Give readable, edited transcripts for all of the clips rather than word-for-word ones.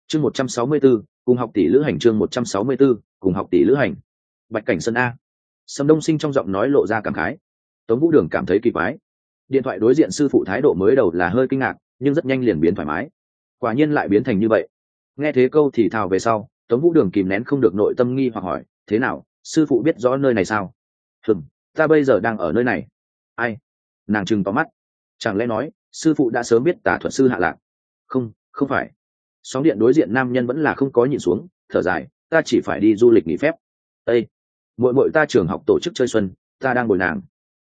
chương 164, cùng học tỷ lữ hành. chương 164, cùng học tỷ lữ hành. Bạch Cảnh Sơn a. Sầm Đông Sinh trong giọng nói lộ ra cảm khái. Tống Vũ Đường cảm thấy kỳ quái. Điện thoại đối diện sư phụ thái độ mới đầu là hơi kinh ngạc, nhưng rất nhanh liền biến thoải mái. Quả nhiên lại biến thành như vậy. Nghe thế câu thì thào về sau, Tống Vũ Đường kìm nén không được nội tâm nghi hoặc hỏi, thế nào, sư phụ biết rõ nơi này sao? Ta bây giờ đang ở nơi này. Ai? Nàng trừng to mắt. Chẳng lẽ nói sư phụ đã sớm biết tà thuật sư Hạ Lạc? Không phải. Sóng điện đối diện nam nhân vẫn là không có nhìn xuống, thở dài, ta chỉ phải đi du lịch nghỉ phép. Ê, muội ta trường học tổ chức chơi xuân, ta đang bồi nàng.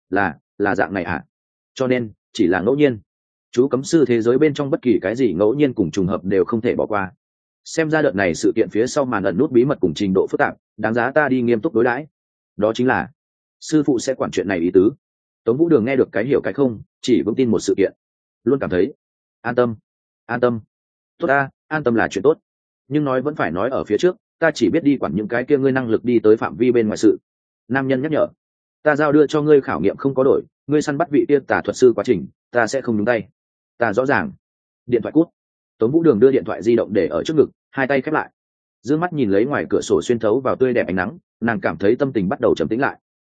Là dạng này à? Cho nên chỉ là ngẫu nhiên. Chú cấm sư thế giới bên trong bất kỳ cái gì ngẫu nhiên cùng trùng hợp đều không thể bỏ qua. Xem ra đợt này sự kiện phía sau màn ẩn nút bí mật cùng trình độ phức tạp, đáng giá ta đi nghiêm túc đối đãi. Đó chính là sư phụ sẽ quản chuyện này ý tứ. Tống Vũ Đường nghe được cái hiểu cái không, chỉ vững tin một sự kiện, luôn cảm thấy an tâm. Tốt ta, an tâm là chuyện tốt, nhưng nói vẫn phải nói ở phía trước, ta chỉ biết đi quản những cái kia ngươi năng lực đi tới phạm vi bên ngoài sự. Nam nhân nhắc nhở, ta giao đưa cho ngươi khảo nghiệm không có đổi, ngươi săn bắt vị tiên tà thuật sư quá trình, ta sẽ không nhúng tay. Ta rõ ràng. Điện thoại cút. Tống Vũ Đường đưa điện thoại di động để ở trước ngực, hai tay khép lại, dương mắt nhìn lấy ngoài cửa sổ xuyên thấu vào tươi đẹp ánh nắng, nàng cảm thấy tâm tình bắt đầu trầm tĩnh lại.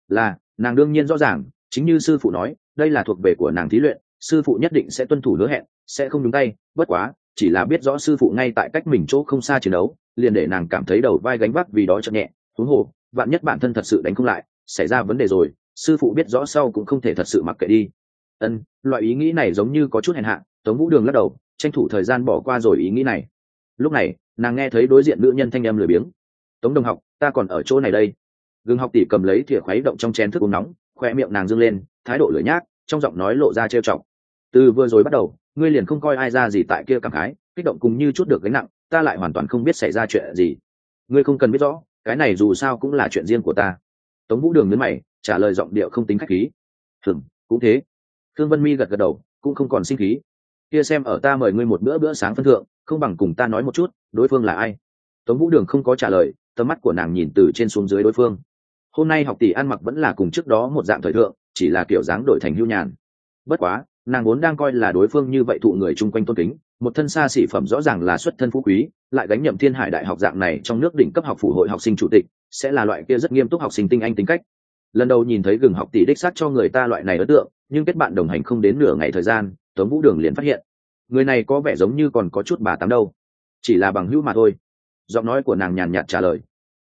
Nàng đương nhiên rõ ràng, chính như sư phụ nói, đây là thuộc về của nàng thí luyện, sư phụ nhất định sẽ tuân thủ hứa hẹn, sẽ không nhúng tay. Bất quá chỉ là biết rõ sư phụ ngay tại cách mình chỗ không xa chiến đấu, liền để nàng cảm thấy đầu vai gánh vác vì đó chậm nhẹ. Huống hồ vạn nhất bản thân thật sự đánh không lại, xảy ra vấn đề rồi, sư phụ biết rõ sau cũng không thể thật sự mặc kệ đi. Loại ý nghĩ này giống như có chút hèn hạ. Tống Vũ Đường lắc đầu, tranh thủ thời gian bỏ qua rồi ý nghĩ này. Lúc này nàng nghe thấy đối diện nữ nhân thanh âm lười biếng, Tống đồng học, ta còn ở chỗ này đây. Gương học tỷ cầm lấy thìa khuấy động trong chén thức uống nóng, khoe miệng nàng dương lên, thái độ lười nhác, trong giọng nói lộ ra trêu chọc. Từ vừa rồi bắt đầu, ngươi liền không coi ai ra gì tại kia cảm khái, kích động cùng như chút được gánh nặng, ta lại hoàn toàn không biết xảy ra chuyện gì. Ngươi không cần biết rõ, cái này dù sao cũng là chuyện riêng của ta. Tống Vũ Đường nhướng mày, trả lời giọng điệu không tính khách khí. Cũng thế. Thương Vân Mi gật gật đầu, cũng không còn sinh khí. Kia xem ở ta mời ngươi một bữa sáng phân thượng, không bằng cùng ta nói một chút, đối phương là ai? Tống Vũ Đường không có trả lời, tầm mắt của nàng nhìn từ trên xuống dưới đối phương. Hôm nay học tỷ ăn mặc vẫn là cùng trước đó một dạng thời thượng, chỉ là kiểu dáng đổi thành hưu nhàn. Bất quá nàng vốn đang coi là đối phương như vậy thụ người chung quanh tôn kính, một thân xa xỉ phẩm rõ ràng là xuất thân phú quý, lại gánh nhậm Thiên Hải Đại học dạng này trong nước đỉnh cấp học phủ hội học sinh chủ tịch, sẽ là loại kia rất nghiêm túc học sinh tinh anh tính cách. Lần đầu nhìn thấy Gừng học tỷ đích xác cho người ta loại này ấn tượng, nhưng kết bạn đồng hành không đến nửa ngày thời gian, Tống Vũ Đường liền phát hiện người này có vẻ giống như còn có chút bà tám đâu. Chỉ là bằng hữu mà thôi. Giọng nói của nàng nhàn nhạt trả lời,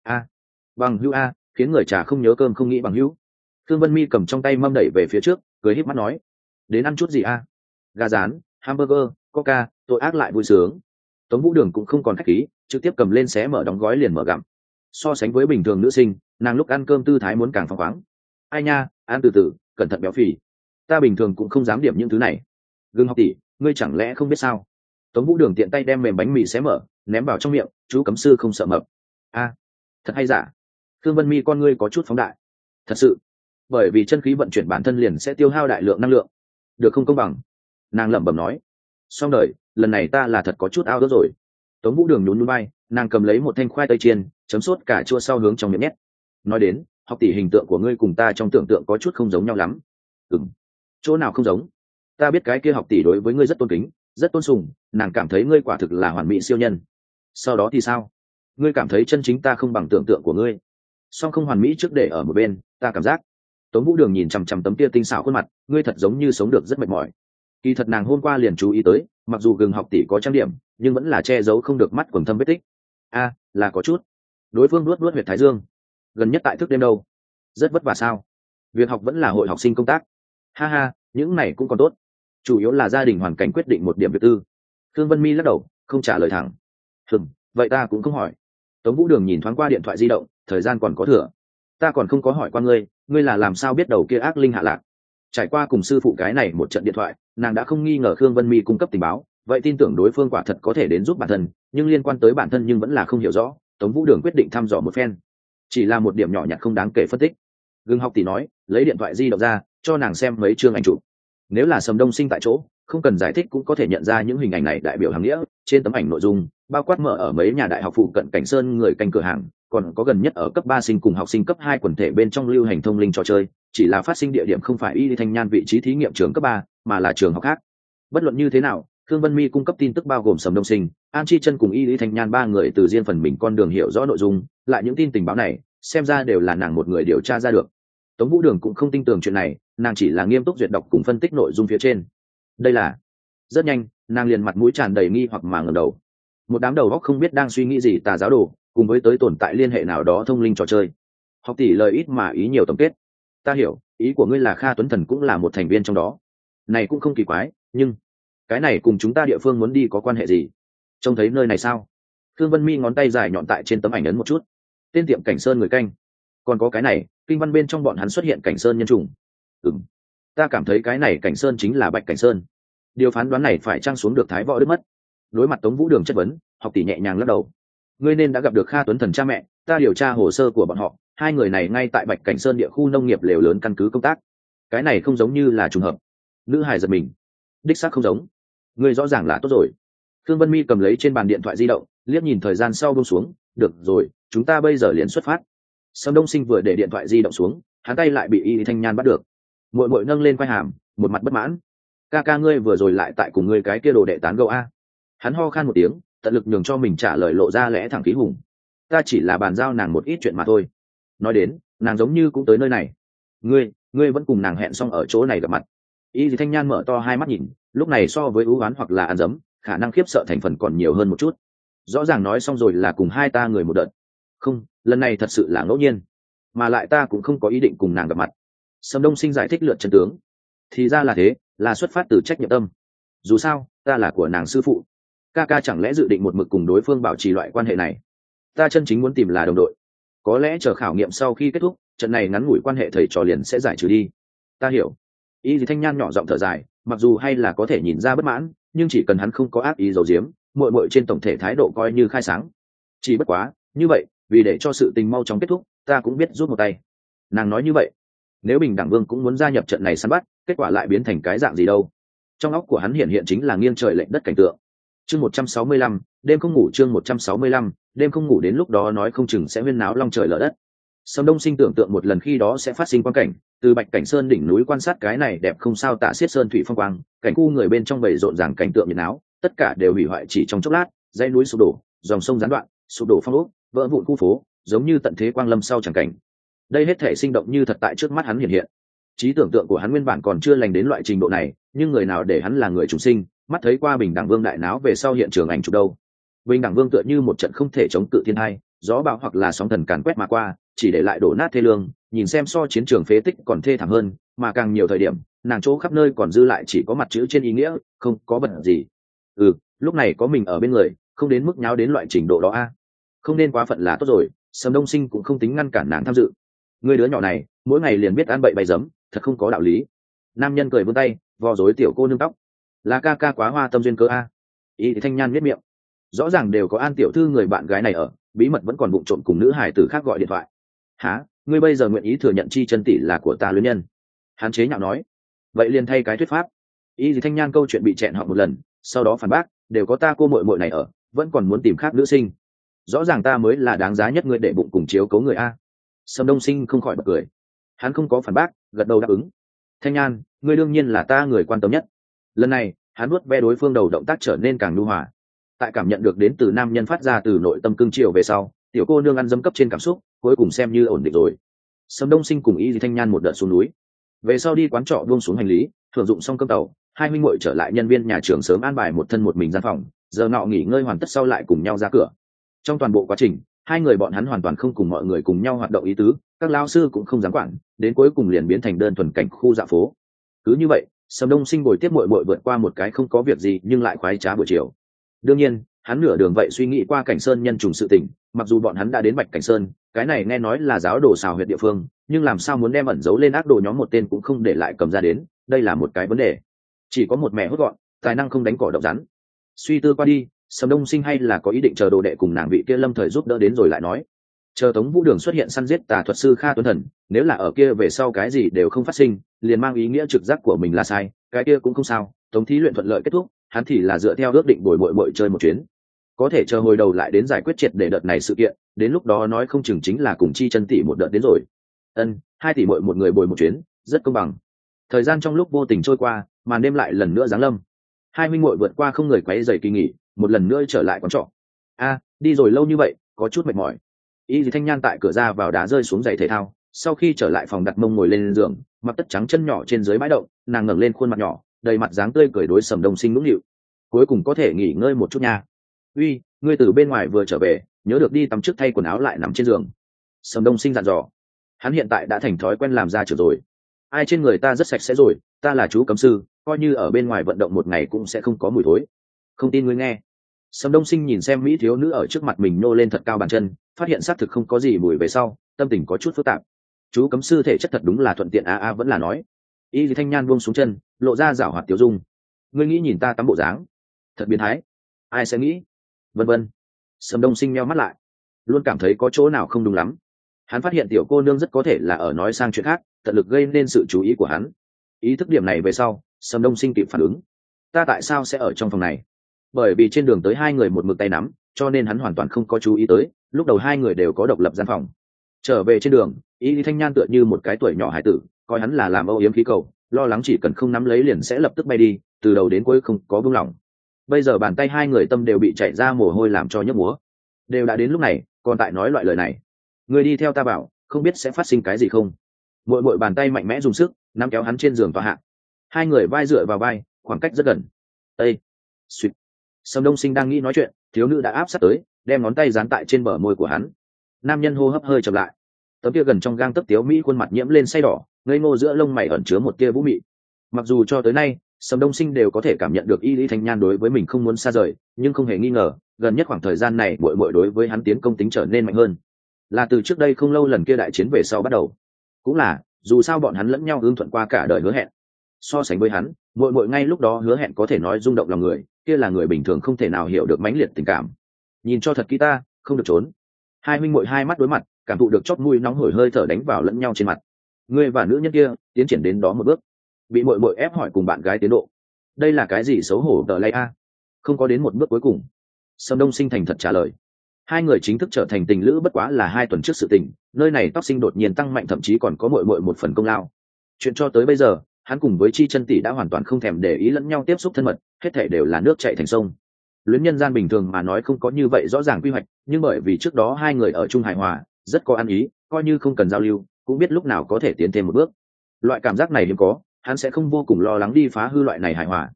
bằng hữu a, khiến người trà không nhớ cơm không nghĩ bằng hữu. Thương Vân Mi cầm trong tay mâm đẩy về phía trước, cười híp mắt nói, đến ăn chút gì a? Gà rán, hamburger, coca, tội ác lại vui sướng. Tống Vũ Đường cũng không còn khách khí, trực tiếp cầm lên xé mở đóng gói liền mở gặm. So sánh với bình thường nữ sinh, nàng lúc ăn cơm tư thái muốn càng phóng khoáng. Ai nha, ăn từ từ, cẩn thận béo phì. Ta bình thường cũng không dám điểm những thứ này. Gương học tỷ, ngươi chẳng lẽ không biết sao? Tống Vũ Đường tiện tay đem mềm bánh mì xé mở, ném vào trong miệng, chú cấm sư không sợ mập. Thật hay giả? Thương Vân Mi con ngươi có chút phóng đại. Thật sự, bởi vì chân khí vận chuyển bản thân liền sẽ tiêu hao đại lượng năng lượng. Được không công bằng? Nàng lẩm bẩm nói. Xong đời, lần này ta là thật có chút ao ước rồi. Tống Vũ Đường nhún nhún vai, nàng cầm lấy một thanh khoai tây chiên, chấm sốt cà chua sau hướng trong miệng nhét. Nói đến, học tỷ hình tượng của ngươi cùng ta trong tưởng tượng có chút không giống nhau lắm. Chỗ nào không giống? Ta biết cái kia học tỷ đối với ngươi rất tôn kính, rất tôn sùng, nàng cảm thấy ngươi quả thực là hoàn mỹ siêu nhân. Sau đó thì sao? Ngươi cảm thấy chân chính ta không bằng tưởng tượng của ngươi. Song không hoàn mỹ trước để ở một bên, ta cảm giác. Tống Vũ Đường nhìn chằm chằm tấm kia tinh xảo khuôn mặt, ngươi thật giống như sống được rất mệt mỏi. Kỳ thật nàng hôm qua liền chú ý tới, mặc dù Gừng học tỷ có trang điểm, nhưng vẫn là che giấu không được mắt quầng thâm vết tích. Là có chút. Đối phương nuốt huyệt thái dương. Gần nhất tại thức đêm đâu? Rất vất vả sao? Việc học vẫn là hội học sinh công tác. Ha, những này cũng còn tốt. Chủ yếu là gia đình hoàn cảnh quyết định một điểm việc tư. Thương Vân Mi lắc đầu, không trả lời thẳng. Vậy ta cũng không hỏi. Tống Vũ Đường nhìn thoáng qua điện thoại di động, thời gian còn có thừa. Ta còn không có hỏi qua ngươi, ngươi là làm sao biết đầu kia ác linh Hạ Lạc? Trải qua cùng sư phụ cái này một trận điện thoại, nàng đã không nghi ngờ Khương Vân Mi cung cấp tình báo, vậy tin tưởng đối phương quả thật có thể đến giúp bản thân, nhưng liên quan tới bản thân nhưng vẫn là không hiểu rõ. Tống Vũ Đường quyết định thăm dò một phen. Chỉ là một điểm nhỏ nhặt không đáng kể phân tích. Gừng học tỷ nói, lấy điện thoại di động ra, cho nàng xem mấy chương ảnh chụp. Nếu là Sầm Đông Sinh tại chỗ, không cần giải thích cũng có thể nhận ra những hình ảnh này đại biểu hàng nghĩa. Trên tấm ảnh nội dung bao quát mở ở mấy nhà đại học phụ cận Cảnh Sơn người canh cửa hàng, còn có gần nhất ở cấp 3 sinh cùng học sinh cấp 2 quần thể bên trong lưu hành thông linh trò chơi, chỉ là phát sinh địa điểm không phải Y Thanh Nhan vị trí thí nghiệm trường cấp 3, mà là trường học khác. Bất luận như thế nào, Khương Vân Mi cung cấp tin tức bao gồm Sầm Đông Sinh, An Chi Chân cùng Y Lý Thanh Nhan ba người từ riêng phần mình con đường hiểu rõ nội dung, lại những tin tình báo này, xem ra đều là nàng một người điều tra ra được. Tống Vũ Đường cũng không tin tưởng chuyện này, nàng chỉ là nghiêm túc duyệt đọc cùng phân tích nội dung phía trên. Đây là rất nhanh, nàng liền mặt mũi tràn đầy nghi hoặc mà ngẩng đầu. Một đám đầu óc không biết đang suy nghĩ gì tà giáo đồ, cùng với tới tồn tại liên hệ nào đó thông linh trò chơi. Học tỷ lời ít mà ý nhiều tổng kết. Ta hiểu, ý của ngươi là Kha Tuấn Thần cũng là một thành viên trong đó. Này cũng không kỳ quái, nhưng cái này cùng chúng ta địa phương muốn đi có quan hệ gì? Trông thấy nơi này sao? Thương Vân Mi ngón tay dài nhọn tại trên tấm ảnh ấn một chút. Tên tiệm cảnh sơn người canh. Còn có cái này, kinh văn bên trong bọn hắn xuất hiện cảnh sơn nhân trùng. Ta cảm thấy cái này cảnh sơn chính là Bạch Cảnh Sơn. Điều phán đoán này phải trang xuống được Thái Võ Đức mất. Đối mặt Tống Vũ Đường chất vấn, học tỷ nhẹ nhàng lắc đầu. Ngươi nên đã gặp được Kha Tuấn Thần cha mẹ, ta điều tra hồ sơ của bọn họ, hai người này ngay tại Bạch Cảnh Sơn địa khu nông nghiệp lều lớn căn cứ công tác. Cái này không giống như là trùng hợp. Nữ hài giật mình. Đích xác không giống. Ngươi rõ ràng là tốt rồi. Thương Vân Mi cầm lấy trên bàn điện thoại di động, liếc nhìn thời gian sau buông xuống. Được rồi, chúng ta bây giờ liền xuất phát. Sâm Đông Sinh vừa để điện thoại di động xuống, hắn tay lại bị Y Thanh Nhan bắt được. Muội muội nâng lên quai hàm, một mặt bất mãn. Ca ngươi vừa rồi lại tại cùng ngươi cái kia đồ đệ tán gẫu a. Hắn ho khan một tiếng, tận lực nhường cho mình trả lời lộ ra lẽ thẳng khí hùng. Ta chỉ là bàn giao nàng một ít chuyện mà thôi. Nói đến, nàng giống như cũng tới nơi này. Ngươi vẫn cùng nàng hẹn xong ở chỗ này gặp mặt. Y Thanh Nhan mở to hai mắt nhìn, lúc này so với ưu oán hoặc là ăn dấm, khả năng khiếp sợ thành phần còn nhiều hơn một chút. Rõ ràng nói xong rồi là cùng hai ta người một đợt. Không, lần này thật sự là ngẫu nhiên, mà lại ta cũng không có ý định cùng nàng gặp mặt. Sâm Đông Sinh giải thích lượt chân tướng. Thì ra là thế, là xuất phát từ trách nhiệm tâm. Dù sao, ta là của nàng sư phụ. Ca chẳng lẽ dự định một mực cùng đối phương bảo trì loại quan hệ này? Ta chân chính muốn tìm là đồng đội. Có lẽ chờ khảo nghiệm sau khi kết thúc, trận này ngắn ngủi quan hệ thầy trò liền sẽ giải trừ đi. Ta hiểu. Y Thanh Nhan nhỏ giọng thở dài, mặc dù hay là có thể nhìn ra bất mãn, nhưng chỉ cần hắn không có ác ý giấu giếm, muội trên tổng thể thái độ coi như khai sáng. Chỉ bất quá, như vậy, vì để cho sự tình mau chóng kết thúc, ta cũng biết rút một tay. Nàng nói như vậy, nếu Bình Đẳng Vương cũng muốn gia nhập trận này săn bắt, kết quả lại biến thành cái dạng gì đâu? Trong óc của hắn hiện chính là nghiêng trời lệch đất cảnh tượng. Chương 165, đêm không ngủ. Chương 165, đêm không ngủ. Đến lúc đó nói không chừng sẽ huyên náo long trời lở đất. Sâm Đông Sinh tưởng tượng một lần khi đó sẽ phát sinh quang cảnh, từ Bạch Cảnh Sơn đỉnh núi quan sát cái này đẹp không sao tả xiết sơn thủy phong quang, cảnh khu người bên trong bầy rộn ràng cảnh tượng nhiệt náo, tất cả đều hủy hoại chỉ trong chốc lát, dãy núi sụp đổ, dòng sông gián đoạn, sụp đổ phong ốc, vỡ vụn khu phố, giống như tận thế quang lâm sau chẳng cảnh. Đây hết thể sinh động như thật tại trước mắt hắn hiện. Trí tưởng tượng của hắn nguyên bản còn chưa lành đến loại trình độ này, nhưng người nào để hắn là người trùng sinh, mắt thấy qua Bình Đẳng Vương đại náo về sau hiện trường ảnh chụp đâu. Bình Đẳng Vương tựa như một trận không thể chống cự thiên hai, gió bão hoặc là sóng thần càn quét mà qua, chỉ để lại đổ nát thê lương, nhìn xem so chiến trường phế tích còn thê thảm hơn, mà càng nhiều thời điểm, nàng chỗ khắp nơi còn dư lại chỉ có mặt chữ trên ý nghĩa, không có vật gì. Lúc này có mình ở bên người, không đến mức nháo đến loại trình độ đó a. Không nên quá phận là tốt rồi. Sâm Đông Sinh cũng không tính ngăn cản nàng tham dự. Người đứa nhỏ này, mỗi ngày liền biết ăn bậy bày giấm, thật không có đạo lý. Nam nhân cười vươn tay, vò rối tiểu cô nương tóc. Là ca quá hoa tâm duyên cớ a. Y Thanh Nhan biết miệng. Rõ ràng đều có An tiểu thư người bạn gái này ở, bí mật vẫn còn bụng trộm cùng nữ hài tử khác gọi điện thoại. Hả? Ngươi bây giờ nguyện ý thừa nhận Chi Chân tỷ là của ta luyến nhân? Hắn chế nhạo nói. Vậy liền thay cái thuyết pháp. Y Thanh Nhan câu chuyện bị chẹn họ một lần, sau đó phản bác, đều có ta cô muội này ở, vẫn còn muốn tìm khác nữ sinh. Rõ ràng ta mới là đáng giá nhất ngươi để bụng cùng chiếu cấu người a. Sâm Đông Sinh không khỏi bật cười. Hắn không có phản bác, gật đầu đáp ứng. Thanh Nhan, ngươi đương nhiên là ta người quan tâm nhất. Lần này, hắn nuốt ve đối phương đầu động tác trở nên càng nhu hòa. Tại cảm nhận được đến từ nam nhân phát ra từ nội tâm cương triều về sau, tiểu cô nương ăn dâm cấp trên cảm xúc, cuối cùng xem như ổn định rồi. Sâm Đông Sinh cùng Y Thanh Nhan một đợt xuống núi. Về sau đi quán trọ buông xuống hành lý, thưởng dụng xong cơm tàu, hai huynh muội trở lại nhân viên nhà trường sớm an bài một thân một mình gian phòng, giờ nọ nghỉ ngơi hoàn tất sau lại cùng nhau ra cửa. Trong toàn bộ quá trình, hai người bọn hắn hoàn toàn không cùng mọi người cùng nhau hoạt động ý tứ, các lao sư cũng không dám quản, đến cuối cùng liền biến thành đơn thuần cảnh khu dạo phố. Cứ như vậy, Sâm Đông Sinh bồi tiếp muội muội vượt qua một cái không có việc gì nhưng lại khoái trá buổi chiều. Đương nhiên, hắn nửa đường vậy suy nghĩ qua Cảnh Sơn nhân trùng sự tình, mặc dù bọn hắn đã đến Bạch Cảnh Sơn, cái này nghe nói là giáo đồ xào huyệt địa phương, nhưng làm sao muốn đem ẩn giấu lên ác đồ nhóm một tên cũng không để lại cầm ra đến, đây là một cái vấn đề. Chỉ có một mẹ hốt gọn, tài năng không đánh cỏ động rắn. Suy tư qua đi, Sâm Đông Sinh hay là có ý định chờ đồ đệ cùng nàng vị kia lâm thời giúp đỡ đến rồi lại nói. Chờ Tống Vũ Đường xuất hiện săn giết tà thuật sư Kha Tuấn Thần, nếu là ở kia về sau cái gì đều không phát sinh, liền mang ý nghĩa trực giác của mình là sai, cái kia cũng không sao. Tống thí luyện thuận lợi kết thúc, hắn thì là dựa theo ước định bồi bội chơi một chuyến. Có thể chờ hồi đầu lại đến giải quyết triệt để đợt này sự kiện, đến lúc đó nói không chừng chính là cùng Chi Chân tỷ một đợt đến rồi. Hai tỷ muội một người bồi một chuyến, rất công bằng. Thời gian trong lúc vô tình trôi qua, màn đêm lại lần nữa giáng lâm. Hai huynh muội vượt qua không người quấy rầy kỳ nghỉ, một lần nữa trở lại quán trọ. Đi rồi lâu như vậy, có chút mệt mỏi. Y Dì Thanh Nhan tại cửa ra vào đá rơi xuống giày thể thao, sau khi trở lại phòng đặt mông ngồi lên giường, mặc tất trắng chân nhỏ trên dưới bãi động, nàng ngẩng lên khuôn mặt nhỏ, đầy mặt dáng tươi cười đối Sầm Đông Sinh nũng nịu. Cuối cùng có thể nghỉ ngơi một chút nha. Uy, ngươi từ bên ngoài vừa trở về, nhớ được đi tắm trước thay quần áo lại nằm trên giường. Sầm Đông Sinh dặn dò. Hắn hiện tại đã thành thói quen làm ra trưởng rồi. Ai trên người ta rất sạch sẽ rồi, ta là chú cấm sư, coi như ở bên ngoài vận động một ngày cũng sẽ không có mùi thối. Không tin ngươi nghe. Sầm Đông Sinh nhìn xem mỹ thiếu nữ ở trước mặt mình nô lên thật cao bàn chân, phát hiện xác thực không có gì mùi về sau, tâm tình có chút phức tạp. Chú cấm sư thể chất thật đúng là thuận tiện vẫn là nói. Y Dì Thanh Nhan buông xuống chân, lộ ra giảo hoạt tiểu dung. Ngươi nghĩ nhìn ta tắm bộ dáng, thật biến thái. Ai sẽ nghĩ? Vân vân. Sầm Đông Sinh meo mắt lại, luôn cảm thấy có chỗ nào không đúng lắm. Hắn phát hiện tiểu cô nương rất có thể là ở nói sang chuyện khác, tận lực gây nên sự chú ý của hắn. Ý thức điểm này về sau, Sầm Đông Sinh kịp phản ứng. Ta tại sao sẽ ở trong phòng này? Bởi vì trên đường tới hai người một mực tay nắm, cho nên hắn hoàn toàn không có chú ý tới. Lúc đầu hai người đều có độc lập gian phòng. Trở về trên đường, Y Lý Thanh Nhan tựa như một cái tuổi nhỏ hải tử, coi hắn là làm âu yếm khí cầu, lo lắng chỉ cần không nắm lấy liền sẽ lập tức bay đi, từ đầu đến cuối không có buông lỏng. Bây giờ bàn tay hai người tâm đều bị chảy ra mồ hôi làm cho nhức múa. Đều đã đến lúc này, còn tại nói loại lời này. Người đi theo ta bảo, không biết sẽ phát sinh cái gì không? Mỗi bàn tay mạnh mẽ dùng sức, nắm kéo hắn trên giường tọa hạ. Hai người vai dựa vào vai, khoảng cách rất gần. Ê! Xuyệt! Sầm Đông Sinh đang nghĩ nói chuyện, thiếu nữ đã áp sát tới, đem ngón tay dán tại trên bờ môi của hắn. Nam nhân hô hấp hơi chậm lại. Tấm kia gần trong gang tấc tiếu mỹ khuôn mặt nhiễm lên say đỏ, ngây ngô giữa lông mày ẩn chứa một tia vũ mị. Mặc dù cho tới nay, Sầm Đông Sinh đều có thể cảm nhận được Y Lý Thanh Nhan đối với mình không muốn xa rời, nhưng không hề nghi ngờ, gần nhất khoảng thời gian này muội đối với hắn tiến công tính trở nên mạnh hơn. Là từ trước đây không lâu lần kia đại chiến về sau bắt đầu. Cũng là, dù sao bọn hắn lẫn nhau ưng thuận qua cả đời hứa hẹn. So sánh với hắn, muội ngay lúc đó hứa hẹn có thể nói rung động lòng người, kia là người bình thường không thể nào hiểu được mãnh liệt tình cảm. Nhìn cho thật kỹ ta, không được trốn. Hai huynh muội hai mắt đối mặt, cảm thụ được chót mũi nóng hổi hơi thở đánh vào lẫn nhau trên mặt. Ngươi và nữ nhân kia tiến triển đến đó một bước, bị muội ép hỏi cùng bạn gái tiến độ. Đây là cái gì xấu hổ tờ lay không có đến một bước cuối cùng. Sầm Đông Sinh thành thật trả lời. Hai người chính thức trở thành tình lữ bất quá là 2 tuần trước sự tình, nơi này tóc sinh đột nhiên tăng mạnh, thậm chí còn có muội một phần công lao. Chuyện cho tới bây giờ, hắn cùng với Chi Chân tỷ đã hoàn toàn không thèm để ý lẫn nhau tiếp xúc thân mật, hết thảy đều là nước chảy thành sông. Luyến nhân gian bình thường mà nói không có như vậy rõ ràng quy hoạch, nhưng bởi vì trước đó hai người ở chung hài hòa, rất có ăn ý, coi như không cần giao lưu, cũng biết lúc nào có thể tiến thêm một bước. Loại cảm giác này hiếm có, hắn sẽ không vô cùng lo lắng đi phá hư loại này hài hòa.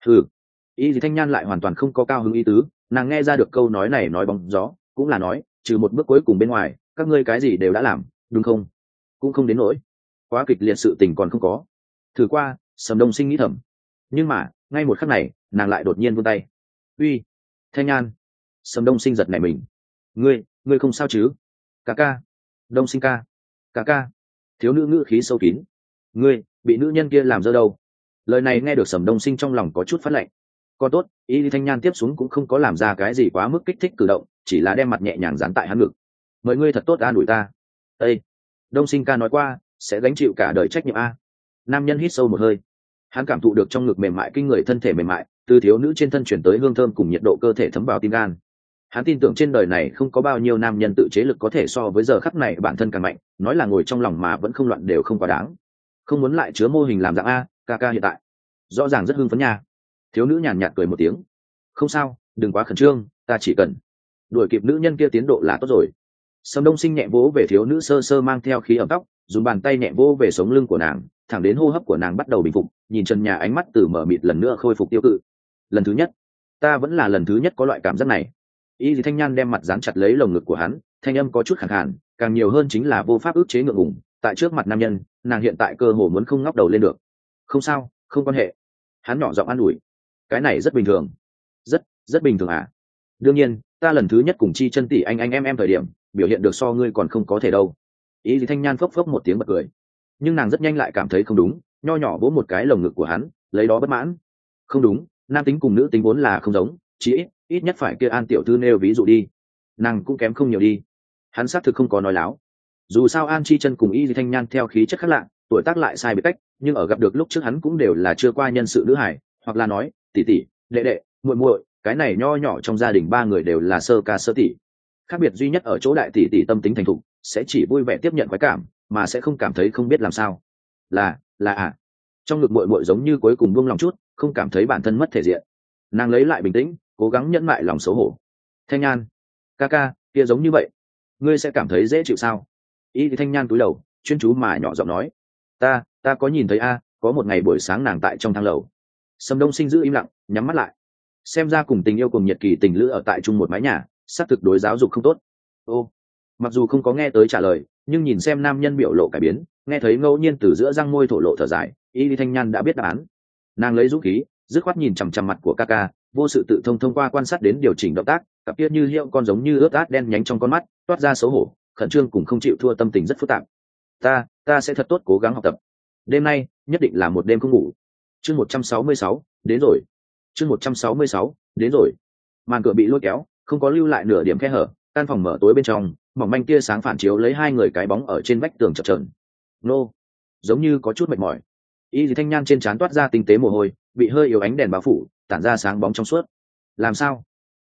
Y Dì Thanh Nhan lại hoàn toàn không có cao hứng ý tứ, nàng nghe ra được câu nói này nói bóng gió, cũng là nói, trừ một bước cuối cùng bên ngoài, các ngươi cái gì đều đã làm, đúng không? Cũng không đến nỗi quá kịch liệt sự tình còn không có. Thử qua, Sầm Đông Sinh nghĩ thầm. Nhưng mà, ngay một khắc này, nàng lại đột nhiên vươn tay. Uy, Thanh Nhan. Sầm Đông Sinh giật nảy mình. Ngươi không sao chứ? Ca. Đông Sinh ca. Thiếu nữ ngữ khí sâu kín. Ngươi bị nữ nhân kia làm dơ đâu? Lời này nghe được Sầm Đông Sinh trong lòng có chút phát lạnh. Còn tốt, Y Lý Thanh Nhan tiếp xuống cũng không có làm ra cái gì quá mức kích thích cử động, chỉ là đem mặt nhẹ nhàng dán tại hắn ngực. Mời ngươi thật tốt an ủi ta. Ê! Đông Sinh ca nói qua, sẽ gánh chịu cả đời trách nhiệm a. Nam nhân hít sâu một hơi. Hắn cảm thụ được trong ngực mềm mại kinh người thân thể mềm mại, từ thiếu nữ trên thân chuyển tới hương thơm cùng nhiệt độ cơ thể thấm vào tim gan. Hắn tin tưởng trên đời này không có bao nhiêu nam nhân tự chế lực có thể so với giờ khắc này bản thân càng mạnh, nói là ngồi trong lòng mà vẫn không loạn đều không quá đáng. Không muốn lại chứa mô hình làm dạng a, ca hiện tại rõ ràng rất hưng phấn nha. Thiếu nữ nhàn nhạt cười một tiếng. Không sao, đừng quá khẩn trương, ta chỉ cần đuổi kịp nữ nhân kia tiến độ là tốt rồi. Sầm Đông Sinh nhẹ vỗ về thiếu nữ sơ sơ mang theo khí ẩm tóc, dùng bàn tay nhẹ vỗ về sống lưng của nàng, thẳng đến hô hấp của nàng bắt đầu bình phục, nhìn trần nhà ánh mắt từ mở mịt lần nữa khôi phục tiêu cự. Lần thứ nhất, ta vẫn là lần thứ nhất có loại cảm giác này. Y Lý Thanh Nhan đem mặt dán chặt lấy lồng ngực của hắn, thanh âm có chút khàn khàn, càng nhiều hơn chính là vô pháp ức chế ngượng ngùng. Tại trước mặt nam nhân, nàng hiện tại cơ hồ muốn không ngóc đầu lên được. Không sao, không quan hệ. Hắn nhỏ giọng an ủi. Cái này rất bình thường. Rất bình thường à? Đương nhiên, ta lần thứ nhất cùng Chi Chân tỷ anh em thời điểm, biểu hiện được so ngươi còn không có thể đâu. Y Lý Thanh Nhan phốc phốc một tiếng bật cười. Nhưng nàng rất nhanh lại cảm thấy không đúng, nho nhỏ vỗ một cái lồng ngực của hắn, lấy đó bất mãn. Không đúng, nam tính cùng nữ tính vốn là không giống, chỉ ít nhất phải kia An tiểu thư nêu ví dụ đi. Nàng cũng kém không nhiều đi. Hắn xác thực không có nói láo. Dù sao An Chi Chân cùng Y Lý Thanh Nhan theo khí chất khác lạ, tuổi tác lại sai biệt cách, nhưng ở gặp được lúc trước hắn cũng đều là chưa qua nhân sự nữ hải, hoặc là nói tỷ tỷ, đệ, muội, cái này nho nhỏ trong gia đình 3 người đều là sơ ca sơ tỷ. Khác biệt duy nhất ở chỗ đại tỷ tỷ tâm tính thành thục, sẽ chỉ vui vẻ tiếp nhận khoái cảm, mà sẽ không cảm thấy không biết làm sao. Là trong ngực muội giống như cuối cùng buông lòng chút, không cảm thấy bản thân mất thể diện. Nàng lấy lại bình tĩnh, cố gắng nhẫn mại lòng xấu hổ. Thanh Nhan, ca ca, kia giống như vậy ngươi sẽ cảm thấy dễ chịu sao? Y thì Thanh Nhan cúi đầu chuyên chú mà nhỏ giọng nói, ta có nhìn thấy có một ngày buổi sáng nàng tại trong thang lầu. Sầm Đông Sinh giữ im lặng, nhắm mắt lại. Xem ra cùng tình yêu cùng nhiệt kỳ tình lữ ở tại chung một mái nhà, xác thực đối giáo dục không tốt. Ô, mặc dù không có nghe tới trả lời, nhưng nhìn xem nam nhân biểu lộ cải biến, nghe thấy ngẫu nhiên từ giữa răng môi thổ lộ thở dài, Y thì Thanh Nhan đã biết đáp án. Nàng lấy dũng khí, dứt khoát nhìn chằm chằm mặt của ca, vô sự tự thông qua quan sát đến điều chỉnh động tác, cặp kia như hiệu con giống như ướt át đen nhánh trong con mắt, toát ra xấu hổ, khẩn trương cùng không chịu thua tâm tình rất phức tạp. Ta sẽ thật tốt cố gắng học tập. Đêm nay nhất định là một đêm không ngủ. Chương 166, đến rồi. Chương 166, đến rồi. Màn cửa bị lôi kéo, không có lưu lại nửa điểm khe hở, căn phòng mở tối bên trong, mỏng manh tia sáng phản chiếu lấy hai người cái bóng ở trên vách tường chập chờn. Nô, giống như có chút mệt mỏi. Y thì Thanh Nhan trên trán toát ra tinh tế mồ hôi, bị hơi yếu ánh đèn bao phủ, tản ra sáng bóng trong suốt. Làm sao?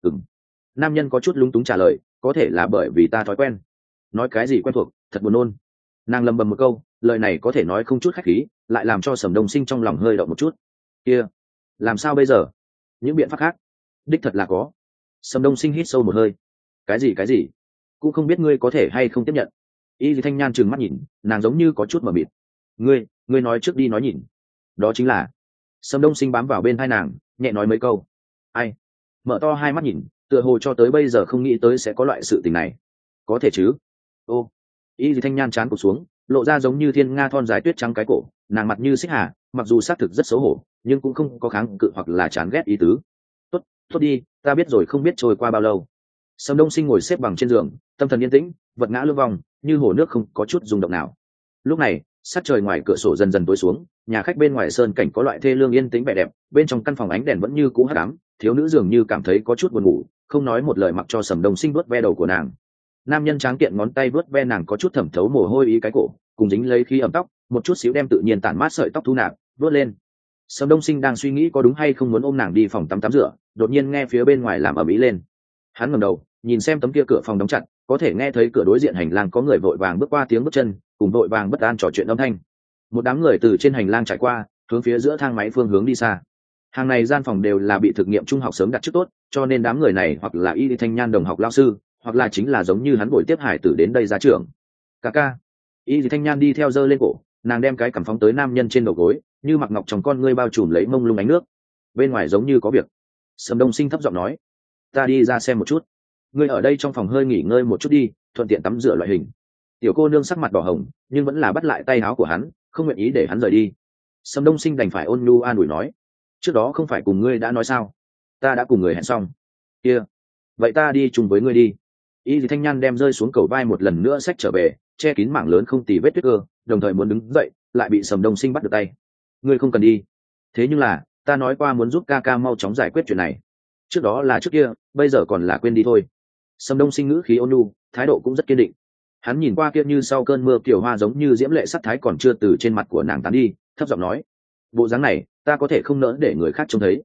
Nam nhân có chút lúng túng trả lời, có thể là bởi vì ta thói quen. Nói cái gì quen thuộc, thật buồn nôn. Nàng lầm bầm một câu, lời này có thể nói không chút khách khí, lại làm cho Sầm Đông Sinh trong lòng hơi động một chút. Kia, làm sao bây giờ? Những biện pháp khác? Đích thật là có. Sầm Đông Sinh hít sâu một hơi. Cái gì? Cũng không biết ngươi có thể hay không tiếp nhận. Y Thanh Nhan trừng mắt nhìn, nàng giống như có chút mờ mịt. Ngươi nói trước đi nói nhìn. Đó chính là. Sầm Đông Sinh bám vào bên tai nàng, nhẹ nói mấy câu. Ai? Mở to hai mắt nhìn, tựa hồ cho tới bây giờ không nghĩ tới sẽ có loại sự tình này. Có thể chứ? Ô. Y Thanh Nhan chán cụt xuống, lộ ra giống như thiên nga thon dài tuyết trắng cái cổ, nàng mặt như xích hà, mặc dù xác thực rất xấu hổ, nhưng cũng không có kháng cự hoặc là chán ghét ý tứ. Tốt đi, ta biết rồi, không biết trôi qua bao lâu. Sầm Đông Sinh ngồi xếp bằng trên giường, tâm thần yên tĩnh, vật ngã lưng vòng, như hồ nước không có chút rung động nào. Lúc này, sát trời ngoài cửa sổ dần dần tối xuống, nhà khách bên ngoài sơn cảnh có loại thê lương yên tĩnh vẻ đẹp, bên trong căn phòng ánh đèn vẫn như cũ hắt ám, thiếu nữ dường như cảm thấy có chút buồn ngủ, không nói một lời mặc cho Sầm Đông Sinh vuốt ve đầu của nàng. Nam nhân tráng kiện ngón tay vuốt ve nàng có chút thẩm thấu mồ hôi ý cái cổ, cùng dính lấy khí ẩm tóc, một chút xíu đem tự nhiên tản mát sợi tóc thu nạp, vuốt lên. Sầm Đông Sinh đang suy nghĩ có đúng hay không muốn ôm nàng đi phòng tắm rửa, đột nhiên nghe phía bên ngoài làm ầm ĩ lên. Hắn ngẩng đầu, nhìn xem tấm kia cửa phòng đóng chặt, có thể nghe thấy cửa đối diện hành lang có người vội vàng bước qua tiếng bước chân, cùng vội vàng bất an trò chuyện âm thanh. Một đám người từ trên hành lang trải qua, hướng phía giữa thang máy phương hướng đi xa. Hàng này gian phòng đều là bị thực nghiệm trung học sớm đặt trước tốt, cho nên đám người này hoặc là Y Thanh Nhan đồng học lao sư, hoặc là chính là giống như hắn buổi tiếp hải tử đến đây ra trường. Ca. Y Thanh Nhan đi theo giơ lên cổ, nàng đem cái cằm phóng tới nam nhân trên đầu gối, như mặc ngọc trong con ngươi bao trùm lấy mông lung ánh nước. Bên ngoài giống như có việc. Sầm Đông Sinh thấp giọng nói, ta đi ra xem một chút. Ngươi ở đây trong phòng hơi nghỉ ngơi một chút đi, thuận tiện tắm rửa loại hình. Tiểu cô nương sắc mặt đỏ hồng, nhưng vẫn là bắt lại tay áo của hắn, không nguyện ý để hắn rời đi. Sầm Đông Sinh đành phải ôn nhu an ủi nói, trước đó không phải cùng ngươi đã nói sao? Ta đã cùng người hẹn xong. Kia, vậy ta đi chung với ngươi đi. Y Thanh Nhan đem rơi xuống cầu vai một lần nữa xách trở về, che kín mảng lớn không tì vết tuyết cơ, đồng thời muốn đứng dậy, lại bị Sầm Đông Sinh bắt được tay. Ngươi không cần đi. Thế nhưng là, ta nói qua muốn giúp ca mau chóng giải quyết chuyện này. Trước đó là trước kia, bây giờ còn là quên đi thôi. Sầm Đông Sinh ngữ khí ôn nhu, thái độ cũng rất kiên định. Hắn nhìn qua kia như sau cơn mưa kiều hoa giống như diễm lệ sắc thái còn chưa từ trên mặt của nàng tán đi, thấp giọng nói, bộ dáng này, ta có thể không nỡ để người khác trông thấy.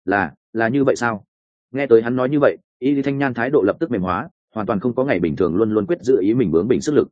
Là như vậy sao? Nghe tới hắn nói như vậy, Y Thanh Nhan thái độ lập tức mềm hóa, hoàn toàn không có ngày bình thường luôn luôn quyết giữ ý mình bướng bỉnh sức lực.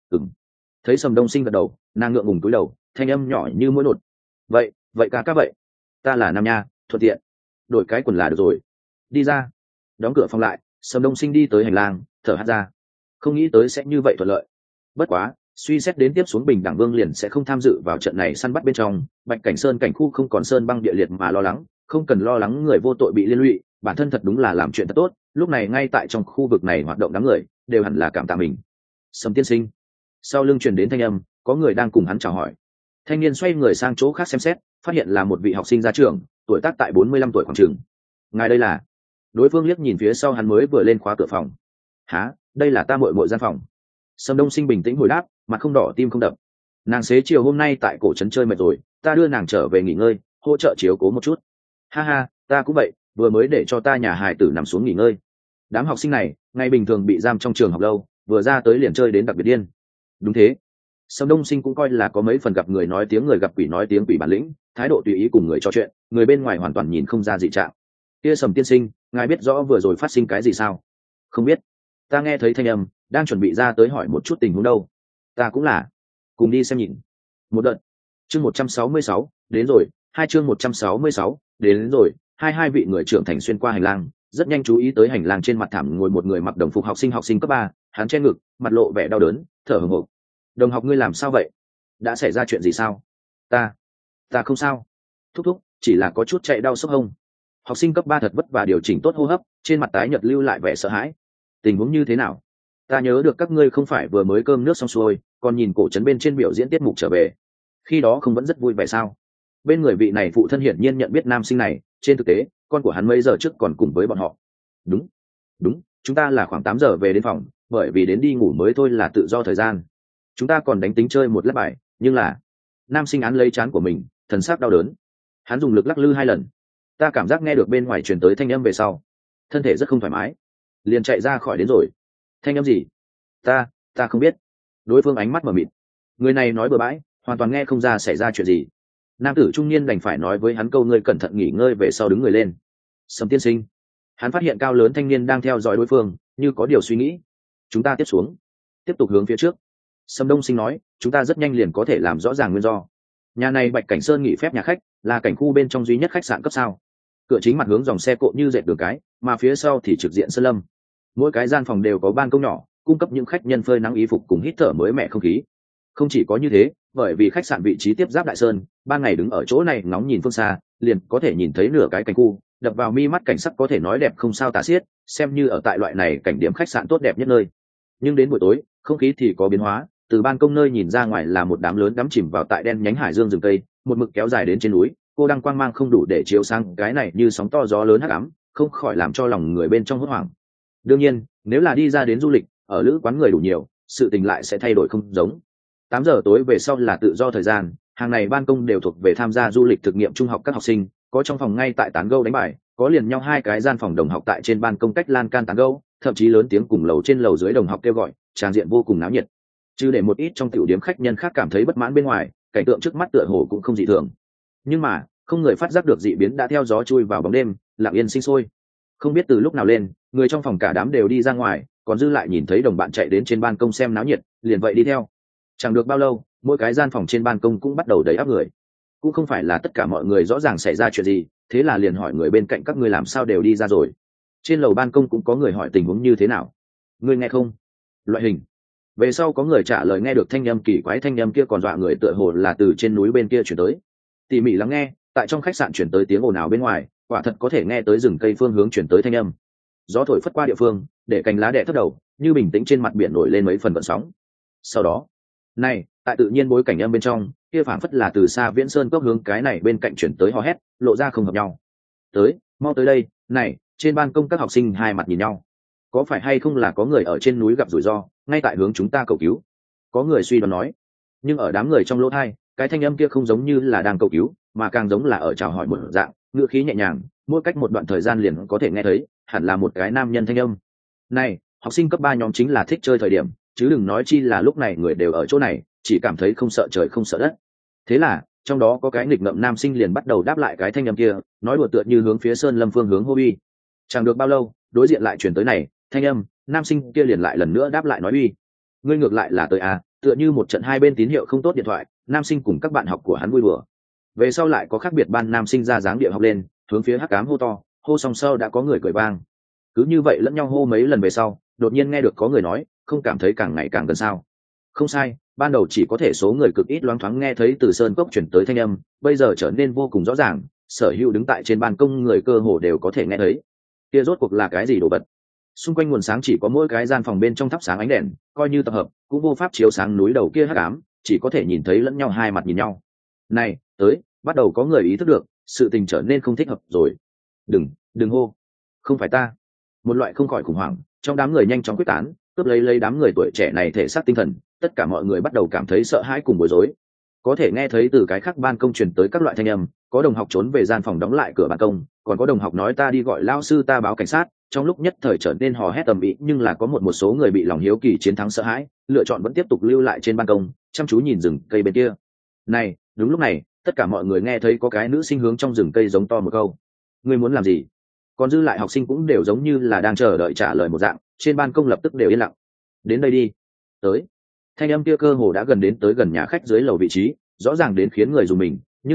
Thấy Sầm Đông Sinh gật đầu, nàng ngượng ngùng cúi đầu, thanh âm nhỏ như mũi nột. Vậy ca vậy, ta là nam nha, thuận tiện đổi cái quần là được rồi. Đi ra. Đóng cửa phòng lại, Sầm Đông Sinh đi tới hành lang, thở hắt ra. Không nghĩ tới sẽ như vậy thuận lợi. Bất quá, suy xét đến tiếp xuống Bình Đẳng Vương liền sẽ không tham dự vào trận này săn bắt bên trong, Bạch Cảnh Sơn cảnh khu không còn sơn băng địa liệt mà lo lắng, không cần lo lắng người vô tội bị liên lụy, bản thân thật đúng là làm chuyện thật tốt. Lúc này ngay tại trong khu vực này hoạt động đám người đều hẳn là cảm tạ mình. Sầm tiên sinh. Sau lưng truyền đến thanh âm, có người đang cùng hắn chào hỏi. Thanh niên xoay người sang chỗ khác xem xét, phát hiện là một vị học sinh ra trường, tuổi tác tại 45 tuổi khoảng chừng. Ngài đây là? Đối phương liếc nhìn phía sau hắn mới vừa lên khóa cửa phòng. Hả, đây là ta muội muội gian phòng. Sầm Đông Sinh bình tĩnh hồi đáp, mặt không đỏ tim không đập. Nàng xế chiều hôm nay tại cổ trấn chơi mệt rồi, ta đưa nàng trở về nghỉ ngơi, hỗ trợ chiếu cố một chút. Ha, ta cũng vậy, vừa mới để cho ta nhà hài tử nằm xuống nghỉ ngơi. Đám học sinh này, ngày bình thường bị giam trong trường học lâu, vừa ra tới liền chơi đến đặc biệt điên. Đúng thế. Sầm Đông Sinh cũng coi là có mấy phần gặp người nói tiếng người gặp quỷ nói tiếng quỷ bản lĩnh, thái độ tùy ý cùng người trò chuyện, người bên ngoài hoàn toàn nhìn không ra dị trạng. Kia Sầm tiên sinh, ngài biết rõ vừa rồi phát sinh cái gì sao? Không biết. Ta nghe thấy thanh âm, đang chuẩn bị ra tới hỏi một chút tình huống đâu. Ta cũng là. Cùng đi xem nhìn. Một đợt. Chương 166, đến rồi. Hai chương 166, đến rồi. Hai vị người trưởng thành xuyên qua hành lang, rất nhanh chú ý tới hành lang trên mặt thảm ngồi một người mặc đồng phục học sinh cấp 3, hắn che ngực, mặt lộ vẻ đau đớn, thở hổn hển. Đồng học ngươi làm sao vậy? Đã xảy ra chuyện gì sao? Ta không sao. Thúc, chỉ là có chút chạy đau sốc hông. Học sinh cấp 3 thật vất vả điều chỉnh tốt hô hấp, trên mặt tái nhợt lưu lại vẻ sợ hãi. Tình huống như thế nào? Ta nhớ được các ngươi không phải vừa mới cơm nước xong xuôi, còn nhìn cổ trấn bên trên biểu diễn tiết mục trở về. Khi đó không vẫn rất vui vẻ sao? Bên người vị này phụ thân hiển nhiên nhận biết nam sinh này, trên thực tế, con của hắn mấy giờ trước còn cùng với bọn họ. Đúng, chúng ta là khoảng 8 giờ về đến phòng, bởi vì đến đi ngủ mới thôi là tự do thời gian. Chúng ta còn đánh tính chơi một lát bài, nhưng là nam sinh án lấy trán của mình, thần sắc đau đớn. Hắn dùng lực lắc lư 2 lần. Ta cảm giác nghe được bên ngoài truyền tới thanh âm về sau, thân thể rất không thoải mái, liền chạy ra khỏi đến rồi. Thanh âm gì? Ta không biết. Đối phương ánh mắt mờ mịt. Người này nói bừa bãi, hoàn toàn nghe không ra xảy ra chuyện gì. Nam tử trung niên đành phải nói với hắn câu ngươi cẩn thận nghỉ ngơi về sau đứng người lên. Sầm tiên sinh. Hắn phát hiện cao lớn thanh niên đang theo dõi đối phương, như có điều suy nghĩ. Chúng ta tiếp xuống, tiếp tục hướng phía trước. Sầm Đông Sinh nói, chúng ta rất nhanh liền có thể làm rõ ràng nguyên do. Nhà này Bạch Cảnh Sơn nghỉ phép nhà khách, là cảnh khu bên trong duy nhất khách sạn cấp sao. Cửa chính mặt hướng dòng xe cộ như dệt đường cái, mà phía sau thì trực diện sơn lâm. Mỗi cái gian phòng đều có ban công nhỏ, cung cấp những khách nhân phơi nắng y phục cùng hít thở mới mẻ không khí. Không chỉ có như thế, bởi vì khách sạn vị trí tiếp giáp Đại Sơn, ban ngày đứng ở chỗ này ngóng nhìn phương xa, liền có thể nhìn thấy nửa cái cảnh khu, đập vào mi mắt cảnh sắc có thể nói đẹp không sao tả xiết, xem như ở tại loại này cảnh điểm khách sạn tốt đẹp nhất nơi. Nhưng đến buổi tối, không khí thì có biến hóa, từ ban công nơi nhìn ra ngoài là một đám lớn đắm chìm vào tại đen nhánh hải dương rừng cây, một mực kéo dài đến trên núi, cô đang quang mang không đủ để chiếu sang cái này như sóng to gió lớn hắc ám, không khỏi làm cho lòng người bên trong hốt hoảng. Đương nhiên, nếu là đi ra đến du lịch, ở lữ quán người đủ nhiều, sự tình lại sẽ thay đổi không giống. 8 giờ tối về sau là tự do thời gian, hàng này ban công đều thuộc về tham gia du lịch thực nghiệm trung học các học sinh, có trong phòng ngay tại tán gẫu đánh bài, có liền nhau 2 cái gian phòng đồng học tại trên ban công cách lan can tán gẫu, thậm chí lớn tiếng cùng lầu trên lầu dưới đồng học kêu gọi, tràng diện vô cùng náo nhiệt. Chứ để một ít trong tiểu điểm khách nhân khác cảm thấy bất mãn bên ngoài, cảnh tượng trước mắt tựa hồ cũng không dị thường. Nhưng mà, không người phát giác được dị biến đã theo gió chui vào bóng đêm, lặng yên sinh sôi. Không biết từ lúc nào lên, người trong phòng cả đám đều đi ra ngoài, còn dư lại nhìn thấy đồng bạn chạy đến trên ban công xem náo nhiệt, liền vậy đi theo. Chẳng được bao lâu, mỗi cái gian phòng trên ban công cũng bắt đầu đầy ắp người. Cũng không phải là tất cả mọi người rõ ràng xảy ra chuyện gì, thế là liền hỏi người bên cạnh các ngươi làm sao đều đi ra rồi. Trên lầu ban công cũng có người hỏi tình huống như thế nào. Ngươi nghe không? Loại hình. Về sau có người trả lời nghe được thanh âm kỳ quái, thanh âm kia còn dọa người, tựa hồ là từ trên núi bên kia chuyển tới. Tỉ mỉ lắng nghe, tại trong khách sạn chuyển tới tiếng ồn ào bên ngoài, quả thật có thể nghe tới rừng cây phương hướng chuyển tới thanh âm. Gió thổi phất qua địa phương, để cành lá đè thấp đầu, như bình tĩnh trên mặt biển nổi lên mấy phần gợn sóng. Sau đó, này, tại tự nhiên bối cảnh âm bên trong, kia phảng phất là từ xa Viễn Sơn cốc hướng cái này bên cạnh chuyển tới hò hét, lộ ra không hợp nhau. Mau tới đây, này, trên ban công các học sinh hai mặt nhìn nhau. Có phải hay không là có người ở trên núi gặp rủi ro, ngay tại hướng chúng ta cầu cứu? Có người suy đoán nói. Nhưng ở đám người trong lỗ thai, cái thanh âm kia không giống như là đang cầu cứu, mà càng giống là ở chào hỏi một dạng, ngữ khí nhẹ nhàng, mỗi cách một đoạn thời gian liền có thể nghe thấy, hẳn là một cái nam nhân thanh âm. Này, học sinh cấp 3 nhóm chính là thích chơi thời điểm, chứ đừng nói chi là lúc này người đều ở chỗ này, chỉ cảm thấy không sợ trời không sợ đất. Thế là, trong đó có cái nghịch ngợm nam sinh liền bắt đầu đáp lại cái thanh âm kia, nói đùa tựa như hướng phía Sơn Lâm phương hướng hô uy. Chẳng được bao lâu, đối diện lại chuyển tới này, thanh âm, nam sinh kia liền lại lần nữa đáp lại nói uy. Ngươi ngược lại là tới à, tựa như một trận hai bên tín hiệu không tốt điện thoại, nam sinh cùng các bạn học của hắn vui đùa. Về sau lại có khác biệt ban nam sinh ra dáng địa học lên, hướng phía hắc ám hô to, hô xong sau đã có người cười vang. Cứ như vậy lẫn nhau hô mấy lần về sau, đột nhiên nghe được có người nói, không cảm thấy càng ngày càng gần sao? Không sai, ban đầu chỉ có thể số người cực ít loáng thoáng nghe thấy từ sơn cốc chuyển tới thanh âm, bây giờ trở nên vô cùng rõ ràng, sở hữu đứng tại trên ban công người cơ hồ đều có thể nghe thấy. Kia rốt cuộc là cái gì đồ vật? Xung quanh nguồn sáng chỉ có mỗi cái gian phòng bên trong thắp sáng ánh đèn, coi như tập hợp, cũng vô pháp chiếu sáng núi đầu kia hắc ám, chỉ có thể nhìn thấy lẫn nhau hai mặt nhìn nhau. Này, bắt đầu có người ý thức được, sự tình trở nên không thích hợp rồi. Đừng hô, không phải ta. Một loại không khỏi khủng hoảng, trong đám người nhanh chóng quyết tán, cướp lấy đám người tuổi trẻ này thể xác tinh thần, tất cả mọi người bắt đầu cảm thấy sợ hãi cùng bối rối. Có thể nghe thấy từ cái khác ban công truyền tới các loại thanh âm, có đồng học trốn về gian phòng đóng lại cửa ban công, còn có đồng học nói ta đi gọi lao sư, ta báo cảnh sát. Trong lúc nhất thời trở nên hò hét tầm ĩ, nhưng là có một số người bị lòng hiếu kỳ chiến thắng sợ hãi, lựa chọn vẫn tiếp tục lưu lại trên ban công, chăm chú nhìn rừng cây bên kia. Này, đúng lúc này, tất cả mọi người nghe thấy có cái nữ sinh hướng trong rừng cây giống to một câu. Ngươi muốn làm gì? Còn dư lại học sinh cũng đều giống như là đang chờ đợi trả lời một dạng, trên ban công lập tức đều yên lặng. Đến đây đi. Tới. Thanh âm kia cơ hồ đã gần đến tới gần nhà khách dưới lầu vị trí, rõ ràng đến khiến người dùng mình, nhưng mà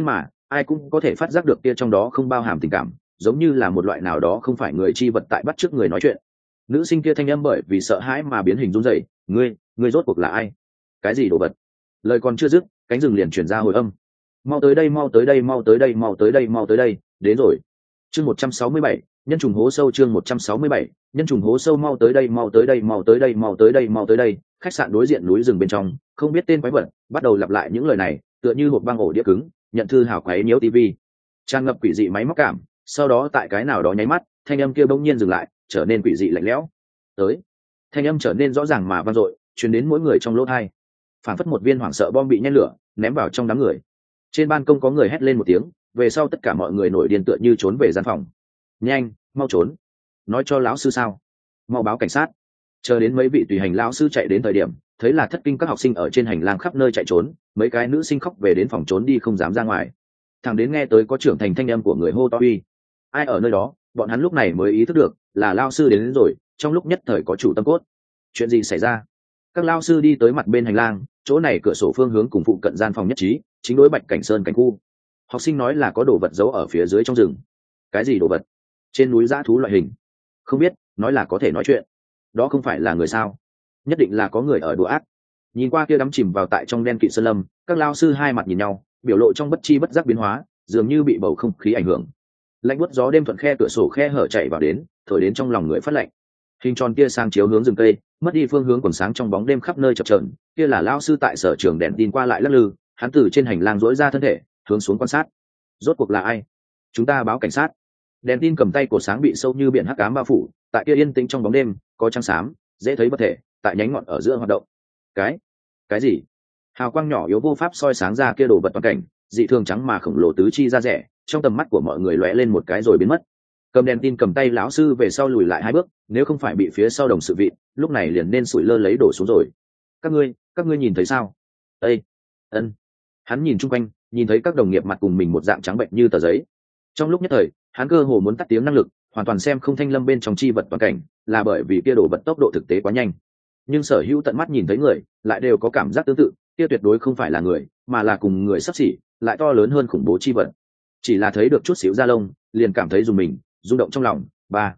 ai cũng có thể phát giác được kia trong đó không bao hàm tình cảm, giống như là một loại nào đó không phải người chi vật tại bắt trước người nói chuyện. Nữ sinh kia thanh âm bởi vì sợ hãi mà biến hình run rẩy, ngươi rốt cuộc là ai? Cái gì đồ vật? Lời còn chưa dứt, cánh rừng liền truyền ra hồi âm. Mau tới đây, mau tới đây, mau tới đây, mau tới đây, mau tới đây, đến rồi. Chương 167, nhân trùng hố sâu. Chương 167, nhân trùng hố sâu. Mau tới đây, mau tới đây, mau tới đây, mau tới đây, mau tới đây. Khách sạn đối diện núi rừng bên trong, không biết tên quái vật bắt đầu lặp lại những lời này, tựa như hộp băng ổ đĩa cứng, nhận thư hào quái nhiễu tivi, tràn ngập quỷ dị máy móc cảm. Sau đó tại cái nào đó nháy mắt, thanh âm kia bỗng nhiên dừng lại, trở nên quỷ dị lạnh lẽo. Tới, thanh âm trở nên rõ ràng mà vang dội, truyền đến mỗi người trong lỗ tai. Phản phất một viên hoảng sợ bom bị nhen lửa, ném vào trong đám người. Trên ban công có người hét lên một tiếng, về sau tất cả mọi người nổi điên tựa như trốn về gian phòng. Nhanh, mau trốn! Nói cho lão sư sao? Mau báo cảnh sát! Chờ đến mấy vị tùy hành lão sư chạy đến thời điểm, thấy là thất kinh các học sinh ở trên hành lang khắp nơi chạy trốn, mấy cái nữ sinh khóc về đến phòng trốn đi không dám ra ngoài. Thằng đến nghe tới có trưởng thành thanh âm của người hô to uy. Ai ở nơi đó, bọn hắn lúc này mới ý thức được là lão sư đến rồi, trong lúc nhất thời có chủ tâm cốt. Chuyện gì xảy ra? Các lão sư đi tới mặt bên hành lang, chỗ này cửa sổ phương hướng cùng phụ cận gian phòng nhất trí, chính đối Bạch Cảnh Sơn cảnh khu. Học sinh nói là có đồ vật giấu ở phía dưới trong rừng. Cái gì đồ vật? Trên núi dã thú loại hình? Không biết, nói là có thể nói chuyện. Đó không phải là người sao? Nhất định là có người ở đùa ác. Nhìn qua kia đắm chìm vào tại trong đen kịt sơn lâm, các lao sư hai mặt nhìn nhau, biểu lộ trong bất chi bất giác biến hóa, dường như bị bầu không khí ảnh hưởng. Lạnh buốt gió đêm thuận khe cửa sổ khe hở chạy vào đến, thổi đến trong lòng người phát lạnh. Hình tròn tia sang chiếu hướng rừng cây, mất đi phương hướng quần sáng trong bóng đêm khắp nơi chập chờn. Kia là lao sư tại sở trường đèn tin qua lại lắc lư, hắn từ trên hành lang duỗi ra thân thể, hướng xuống quan sát. Rốt cuộc là ai? Chúng ta báo cảnh sát. Đèn tin cầm tay cột sáng bị sâu như biển hắc ám bao phủ, tại kia yên tĩnh trong bóng đêm, có trăng xám, dễ thấy bất thể, tại nhánh ngọn ở giữa hoạt động. Cái gì? Hào quang nhỏ yếu vô pháp soi sáng ra kia đồ vật toàn cảnh, dị thường trắng mà khổng lồ tứ chi ra rẻ, trong tầm mắt của mọi người lóe lên một cái rồi biến mất. Cầm đèn tin cầm tay lão sư về sau lùi lại 2 bước, nếu không phải bị phía sau đồng sự vị, lúc này liền nên sụi lơ lấy đổ xuống rồi. Các ngươi nhìn thấy sao? Ê, ân. Hắn nhìn chung quanh, nhìn thấy các đồng nghiệp mặt cùng mình một dạng trắng bệnh như tờ giấy. Trong lúc nhất thời, hắn cơ hồ muốn tắt tiếng năng lực, hoàn toàn xem không thanh lâm bên trong chi vật toàn cảnh, là bởi vì kia đổ vật tốc độ thực tế quá nhanh. Nhưng sở hữu tận mắt nhìn thấy người, lại đều có cảm giác tương tự, kia tuyệt đối không phải là người, mà là cùng người sắp xỉ, lại to lớn hơn khủng bố chi vật. Chỉ là thấy được chút xíu da lông, liền cảm thấy rùng mình, rung động trong lòng.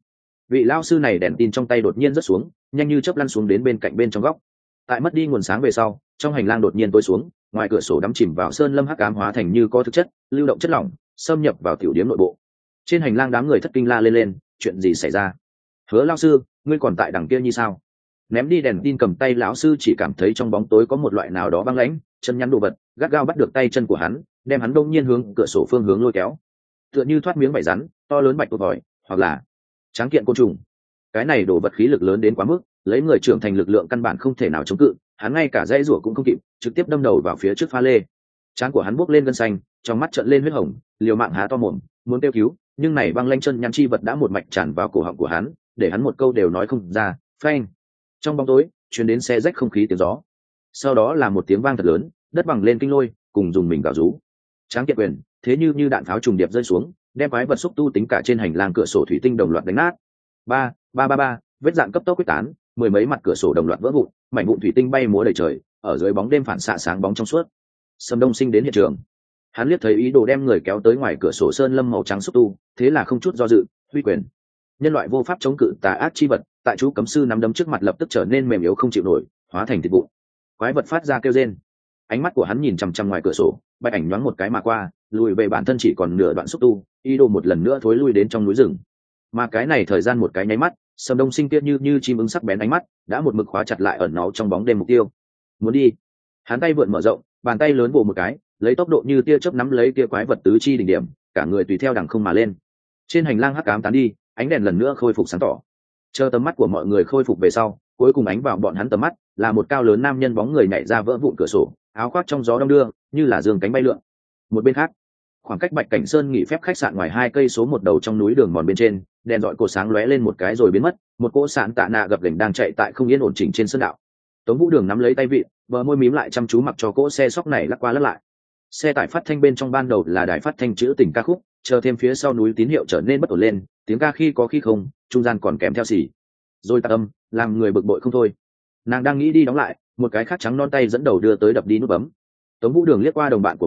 Vị lão sư này đèn tin trong tay đột nhiên rớt xuống, nhanh như chớp lăn xuống đến bên cạnh bên trong góc. Tại mất đi nguồn sáng về sau, trong hành lang đột nhiên tối xuống, ngoài cửa sổ đắm chìm vào sơn lâm hắc ám hóa thành như có thực chất, lưu động chất lỏng, xâm nhập vào tiểu điểm nội bộ. Trên hành lang đám người thất kinh la lên, chuyện gì xảy ra? Hứa lão sư, ngươi còn tại đằng kia như sao? Ném đi đèn tin cầm tay lão sư chỉ cảm thấy trong bóng tối có một loại nào đó băng lãnh, chân nhắn đồ vật, gắt gao bắt được tay chân của hắn, đem hắn đông nhiên hướng cửa sổ phương hướng lôi kéo. Tựa như thoát miếng vảy rắn, to lớn bạch tuộc vòi, hoặc là tráng kiện côn trùng. Cái này đổ vật khí lực lớn đến quá mức, lấy người trưởng thành lực lượng căn bản không thể nào chống cự, hắn ngay cả dãy rủa cũng không kịp, trực tiếp đâm đầu vào phía trước pha lê. Trán của hắn buốc lên gân xanh, trong mắt trợn lên huyết hồng, liều mạng há to mồm, muốn kêu cứu, nhưng này băng lanh chân nhắn chi vật đã một mạch tràn vào cổ họng của hắn, để hắn một câu đều nói không ra. Phanh! Trong bóng tối, truyền đến xe rách không khí tiếng gió. Sau đó là một tiếng vang thật lớn, đất bằng lên kinh lôi, cùng dùng mình gào rú. Tráng kiện quyền, thế như đạn pháo trùng điệp rơi xuống, đem quái vật xúc tu tính cả trên hành lang cửa sổ thủy tinh đồng loạt đánh nát. Ba, vết dạn cấp tốc quyết tán, mười mấy mặt cửa sổ đồng loạt vỡ vụn, mảnh vụn thủy tinh bay múa đầy trời, ở dưới bóng đêm phản xạ sáng bóng trong suốt. Sâm Đông Sinh đến hiện trường, hắn liếc thấy ý đồ đem người kéo tới ngoài cửa sổ sơn lâm màu trắng xúc tu, thế là không chút do dự, huy quyền. Nhân loại vô pháp chống cự tà ác chi vật, tại chú cấm sư nắm đấm trước mặt lập tức trở nên mềm yếu không chịu nổi, hóa thành thịt vụn. Quái vật phát ra kêu rên. Ánh mắt của hắn nhìn chằm chằm ngoài cửa sổ, bạch ảnh nhoáng một cái mà qua, lùi về bản thân chỉ còn nửa đoạn xúc tu, ý đồ một lần nữa thối lui đến trong núi rừng. Mà cái này thời gian một cái nháy mắt, Sâm Đông Sinh kia như chim ưng sắc bén ánh mắt đã một mực khóa chặt lại ẩn náu trong bóng đêm mục tiêu. Muốn đi. Hắn tay vượn mở rộng, bàn tay lớn vồ một cái, lấy tốc độ như tia chớp nắm lấy kia quái vật tứ chi đỉnh điểm, cả người tùy theo đằng không mà lên. Trên hành lang hắc ám tán đi, ánh đèn lần nữa khôi phục sáng tỏ. Chờ tầm mắt của mọi người khôi phục về sau, cuối cùng ánh vào bọn hắn tầm mắt là một cao lớn nam nhân bóng người nhảy ra vỡ vụn cửa sổ, áo khoác trong gió đong đưa, như là dương cánh bay lượn. Một bên khác, khoảng cách Bạch Cảnh Sơn nghỉ phép khách sạn ngoài 2 cây số một đầu trong núi đường mòn bên trên, đèn dọi cột sáng lóe lên một cái rồi biến mất, một cỗ sạn tạ nạ gập ghềnh đang chạy tại không yên ổn chỉnh trên sơn đạo. Tống Vũ Đường nắm lấy tay vịn, bờ môi mím lại chăm chú mặc cho cỗ xe sóc này lắc qua lắc lại. Xe tải phát thanh bên trong ban đầu là đài phát thanh trữ tình ca khúc, chờ thêm phía sau núi tín hiệu trở nên bất ổn lên, tiếng ca khi có khi không, trung gian còn kèm theo xì rồi tạc âm, làm người bực bội không thôi. Nàng đang nghĩ đi đóng lại, một cái khác trắng non tay dẫn đầu đưa tới đập đi nút bấm. Tống Vũ Đường liếc qua đồng bạn của mình,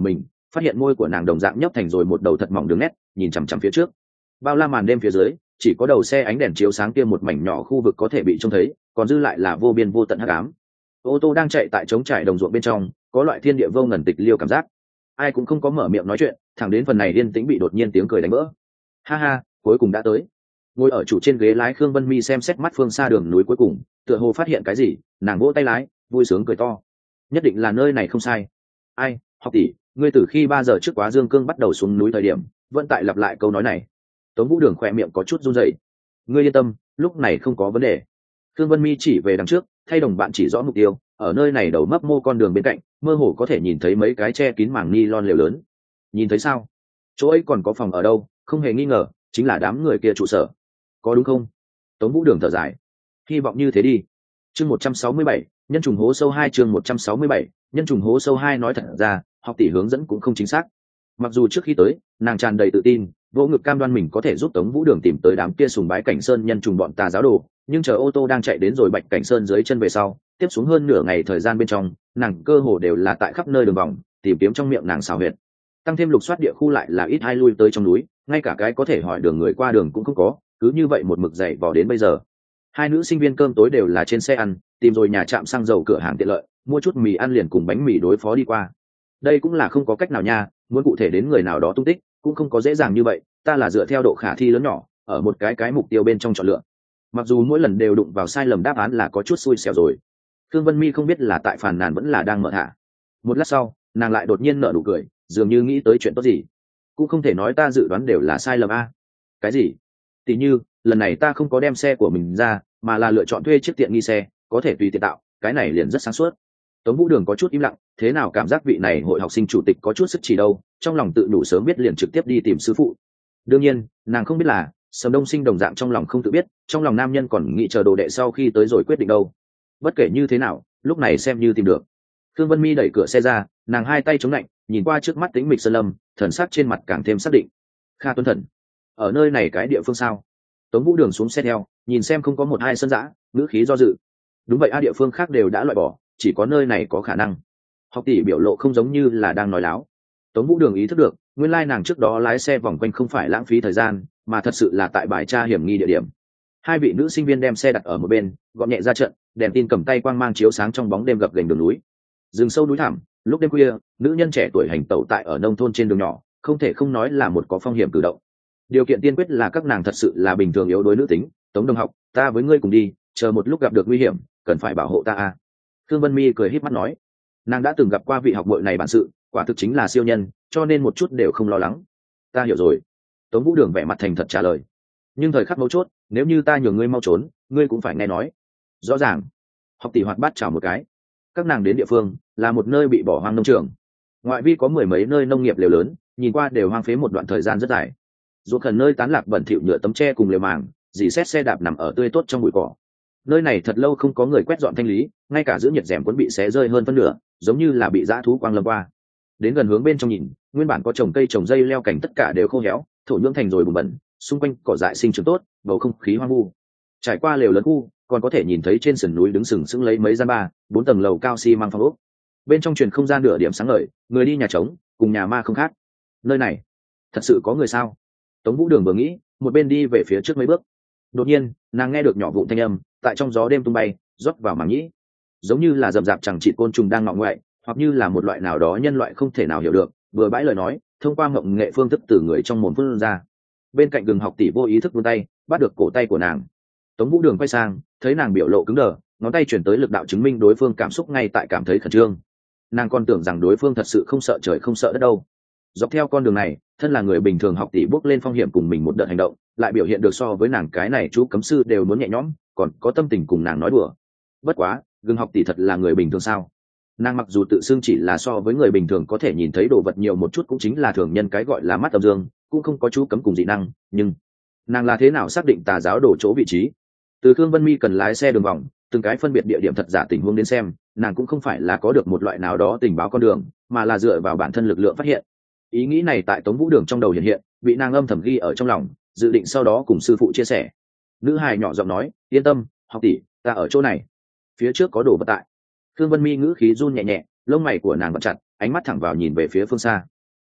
phát hiện môi của nàng đồng dạng nhấp thành rồi một đầu thật mỏng đường nét, nhìn chằm chằm phía trước. Bao la màn đêm phía dưới, chỉ có đầu xe ánh đèn chiếu sáng kia một mảnh nhỏ khu vực có thể bị trông thấy, còn dư lại là vô biên vô tận hắc ám. Ô tô đang chạy tại trống trải đồng ruộng bên trong, có loại thiên địa vô ngần tịch liêu cảm giác. Ai cũng không có mở miệng nói chuyện, thẳng đến phần này yên tĩnh bị đột nhiên tiếng cười đánh vỡ. Ha ha, cuối cùng đã tới. Ngồi ở chủ trên ghế lái Khương Vân Mi xem xét mắt phương xa đường núi cuối cùng, tựa hồ phát hiện cái gì, nàng vỗ tay lái, vui sướng cười to. Nhất định là nơi này không sai. Ai, học tỷ, ngươi từ khi 3 giờ trước quá Dương Cương bắt đầu xuống núi thời điểm, vẫn tại lặp lại câu nói này. Tống Vũ Đường khỏe miệng có chút run rẩy. Ngươi yên tâm, lúc này không có vấn đề. Khương Vân Mi chỉ về đằng trước, thay đồng bạn chỉ rõ mục tiêu, ở nơi này đầu mấp mô con đường bên cạnh, mơ hồ có thể nhìn thấy mấy cái che kín mảng ni lon lều lớn. Nhìn thấy sao? Chỗ ấy còn có phòng ở đâu, không hề nghi ngờ, chính là đám người kia trụ sở. Có đúng không? Tống Vũ Đường thở dài. Hy vọng như thế đi. Chương 167, nhân trùng hố sâu 2 chương 167, nhân trùng hố sâu 2 nói thật ra, học tỷ hướng dẫn cũng không chính xác. Mặc dù trước khi tới, nàng tràn đầy tự tin, vỗ ngực cam đoan mình có thể giúp Tống Vũ Đường tìm tới đám kia sùng bái Cảnh Sơn nhân trùng bọn tà giáo đồ, nhưng chờ ô tô đang chạy đến rồi Bạch Cảnh Sơn dưới chân về sau, tiếp xuống hơn nửa ngày thời gian bên trong, nàng cơ hồ đều là tại khắp nơi đường vòng, tìm kiếm trong miệng nàng xào huyệt. Tăng thêm lục soát địa khu lại là ít ai lui tới trong núi, ngay cả cái có thể hỏi đường người qua đường cũng không có, cứ như vậy một mực dậy vò đến bây giờ. Hai nữ sinh viên cơm tối đều là trên xe ăn, tìm rồi nhà trạm xăng dầu cửa hàng tiện lợi, mua chút mì ăn liền cùng bánh mì đối phó đi qua. Đây cũng là không có cách nào nha, muốn cụ thể đến người nào đó tung tích cũng không có dễ dàng như vậy, ta là dựa theo độ khả thi lớn nhỏ, ở một cái mục tiêu bên trong chọn lựa. Mặc dù mỗi lần đều đụng vào sai lầm đáp án là có chút xui xẻo rồi. Thương Vân Mi không biết là tại phàn nàn vẫn là đang mở thả. Một lát sau, nàng lại đột nhiên nở nụ cười, dường như nghĩ tới chuyện tốt gì. Cũng không thể nói ta dự đoán đều là sai lầm a. Cái gì? Tỉ như, lần này ta không có đem xe của mình ra, mà là lựa chọn thuê chiếc tiện nghi xe, có thể tùy tiện tạo, cái này liền rất sáng suốt. Tống Vũ Đường có chút im lặng, thế nào cảm giác vị này hội học sinh chủ tịch có chút sức chỉ đâu, trong lòng tự đủ sớm biết liền trực tiếp đi tìm sư phụ. Đương nhiên, nàng không biết là, Sầm Đông Sinh đồng dạng trong lòng không tự biết, trong lòng nam nhân còn nghĩ chờ đồ đệ sau khi tới rồi quyết định đâu. Bất kể như thế nào, lúc này xem như tìm được. Thương Vân Mi đẩy cửa xe ra, nàng hai tay chống lạnh, nhìn qua trước mắt tĩnh mịch sơn lâm, thần sắc trên mặt càng thêm xác định. Kha Tuấn Thần, ở nơi này cái địa phương sao? Tống Vũ Đường xuống xe theo, nhìn xem không có một hai sân dã, ngữ khí do dự. Đúng vậy a, địa phương khác đều đã loại bỏ, chỉ có nơi này có khả năng. Học tỷ biểu lộ không giống như là đang nói láo. Tống Vũ Đường ý thức được, nguyên lai nàng trước đó lái xe vòng quanh không phải lãng phí thời gian, mà thật sự là tại bài tra hiểm nghi địa điểm. Hai vị nữ sinh viên đem xe đặt ở một bên, gọn nhẹ ra trận, đèn tin cầm tay quang mang chiếu sáng trong bóng đêm gập ghềnh đường núi. Rừng sâu núi thẳm, lúc đêm khuya, nữ nhân trẻ tuổi hành tẩu tại ở nông thôn trên đường nhỏ, không thể không nói là một có phong hiểm cử động. Điều kiện tiên quyết là các nàng thật sự là bình thường yếu đuối nữ tính. Tống đồng học, ta với ngươi cùng đi, chờ một lúc gặp được nguy hiểm, cần phải bảo hộ ta a. Thương Vân Mi cười híp mắt nói, nàng đã từng gặp qua vị học muội này bản sự, quả thực chính là siêu nhân, cho nên một chút đều không lo lắng. Ta hiểu rồi. Tống Vũ Đường vẻ mặt thành thật trả lời. Nhưng thời khắc mấu chốt, nếu như ta nhường ngươi mau trốn, ngươi cũng phải nghe nói. Rõ ràng. Học tỷ hoạt bát chào một cái. Các nàng đến địa phương là một nơi bị bỏ hoang nông trường, ngoại vi có mười mấy nơi nông nghiệp lều lớn, nhìn qua đều hoang phế một đoạn thời gian rất dài. Ruộng khẩn nơi tán lạc bẩn thỉu nhựa tấm tre cùng lều màng, dì xét xe đạp nằm ở tươi tốt trong bụi cỏ. Nơi này thật lâu không có người quét dọn thanh lý, ngay cả giữ nhiệt rèm cũng bị xé rơi hơn phân nửa, giống như là bị dã thú quăng lâm qua. Đến gần hướng bên trong nhìn, nguyên bản có trồng cây trồng dây leo cảnh tất cả đều khô héo, thổ nhưỡng thành rồi bùn bẩn, xung quanh cỏ dại sinh trưởng tốt, bầu không khí hoang vu. Trải qua lều lớn khu, còn có thể nhìn thấy trên sườn núi đứng sừng sững lấy mấy gian 3, 4 tầng lầu cao xi măng phong ốc. Bên trong truyền không gian nửa điểm sáng ngời, người đi nhà trống, cùng nhà ma không khác. Nơi này, thật sự có người sao? Tống Vũ Đường vừa nghĩ, một bên đi về phía trước mấy bước. Đột nhiên, nàng nghe được nhỏ vụn thanh âm, tại trong gió đêm tung bay, rót vào màng nhĩ. Giống như là rậm rạp chẳng trị côn trùng đang ngọ ngoại, hoặc như là một loại nào đó nhân loại không thể nào hiểu được, vừa bãi lời nói, thông qua ngộng nghệ phương thức từ người trong mồm phun ra. Bên cạnh Gừng Học tỷ vô ý thức vươn tay, bắt được cổ tay của nàng. Tống Vũ Đường quay sang, thấy nàng biểu lộ cứng đờ, ngón tay chuyển tới lực đạo chứng minh đối phương cảm xúc ngay tại cảm thấy khẩn trương. Nàng còn tưởng rằng đối phương thật sự không sợ trời không sợ đất đâu. Dọc theo con đường này, thân là người bình thường Học tỷ bước lên phong hiểm cùng mình một đợt hành động, lại biểu hiện được so với nàng cái này chú cấm sư đều muốn nhẹ nhõm, còn có tâm tình cùng nàng nói đùa. Bất quá, Gừng Học tỷ thật là người bình thường sao? Nàng mặc dù tự xưng chỉ là so với người bình thường có thể nhìn thấy đồ vật nhiều một chút, cũng chính là thường nhân cái gọi là mắt âm dương, cũng không có chú cấm cùng dị năng, nhưng nàng là thế nào xác định tà giáo đổ chỗ vị trí? Từ Khương Vân Mi cần lái xe đường vòng, từng cái phân biệt địa điểm thật giả tình huống đến xem, nàng cũng không phải là có được một loại nào đó tình báo con đường, mà là dựa vào bản thân lực lượng phát hiện. Ý nghĩ này tại Tống Vũ Đường trong đầu hiện hiện, bị nàng âm thầm ghi ở trong lòng, dự định sau đó cùng sư phụ chia sẻ. Nữ hài nhỏ giọng nói, yên tâm, học tỷ, ta ở chỗ này, phía trước có đồ vật tại. Khương Vân Mi ngữ khí run nhẹ nhẹ, lông mày của nàng vặn chặt, ánh mắt thẳng vào nhìn về phía phương xa.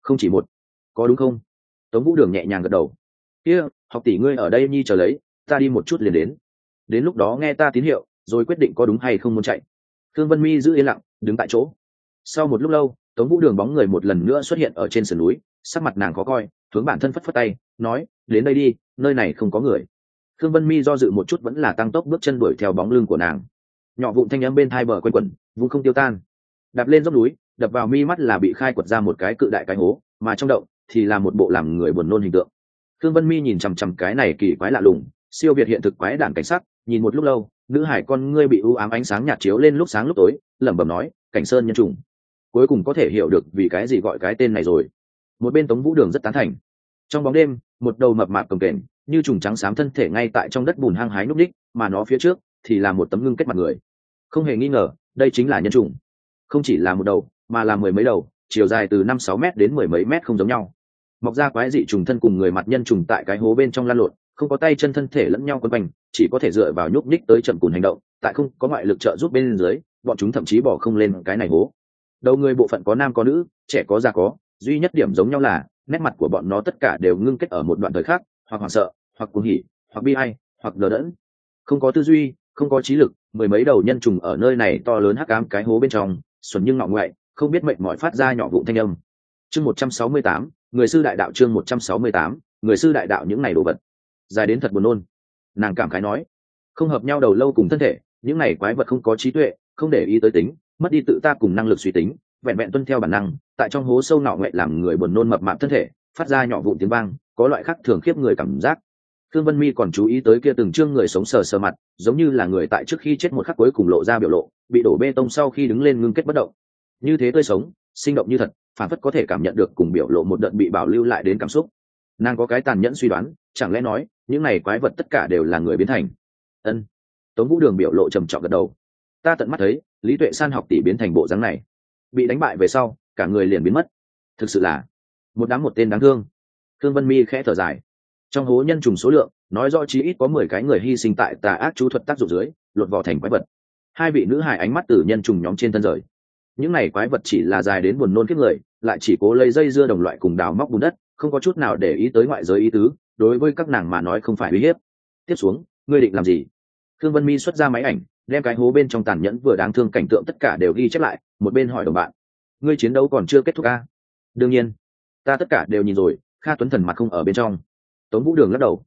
Không chỉ một. Có đúng không? Tống Vũ Đường nhẹ nhàng gật đầu. Kia, học tỷ ngươi ở đây nhi chờ lấy, ta đi một chút liền đến lúc đó nghe ta tín hiệu rồi quyết định có đúng hay không muốn chạy. Thương Vân Mi giữ yên lặng đứng tại chỗ. Sau một lúc lâu, Tống Vũ Đường bóng người một lần nữa xuất hiện ở trên sườn núi, sắc mặt nàng khó coi, hướng bản thân phất phất tay nói, đến đây đi, nơi này không có người. Thương Vân Mi do dự một chút vẫn là tăng tốc bước chân đuổi theo bóng lưng của nàng. Nhỏ vụn thanh âm bên thai bờ quanh quẩn, vung không tiêu tan. Đạp lên dốc núi, đập vào mi mắt là bị khai quật ra một cái cự đại cái hố, mà trong động thì là một bộ làm người buồn nôn hình tượng. Thương Vân Mi nhìn chằm chằm cái này kỳ quái lạ lùng, siêu việt hiện thực quái đản cảnh sắc, nhìn một lúc lâu, nữ hải con ngươi bị u ám ánh sáng nhạt chiếu lên lúc sáng lúc tối, lẩm bẩm nói, cảnh sơn nhân trùng. Cuối cùng có thể hiểu được vì cái gì gọi cái tên này rồi. Một bên Tống Vũ Đường rất tán thành. Trong bóng đêm, một đầu mập mạp cồng kềnh, như trùng trắng xám thân thể ngay tại trong đất bùn hăng hái núp đích, mà nó phía trước thì là một tấm ngưng kết mặt người. Không hề nghi ngờ, đây chính là nhân trùng. Không chỉ là một đầu, mà là mười mấy đầu, chiều dài từ 5-6 mét đến mười mấy mét không giống nhau. Mọc ra quái dị trùng thân cùng người mặt nhân trùng tại cái hố bên trong lăn lộn, không có tay chân thân thể lẫn nhau quấn quanh, chỉ có thể dựa vào nhúc nhích tới chậm cùn hành động, tại không có ngoại lực trợ giúp bên dưới, bọn chúng thậm chí bỏ không lên cái này hố. Đầu người bộ phận có nam có nữ, trẻ có già có, duy nhất điểm giống nhau là nét mặt của bọn nó tất cả đều ngưng kết ở một đoạn thời khắc, hoặc hoảng sợ, hoặc cuồng hỉ, hoặc bi ai, hoặc đờ đẫn. Không có tư duy, không có trí lực, mười mấy đầu nhân trùng ở nơi này to lớn hắc ám cái hố bên trong, xuẩn nhưng ngọ ngoại, không biết mệnh mỏi phát ra nhỏ vụn thanh âm. Chương 168, người sư đại đạo. Chương 168, người sư đại đạo. Những này đồ vật dài đến thật buồn nôn. Nàng cảm khái nói, không hợp nhau đầu lâu cùng thân thể, những này quái vật không có trí tuệ, không để ý tới tính, mất đi tự ta cùng năng lực suy tính, vẹn vẹn tuân theo bản năng, tại trong hố sâu nọ ngoại làm người buồn nôn mập mạp thân thể, phát ra nhỏ vụn tiếng vang, có loại khác thường khiếp người cảm giác. Thương Vân Mi còn chú ý tới kia từng trương người sống sờ sờ mặt, giống như là người tại trước khi chết một khắc cuối cùng lộ ra biểu lộ, bị đổ bê tông sau khi đứng lên ngưng kết bất động. Như thế tươi sống, sinh động như thật, phản phất có thể cảm nhận được cùng biểu lộ một đợt bị bảo lưu lại đến cảm xúc. Nàng có cái tàn nhẫn suy đoán, chẳng lẽ nói, những này quái vật tất cả đều là người biến thành? Ân. Tống Vũ Đường biểu lộ trầm trọng gật đầu. Ta tận mắt thấy, Lý Tuệ San học tỷ biến thành bộ dáng này, bị đánh bại về sau, cả người liền biến mất. Thực sự là một đám một tên đáng thương. Thương Vân Mi khẽ thở dài. Trong hố nhân trùng số lượng, nói rõ chí ít có 10 cái người hy sinh tại tà ác chú thuật tác dụng dưới, lột vỏ thành quái vật. Hai vị nữ hài ánh mắt từ nhân trùng nhóm trên thân rời. Những này quái vật chỉ là dài đến buồn nôn kiếp người, lại chỉ cố lấy dây dưa đồng loại cùng đào móc bùn đất, không có chút nào để ý tới ngoại giới ý tứ, đối với các nàng mà nói không phải uy hiếp. Tiếp xuống, ngươi định làm gì? Thương Vân Mi xuất ra máy ảnh, đem cái hố bên trong tàn nhẫn vừa đáng thương cảnh tượng tất cả đều ghi chép lại, một bên hỏi đồng bạn, ngươi chiến đấu còn chưa kết thúc à? Đương nhiên, ta tất cả đều nhìn rồi. Kha Tuấn Thần mặt không ở bên trong. Tống Vũ Đường lắc đầu.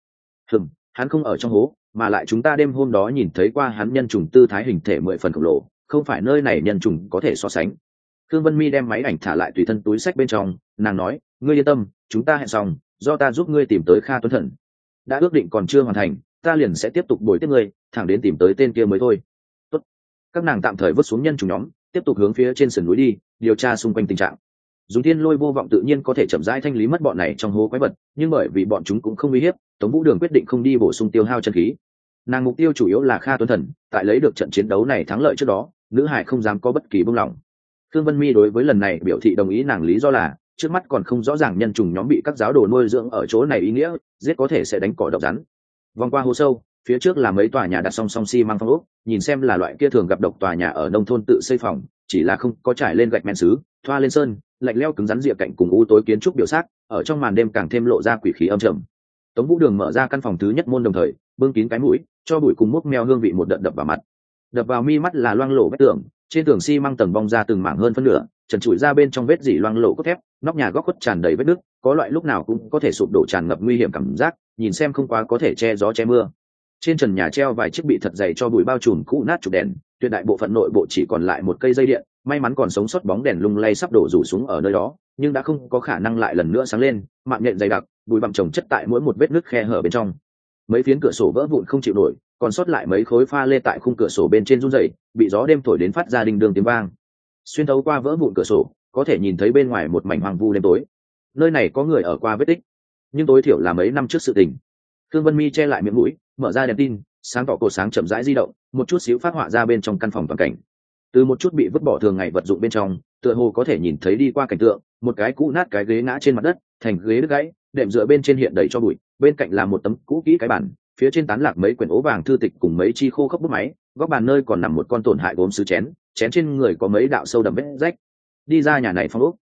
Hắn không ở trong hố, mà lại chúng ta đêm hôm đó nhìn thấy qua hắn nhân trùng tư thái hình thể 10 phần khổng lồ, không phải nơi này nhân trùng có thể so sánh. Thương Vân Mi đem máy ảnh thả lại tùy thân túi sách bên trong, nàng nói, ngươi yên tâm, chúng ta hẹn xong, do ta giúp ngươi tìm tới Kha Tuấn Thần. Đã ước định còn chưa hoàn thành, ta liền sẽ tiếp tục bồi tiếp ngươi, thẳng đến tìm tới tên kia mới thôi. Tốt. Các nàng tạm thời vứt xuống nhân trùng nhóm, tiếp tục hướng phía trên sườn núi đi, điều tra xung quanh tình trạng. Dùng thiên lôi vô vọng tự nhiên có thể chậm rãi thanh lý mất bọn này trong hố quái vật, nhưng bởi vì bọn chúng cũng không uy hiếp, Tống Vũ Đường quyết định không đi bổ sung tiêu hao chân khí. Nàng mục tiêu chủ yếu là Kha Tuấn Thần, tại lấy được trận chiến đấu này thắng lợi trước đó, nữ hải không dám có bất kỳ buông lỏng. Thương Vân Mi đối với lần này biểu thị đồng ý, nàng lý do là trước mắt còn không rõ ràng nhân trùng nhóm bị các giáo đồ nuôi dưỡng ở chỗ này ý nghĩa, giết có thể sẽ đánh cỏ độc rắn. Vòng qua hố sâu, phía trước là mấy tòa nhà đặt song song xi măng phong ốc, nhìn xem là loại kia thường gặp độc tòa nhà ở nông thôn tự xây phòng, chỉ là không có trải lên gạch men sứ, thoa lên sơn, lạnh lẽo cứng rắn rìa cạnh cùng u tối kiến trúc biểu sắc, ở trong màn đêm càng thêm lộ ra quỷ khí âm trầm. Tống Vũ Đường mở ra căn phòng thứ nhất môn đồng thời, bưng kín cái mũi, cho bụi cùng mốc meo hương vị một đợt đập vào mặt. Đập vào mi mắt là loang lổ vách tường, trên tường xi măng tầng bong ra từng mảng hơn phân nửa, trần trụi ra bên trong vết dỉ loang lổ cốt thép, nóc nhà góc khuất tràn đầy vết nứt, có loại lúc nào cũng có thể sụp đổ, tràn ngập nguy hiểm cảm giác, nhìn xem không quá có thể che gió che mưa. Trên trần nhà treo vài chiếc bị thật dày cho bụi bao trùm cũ nát trụ đèn, tuyệt đại bộ phận nội bộ chỉ còn lại một cây dây điện, may mắn còn sống sót bóng đèn lung lay sắp đổ rủ xuống ở nơi đó, nhưng đã không có khả năng lại lần nữa sáng lên, mạng nhện dày đặc, bụi bặm chồng chất tại mỗi một vết nứt khe hở bên trong. Mấy phiến cửa sổ vỡ vụn không chịu nổi, còn sót lại mấy khối pha lê tại khung cửa sổ bên trên run rẩy, bị gió đêm thổi đến phát ra đinh đương tiếng vang. Xuyên thấu qua vỡ vụn cửa sổ, có thể nhìn thấy bên ngoài một mảnh hoang vu đêm tối. Nơi này có người ở qua vết tích, nhưng tối thiểu là mấy năm trước sự tình. Thương Vân Mi che lại miệng mũi, mở ra đèn tin, sáng tỏ cột sáng chậm rãi di động, một chút xíu phát họa ra bên trong căn phòng toàn cảnh. Từ một chút bị vứt bỏ thường ngày vật dụng bên trong, tựa hồ có thể nhìn thấy đi qua cảnh tượng, một cái cũ nát cái ghế ngã trên mặt đất, thành ghế đứt gãy, đệm dựa bên trên hiện đầy cho bụi, bên cạnh là một tấm cũ kỹ cái bàn, phía trên tán lạc mấy quyển ố vàng thư tịch cùng mấy chi khô khốc bút máy, góc bàn nơi còn nằm một con tổn hại gốm sứ chén, chén trên người có mấy đạo sâu đậm vết rách. Đi ra nhà này phong ốc,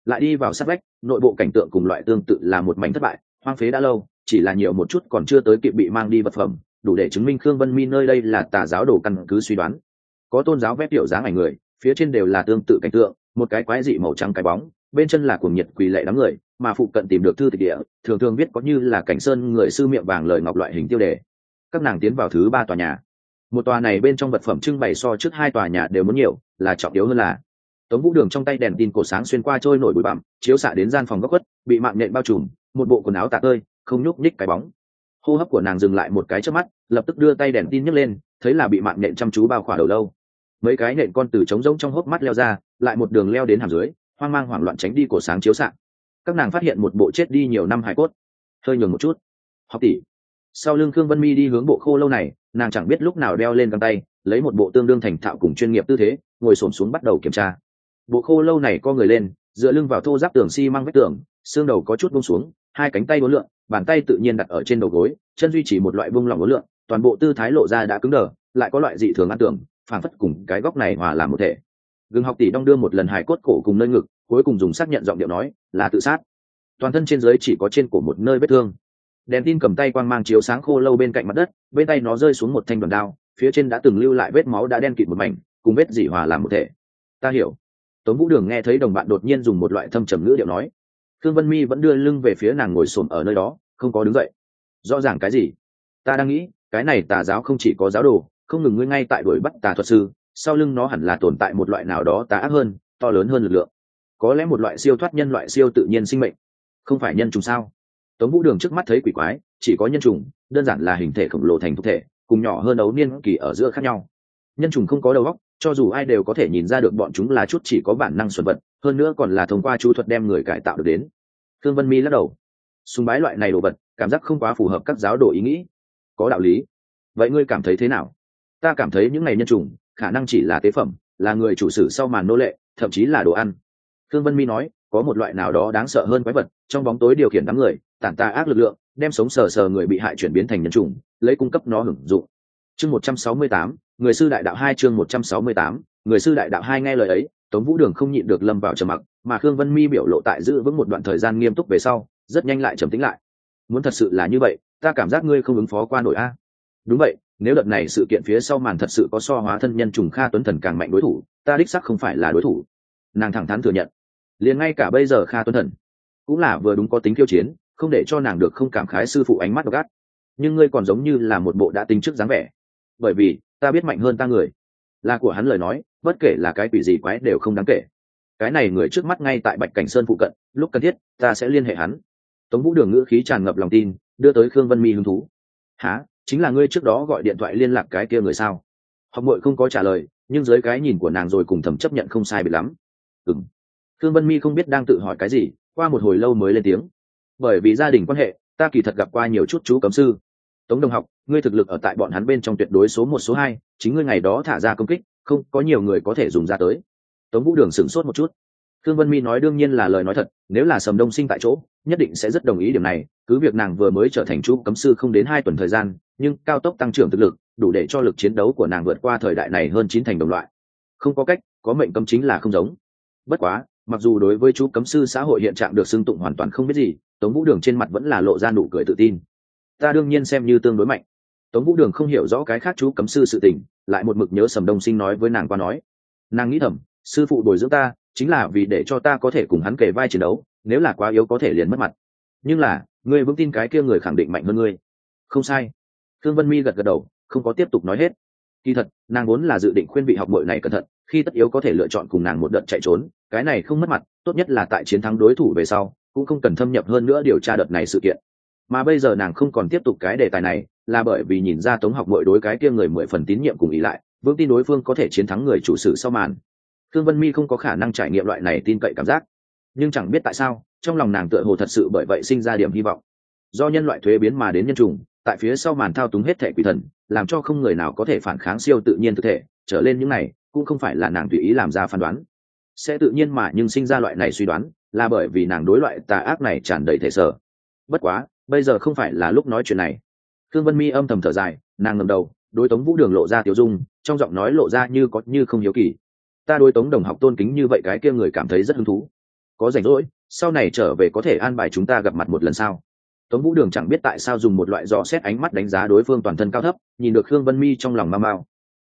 lại đi vào sát vách, nội bộ cảnh tượng cùng loại tương tự là một mảnh thất bại hoang phế đã lâu, chỉ là nhiều một chút còn chưa tới kịp bị mang đi vật phẩm, đủ để chứng minh Khương Vân Mi nơi đây là tà giáo đồ căn cứ suy đoán. Có tôn giáo vẽ tiểu dáng ảnh người, phía trên đều là tương tự cảnh tượng, một cái quái dị màu trắng cái bóng, bên chân là cuồng nhiệt quỳ lệ đám người, mà phụ cận tìm được thư tịch địa, thường thường viết có như là cảnh sơn người sư miệng vàng lời ngọc loại hình tiêu đề. Các nàng tiến vào thứ 3 tòa nhà. Một tòa này bên trong vật phẩm trưng bày so trước 2 tòa nhà đều muốn nhiều, là trọng yếu hơn là Tống Vũ Đường trong tay đèn tin cổ sáng xuyên qua trôi nổi bụi bặm, chiếu xạ đến gian phòng góc khuất, bị mạng nhện bao trùm, một bộ quần áo tả tơi, không nhúc nhích cái bóng. Hô hấp của nàng dừng lại một cái chớp mắt, lập tức đưa tay đèn tin nhấc lên, thấy là bị mạng nhện chăm chú bao khỏa đầu lâu. Mấy cái nhện con từ trống rỗng trong hốc mắt leo ra, lại một đường leo đến hàm dưới, hoang mang hoảng loạn tránh đi cổ sáng chiếu xạ. Các nàng phát hiện một bộ chết đi nhiều năm hài cốt. Hơi nhường một chút. Học tỷ. Sau lưng Khương Vân Mi đi hướng bộ khô lâu này, nàng chẳng biết lúc nào đeo lên găng tay, lấy một bộ tương đương thành thạo cùng chuyên nghiệp tư thế, ngồi xổm xuống bắt đầu kiểm tra. Bộ khô lâu này co người lên, dựa lưng vào thô giáp tường xi măng vách tường, xương đầu có chút buông xuống, hai cánh tay uốn lượn, bàn tay tự nhiên đặt ở trên đầu gối, chân duy trì một loại buông lỏng uốn lượn, toàn bộ tư thái lộ ra đã cứng đờ, lại có loại dị thường ăn tưởng, phảng phất cùng cái góc này hòa làm một thể. Gương học tỷ đong đưa một lần hài cốt cổ cùng nơi ngực, cuối cùng dùng xác nhận giọng điệu nói là tự sát. Toàn thân trên dưới chỉ có trên cổ một nơi vết thương. Đèn tin cầm tay quang mang chiếu sáng khô lâu bên cạnh mặt đất, bên tay nó rơi xuống một thanh đoàn đao, phía trên đã từng lưu lại vết máu đã đen kịt một mảnh, cùng vết dỉ hòa làm một thể. Ta hiểu. Tống Vũ Đường nghe thấy đồng bạn đột nhiên dùng một loại thâm trầm ngữ điệu nói. Khương Vân Mi vẫn đưa lưng về phía nàng ngồi xổm ở nơi đó, không có đứng dậy. Rõ ràng cái gì? Ta đang nghĩ, cái này tà giáo không chỉ có giáo đồ, không ngừng ngươi ngay tại đuổi bắt tà thuật sư, sau lưng nó hẳn là tồn tại một loại nào đó tà ác hơn, to lớn hơn lực lượng. Có lẽ một loại siêu thoát nhân loại siêu tự nhiên sinh mệnh. Không phải nhân trùng sao? Tống Vũ Đường trước mắt thấy quỷ quái, chỉ có nhân trùng, đơn giản là hình thể khổng lồ thành thực thể, cùng nhỏ hơn ấu niên kỳ ở giữa khác nhau. Nhân trùng không có đầu óc, cho dù ai đều có thể nhìn ra được bọn chúng là chút chỉ có bản năng xuẩn vật, hơn nữa còn là thông qua chú thuật đem người cải tạo được đến. Thương Vân Mi lắc đầu, sùng bái loại này đồ vật, cảm giác không quá phù hợp các giáo đồ ý nghĩ. Có đạo lý. Vậy ngươi cảm thấy thế nào? Ta cảm thấy những này nhân trùng khả năng chỉ là tế phẩm, là người chủ sử sau màn nô lệ, thậm chí là đồ ăn. Thương Vân Mi nói, có một loại nào đó đáng sợ hơn quái vật, trong bóng tối điều khiển đám người, tản tà ác lực lượng, đem sống sờ sờ người bị hại chuyển biến thành nhân trùng, lấy cung cấp nó hưởng dụng. Chương 168, người sư đại đạo 2 chương 168, người sư đại đạo 2 nghe lời ấy, Tống Vũ Đường không nhịn được lâm vào trầm mặc, mà Khương Vân Mi biểu lộ tại giữ vững một đoạn thời gian nghiêm túc về sau, rất nhanh lại trầm tĩnh lại. Muốn thật sự là như vậy, ta cảm giác ngươi không ứng phó qua nổi a. Đúng vậy, nếu đợt này sự kiện phía sau màn thật sự có so hóa thân nhân trùng Kha Tuấn Thần càng mạnh đối thủ, ta đích xác không phải là đối thủ. Nàng thẳng thắn thừa nhận. Liền ngay cả bây giờ Kha Tuấn Thần cũng là vừa đúng có tính khiêu chiến, không để cho nàng được không cảm khái sư phụ ánh mắt độc ác. Nhưng ngươi còn giống như là một bộ đã tính trước dáng vẻ. Bởi vì ta biết mạnh hơn ta người, là của hắn lời nói, bất kể là cái quỷ gì quái đều không đáng kể. Cái này người trước mắt ngay tại Bạch Cảnh Sơn phụ cận, lúc cần thiết ta sẽ liên hệ hắn. Tống Vũ Đường ngữ khí tràn ngập lòng tin, đưa tới Khương Vân Mi hứng thú. Hả, chính là ngươi trước đó gọi điện thoại liên lạc cái kia người sao? Học muội không có trả lời, nhưng dưới cái nhìn của nàng rồi cùng thầm chấp nhận không sai biệt lắm. Ừm. Khương Vân Mi không biết đang tự hỏi cái gì, qua một hồi lâu mới lên tiếng. Bởi vì gia đình quan hệ, ta kỳ thật gặp qua nhiều chút chú cấm sư. Tống đồng học, ngươi thực lực ở tại bọn hắn bên trong tuyệt đối số 1 số 2, chính ngươi ngày đó thả ra công kích, không có nhiều người có thể dùng ra tới. Tống Vũ Đường sửng sốt một chút. Khương Vân Mi nói đương nhiên là lời nói thật, nếu là Sầm Đông Sinh tại chỗ, nhất định sẽ rất đồng ý điểm này, cứ việc nàng vừa mới trở thành chú cấm sư không đến 2 tuần thời gian, nhưng cao tốc tăng trưởng thực lực, đủ để cho lực chiến đấu của nàng vượt qua thời đại này hơn 9 thành đồng loại. Không có cách, có mệnh cấm chính là không giống. Bất quá, mặc dù đối với chú cấm sư xã hội hiện trạng được xưng tụng hoàn toàn không biết gì, Tống Vũ Đường trên mặt vẫn là lộ ra nụ cười tự tin. Ta đương nhiên xem như tương đối mạnh. Tống Vũ Đường không hiểu rõ cái khác chú cấm sư sự tình, lại một mực nhớ Sầm Đông Sinh nói với nàng qua nói. Nàng nghĩ thầm, sư phụ bồi dưỡng ta, chính là vì để cho ta có thể cùng hắn kề vai chiến đấu, nếu là quá yếu có thể liền mất mặt. Nhưng là, ngươi vững tin cái kia người khẳng định mạnh hơn ngươi. Không sai. Khương Vân Mi gật gật đầu, không có tiếp tục nói hết. Kỳ thật, nàng vốn là dự định khuyên vị học muội này cẩn thận, khi tất yếu có thể lựa chọn cùng nàng một đợt chạy trốn, cái này không mất mặt, tốt nhất là tại chiến thắng đối thủ về sau, cũng không cần thâm nhập hơn nữa điều tra đợt này sự kiện. Mà bây giờ nàng không còn tiếp tục cái đề tài này, là bởi vì nhìn ra Tống học muội đối cái kia người 10 phần tín nhiệm cùng ý lại, vững tin đối phương có thể chiến thắng người chủ sự sau màn. Khương Vân Mi không có khả năng trải nghiệm loại này tin cậy cảm giác, nhưng chẳng biết tại sao, trong lòng nàng tựa hồ thật sự bởi vậy sinh ra điểm hy vọng. Do nhân loại thuế biến mà đến nhân trùng, tại phía sau màn thao túng hết thể quỷ thần, làm cho không người nào có thể phản kháng siêu tự nhiên thực thể, trở lên những này cũng không phải là nàng tùy ý làm ra phán đoán. Sẽ tự nhiên mà nhưng sinh ra loại này suy đoán, là bởi vì nàng đối loại tà ác này tràn đầy thể sở. Bất quá, bây giờ không phải là lúc nói chuyện này. Khương Vân Mi âm thầm thở dài, nàng ngẩng đầu, đối Tống Vũ Đường lộ ra tiểu dung, trong giọng nói lộ ra như có như không hiếu kỳ. Ta đối Tống đồng học tôn kính như vậy cái kia người cảm thấy rất hứng thú. có rảnh rỗi sau này trở về có thể an bài chúng ta gặp mặt một lần sao? Tống Vũ Đường chẳng biết tại sao dùng một loại dò xét ánh mắt đánh giá đối phương toàn thân cao thấp, nhìn được Khương Vân Mi trong lòng mau mau.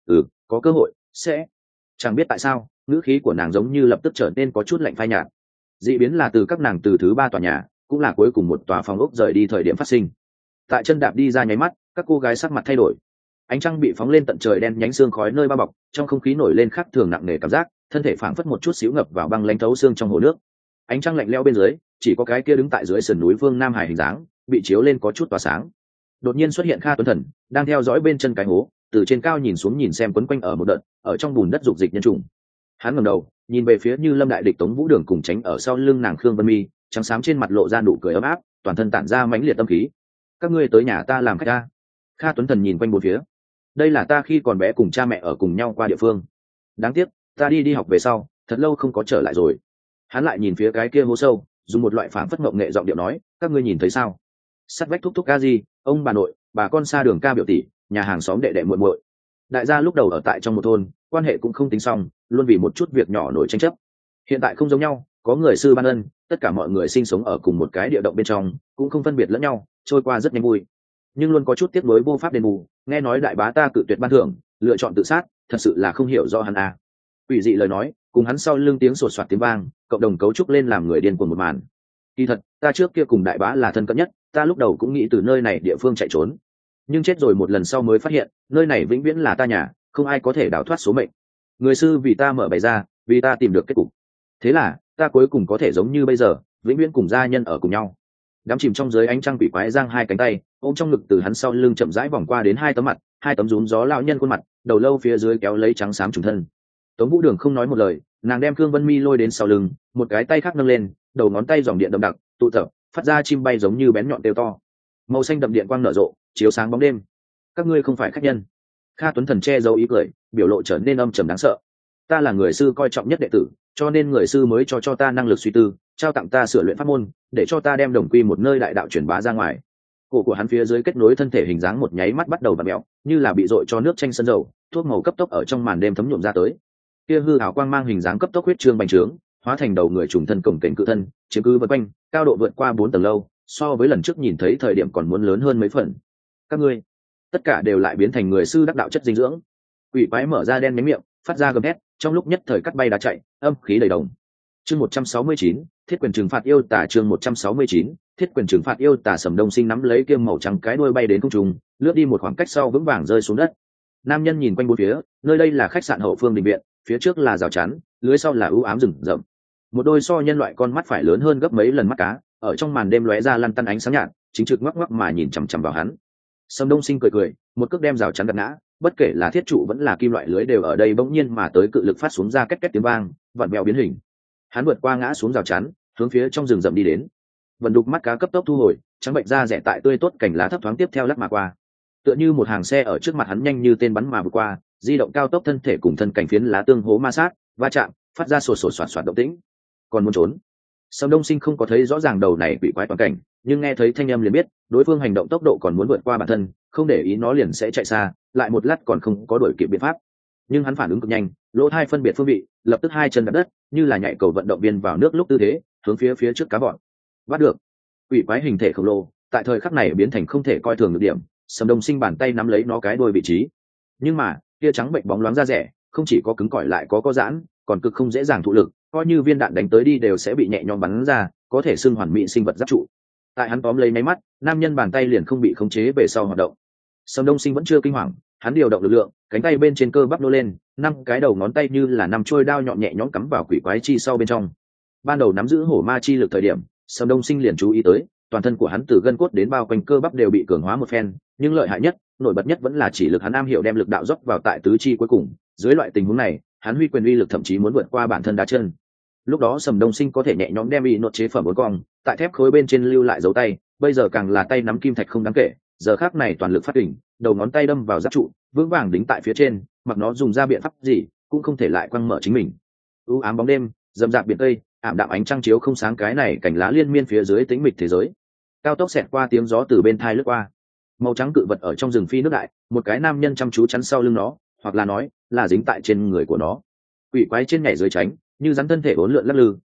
Có cơ hội sẽ. Chẳng biết tại sao ngữ khí của nàng giống như lập tức trở nên có chút lạnh phai nhạt. Dị biến là từ các nàng từ thứ 3 tòa nhà, cũng là cuối cùng một tòa phòng ốc rời đi thời điểm phát sinh. Tại chân đạp đi ra nháy mắt, các cô gái sắc mặt thay đổi. Ánh trăng bị phóng lên tận trời đen nhánh xương khói nơi bao bọc, trong không khí nổi lên khác thường nặng nề cảm giác, thân thể phảng phất một chút xíu ngập vào băng lãnh thấu xương trong hồ nước. Ánh trăng lạnh lẽo bên dưới, chỉ có cái kia đứng tại dưới sườn núi Vương Nam Hải hình dáng, bị chiếu lên có chút tỏa sáng. Đột nhiên xuất hiện Kha Tuấn Thần, đang theo dõi bên chân cái hố, từ trên cao nhìn xuống nhìn xem quấn quanh ở một đợt, ở trong bùn đất dục dịch nhân trùng. Hắn ngẩng đầu, nhìn về phía Như Lâm đại địch Tống Vũ Đường cùng tránh ở sau lưng nàng Khương Vân Mi, trắng xám trên mặt lộ ra nụ cười ấm áp, toàn thân tản ra mãnh liệt tâm khí. Các ngươi tới nhà ta làm khách ta? Kha Tuấn Thần nhìn quanh bốn phía. Đây là ta khi còn bé cùng cha mẹ ở cùng nhau qua địa phương. Đáng tiếc, ta đi học về sau, thật lâu không có trở lại rồi. Hắn lại nhìn phía cái kia hố sâu, dùng một loại phảng phất ngộng nghệ giọng điệu nói, các ngươi nhìn thấy sao? Sắt vách thúc thúc ca gì, ông bà nội, bà con xa đường ca biểu tỷ, nhà hàng xóm đệ đệ muội muội. Đại gia lúc đầu ở tại trong một thôn, quan hệ cũng không tính xong, luôn vì một chút việc nhỏ nổi tranh chấp. Hiện tại không giống nhau, có người sư ban ân, tất cả mọi người sinh sống ở cùng một cái địa động bên trong, cũng không phân biệt lẫn nhau, trôi qua rất nhanh vui. Nhưng luôn có chút tiếc nuối vô pháp đền bù, nghe nói đại bá ta cự tuyệt ban thưởng, lựa chọn tự sát, thật sự là không hiểu do hắn à. Quỷ dị lời nói, cùng hắn sau lưng tiếng sột soạt tiếng vang, cộng đồng cấu trúc lên làm người điên cuồng một màn. Kỳ thật, ta trước kia cùng đại bá là thân cận nhất, ta lúc đầu cũng nghĩ từ nơi này địa phương chạy trốn, nhưng chết rồi một lần sau mới phát hiện, nơi này vĩnh viễn là ta nhà, không ai có thể đào thoát số mệnh. Người sư vì ta mở bày ra, vì ta tìm được kết cục. Thế là, ta cuối cùng có thể giống như bây giờ, vĩnh viễn cùng gia nhân ở cùng nhau. Đắm chìm trong dưới ánh trăng quỷ quái giang hai cánh tay, ôm trong ngực từ hắn sau lưng chậm rãi vòng qua đến hai tấm mặt, hai tấm rúm gió lão nhân khuôn mặt, đầu lâu phía dưới kéo lấy trắng xám trùng thân. Tống Vũ Đường không nói một lời, nàng đem Khương Vân Mi lôi đến sau lưng, một cái tay khác nâng lên, đầu ngón tay dòng điện đậm đặc, tụ tập, phát ra chim bay giống như bén nhọn kêu to. Màu xanh đậm điện quang nở rộ, chiếu sáng bóng đêm. Các ngươi không phải khách nhân. Kha Tuấn Thần che giấu ý cười, biểu lộ trở nên âm trầm đáng sợ. Ta là người sư coi trọng nhất đệ tử, cho nên người sư mới cho ta năng lực suy tư, trao tặng ta sửa luyện pháp môn, để cho ta đem đồng quy một nơi đại đạo truyền bá ra ngoài. Cổ của hắn phía dưới kết nối thân thể hình dáng một nháy mắt bắt đầu vặn mèo, như là bị dội cho nước chanh sân dầu, thuốc màu cấp tốc ở trong màn đêm thấm nhuộm ra tới. Kia hư ảo quang mang hình dáng cấp tốc huyết trương bành trướng, hóa thành đầu người trùng thân cổng kềnh cự thân, chiếm cứ vây quanh, cao độ vượt qua 4 tầng lâu, so với lần trước nhìn thấy thời điểm còn muốn lớn hơn mấy phần. Các ngươi, tất cả đều lại biến thành người sư đắc đạo chất dinh dưỡng. Quỷ quái mở ra đen nhánh miệng, phát ra gầm thét, trong lúc nhất thời cắt bay đá chạy, âm khí đầy đồng. Chương 169, thiết quyền trừng phạt yêu tà. Chương 169, thiết quyền trừng phạt yêu tà. Sầm Đông Sinh nắm lấy kiêm màu trắng cái đuôi bay đến không trung, lướt đi một khoảng cách sau vững vàng rơi xuống đất. Nam nhân nhìn quanh bốn phía, nơi đây là khách sạn hậu phương đình viện, phía trước là rào chắn, lưới sau là u ám rừng rậm. Một đôi so nhân loại con mắt phải lớn hơn gấp mấy lần mắt cá, ở trong màn đêm lóe ra lăn tăn ánh sáng nhạt, chính trực ngoắc ngoắc mà nhìn chằm chằm vào hắn. Sầm Đông Sinh cười cười, một cước đem rào chắn đập ngã, bất kể là thiết trụ vẫn là kim loại lưới đều ở đây bỗng nhiên mà tới cự lực phát xuống ra két két tiếng vang, vặn vẹo biến hình. Hắn vượt qua ngã xuống rào chắn, hướng phía trong rừng rậm đi đến. Vận đục mắt cá cấp tốc thu hồi, trắng bệnh da rẻ tại tươi tốt cảnh lá thấp thoáng tiếp theo lắc mà qua. Tựa như một hàng xe ở trước mặt hắn nhanh như tên bắn mà vượt qua, di động cao tốc thân thể cùng thân cảnh phiến lá tương hố ma sát, va chạm, phát ra sột sột soạt soạt động tĩnh. Còn muốn trốn. Sầm Đông Sinh không có thấy rõ ràng đầu này bị quái toàn cảnh, nhưng nghe thấy thanh âm liền biết, đối phương hành động tốc độ còn muốn vượt qua bản thân, không để ý nó liền sẽ chạy xa, lại một lát còn không có đuổi kịp biện pháp. Nhưng hắn phản ứng cực nhanh, lỗ hai phân biệt phương vị, lập tức hai chân đặt đất, như là nhảy cầu vận động viên vào nước lúc tư thế, hướng phía trước cá vọt. Bắt được. Quỷ quái hình thể khổng lồ, tại thời khắc này biến thành không thể coi thường được điểm, Sầm Đông Sinh bàn tay nắm lấy nó cái đuôi vị trí. Nhưng mà, kia trắng bệnh bóng loáng da rẻ, không chỉ có cứng cỏi lại có giãn, còn cực không dễ dàng thụ lực, coi như viên đạn đánh tới đi đều sẽ bị nhẹ nhõm bắn ra, có thể xưng hoàn mỹ sinh vật giáp trụ. Tại hắn tóm lấy máy mắt, nam nhân bàn tay liền không bị khống chế về sau hoạt động. Sầm Đông Sinh vẫn chưa kinh hoàng, hắn điều động lực lượng, cánh tay bên trên cơ bắp nô lên, 5 cái đầu ngón tay như là 5 trôi đao nhọn nhẹ nhõm cắm vào quỷ quái chi sau bên trong. Ban đầu nắm giữ hổ ma chi lực thời điểm, Sầm Đông Sinh liền chú ý tới, toàn thân của hắn từ gân cốt đến bao quanh cơ bắp đều bị cường hóa một phen, nhưng lợi hại nhất, nổi bật nhất vẫn là chỉ lực hắn am hiểu đem lực đạo dốc vào tại tứ chi cuối cùng. Dưới loại tình huống này, hắn huy quyền uy lực thậm chí muốn vượt qua bản thân đá chân. Lúc đó Sầm Đông Sinh có thể nhẹ nhõm đem bị nốt chế phẩm bốn cong, tại thép khối bên trên lưu lại dấu tay, bây giờ càng là tay nắm kim thạch không đáng kể, giờ khắc này toàn lực phát kình, đầu ngón tay đâm vào giáp trụ, vững vàng đính tại phía trên, mặc nó dùng ra biện pháp gì, cũng không thể lại quăng mở chính mình. U ám bóng đêm, rậm rạp biển tây, ảm đạm ánh trăng chiếu không sáng cái này cảnh lá liên miên phía dưới tĩnh mịch thế giới. Cao tốc xẹt qua tiếng gió từ bên thai lướt qua. Màu trắng cự vật ở trong rừng phi nước đại, một cái nam nhân chăm chú chắn sau lưng nó, hoặc là nói, là dính tại trên người của nó. Quỷ quái trên nhảy dưới tránh, như rắn thân thể uốn lượn lắc lư,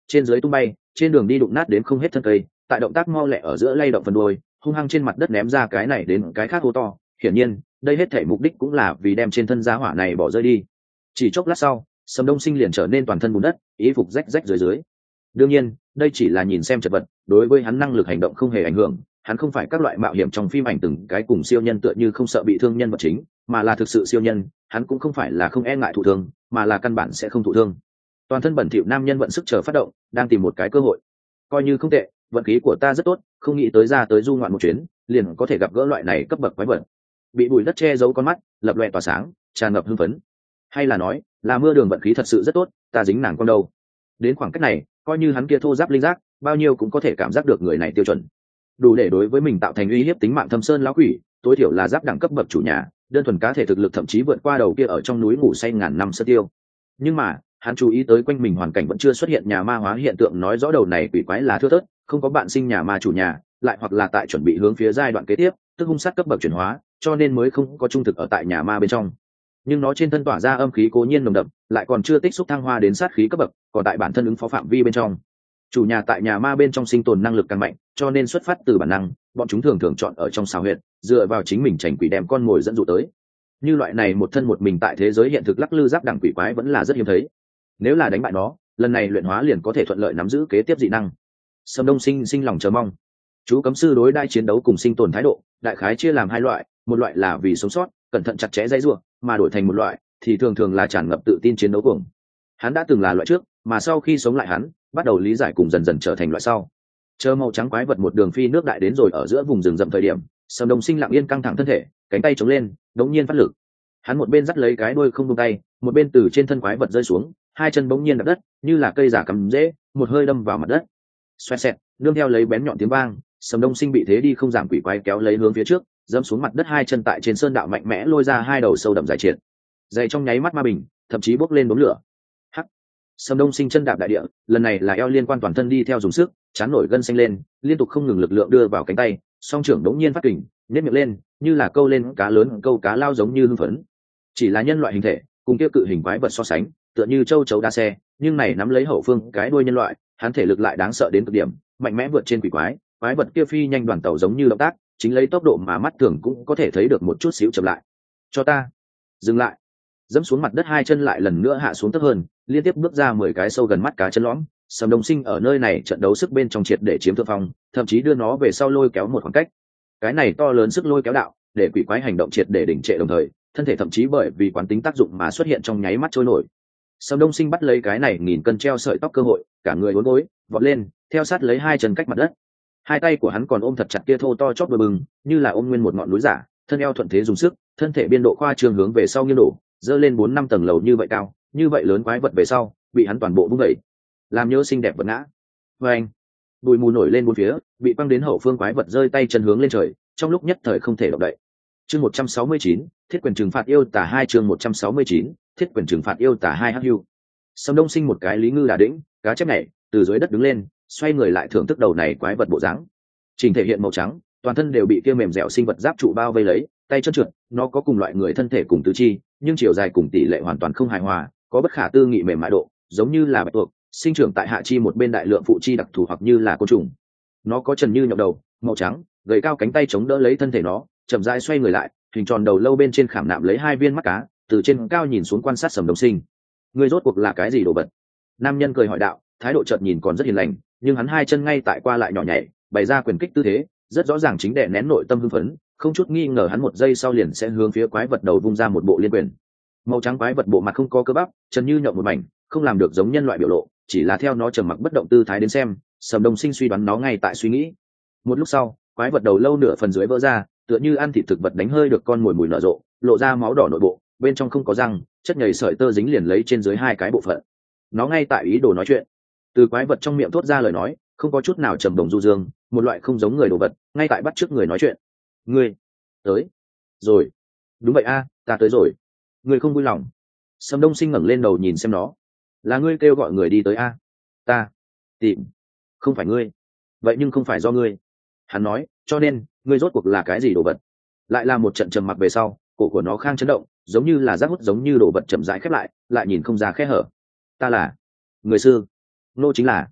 trên dưới tung bay, trên đường đi đụng nát đến không hết thân cây, tại động tác mau lẹ ở giữa lay động phần đuôi, hung hăng trên mặt đất ném ra cái này đến cái khác hô to. Hiển nhiên đây hết thể mục đích cũng là vì đem trên thân giá hỏa này bỏ rơi đi. Chỉ chốc lát sau, Sầm Đông Sinh liền trở nên toàn thân bùn đất, y phục rách rách dưới dưới. Đương nhiên đây chỉ là nhìn xem chật vật, đối với hắn năng lực hành động không hề ảnh hưởng. Hắn không phải các loại mạo hiểm trong phim ảnh từng cái cùng siêu nhân tựa như không sợ bị thương nhân vật chính, mà là thực sự siêu nhân. Hắn cũng không phải là không e ngại thụ thương, mà là căn bản sẽ không thụ thương. Toàn thân bẩn thỉu nam nhân vận sức chờ phát động, đang tìm một cái cơ hội. Coi như không tệ, vận khí của ta rất tốt, không nghĩ tới ra tới du ngoạn một chuyến liền có thể gặp gỡ loại này cấp bậc quái vật. Bị bụi đất che giấu con mắt lập loè tỏa sáng, tràn ngập hưng phấn. Hay là nói là mưa đường vận khí thật sự rất tốt, ta dính nàng con đâu. Đến khoảng cách này, coi như hắn kia thô giáp linh giác bao nhiêu cũng có thể cảm giác được người này tiêu chuẩn, đủ để đối với mình tạo thành uy hiếp tính mạng. Thâm Sơn lão quỷ tối thiểu là giáp đẳng cấp bậc chủ nhà, đơn thuần cá thể thực lực thậm chí vượt qua đầu kia ở trong núi ngủ say ngàn năm sơ tiêu. Nhưng mà hắn chú ý tới quanh mình hoàn cảnh vẫn chưa xuất hiện nhà ma hóa hiện tượng, nói rõ đầu này quỷ quái là thưa thớt, không có bạn sinh nhà ma chủ nhà, lại hoặc là tại chuẩn bị hướng phía giai đoạn kế tiếp, tức hung sát cấp bậc chuyển hóa, cho nên mới không có trung thực ở tại nhà ma bên trong. Nhưng nó trên thân tỏa ra âm khí cố nhiên nồng đậm, lại còn chưa tích xúc thăng hoa đến sát khí cấp bậc, còn tại bản thân ứng phó phạm vi bên trong. Chủ nhà tại nhà ma bên trong sinh tồn năng lực càng mạnh, cho nên xuất phát từ bản năng, bọn chúng thường thường chọn ở trong xào huyệt, dựa vào chính mình chảnh quỷ đem con mồi dẫn dụ tới. Như loại này một thân một mình tại thế giới hiện thực lắc lư giáp đẳng quỷ quái vẫn là rất hiếm thấy. Nếu là đánh bại nó, lần này luyện hóa liền có thể thuận lợi nắm giữ kế tiếp dị năng. Sâm Đông Sinh sinh lòng chờ mong. Chú cấm sư đối đai chiến đấu cùng sinh tồn thái độ đại khái chia làm hai loại, một loại là vì sống sót cẩn thận chặt chẽ dây dưa, mà đổi thành một loại thì thường thường là tràn ngập tự tin chiến đấu cuồng. Hắn đã từng là loại trước, mà sau khi sống lại hắn bắt đầu lý giải cùng dần dần trở thành loại sau. Chờ màu trắng quái vật một đường phi nước đại đến rồi ở giữa vùng rừng rậm thời điểm, Sâm Đông Sinh lặng yên căng thẳng thân thể, cánh tay chống lên đống nhiên phát lực. Hắn một bên dắt lấy cái đuôi không buông tay, một bên từ trên thân quái vật rơi xuống, hai chân bỗng nhiên đập đất như là cây giả cắm rễ, một hơi đâm vào mặt đất. Xoẹt xẹt, nương theo lấy bén nhọn tiếng vang, Sâm Đông Sinh bị thế đi không giảm quỷ quái kéo lấy hướng phía trước, dẫm xuống mặt đất, hai chân tại trên sơn đạo mạnh mẽ lôi ra hai đầu sâu đậm dài triệt, dày trong nháy mắt ma bình, thậm chí bốc lên đốm lửa. Hắc! Sâm Đông Sinh chân đạp đại địa, lần này là eo liên quan toàn thân đi theo dùng sức, chán nổi gân xanh lên, liên tục không ngừng lực lượng đưa vào cánh tay, song trưởng đống nhiên phát kình, nhếch miệng lên, như là câu lên cá lớn câu cá lao giống như hưng phấn. Chỉ là nhân loại hình thể, cùng kia cự hình quái vật so sánh, tựa như châu chấu đa xe, nhưng này nắm lấy hậu phương cái đuôi nhân loại, hắn thể lực lại đáng sợ đến cực điểm, mạnh mẽ vượt trên quỷ quái, quái vật kia phi nhanh đoàn tàu giống như động tác, chính lấy tốc độ mà mắt thường cũng có thể thấy được một chút xíu chậm lại. Cho ta dừng lại. Dẫm xuống mặt đất, hai chân lại lần nữa hạ xuống thấp hơn, liên tiếp bước ra 10 cái sâu gần mắt cá chân lõm. Sâm Đông Sinh ở nơi này trận đấu sức bên trong triệt để chiếm thượng phong, thậm chí đưa nó về sau lôi kéo một khoảng cách. Cái này to lớn sức lôi kéo đạo, để quỷ quái hành động triệt để đình trệ, đồng thời thân thể thậm chí bởi vì quán tính tác dụng mà xuất hiện trong nháy mắt trôi nổi. Sâm Đông Sinh bắt lấy cái này nghìn cân treo sợi tóc cơ hội, cả người uốn gối vọt lên, theo sát lấy hai chân cách mặt đất. Hai tay của hắn còn ôm thật chặt kia thô to chóp đôi bừng, như là ôm nguyên một ngọn núi giả, thân eo thuận thế dùng sức, thân thể biên độ khoa trương hướng về sau nghiêng đổ, dơ lên 4-5 tầng lầu như vậy cao, như vậy lớn quái vật về sau, bị hắn toàn bộ vung đẩy, làm nhớ xinh đẹp vật ngã. Và anh, bụi mù nổi lên bốn phía, bị quăng đến hậu phương quái vật rơi tay chân hướng lên trời, trong lúc nhất thời không thể động đậy. Chương 169, thiết quyền trừng phạt yêu tả 2, chương 169, thiết quyền trừng phạt yêu tả 2 hưu. Sâm Đông Sinh một cái lý ngư đả đĩnh, cá chép nhảy, từ dưới đất đứng lên, xoay người lại thưởng thức đầu này quái vật bộ dáng. Trình thể hiện màu trắng, toàn thân đều bị kia mềm dẻo sinh vật giáp trụ bao vây lấy, tay chân trượt, nó có cùng loại người thân thể cùng tứ chi, nhưng chiều dài cùng tỷ lệ hoàn toàn không hài hòa, có bất khả tư nghị mềm mại độ, giống như là bạch tuộc, sinh trưởng tại hạ chi một bên đại lượng phụ chi đặc thù, hoặc như là côn trùng. Nó có trần như nhộng đầu, màu trắng, gầy cao cánh tay chống đỡ lấy thân thể nó, chậm rãi xoay người lại, hình tròn đầu lâu bên trên khảm nạm lấy hai viên mắt cá, từ trên cao nhìn xuống quan sát Sâm Đông Sinh. Ngươi rốt cuộc là cái gì đồ vật? Nam nhân cười hỏi đạo, thái độ chợt nhìn còn rất hiền lành, nhưng hắn hai chân ngay tại qua lại nhỏ nhảy, bày ra quyền kích tư thế, rất rõ ràng chính đè nén nội tâm hưng phấn, không chút nghi ngờ hắn một giây sau liền sẽ hướng phía quái vật đầu vung ra một bộ liên quyền. Màu trắng quái vật bộ mặt không có cơ bắp, chân như nhộng một mảnh, không làm được giống nhân loại biểu lộ, chỉ là theo nó trầm mặc bất động tư thái đến xem, Sâm Đông Sinh suy đoán nó ngay tại suy nghĩ. Một lúc sau, quái vật đầu lâu nửa phần dưới vỡ ra, tựa như ăn thịt thực vật đánh hơi được con mồi mùi nở rộ, lộ ra máu đỏ nội bộ, bên trong không có răng, chất nhầy sợi tơ dính liền lấy trên dưới hai cái bộ phận. Nó ngay tại ý đồ nói chuyện. Từ quái vật trong miệng thốt ra lời nói, không có chút nào trầm đồng du dương, một loại không giống người đồ vật, ngay tại bắt trước người nói chuyện. Ngươi tới rồi? Đúng vậy a, ta tới rồi. Ngươi không vui lòng? Sâm Đông Sinh ngẩng lên đầu nhìn xem nó. Là ngươi kêu gọi người đi tới a? Ta tìm. Không phải ngươi. Vậy nhưng không phải do ngươi. Hắn nói, cho nên ngươi rốt cuộc là cái gì đồ vật? Lại là một trận trầm mặc về sau, cổ của nó khang chấn động, giống như là rác hút, giống như đồ vật chậm rãi khép lại, lại nhìn không ra khe hở. Ta là người sư. Nô chính là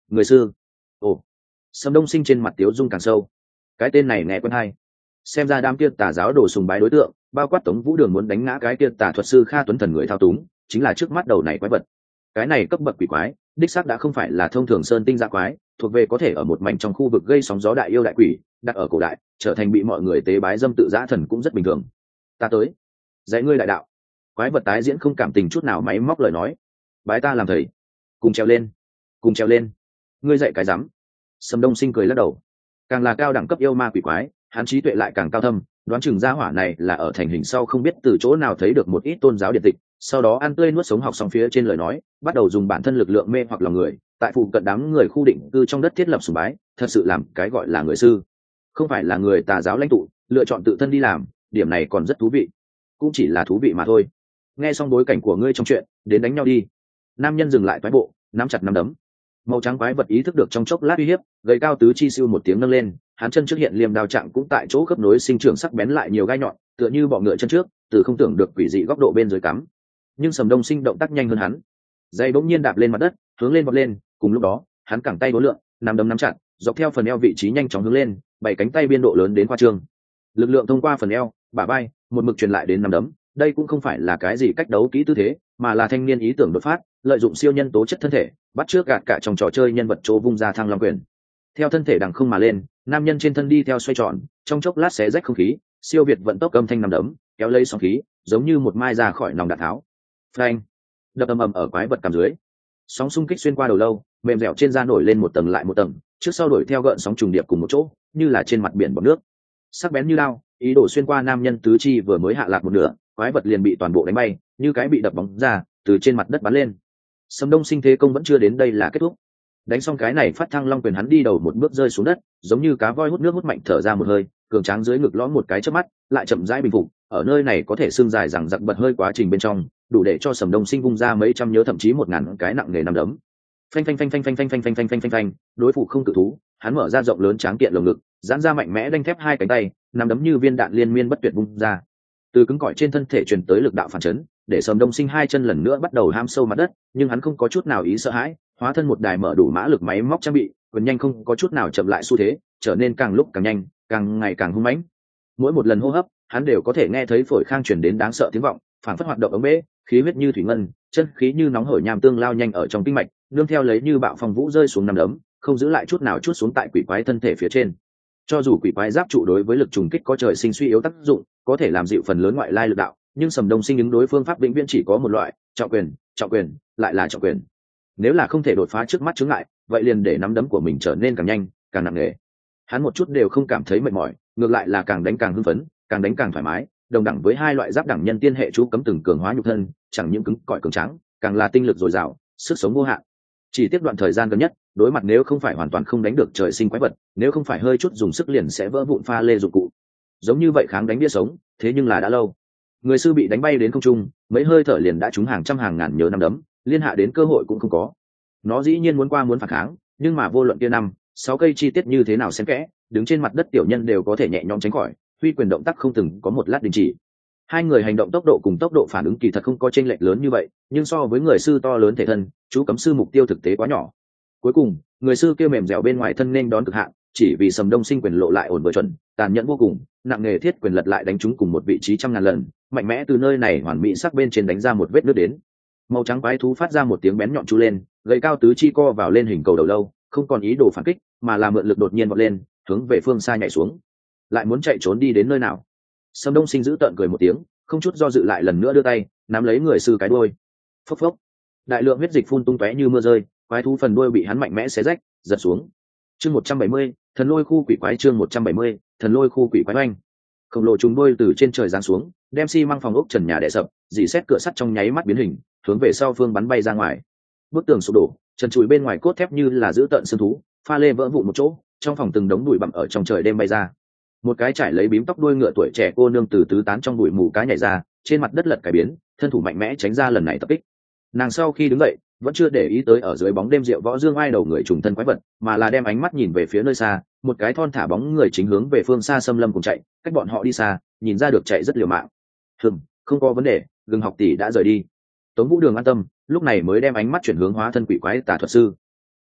Người sư. Ồ. Sâm Đông Sinh trên mặt tiếu dung càng sâu. Cái tên này nghe quen hay. Xem ra đám kia tà giáo đồ sùng bái đối tượng, bao quát Tống Vũ Đường muốn đánh ngã cái kia tà thuật sư Kha Tuấn Thần người thao túng, chính là trước mắt đầu này quái vật. Cái này cấp bậc quỷ quái, đích xác đã không phải là thông thường sơn tinh dạ quái, thuộc về có thể ở một mảnh trong khu vực gây sóng gió đại yêu đại quỷ, đặt ở cổ đại, trở thành bị mọi người tế bái dâm tự dã thần cũng rất bình thường. Ta tới, dạy ngươi đại đạo. Quái vật tái diễn không cảm tình chút nào máy móc lời nói. Bái ta làm thầy, cùng trèo lên, cùng trèo lên. Ngươi dạy cái rắm. Sâm Đông Sinh cười lắc đầu. Càng là cao đẳng cấp yêu ma quỷ quái, hắn trí tuệ lại càng cao thâm, đoán chừng gia hỏa này là ở thành hình sau không biết từ chỗ nào thấy được một ít tôn giáo điện tịch, sau đó ăn tươi nuốt sống học xong phía trên lời nói, bắt đầu dùng bản thân lực lượng mê hoặc lòng người, tại phụ cận đám người khu định cư trong đất thiết lập sùng bái, thật sự làm cái gọi là người sư, không phải là người tà giáo lãnh tụ, lựa chọn tự thân đi làm, điểm này còn rất thú vị, cũng chỉ là thú vị mà thôi. Nghe xong bối cảnh của ngươi trong chuyện, đến đánh nhau đi. Nam nhân dừng lại toái bộ, nắm chặt nắm đấm. Màu trắng quái vật ý thức được trong chốc lát uy hiếp, gầy cao tứ chi siêu một tiếng nâng lên, hắn chân trước hiện liềm đao trạng cũng tại chỗ khớp nối sinh trưởng sắc bén lại nhiều gai nhọn, tựa như bọ ngựa chân trước, từ không tưởng được quỷ dị góc độ bên dưới cắm. Nhưng Sầm Đông Sinh động tác nhanh hơn hắn, dây bỗng nhiên đạp lên mặt đất, hướng lên vọt lên, cùng lúc đó, hắn cẳng tay đối lượng, nắm đấm nắm chặt, dọc theo phần eo vị trí nhanh chóng hướng lên, bảy cánh tay biên độ lớn đến khoa trương. Lực lượng thông qua phần eo, bả vai, một mực truyền lại đến nắm đấm, đây cũng không phải là cái gì cách đấu kỹ tư thế, mà là thanh niên ý tưởng đột phát, lợi dụng siêu nhân tố chất thân thể, bắt trước gạt cả trong trò chơi nhân vật chỗ vung ra thăng long quyền. Theo thân thể đằng không mà lên, nam nhân trên thân đi theo xoay tròn, trong chốc lát xé rách không khí, siêu việt vận tốc âm thanh nằm đấm, kéo lấy sóng khí, giống như một mai ra khỏi nòng đạn tháo. Phanh! Đập ầm ầm ở quái vật cằm dưới. Sóng xung kích xuyên qua đầu lâu, mềm dẻo trên da nổi lên một tầng lại một tầng, trước sau đổi theo gợn sóng trùng điệp cùng một chỗ, như là trên mặt biển bọt nước. Sắc bén như lao, ý đồ xuyên qua nam nhân tứ chi vừa mới hạ lạc một nửa, quái vật liền bị toàn bộ đánh bay, như cái bị đập bóng ra, từ trên mặt đất bắn lên. Sâm Đông Sinh thế công vẫn chưa đến đây là kết thúc. Đánh xong cái này phát thăng long quyền hắn đi đầu một bước rơi xuống đất, giống như cá voi hút nước hút mạnh thở ra một hơi, cường tráng dưới ngực lõm một cái chớp mắt, lại chậm rãi bình phục. Ở nơi này có thể xương dài rằng giặc bật hơi quá trình bên trong, đủ để cho Sâm Đông Sinh vung ra mấy trăm nhớ thậm chí 1000 cái nặng nghề nằm đấm. Phanh phanh phanh phanh phanh phanh phanh phanh phanh phanh phanh phanh, đối thủ không tự thú, hắn mở ra rộng lớn tráng kiện lồng ngực, giãn ra mạnh mẽ đanh thép hai cánh tay, nằm đấm như viên đạn liên miên bất tuyệt vung ra. Từ cứng cỏi trên thân thể truyền tới lực đạo phản chấn, để Sâm Đông Sinh hai chân lần nữa bắt đầu ham sâu mặt đất, nhưng hắn không có chút nào ý sợ hãi, hóa thân một đài mở đủ mã lực máy móc trang bị, quyền nhanh không có chút nào chậm lại xu thế, trở nên càng lúc càng nhanh, càng ngày càng hung mãnh. Mỗi một lần hô hấp, hắn đều có thể nghe thấy phổi khang truyền đến đáng sợ tiếng vọng, phản phất hoạt động ống bể, khí huyết như thủy ngân, chân khí như nóng hổi nham tương lao nhanh ở trong kinh mạch, nương theo lấy như bạo phong vũ rơi xuống nằm đấm, không giữ lại chút nào chút xuống tại quỷ quái thân thể phía trên. Cho dù quỷ quái giáp trụ đối với lực trùng kích có trời sinh suy yếu tác dụng, có thể làm dịu phần lớn ngoại lai lực đạo, nhưng Sâm Đông Sinh ứng đối phương pháp vĩnh viễn chỉ có một loại, trọng quyền, lại là trọng quyền. Nếu là không thể đột phá trước mắt chướng ngại, vậy liền để nắm đấm của mình trở nên càng nhanh, càng nặng nề. Hắn một chút đều không cảm thấy mệt mỏi, ngược lại là càng đánh càng hưng phấn, càng đánh càng thoải mái, đồng đẳng với hai loại giáp đẳng nhân tiên hệ chú cấm từng cường hóa nhục thân, chẳng những cứng cỏi cường tráng, càng là tinh lực dồi dào, sức sống vô hạn. Chỉ tiếp đoạn thời gian gần nhất, đối mặt nếu không phải hoàn toàn không đánh được trời sinh quái vật, nếu không phải hơi chút dùng sức liền sẽ vỡ vụn pha lê dụng cụ. Giống như vậy kháng đánh bia sống, thế nhưng là đã lâu. Người sư bị đánh bay đến không trung, mấy hơi thở liền đã trúng hàng trăm hàng ngàn nhớ năm đấm, liên hạ đến cơ hội cũng không có. Nó dĩ nhiên muốn qua muốn phản kháng, nhưng mà vô luận kia 5-6 cây chi tiết như thế nào xen kẽ, đứng trên mặt đất tiểu nhân đều có thể nhẹ nhõm tránh khỏi, huy quyền động tác không từng có một lát đình chỉ. Hai người hành động tốc độ cùng tốc độ phản ứng kỳ thật không có chênh lệch lớn như vậy, nhưng so với người sư to lớn thể thân, chú cấm sư mục tiêu thực tế quá nhỏ. Cuối cùng, người sư kia mềm dẻo bên ngoài thân nên đón cực hạn, chỉ vì Sâm Đông Sinh quyền lộ lại ổn vừa chuẩn, tàn nhẫn vô cùng, nặng nghề thiết quyền lật lại đánh trúng cùng một vị trí trăm ngàn lần, mạnh mẽ từ nơi này hoàn mỹ sắc bên trên đánh ra một vết nước đến. Màu trắng quái thú phát ra một tiếng bén nhọn chú lên, gầy cao tứ chi co vào lên hình cầu đầu lâu, không còn ý đồ phản kích, mà là mượn lực đột nhiên vọt lên, hướng về phương xa nhảy xuống. Lại muốn chạy trốn đi đến nơi nào? Sâm Đông Sinh giữ tợn cười một tiếng, không chút do dự lại lần nữa đưa tay nắm lấy người sư cái đuôi. Phốc phốc, đại lượng huyết dịch phun tung tóe như mưa rơi, quái thú phần đuôi bị hắn mạnh mẽ xé rách, giật xuống. Chương 170, thần lôi khu quỷ quái. Chương 170, thần lôi khu quỷ quái oanh. Khổng lồ trùng đuôi từ trên trời giáng xuống, đem xi măng phòng ốc trần nhà đè sập, dì xét cửa sắt trong nháy mắt biến hình, hướng về sau phương bắn bay ra ngoài. Bức tường sụp đổ, trần trụi bên ngoài cốt thép như là giữ tận xương thú, pha lê vỡ vụn một chỗ, trong phòng từng đống bụi bặm ở trong trời đêm bay ra. Một cái trải lấy bím tóc đuôi ngựa tuổi trẻ cô nương từ tứ tán trong bụi mù cá nhảy ra, trên mặt đất lật cải biến, thân thủ mạnh mẽ tránh ra lần này tập kích. Nàng sau khi đứng dậy vẫn chưa để ý tới ở dưới bóng đêm rượu võ dương ai đầu người trùng thân quái vật, mà là đem ánh mắt nhìn về phía nơi xa, một cái thon thả bóng người chính hướng về phương xa xâm lâm cùng chạy, cách bọn họ đi xa, nhìn ra được chạy rất liều mạng. Không có vấn đề, Gừng học tỷ đã rời đi. Tống Vũ Đường an tâm, lúc này mới đem ánh mắt chuyển hướng hóa thân quỷ quái tà thuật sư.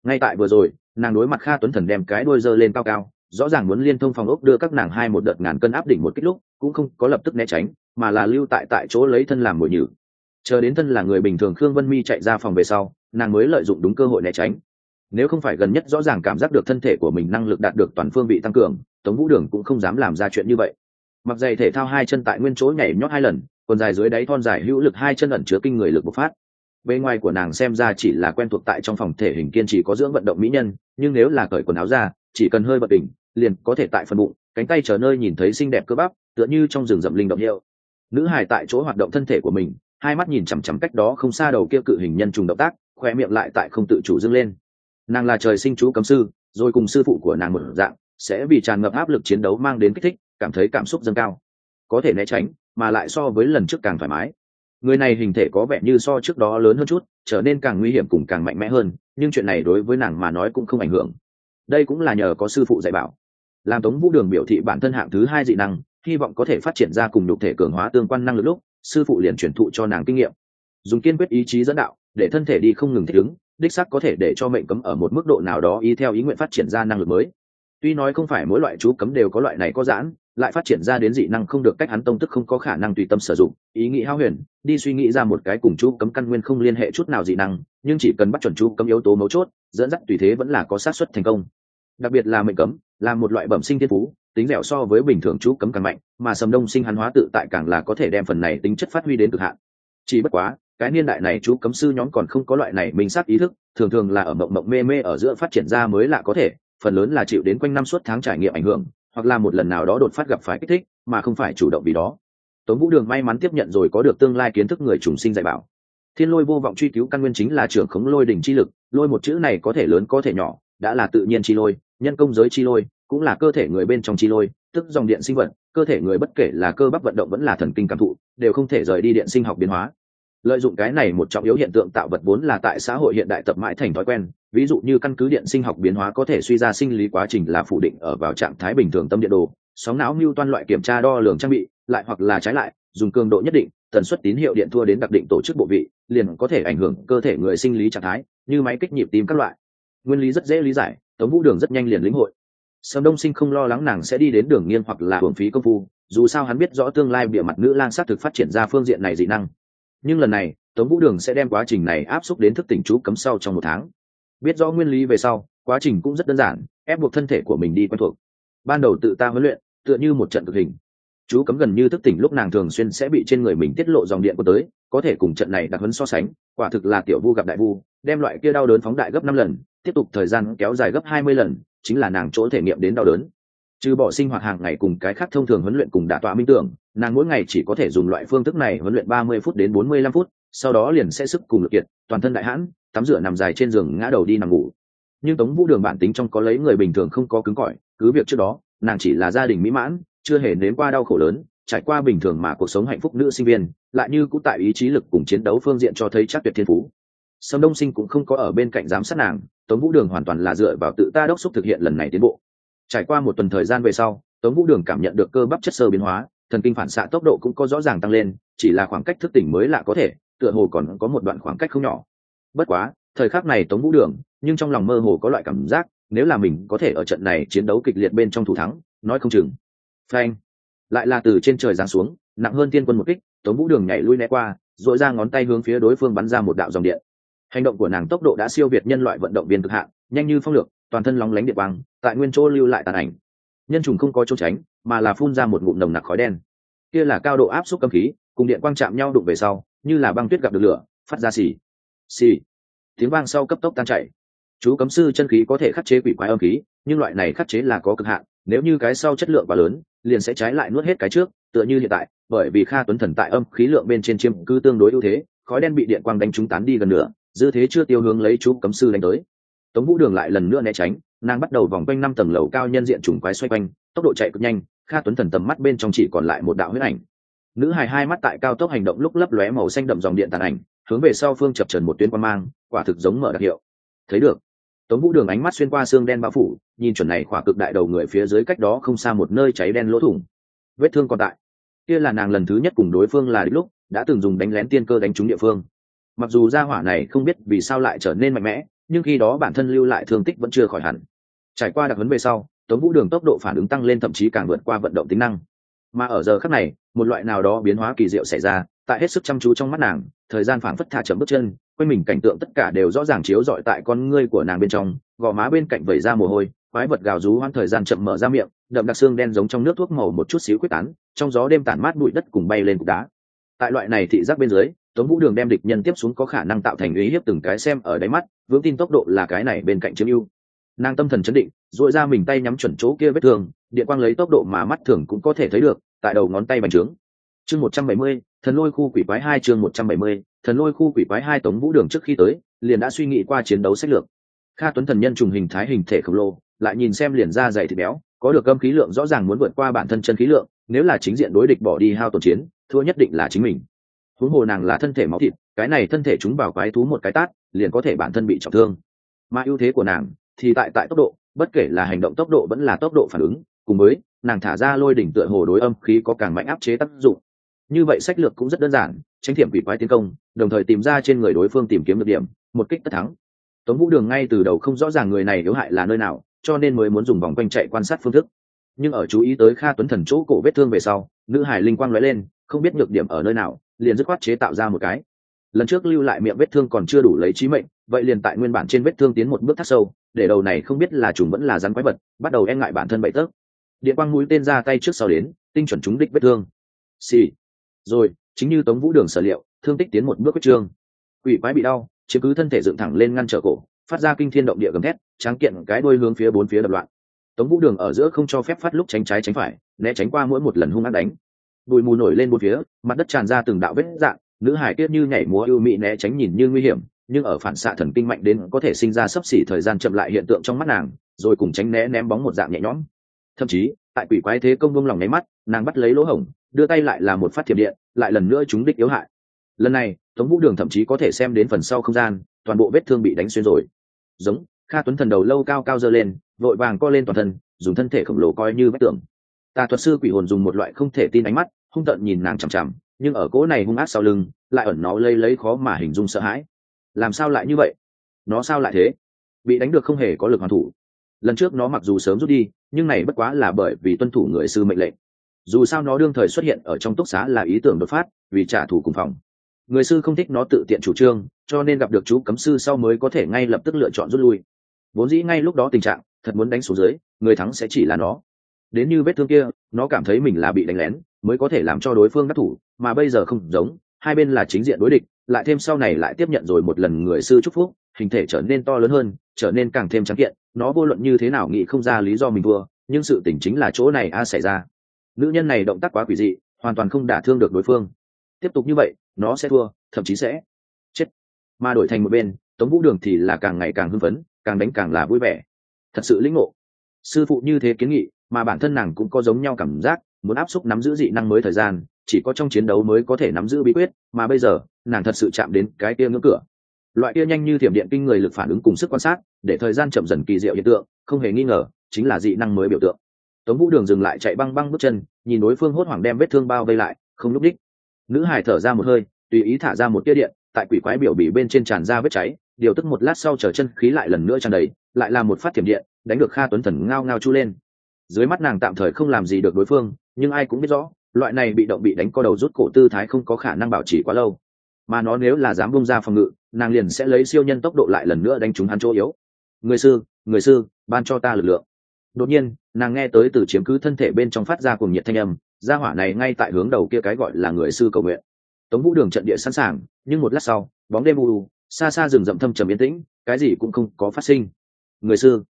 Ngay tại vừa rồi nàng đối mặt Kha Tuấn Thần đem cái đuôi giơ lên cao cao, rõ ràng muốn liên thông phòng ốc đưa các nàng hai một đợt ngàn cân áp đỉnh một kích lúc cũng không có lập tức né tránh, mà là lưu tại chỗ lấy thân làm mồi nhử. Chờ đến thân là người bình thường Khương Vân Mi chạy ra phòng về sau, nàng mới lợi dụng đúng cơ hội né tránh. Nếu không phải gần nhất rõ ràng cảm giác được thân thể của mình năng lực đạt được toàn phương vị tăng cường, Tống Vũ Đường cũng không dám làm ra chuyện như vậy. Mặc giày thể thao hai chân tại nguyên chỗ nhảy nhót hai lần, quần dài dưới đáy thon dài hữu lực hai chân ẩn chứa kinh người lực bộc phát. Bên ngoài của nàng xem ra chỉ là quen thuộc tại trong phòng thể hình kiên trì có dưỡng vận động mỹ nhân, nhưng nếu là cởi quần áo ra, chỉ cần hơi bật đỉnh, liền có thể tại phần bụng, cánh tay chờ nơi nhìn thấy xinh đẹp cơ bắp, tựa như trong rừng rậm linh động hiệu. Nữ hài tại chỗ hoạt động thân thể của mình, hai mắt nhìn chằm chằm cách đó không xa đầu kia cự hình nhân trùng động tác, khoe miệng lại tại không tự chủ dâng lên. Nàng là trời sinh chú cấm sư, rồi cùng sư phụ của nàng một dạng, sẽ vì tràn ngập áp lực chiến đấu mang đến kích thích, cảm thấy cảm xúc dâng cao, có thể né tránh, mà lại so với lần trước càng thoải mái. Người này hình thể có vẻ như so trước đó lớn hơn chút, trở nên càng nguy hiểm cùng càng mạnh mẽ hơn, nhưng chuyện này đối với nàng mà nói cũng không ảnh hưởng. Đây cũng là nhờ có sư phụ dạy bảo. Làm Tống Vũ Đường biểu thị bản thân hạng thứ hai dị năng, hy vọng có thể phát triển ra cùng nhục thể cường hóa tương quan năng lực lúc, sư phụ liền truyền thụ cho nàng kinh nghiệm. Dùng kiên quyết ý chí dẫn đạo, để thân thể đi không ngừng thích ứng, đích xác có thể để cho mệnh cấm ở một mức độ nào đó ý theo ý nguyện phát triển ra năng lực mới. Tuy nói không phải mỗi loại chú cấm đều có loại này có giãn, lại phát triển ra đến dị năng không được cách hắn tông tức không có khả năng tùy tâm sử dụng, ý nghĩ hao huyền, đi suy nghĩ ra một cái cùng chú cấm căn nguyên không liên hệ chút nào dị năng, nhưng chỉ cần bắt chuẩn chú cấm yếu tố mấu chốt, dẫn dắt tùy thế vẫn là có xác suất thành công. Đặc biệt là mệnh cấm, là một loại bẩm sinh thiên phú, tính dẻo so với bình thường chú cấm càng mạnh, mà Sầm Đông Sinh hắn hóa tự tại càng là có thể đem phần này tính chất phát huy đến cực hạn. Chỉ bất quá, cái niên đại này chú cấm sư nhóm còn không có loại này minh xác ý thức, thường thường là ở mộng mộng mê mê ở giữa phát triển ra mới lạ có thể, phần lớn là chịu đến quanh năm suốt tháng trải nghiệm ảnh hưởng, hoặc là một lần nào đó đột phát gặp phải kích thích, mà không phải chủ động vì đó. Tống Vũ Đường may mắn tiếp nhận rồi có được tương lai kiến thức người trùng sinh dạy bảo. Thiên Lôi vô vọng truy cứu căn nguyên chính là trưởng khống lôi đỉnh chi lực, lôi một chữ này có thể lớn có thể nhỏ, đã là tự nhiên chi lôi, nhân công giới chi lôi, cũng là cơ thể người bên trong chi lôi, tức dòng điện sinh vật, cơ thể người bất kể là cơ bắp vận động vẫn là thần kinh cảm thụ, đều không thể rời đi điện sinh học biến hóa. Lợi dụng cái này một trọng yếu hiện tượng tạo vật vốn là tại xã hội hiện đại tập mãi thành thói quen, ví dụ như căn cứ điện sinh học biến hóa có thể suy ra sinh lý quá trình là phủ định ở vào trạng thái bình thường tâm điện đồ, sóng não Newton loại kiểm tra đo lường trang bị, lại hoặc là trái lại, dùng cường độ nhất định, tần suất tín hiệu điện thua đến đặc định tổ chức bộ vị, liền có thể ảnh hưởng cơ thể người sinh lý trạng thái, như máy kích nhịp tim các loại. Nguyên lý rất dễ lý giải, Tống Vũ Đường rất nhanh liền lĩnh hội. Sầm Đông Sinh không lo lắng nàng sẽ đi đến đường nghiêng hoặc là hưởng phí công phu, dù sao hắn biết rõ tương lai bìa mặt nữ lang sát thực phát triển ra phương diện này dị năng. Nhưng lần này, Tống Vũ Đường sẽ đem quá trình này áp xúc đến thức tỉnh chú cấm sau trong 1 tháng. Biết rõ nguyên lý về sau, quá trình cũng rất đơn giản, ép buộc thân thể của mình đi quen thuộc. Ban đầu tự ta huấn luyện, tựa như một trận cực hình. Chú cấm gần như thức tỉnh lúc nàng thường xuyên sẽ bị trên người mình tiết lộ dòng điện của tới, có thể cùng trận này đặc huấn so sánh, quả thực là tiểu vu gặp đại vu, đem loại kia đau đớn phóng đại gấp 5 lần, tiếp tục thời gian kéo dài gấp 20 lần, chính là nàng chỗ thể nghiệm đến đau đớn. Trừ bỏ sinh hoạt hàng ngày cùng cái khác thông thường huấn luyện cùng đả tọa minh tưởng, nàng mỗi ngày chỉ có thể dùng loại phương thức này huấn luyện 30 phút đến 45 phút, sau đó liền sẽ sức cùng lực kiệt, toàn thân đại hãn, tắm rửa nằm dài trên giường ngã đầu đi nằm ngủ. Nhưng Tống Vũ Đường bản tính trong có lấy người bình thường không có cứng cỏi, cứ việc trước đó, nàng chỉ là gia đình mỹ mãn, chưa hề nếm qua đau khổ lớn, trải qua bình thường mà cuộc sống hạnh phúc nữ sinh viên, lại như cũng tại ý chí lực cùng chiến đấu phương diện cho thấy chắc tuyệt thiên phú. Sâm Đông Sinh cũng không có ở bên cạnh giám sát nàng, Tống Vũ Đường hoàn toàn là dựa vào tự ta đốc thúc thực hiện lần này tiến bộ. Trải qua 1 tuần thời gian về sau, Tống Vũ Đường cảm nhận được cơ bắp chất xơ biến hóa, thần kinh phản xạ tốc độ cũng có rõ ràng tăng lên, chỉ là khoảng cách thức tỉnh mới lạ có thể, tựa hồ còn có một đoạn khoảng cách không nhỏ. Bất quá, thời khắc này Tống Vũ Đường, nhưng trong lòng mơ hồ có loại cảm giác, nếu là mình có thể ở trận này chiến đấu kịch liệt bên trong thủ thắng, nói không chừng. Phanh! Lại là từ trên trời giáng xuống, nặng hơn thiên quân một kích, Tống Vũ Đường nhảy lui né qua, duỗi ra ngón tay hướng phía đối phương bắn ra một đạo dòng điện. Hành động của nàng tốc độ đã siêu việt nhân loại vận động viên cực hạn, nhanh như phong lược, toàn thân lóng lánh điện quang, tại nguyên chỗ lưu lại tàn ảnh. Nhân trùng không có trốn tránh, mà là phun ra một ngụm nồng nặc khói đen. Kia là cao độ áp suất cấm khí, cùng điện quang chạm nhau đụng về sau, như là băng tuyết gặp được lửa, phát ra xì xì tiếng vang sau cấp tốc tan chảy. Chú cấm sư chân khí có thể khắc chế quỷ quái âm khí, nhưng loại này khắc chế là có cực hạn, nếu như cái sau chất lượng quá lớn, liền sẽ trái lại nuốt hết cái trước, tựa như hiện tại, bởi vì Kha Tuấn Thần tại âm khí lượng bên trên chiếm cứ tương đối ưu thế, khói đen bị điện quang đánh trúng tán đi gần nửa, dư thế chưa tiêu hướng lấy chú cấm sư đánh tới. Tống Vũ Đường lại lần nữa né tránh, nàng bắt đầu vòng quanh 5 tầng lầu cao nhân diện trùng quái xoay quanh, tốc độ chạy cực nhanh, Kha Tuấn Thần tầm mắt bên trong chỉ còn lại một đạo huyết ảnh. Nữ hài hai mắt tại cao tốc hành động lúc lấp lóe màu xanh đậm dòng điện tàn ảnh, hướng về sau phương chập chờn một tuyến quang mang, quả thực giống mở đặc hiệu. Thấy được. Tống Vũ Đường ánh mắt xuyên qua xương đen bao phủ, nhìn chuẩn này khỏa cực đại đầu người phía dưới cách đó không xa một nơi cháy đen lỗ thủng. Vết thương còn tại. Kia là nàng lần thứ nhất cùng đối phương là địch lúc, đã từng dùng đánh lén tiên cơ đánh trúng địa phương. Mặc dù gia hỏa này không biết vì sao lại trở nên mạnh mẽ, nhưng khi đó bản thân lưu lại thương tích vẫn chưa khỏi hẳn. Trải qua đặc huấn về sau, Tống Vũ Đường tốc độ phản ứng tăng lên, thậm chí càng vượt qua vận động tính năng. Mà ở giờ khắc này, một loại nào đó biến hóa kỳ diệu xảy ra, tại hết sức chăm chú trong mắt nàng, thời gian phảng phất thả chậm bước chân, quanh mình cảnh tượng tất cả đều rõ ràng chiếu rọi tại con ngươi của nàng bên trong, gò má bên cạnh vẩy ra mồ hôi, quái vật gào rú hoan, thời gian chậm mở ra miệng, đậm đặc xương đen giống trong nước thuốc màu một chút xíu quyết tán, trong gió đêm tản mát bụi đất cùng bay lên cục đá. Tại loại này thị giác bên dưới, Tống Vũ Đường đem địch nhân tiếp xuống có khả năng tạo thành uy hiếp từng cái xem ở đáy mắt, vững tin tốc độ là cái này bên cạnh chiếm ưu. Nàng tâm thần chấn định, duỗi ra mình tay nhắm chuẩn chỗ kia vết thương, điện quang lấy tốc độ mà mắt thường cũng có thể thấy được, tại đầu ngón tay bành trướng. Chương 170, Thần Lôi khu quỷ quái 2. Chương 170, Thần Lôi khu quỷ quái 2. Tống Vũ Đường trước khi tới, liền đã suy nghĩ qua chiến đấu sách lược. Kha Tuấn thần nhân trùng hình thái hình thể khổng lồ, lại nhìn xem liền da dày thịt béo, có được âm khí lượng rõ ràng muốn vượt qua bản thân chân khí lượng, nếu là chính diện đối địch bỏ đi hao tổn chiến, thua nhất định là chính mình. Huống hồ nàng là thân thể máu thịt, cái này thân thể chúng vào quái thú một cái tát, liền có thể bản thân bị trọng thương. Mà ưu thế của nàng thì tại tốc độ, bất kể là hành động tốc độ vẫn là tốc độ phản ứng, cùng với nàng thả ra lôi đỉnh tựa hồ đối âm khí có càng mạnh áp chế tác dụng. Như vậy sách lược cũng rất đơn giản, tránh thiểm quỷ quái tiến công, đồng thời tìm ra trên người đối phương tìm kiếm được điểm, một kích tất thắng. Tống Vũ Đường ngay từ đầu không rõ ràng người này yếu hại là nơi nào, cho nên mới muốn dùng vòng quanh chạy quan sát phương thức. Nhưng ở chú ý tới Kha Tuấn thần chỗ cổ vết thương về sau, nữ hải linh quang lóe lên, không biết nhược điểm ở nơi nào, liền dứt khoát chế tạo ra một cái. Lần trước lưu lại miệng vết thương còn chưa đủ lấy chí mệnh, vậy liền tại nguyên bản trên vết thương tiến một bước thắt sâu, để đầu này không biết là trùng vẫn là rắn quái vật, bắt đầu e ngại bản thân bậy tấc. Điện quang mũi tên ra tay trước sau đến, tinh chuẩn trúng đích vết thương. Xì. Rồi, chính như Tống Vũ Đường sở liệu, thương tích tiến một bước quyết trương. Quỷ quái bị đau, chiếm cứ thân thể dựng thẳng lên ngăn trở cổ, phát ra kinh thiên động địa gầm thét, tráng kiện cái đuôi hướng phía bốn phía đập loạn. Tống Vũ Đường ở giữa không cho phép phát lúc tránh trái tránh phải, né tránh qua mỗi một lần hung ác đánh. Bụi mù nổi lên bốn phía, mặt đất tràn ra từng đạo vết dạng, nữ hải tiết như nhảy múa ưu mị né tránh nhìn như nguy hiểm, nhưng ở phản xạ thần kinh mạnh đến có thể sinh ra sấp xỉ thời gian chậm lại hiện tượng trong mắt nàng, rồi cùng tránh né ném bóng một dạng nhẹ nhõm. Thậm chí, tại quỷ quái thế công buông lòng nháy mắt, nàng bắt lấy lỗ hổng, đưa tay lại là một phát thiểm điện, lại lần nữa trúng đích yếu hại. Lần này, Tống Vũ Đường thậm chí có thể xem đến phần sau không gian, toàn bộ vết thương bị đánh xuyên rồi. Giống, Kha Tuấn thần đầu lâu cao cao giơ lên, vội vàng co lên toàn thân, dùng thân thể khổng lồ coi như vách tường. Tà thuật sư quỷ hồn dùng một loại không thể tin ánh mắt, hung tợn nhìn nàng chằm chằm, nhưng ở cỗ này hung ác sau lưng, lại ẩn nó lấy khó mà hình dung sợ hãi. Làm sao lại như vậy? Nó sao lại thế? Bị đánh được không hề có lực hoàn thủ. Lần trước nó mặc dù sớm rút đi, nhưng này bất quá là bởi vì tuân thủ người sư mệnh lệnh. Dù sao nó đương thời xuất hiện ở trong túc xá là ý tưởng đột phát, vì trả thù cùng phòng. Người sư không thích nó tự tiện chủ trương, cho nên gặp được chú cấm sư sau mới có thể ngay lập tức lựa chọn rút lui. Vốn dĩ ngay lúc đó tình trạng thật muốn đánh xuống dưới, người thắng sẽ chỉ là nó. Đến như vết thương kia, nó cảm thấy mình là bị đánh lén, mới có thể làm cho đối phương đắc thủ, mà bây giờ không giống, hai bên là chính diện đối địch, lại thêm sau này lại tiếp nhận rồi một lần người sư chúc phúc, hình thể trở nên to lớn hơn, trở nên càng thêm trắng kiện, nó vô luận như thế nào nghĩ không ra lý do mình thua, nhưng sự tình chính là chỗ này xảy ra. Nữ nhân này động tác quá quỷ dị, hoàn toàn không đả thương được đối phương. Tiếp tục như vậy, nó sẽ thua, thậm chí sẽ chết. Mà đổi thành một bên, Tống Vũ Đường thì là càng ngày càng hưng phấn, càng đánh càng là vui vẻ. Thật sự lĩnh ngộ. Sư phụ như thế kiến nghị, mà bản thân nàng cũng có giống nhau cảm giác, muốn áp xúc nắm giữ dị năng mới thời gian, chỉ có trong chiến đấu mới có thể nắm giữ bí quyết, mà bây giờ, nàng thật sự chạm đến cái kia ngưỡng cửa. Loại kia nhanh như thiểm điện kinh người lực phản ứng cùng sức quan sát, để thời gian chậm dần kỳ diệu hiện tượng, không hề nghi ngờ, chính là dị năng mới biểu tượng. Tống Vũ Đường dừng lại chạy băng băng bước chân, nhìn đối phương hốt hoảng đem vết thương bao vây lại, không lúc đích. Nữ hải thở ra một hơi, tùy ý thả ra một tia điện, tại quỷ quái biểu bì bên trên tràn ra vết cháy, điều tức một lát sau chờ chân khí lại lần nữa tràn đầy, lại là một phát thiểm điện, đánh được Kha Tuấn Thần ngao ngao chu lên. Dưới mắt nàng tạm thời không làm gì được đối phương, nhưng ai cũng biết rõ, loại này bị động bị đánh co đầu rút cổ tư thái không có khả năng bảo trì quá lâu, mà nó nếu là dám bung ra phòng ngự, nàng liền sẽ lấy siêu nhân tốc độ lại lần nữa đánh trúng hắn chỗ yếu. Người sư, ban cho ta lực lượng. Đột nhiên, nàng nghe tới từ chiếm cứ thân thể bên trong phát ra cuồng nhiệt thanh âm, gia hỏa này ngay tại hướng đầu kia cái gọi là người sư cầu nguyện. Tống Vũ Đường trận địa sẵn sàng, nhưng một lát sau, bóng đêm u xa xa rừng rậm thâm trầm yên tĩnh, cái gì cũng không có phát sinh. Người sư,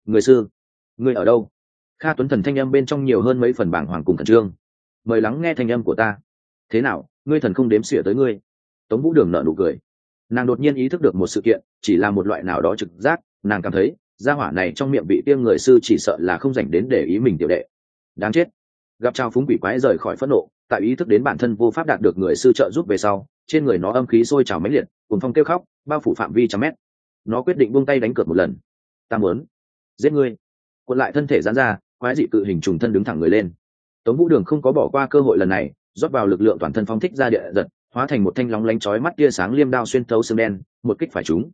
người ở đâu? Kha Tuấn Thần thanh âm bên trong nhiều hơn mấy phần bàng hoàng cùng khẩn trương. Mời lắng nghe thanh âm của ta. Thế nào, ngươi thần không đếm xỉa tới ngươi? Tống Vũ Đường nở nụ cười. Nàng đột nhiên ý thức được một sự kiện, chỉ là một loại nào đó trực giác, nàng cảm thấy gia hỏa này trong miệng vị tiêm người sư chỉ sợ là không dành đến để ý mình tiểu đệ. Đáng chết. Gặp trao phúng quỷ quái rời khỏi phẫn nộ, tại ý thức đến bản thân vô pháp đạt được người sư trợ giúp về sau, trên người nó âm khí sôi trào mãnh liệt, cuồng phong kêu khóc, bao phủ phạm vi trăm mét. Nó quyết định buông tay đánh cược một lần. Ta muốn giết ngươi. Cuộn lại thân thể giãn ra, quái dị cự hình trùng thân đứng thẳng người lên. Tống Vũ Đường không có bỏ qua cơ hội lần này, rót vào lực lượng toàn thân phóng thích ra địa giật, hóa thành một thanh lóng lánh chói mắt tia sáng liêm đao xuyên thấu xương đen, một kích phải trúng.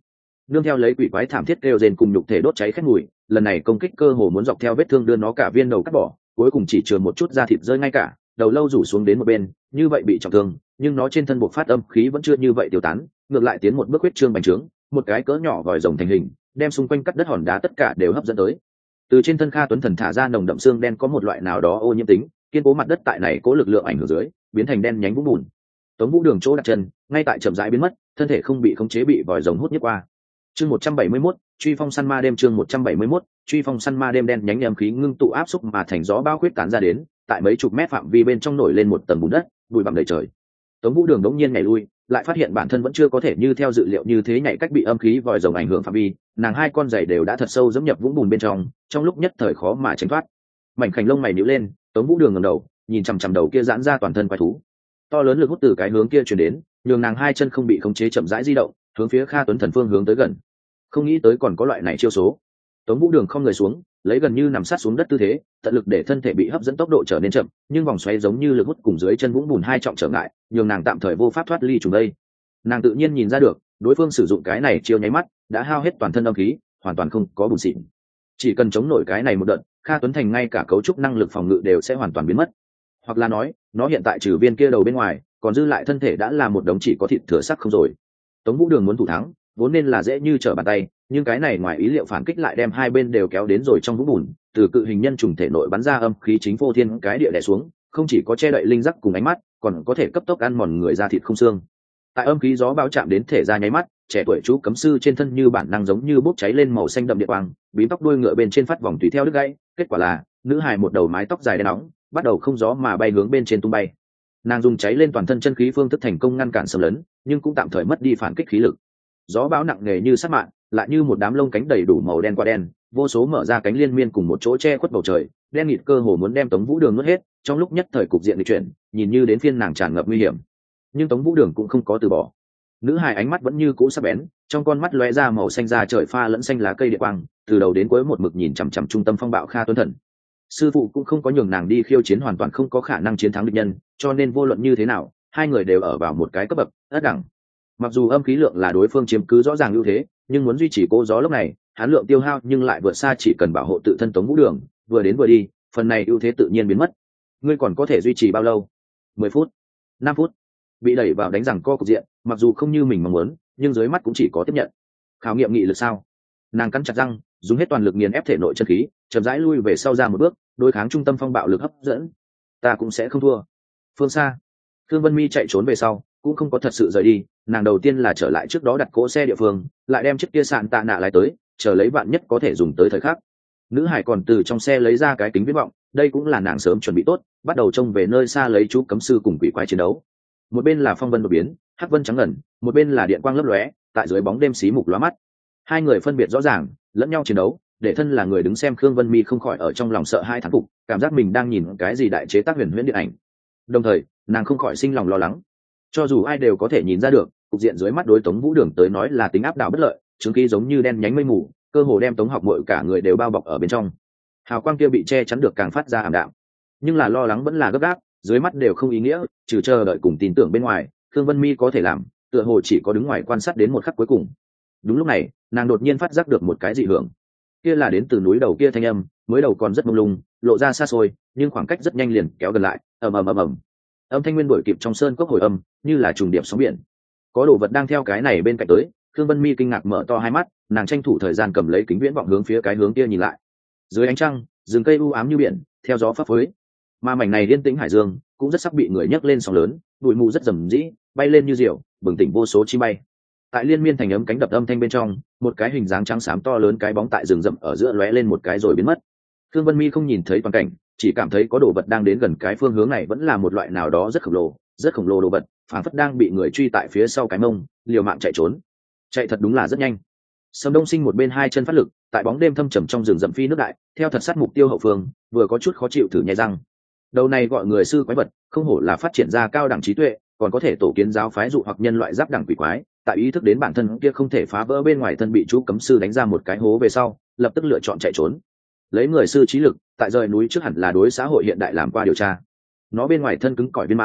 nương theo lấy quỷ quái thảm thiết kêu rền cùng nhục thể đốt cháy khét mùi, lần này công kích cơ hồ muốn dọc theo vết thương đưa nó cả viên đầu cắt bỏ, cuối cùng chỉ chừa một chút da thịt rơi ngay cả, đầu lâu rủ xuống đến một bên, như vậy bị trọng thương, nhưng nó trên thân buộc phát âm khí vẫn chưa như vậy tiêu tán, ngược lại tiến một bước huyết trương bành trướng, một cái cỡ nhỏ vòi rồng thành hình, đem xung quanh cắt đất hòn đá tất cả đều hấp dẫn tới. Từ trên thân Kha Tuấn Thần thả ra nồng đậm xương đen có một loại nào đó ô nhiễm tính, kiên cố mặt đất tại này cố lực lượng ảnh hưởng dưới, biến thành đen nhánh vũng bùn. Tống Vũ Đường chỗ đặt chân, ngay tại chậm rãi biến mất, thân thể không bị khống chế bị vòi rồng hút nhức qua. Chương 171, truy phong săn ma đêm chương 171, truy phong săn ma đêm đen nhánh âm khí ngưng tụ áp xúc mà thành gió bao khuyết tán ra đến, tại mấy chục mét phạm vi bên trong nổi lên một tầng bùn đất, bụi bặm đầy trời. Tống Vũ Đường đống nhiên nhảy lui, lại phát hiện bản thân vẫn chưa có thể như theo dự liệu như thế nhảy cách bị âm khí vòi rồng ảnh hưởng phạm vi, nàng hai con giày đều đã thật sâu dẫm nhập vũng bùn bên trong lúc nhất thời khó mà tránh thoát. Mảnh khảnh lông mày nhíu lên, Tống Vũ Đường ngẩng đầu, nhìn chằm chằm đầu kia giãn ra toàn thân quái thú. To lớn lực hút từ cái hướng kia truyền đến, nhường nàng hai chân không bị khống chế chậm rãi di động, hướng phía Kha Tuấn Thần phương hướng tới gần. Không nghĩ tới còn có loại này chiêu số. Tống Vũ Đường không người xuống, lấy gần như nằm sát xuống đất tư thế, tận lực để thân thể bị hấp dẫn tốc độ trở nên chậm, nhưng vòng xoáy giống như lực hút cùng dưới chân vũng bùn hai trọng trở ngại, nhường nàng tạm thời vô pháp thoát ly trùng đây. Nàng tự nhiên nhìn ra được, đối phương sử dụng cái này chiêu nháy mắt, đã hao hết toàn thân âm khí, hoàn toàn không có bùn xịn. Chỉ cần chống nổi cái này một đợt, Kha Tuấn Thành ngay cả cấu trúc năng lực phòng ngự đều sẽ hoàn toàn biến mất. Hoặc là nói, nó hiện tại trừ viên kia đầu bên ngoài, còn dư lại thân thể đã là một đống chỉ có thịt thừa sắc không rồi. Tống Vũ Đường muốn thủ thắng, vốn nên là dễ như trở bàn tay, nhưng cái này ngoài ý liệu phản kích lại đem hai bên đều kéo đến rồi trong vũng bùn, từ cự hình nhân trùng thể nội bắn ra âm khí chính phô thiên cái địa đè xuống, không chỉ có che đậy linh giác cùng ánh mắt, còn có thể cấp tốc ăn mòn người ra thịt không xương. Tại âm khí gió bao chạm đến thể ra nháy mắt, trẻ tuổi chú cấm sư trên thân như bản năng giống như bốc cháy lên màu xanh đậm điện quang, bím tóc đuôi ngựa bên trên phát vòng tùy theo đứt gãy, kết quả là nữ hài một đầu mái tóc dài đen nóng, bắt đầu không gió mà bay hướng bên trên tung bay. Nàng dùng cháy lên toàn thân chân khí phương thức thành công ngăn cản xâm lấn, nhưng cũng tạm thời mất đi phản kích khí lực. Gió bão nặng nề như sát mạng, lại như một đám lông cánh đầy đủ màu đen qua đen, vô số mở ra cánh liên miên cùng một chỗ che khuất bầu trời, đen nghịt cơ hồ muốn đem Tống Vũ Đường nuốt hết. Trong lúc nhất thời cục diện nghịch chuyển, nhìn như đến phiên nàng tràn ngập nguy hiểm, nhưng Tống Vũ Đường cũng không có từ bỏ. Nữ hài ánh mắt vẫn như cũ sắc bén, trong con mắt lóe ra màu xanh da trời pha lẫn xanh lá cây địa quang, từ đầu đến cuối một mực nhìn chằm chằm trung tâm phong bạo Kha Tuấn Thần. Sư phụ cũng không có nhường nàng đi khiêu chiến hoàn toàn không có khả năng chiến thắng địch nhân, cho nên vô luận như thế nào, hai người đều ở vào một cái cấp bậc ất đẳng. Mặc dù âm khí lượng là đối phương chiếm cứ rõ ràng ưu thế, nhưng muốn duy trì cô gió lúc này, hán lượng tiêu hao nhưng lại vượt xa chỉ cần bảo hộ tự thân Tống Vũ Đường, vừa đến vừa đi, phần này ưu thế tự nhiên biến mất. Ngươi còn có thể duy trì bao lâu? 10 phút, 5 phút. Bị đẩy vào đánh rằng co cục diện, mặc dù không như mình mong muốn, nhưng dưới mắt cũng chỉ có tiếp nhận. Khảo nghiệm nghị lực sao? Nàng cắn chặt răng, dùng hết toàn lực nghiền ép thể nội chân khí, chậm rãi lui về sau ra một bước, đối kháng trung tâm phong bạo lực hấp dẫn. Ta cũng sẽ không thua. Phương xa, Thương Vân Mi chạy trốn về sau, cũng không có thật sự rời đi, nàng đầu tiên là trở lại trước đó đặt cỗ xe địa phương, lại đem chiếc kia sạn tạ nạ lái tới, chờ lấy vạn nhất có thể dùng tới thời khắc. Nữ hải còn từ trong xe lấy ra cái kính viễn vọng, đây cũng là nàng sớm chuẩn bị tốt, bắt đầu trông về nơi xa lấy chú cấm sư cùng quỷ quái chiến đấu. Một bên là phong vân đột biến, hắc vân trắng ngần, một bên là điện quang lấp lóe, tại dưới bóng đêm xí mục lóa mắt. Hai người phân biệt rõ ràng, lẫn nhau chiến đấu, để thân là người đứng xem Khương Vân Mi không khỏi ở trong lòng sợ hai thán phục, cảm giác mình đang nhìn cái gì đại chế tác huyền huyễn điện ảnh. Đồng thời, nàng không khỏi sinh lòng lo lắng. Cho dù ai đều có thể nhìn ra được, cục diện dưới mắt đối Tống Vũ Đường tới nói là tính áp đảo bất lợi, chứng khí giống như đen nhánh mây mù, cơ hồ đem Tống Học Muội cả người đều bao bọc ở bên trong. Hào quang kia bị che chắn được càng phát ra ảm đạm. Nhưng là lo lắng vẫn là gấp gáp, dưới mắt đều không ý nghĩa, trừ chờ đợi cùng tin tưởng bên ngoài, Khương Vân Mi có thể làm, tựa hồ chỉ có đứng ngoài quan sát đến một khắc cuối cùng. Đúng lúc này, nàng đột nhiên phát giác được một cái dị hưởng. Kia là đến từ núi đầu kia thanh âm, mới đầu còn rất mông lung, lộ ra xa xôi, nhưng khoảng cách rất nhanh liền kéo gần lại, ầm ầm ầm ầm. Âm thanh nguyên đổi kịp trong sơn cốc hồi âm, như là trùng điệp sóng biển. Có đồ vật đang theo cái này bên cạnh tới. Khương Vân Mi kinh ngạc mở to hai mắt, nàng tranh thủ thời gian cầm lấy kính viễn vọng hướng phía cái hướng kia nhìn lại. Dưới ánh trăng, rừng cây u ám như biển, theo gió phấp phới. Mà mảnh này yên tĩnh hải dương cũng rất sắp bị người nhấc lên sóng lớn, bụi mù rất rầm rĩ, bay lên như diều, bừng tỉnh vô số chim bay. Tại liên miên thành ấm cánh đập âm thanh bên trong, một cái hình dáng trắng xám to lớn cái bóng tại rừng rậm ở giữa lóe lên một cái rồi biến mất. Khương Vân Mi không nhìn thấy toàn cảnh, chỉ cảm thấy có đồ vật đang đến gần cái phương hướng này, vẫn là một loại nào đó rất khổng lồ đồ vật, phảng phất đang bị người truy tại phía sau cái mông, liều mạng chạy trốn. Chạy thật đúng là rất nhanh. Sâm Đông Sinh một bên hai chân phát lực, tại bóng đêm thâm trầm trong rừng rậm phi nước đại, theo thật sát mục tiêu hậu phương, vừa có chút khó chịu thử nhai răng. Đầu này gọi người sư quái vật, không hổ là phát triển ra cao đẳng trí tuệ, còn có thể tổ kiến giáo phái dụ hoặc nhân loại giáp đẳng quỷ quái. Tại ý thức đến bản thân kia không thể phá vỡ bên ngoài thân bị chú cấm sư đánh ra một cái hố về sau, lập tức lựa chọn chạy trốn. Lấy người sư trí lực, tại rời núi trước hẳn là đối xã hội hiện đại làm qua điều tra. Nó bên ngoài thân cứng cỏi viên mãn,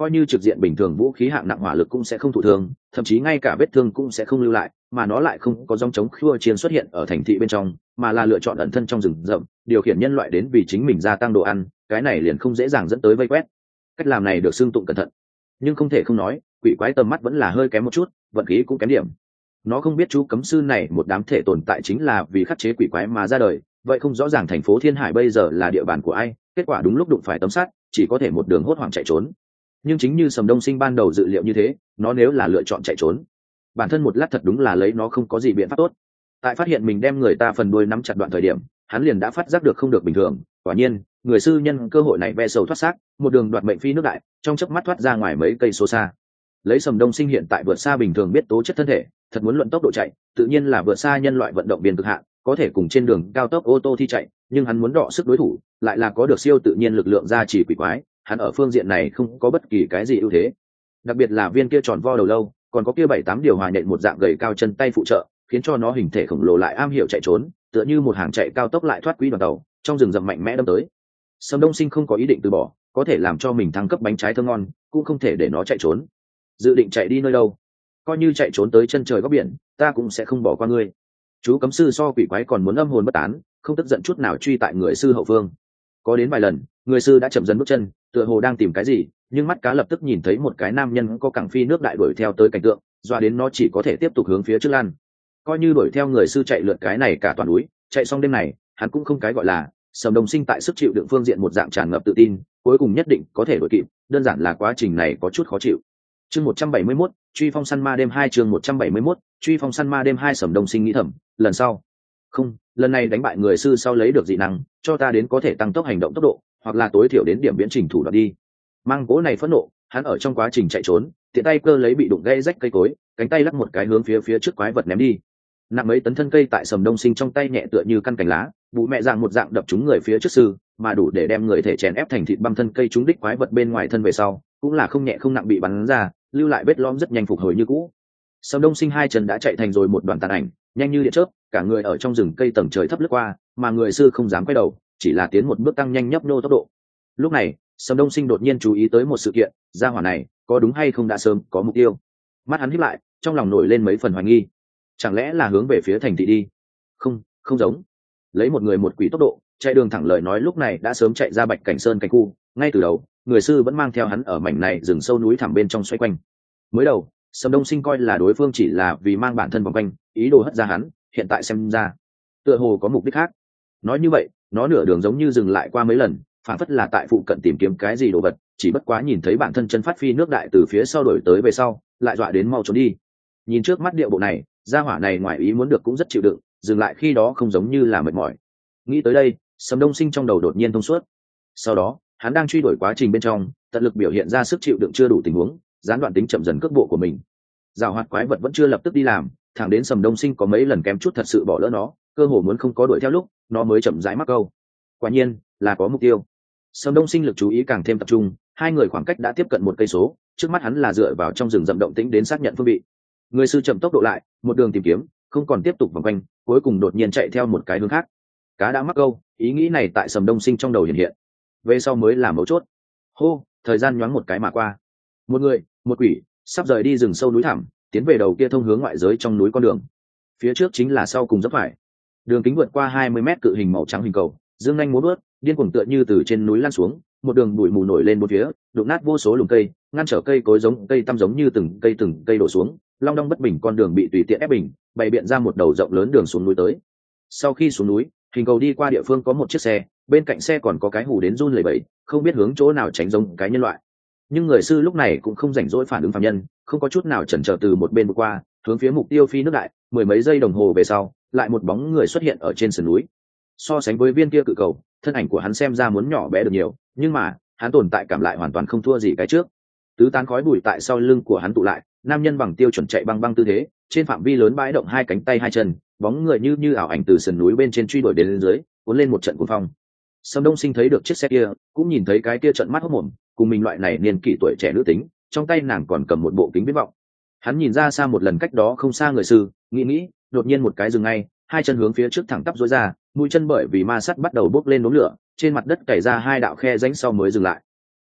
coi như trực diện bình thường vũ khí hạng nặng hỏa lực cũng sẽ không thụ thương, thậm chí ngay cả vết thương cũng sẽ không lưu lại, mà nó lại không có dòng chống khua chiên xuất hiện ở thành thị bên trong, mà là lựa chọn ẩn thân trong rừng rậm, điều khiển nhân loại đến vì chính mình gia tăng đồ ăn, cái này liền không dễ dàng dẫn tới vây quét. Cách làm này được xưng tụng cẩn thận, nhưng không thể không nói, quỷ quái tầm mắt vẫn là hơi kém một chút, vận khí cũng kém điểm. Nó không biết chú cấm sư này một đám thể tồn tại chính là vì khắc chế quỷ quái mà ra đời, vậy không rõ ràng thành phố Thiên Hải bây giờ là địa bàn của ai, kết quả đúng lúc đụng phải tấm sắt, chỉ có thể một đường hốt hoảng chạy trốn. Nhưng chính như Sầm Đông Sinh ban đầu dự liệu như thế, nó nếu là lựa chọn chạy trốn, bản thân một lát thật đúng là lấy nó không có gì biện pháp tốt. Tại phát hiện mình đem người ta phần đuôi nắm chặt đoạn thời điểm, hắn liền đã phát giác được không được bình thường. Quả nhiên, người sư nhân cơ hội này ve sầu thoát xác, một đường đoạt mệnh phi nước đại, trong chớp mắt thoát ra ngoài mấy cây số xa. Lấy Sầm Đông Sinh hiện tại vượt xa bình thường biết tố chất thân thể, thật muốn luận tốc độ chạy, tự nhiên là vượt xa nhân loại vận động viên cực hạn, có thể cùng trên đường cao tốc ô tô thi chạy, nhưng hắn muốn đọ sức đối thủ, lại là có được siêu tự nhiên lực lượng gia trì quỷ quái, hắn ở phương diện này không có bất kỳ cái gì ưu thế. Đặc biệt là viên kia tròn vo đầu lâu, còn có kia 7-8 điều hòa nhện một dạng gầy cao chân tay phụ trợ, khiến cho nó hình thể khổng lồ lại am hiểu chạy trốn, tựa như một hàng chạy cao tốc lại thoát quỹ đoàn tàu, trong rừng rậm mạnh mẽ đâm tới. Sầm Đông Sinh không có ý định từ bỏ, có thể làm cho mình thăng cấp bánh trái thơm ngon, cũng không thể để nó chạy trốn. Dự định chạy đi nơi đâu? Coi như chạy trốn tới chân trời góc biển, ta cũng sẽ không bỏ qua ngươi. Chú cấm sư so quỷ quái còn muốn âm hồn bất tán, không tức giận chút nào truy tại người sư hậu phương. Có đến vài lần, người sư đã chậm dần bước chân, tựa hồ đang tìm cái gì, nhưng mắt cá lập tức nhìn thấy một cái nam nhân có cẳng phi nước đại đuổi theo tới cảnh tượng, doa đến nó chỉ có thể tiếp tục hướng phía trước lan. Coi như đuổi theo người sư chạy lượt cái này cả toàn núi, chạy xong đêm này, hắn cũng không cái gọi là Sầm Đông Sinh tại sức chịu đựng phương diện một dạng tràn ngập tự tin, cuối cùng nhất định có thể đuổi kịp, đơn giản là quá trình này có chút khó chịu. Chương 171, truy phong săn ma đêm 2 chương 171, truy phong săn ma đêm 2 Sầm Đông Sinh nghĩ thầm, lần sau. Không, lần này đánh bại người sư sau lấy được dị năng, cho ta đến có thể tăng tốc hành động tốc độ, hoặc là tối thiểu đến điểm biến trình thủ đoạn đi. Mang cố này phẫn nộ, hắn ở trong quá trình chạy trốn, tiện tay cơ lấy bị đụng gãy rách cây cối, cánh tay lắc một cái hướng phía trước quái vật ném đi. Nặng mấy tấn thân cây tại Sầm Đông Sinh trong tay nhẹ tựa như căn cành lá, vụ mẹ dạng một dạng đập trúng người phía trước sư, mà đủ để đem người thể chèn ép thành thịt băm thân cây trúng đích quái vật bên ngoài thân về sau, cũng là không nhẹ không nặng bị bắn ra, lưu lại vết lõm rất nhanh phục hồi như cũ. Sầm Đông Sinh hai chân đã chạy thành rồi một đoàn tàn ảnh, nhanh như điện chớp, cả người ở trong rừng cây tầng trời thấp lướt qua, mà người sư không dám quay đầu, chỉ là tiến một bước tăng nhanh nhấp nhô tốc độ. Lúc này, Sầm Đông Sinh đột nhiên chú ý tới một sự kiện, gia hỏa này có đúng hay không đã sớm có mục tiêu. Mắt hắn híp lại, trong lòng nổi lên mấy phần hoài nghi. Chẳng lẽ là hướng về phía thành thị đi? Không, không giống. Lấy một người một quỷ tốc độ, chạy đường thẳng lời nói lúc này đã sớm chạy ra Bạch Cảnh Sơn cảnh khu, ngay từ đầu, người sư vẫn mang theo hắn ở mảnh này rừng sâu núi thẳm bên trong xoay quanh. Mới đầu, Sầm Đông Sinh coi là đối phương chỉ là vì mang bản thân vòng quanh, ý đồ hất ra hắn, hiện tại xem ra, tựa hồ có mục đích khác. Nói như vậy, nó nửa đường giống như dừng lại qua mấy lần, phản phất là tại phụ cận tìm kiếm cái gì đồ vật, chỉ bất quá nhìn thấy bản thân chân phát phi nước đại từ phía sau đổi tới về sau, lại dọa đến mau trốn đi. Nhìn trước mắt điệu bộ này, gia hỏa này ngoài ý muốn được cũng rất chịu đựng, dừng lại khi đó không giống như là mệt mỏi. Nghĩ tới đây, Sầm Đông Sinh trong đầu đột nhiên thông suốt. Sau đó, hắn đang truy đuổi quá trình bên trong, tận lực biểu hiện ra sức chịu đựng chưa đủ tình huống, gián đoạn tính chậm dần cước bộ của mình. Giảo hoạt quái vật vẫn chưa lập tức đi làm, thẳng đến Sầm Đông Sinh có mấy lần kém chút thật sự bỏ lỡ nó, cơ hồ muốn không có đuổi theo lúc, nó mới chậm rãi mắc câu. Quả nhiên, là có mục tiêu. Sầm Đông Sinh lực chú ý càng thêm tập trung, hai người khoảng cách đã tiếp cận 1 cây số, trước mắt hắn là dựa vào trong rừng rậm động tĩnh đến xác nhận phương vị. Người sư chậm tốc độ lại, một đường tìm kiếm, không còn tiếp tục vòng quanh, cuối cùng đột nhiên chạy theo một cái hướng khác. Cá đã mắc câu, ý nghĩ này tại Sầm Đông Sinh trong đầu hiện hiện. Về sau mới là mấu chốt. Hô, thời gian nhoáng một cái mà qua. Một người, một quỷ, sắp rời đi rừng sâu núi thẳm, tiến về đầu kia thông hướng ngoại giới trong núi con đường. Phía trước chính là sau cùng dốc phải. Đường kính vượt qua 20 mét cự hình màu trắng hình cầu, dương nhanh múa vớt, điên cuồng tựa như từ trên núi lan xuống, một đường bụi mù nổi lên bốn phía, đụng nát vô số lùm cây, ngăn trở cây cối giống cây tăm giống như từng cây đổ xuống, long đong bất bình con đường bị tùy tiện ép bình, bày biện ra một đầu rộng lớn đường xuống núi tới. Sau khi xuống núi, hình cầu đi qua địa phương có một chiếc xe, bên cạnh xe còn có cái hù đến run lẩy bẩy, không biết hướng chỗ nào tránh giống cái nhân loại. Nhưng người sư lúc này cũng không rảnh rỗi phản ứng phàm nhân, không có chút nào chần chờ từ một bên qua, hướng phía mục tiêu phi nước đại. Mười mấy giây đồng hồ về sau, lại một bóng người xuất hiện ở trên sườn núi. So sánh với viên kia cự cầu, thân ảnh của hắn xem ra muốn nhỏ bé được nhiều, nhưng mà hắn tồn tại cảm lại hoàn toàn không thua gì cái trước. Tứ tán khói bụi tại sau lưng của hắn tụ lại, nam nhân bằng tiêu chuẩn chạy băng băng tư thế, trên phạm vi lớn bãi động hai cánh tay hai chân, bóng người như ảo ảnh từ sườn núi bên trên truy đuổi đến dưới, cuốn lên một trận cuồng phong. Sầm Đông Sinh thấy được chiếc xe kia, cũng nhìn thấy cái kia trận mắt hốt mồm, cùng mình loại này niên kỷ tuổi trẻ nữ tính, trong tay nàng còn cầm một bộ kính viễn vọng. Hắn nhìn ra xa một lần cách đó không xa người sư, nghĩ, đột nhiên một cái dừng ngay, hai chân hướng phía trước thẳng tắp duỗi ra, mũi chân bởi vì ma sắt bắt đầu bốc lên đốm lửa, trên mặt đất cày ra hai đạo khe rãnh sau mới dừng lại.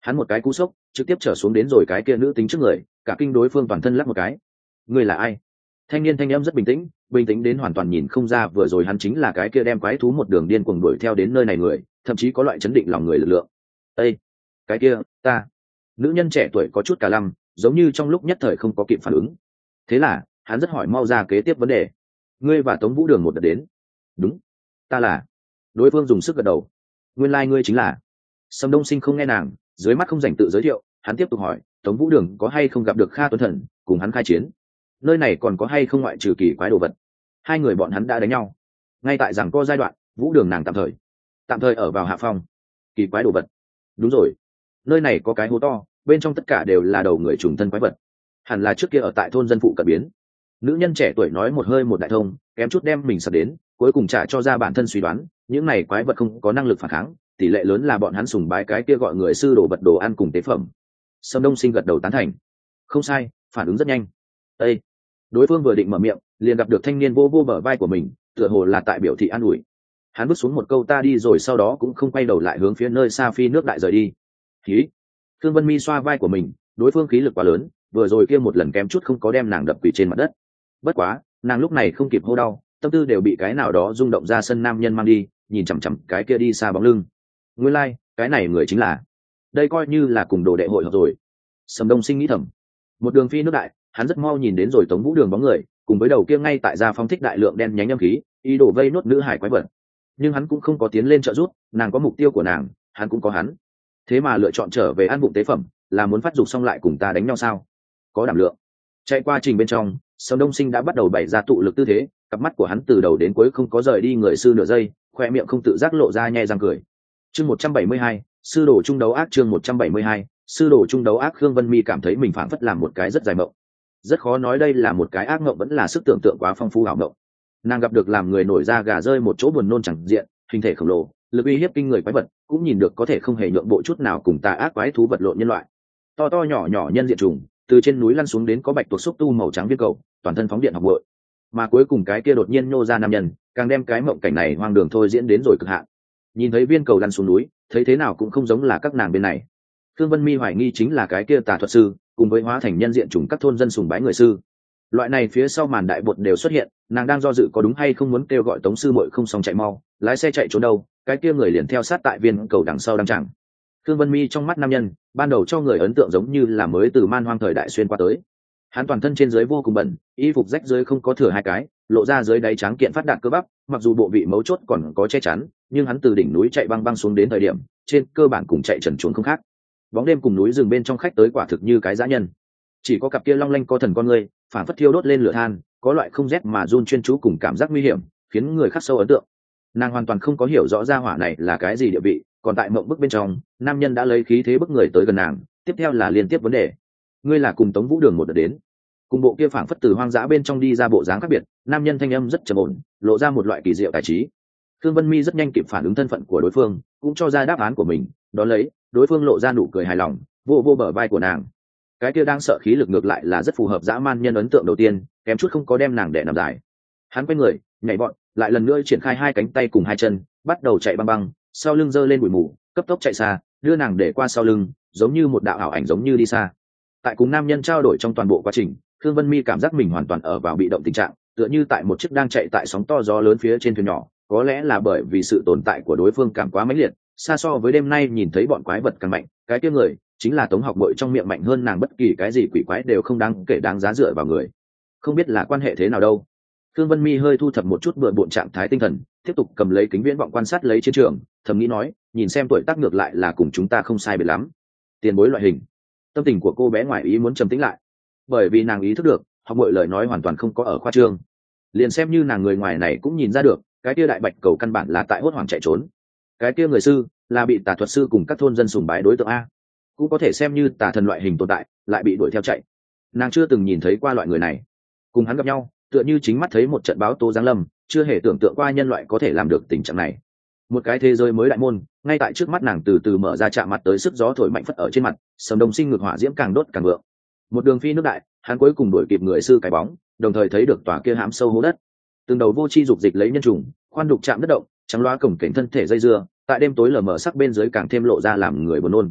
Hắn một cái cú sốc trực tiếp trở xuống đến rồi cái kia nữ tính trước người, cả kinh đối phương toàn thân lắc một cái. Ngươi là ai? Thanh niên thanh âm rất bình tĩnh đến hoàn toàn nhìn không ra vừa rồi hắn chính là cái kia đem quái thú một đường điên cuồng đuổi theo đến nơi này người, thậm chí có loại chấn định lòng người lực lượng. Ê, cái kia, ta. Nữ nhân trẻ tuổi có chút cả lăm, giống như trong lúc nhất thời không có kịp phản ứng. Thế là hắn rất hỏi mau ra kế tiếp vấn đề. Ngươi và Tống Vũ Đường một đợt đến? Đúng, ta là. Đối phương dùng sức gật đầu. Nguyên lai ngươi chính là. Sâm Đông Sinh không nghe nàng, dưới mắt không dành tự giới thiệu, hắn tiếp tục hỏi Tống Vũ Đường có hay không gặp được Kha Tuấn Thần cùng hắn khai chiến, nơi này còn có hay không ngoại trừ kỳ quái đồ vật. Hai người bọn hắn đã đánh nhau ngay tại rằng có giai đoạn. Vũ Đường nàng tạm thời ở vào hạ phong. Kỳ quái đồ vật? Đúng rồi, nơi này có cái hố to, bên trong tất cả đều là đầu người trùng thân quái vật, hẳn là trước kia ở tại thôn dân phụ cận biến. Nữ nhân trẻ tuổi nói một hơi một đại thông, kém chút đem mình sập đến, cuối cùng trả cho ra bản thân suy đoán, những này quái vật không có năng lực phản kháng, tỷ lệ lớn là bọn hắn sùng bái cái kia gọi người sư đồ vật đồ ăn cùng tế phẩm. Sâm Đông Sinh gật đầu tán thành. Không sai, phản ứng rất nhanh. Ê! Đối phương vừa định mở miệng, liền gặp được thanh niên vô vô bờ vai của mình, tựa hồ là tại biểu thị an ủi. Hắn bước xuống một câu ta đi rồi sau đó cũng không quay đầu lại hướng phía nơi xa phi nước đại rời đi. Khí! Thương Vân Mi xoa vai của mình, đối phương khí lực quá lớn, vừa rồi kia một lần kém chút không có đem nàng đập quỳ trên mặt đất. Bất quá, nàng lúc này không kịp hô đau, tâm tư đều bị cái nào đó rung động ra sân nam nhân mang đi, nhìn chằm chằm cái kia đi xa bóng lưng. Nguyên lai, cái này người chính là. Đây coi như là cùng đồ đệ hội họp rồi. Sầm Đông Sinh nghĩ thầm. Một đường phi nước đại, hắn rất mau nhìn đến rồi Tống Vũ Đường bóng người, cùng với đầu kia ngay tại gia phong thích đại lượng đen nhánh âm khí, ý đồ vây nốt nữ hải quái vật. Nhưng hắn cũng không có tiến lên trợ giúp, nàng có mục tiêu của nàng, hắn cũng có hắn. Thế mà lựa chọn trở về ăn bụng tế phẩm, là muốn phát dục xong lại cùng ta đánh nhau sao? Có đảm lượng. Chạy qua trình bên trong, Sầm Đông Sinh đã bắt đầu bày ra tụ lực tư thế, cặp mắt của hắn từ đầu đến cuối không có rời đi người sư nửa giây, khoe miệng không tự giác lộ ra nhe răng cười. Chương 172, sư đồ trung đấu ác. Chương 172, sư đồ trung đấu ác. Khương Vân Mi cảm thấy mình phảng phất làm một cái rất dài mộng. Rất khó nói đây là một cái ác mộng vẫn là sức tưởng tượng quá phong phú ảo mộng. Nàng gặp được làm người nổi da gà rơi một chỗ buồn nôn chẳng diện, hình thể khổng lồ, lực uy hiếp kinh người quái vật, cũng nhìn được có thể không hề nhượng bộ chút nào cùng tà ác quái thú vật lộn nhân loại. To to nhỏ nhỏ nhân diện trùng, từ trên núi lăn xuống đến có bạch tuộc xúc tu màu trắng viên cầu, toàn thân phóng điện học bội. Mà cuối cùng cái kia đột nhiên nhô ra nam nhân, càng đem cái mộng cảnh này hoang đường thôi diễn đến rồi cực hạn. Nhìn thấy viên cầu lăn xuống núi, thấy thế nào cũng không giống là các nàng bên này. Thương Vân Mi hoài nghi chính là cái kia tà thuật sư, cùng với hóa thành nhân diện trùng các thôn dân sùng bái người sư. Loại này phía sau màn đại bột đều xuất hiện, nàng đang do dự có đúng hay không muốn kêu gọi Tống sư muội không xong chạy mau, lái xe chạy trốn đâu, cái kia người liền theo sát tại viên cầu đằng sau đang chẳng. Thương Vân Mi trong mắt nam nhân, ban đầu cho người ấn tượng giống như là mới từ man hoang thời đại xuyên qua tới. Hắn toàn thân trên dưới vô cùng bẩn, y phục rách dưới không có thừa hai cái, lộ ra dưới đáy trắng kiện phát đạt cơ bắp, mặc dù bộ vị mấu chốt còn có che chắn, nhưng hắn từ đỉnh núi chạy băng băng xuống đến thời điểm, trên cơ bản cùng chạy trần truồng không khác. Bóng đêm cùng núi rừng bên trong khách tới quả thực như cái dã nhân. Chỉ có cặp kia long lanh có thần con người, phản phất thiêu đốt lên lửa than, có loại không rét mà run chuyên chú cùng cảm giác nguy hiểm, khiến người khắc sâu ấn tượng. Nàng hoàn toàn không có hiểu rõ ra hỏa này là cái gì địa vị, còn tại mộng bức bên trong, nam nhân đã lấy khí thế bức người tới gần nàng, tiếp theo là liên tiếp vấn đề. Ngươi là cùng Tống Vũ Đường một đợt đến? Cùng bộ kia phảng phất từ hoang dã bên trong đi ra bộ dáng khác biệt, nam nhân thanh âm rất trầm ổn, lộ ra một loại kỳ diệu tài trí. Thương Vân Mi rất nhanh kịp phản ứng thân phận của đối phương, cũng cho ra đáp án của mình, đó lấy, đối phương lộ ra nụ cười hài lòng, vô vô bờ vai của nàng. Cái kia đang sợ khí lực ngược lại là rất phù hợp dã man nhân ấn tượng đầu tiên, kém chút không có đem nàng đè nằm dài. Hắn quay người, nhảy vọt, lại lần nữa triển khai hai cánh tay cùng hai chân, bắt đầu chạy băng băng, sau lưng giơ lên bụi mù, cấp tốc chạy xa, đưa nàng để qua sau lưng, giống như một đạo ảo ảnh giống như đi xa. Tại cùng nam nhân trao đổi trong toàn bộ quá trình, Thương Vân Mi cảm giác mình hoàn toàn ở vào bị động tình trạng, tựa như tại một chiếc đang chạy tại sóng to gió lớn phía trên thuyền nhỏ, có lẽ là bởi vì sự tồn tại của đối phương cảm quá mãnh liệt, xa so với đêm nay nhìn thấy bọn quái vật càng mạnh, cái kia người chính là Tống Học Bội trong miệng mạnh hơn nàng bất kỳ cái gì quỷ quái đều không đáng kể đáng giá dựa vào người. Không biết là quan hệ thế nào đâu. Thương Vân Mi hơi thu thập một chút bừa bộn trạng thái tinh thần, tiếp tục cầm lấy kính viễn vọng quan sát lấy chiến trường, thầm nghĩ nói, nhìn xem tuổi tác ngược lại là cùng chúng ta không sai biệt lắm. Tiền bối loại hình. Tâm tình của cô bé ngoài ý muốn trầm tĩnh lại, bởi vì nàng ý thức được, Học Bội lời nói hoàn toàn không có ở khoa trương. Liền xem như nàng người ngoài này cũng nhìn ra được, cái kia đại bạch cầu căn bản là tại hốt hoảng chạy trốn. Cái kia người sư là bị tà thuật sư cùng các thôn dân sùng bái đối tượng a, cũng có thể xem như tà thần loại hình tồn tại, lại bị đuổi theo chạy. Nàng chưa từng nhìn thấy qua loại người này, cùng hắn gặp nhau tựa như chính mắt thấy một trận báo tố giáng lâm, chưa hề tưởng tượng qua nhân loại có thể làm được tình trạng này. Một cái thế giới mới đại môn ngay tại trước mắt nàng từ từ mở ra, chạm mặt tới sức gió thổi mạnh phất ở trên mặt, Sầm Đông Sinh ngược hỏa diễm càng đốt càng vượng. Một đường phi nước đại, hắn cuối cùng đuổi kịp người sư cái bóng, đồng thời thấy được tòa kia hãm sâu hố đất, từng đầu vô chi dục dịch lấy nhân trùng khoan đục chạm đất động, trắng loá cổng cảnh thân thể dây dưa, tại đêm tối lờ mờ sắc bên dưới càng thêm lộ ra làm người buồn nôn.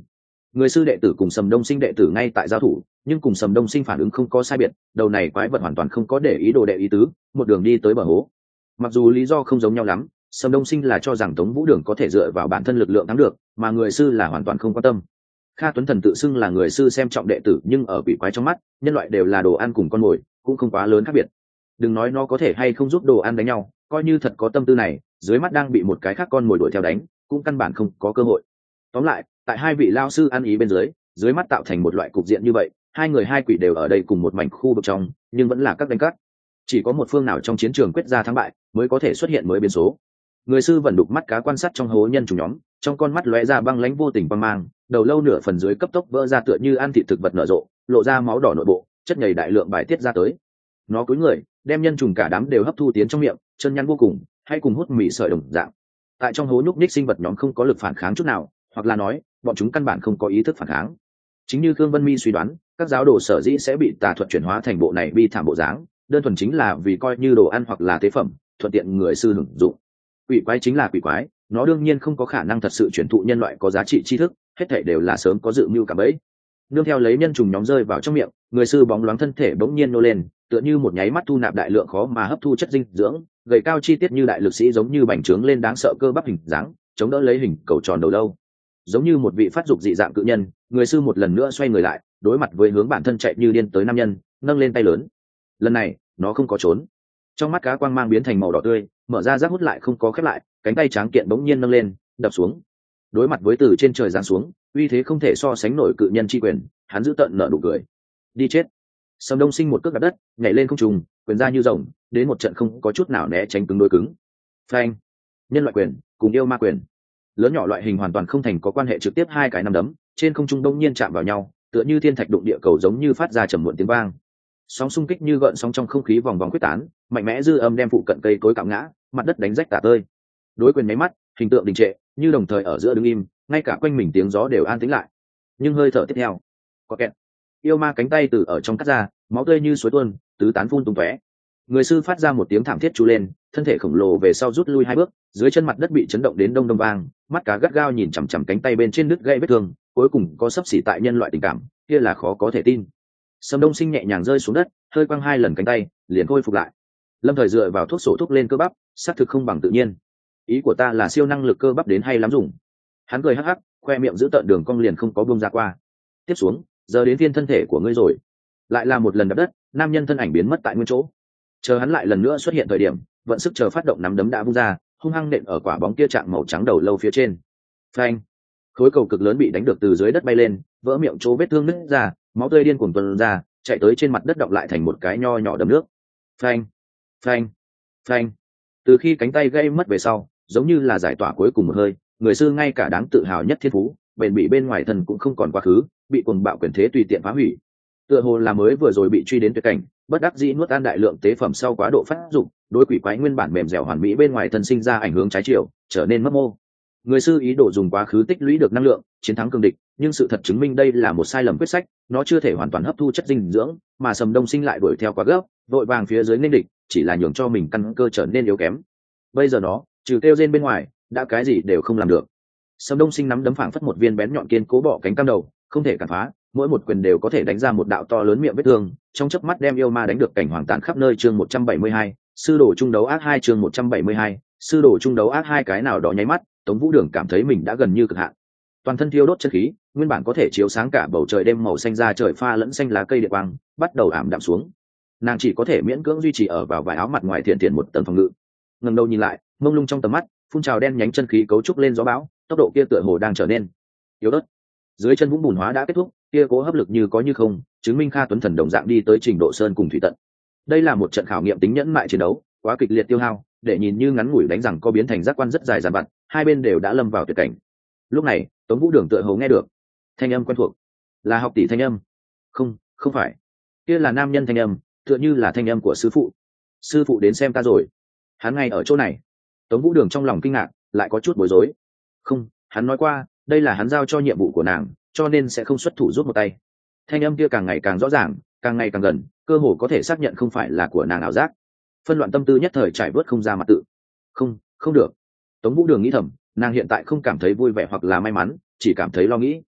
Người sư đệ tử cùng Sầm Đông Sinh đệ tử ngay tại giao thủ, nhưng cùng Sầm Đông Sinh phản ứng không có sai biệt, đầu này quái vật hoàn toàn không có để ý đồ đệ ý tứ, một đường đi tới bờ hố. Mặc dù lý do không giống nhau lắm, Sầm Đông Sinh là cho rằng Tống Vũ Đường có thể dựa vào bản thân lực lượng thắng được, mà người sư là hoàn toàn không quan tâm. Kha Tuấn Thần tự xưng là người sư xem trọng đệ tử, nhưng ở quỷ quái trong mắt, nhân loại đều là đồ ăn cùng con mồi, cũng không quá lớn khác biệt. Đừng nói nó có thể hay không giúp đồ ăn đánh nhau, coi như thật có tâm tư này, dưới mắt đang bị một cái khác con mồi đuổi theo đánh, cũng căn bản không có cơ hội. Tóm lại, tại hai vị lao sư ăn ý bên dưới mắt tạo thành một loại cục diện như vậy, hai người hai quỷ đều ở đây cùng một mảnh khu vực trong, nhưng vẫn là các đánh cắt. Chỉ có một phương nào trong chiến trường quyết ra thắng bại, mới có thể xuất hiện mới biến số. Người sư vẫn đục mắt cá quan sát trong hố nhân chủ nhóm, trong con mắt lóe ra băng lãnh vô tình băng mang, đầu lâu nửa phần dưới cấp tốc vỡ ra tựa như ăn thịt thực vật nở rộ, lộ ra máu đỏ nội bộ, chất nhầy đại lượng bài tiết ra tới. Nó cúi người, đem nhân trùng cả đám đều hấp thu tiến trong miệng, chân nhăn vô cùng, hay cùng hút mì sợi đồng dạng. Tại trong hố nhúc nhích sinh vật nhóm không có lực phản kháng chút nào, hoặc là nói, bọn chúng căn bản không có ý thức phản kháng. Chính như Khương Vân Mi suy đoán, các giáo đồ sở dĩ sẽ bị tà thuật chuyển hóa thành bộ này bi thảm bộ dáng, đơn thuần chính là vì coi như đồ ăn hoặc là tế phẩm, thuận tiện người sư hưởng dụng. Quỷ quái chính là quỷ quái, nó đương nhiên không có khả năng thật sự chuyển thụ nhân loại có giá trị tri thức, hết thảy đều là sớm có dự mưu cả bấy. Nương theo lấy nhân trùng nhóm rơi vào trong miệng, người sư bóng loáng thân thể bỗng nhiên nô lên, tựa như một nháy mắt thu nạp đại lượng khó mà hấp thu chất dinh dưỡng, gầy cao chi tiết như đại lực sĩ giống như bành trướng lên đáng sợ cơ bắp hình dáng, chống đỡ lấy hình cầu tròn đầu lâu. Giống như một vị phát dục dị dạng cự nhân, người sư một lần nữa xoay người lại, đối mặt với hướng bản thân chạy như điên tới nam nhân, nâng lên tay lớn. Lần này, nó không có trốn. Trong mắt cá quang mang biến thành màu đỏ tươi, mở ra rác hút lại không có khép lại, cánh tay tráng kiện bỗng nhiên nâng lên, đập xuống. Đối mặt với từ trên trời giáng xuống, uy thế không thể so sánh nổi cự nhân chi quyền, hắn giữ tận nở nụ cười. Đi chết. Sầm Đông Sinh một cước đặt đất, nhảy lên không trung, quyền ra như rồng, đến một trận không có chút nào né tránh cứng đối cứng. Phanh. Nhân loại quyền cùng yêu ma quyền, lớn nhỏ loại hình hoàn toàn không thành có quan hệ trực tiếp, hai cái nắm đấm trên không trung đông nhiên chạm vào nhau, tựa như thiên thạch đụng địa cầu giống như phát ra trầm muộn tiếng vang. Sóng xung kích như gợn sóng trong không khí vòng vòng quyết tán, mạnh mẽ dư âm đem phụ cận cây cối cạo ngã, mặt đất đánh rách tả tơi. Đối quyền nháy mắt, hình tượng đình trệ, như đồng thời ở giữa đứng im, ngay cả quanh mình tiếng gió đều an tĩnh lại. Nhưng hơi thở tiếp theo, có kẹt, yêu ma cánh tay từ ở trong cắt ra, máu tươi như suối tuôn, tứ tán phun tung tóe. Người sư phát ra một tiếng thảm thiết chú lên, thân thể khổng lồ về sau rút lui hai bước, dưới chân mặt đất bị chấn động đến đông đông vang, mắt cá gắt gao nhìn chằm chằm cánh tay bên trên đứt gãy vết thương, cuối cùng có sấp xỉ tại nhân loại tình cảm, kia là khó có thể tin. Sầm Đông Sinh nhẹ nhàng rơi xuống đất, hơi quăng hai lần cánh tay, liền khôi phục lại. Lâm Thời dựa vào thuốc sổ thuốc lên cơ bắp, xác thực không bằng tự nhiên. Ý của ta là siêu năng lực cơ bắp đến hay lắm dùng. Hắn cười hắc hắc, khoe miệng giữ tợn đường cong liền không có buông ra qua. Tiếp xuống, giờ đến phiên thân thể của ngươi rồi. Lại là một lần đập đất, nam nhân thân ảnh biến mất tại nguyên chỗ. Chờ hắn lại lần nữa xuất hiện thời điểm, vận sức chờ phát động nắm đấm đã vung ra, hung hăng nện ở quả bóng kia chạm màu trắng đầu lâu phía trên. Phanh! Khối cầu cực lớn bị đánh được từ dưới đất bay lên, vỡ miệng chỗ vết thương nứt ra, máu tươi điên cuồng tuôn ra, chạy tới trên mặt đất đọng lại thành một cái nho nhỏ đầm nước. Phanh! Phanh! Phanh! Từ khi cánh tay gây mất về sau, giống như là giải tỏa cuối cùng một hơi, người sư ngay cả đáng tự hào nhất thiên phú, bền bị bên ngoài thân cũng không còn quá khứ, bị cuồng bạo quyền thế tùy tiện phá hủy. Tựa hồ là mới vừa rồi bị truy đến tuyệt cảnh, bất đắc dĩ nuốt ăn đại lượng tế phẩm sau quá độ phát dụng, đối quỷ quái nguyên bản mềm dẻo hoàn mỹ bên ngoài thân sinh ra ảnh hưởng trái chiều, trở nên mất mô. Người sư ý đồ dùng quá khứ tích lũy được năng lượng, chiến thắng cường địch, nhưng sự thật chứng minh đây là một sai lầm quyết sách, nó chưa thể hoàn toàn hấp thu chất dinh dưỡng, mà Sầm Đông Sinh lại đuổi theo quá gấp, vội vàng phía dưới nghênh địch, chỉ là nhường cho mình căn cơ trở nên yếu kém. Bây giờ nó, trừ kêu rên bên ngoài, đã cái gì đều không làm được. Sầm Đông Sinh nắm đấm phảng phất một viên bén nhọn kiên cố bọ cánh cam đầu, không thể cản phá, mỗi một quyền đều có thể đánh ra một đạo to lớn miệng vết thương, trong chớp mắt đem yêu ma đánh được cảnh hoàng tàn khắp nơi. Chương 172, sư đồ trung đấu ác 2. Chương 172, sư đồ trung đấu ác 2. Cái nào đó nháy mắt, Tống Vũ Đường cảm thấy mình đã gần như cực hạn. Toàn thân thiêu đốt chân khí, nguyên bản có thể chiếu sáng cả bầu trời đêm màu xanh ra trời pha lẫn xanh lá cây địa quang, bắt đầu ảm đạm xuống. Nàng chỉ có thể miễn cưỡng duy trì ở vào vải áo mặt ngoài thiện thiện một tầng phòng ngự. Ngẩng đầu nhìn lại, mông lung trong tầm mắt, phun trào đen nhánh chân khí cấu trúc lên gió bão, tốc độ kia tựa hồ đang trở nên yếu ớt. Dưới chân vũng bùn hóa đã kết thúc, kia cố hấp lực như có như không, chứng minh Kha Tuấn Thần đồng dạng đi tới trình độ sơn cùng thủy tận. Đây là một trận khảo nghiệm tính nhẫn mại chiến đấu, quá kịch liệt tiêu hao, để nhìn như ngắn ngủi đánh rằng có biến thành giác quan rất dài dàn vặt, hai bên đều đã lâm vào tuyệt cảnh. Lúc này, Tống Vũ Đường tựa hồ nghe được thanh âm quen thuộc, là học tỷ thanh âm. Không, không phải, kia là nam nhân thanh âm, tựa như là thanh âm của sư phụ. Sư phụ đến xem ta rồi, hắn ngay ở chỗ này. Tống Vũ Đường trong lòng kinh ngạc, lại có chút bối rối. Không, hắn nói qua, đây là hắn giao cho nhiệm vụ của nàng, cho nên sẽ không xuất thủ giúp một tay. Thanh âm kia càng ngày càng rõ ràng, càng ngày càng gần, cơ hồ có thể xác nhận không phải là của nàng ảo giác. Phân loạn tâm tư nhất thời trải vớt không ra mặt tự. Không, không được. Tống Vũ Đường nghĩ thầm, nàng hiện tại không cảm thấy vui vẻ hoặc là may mắn, chỉ cảm thấy lo nghĩ.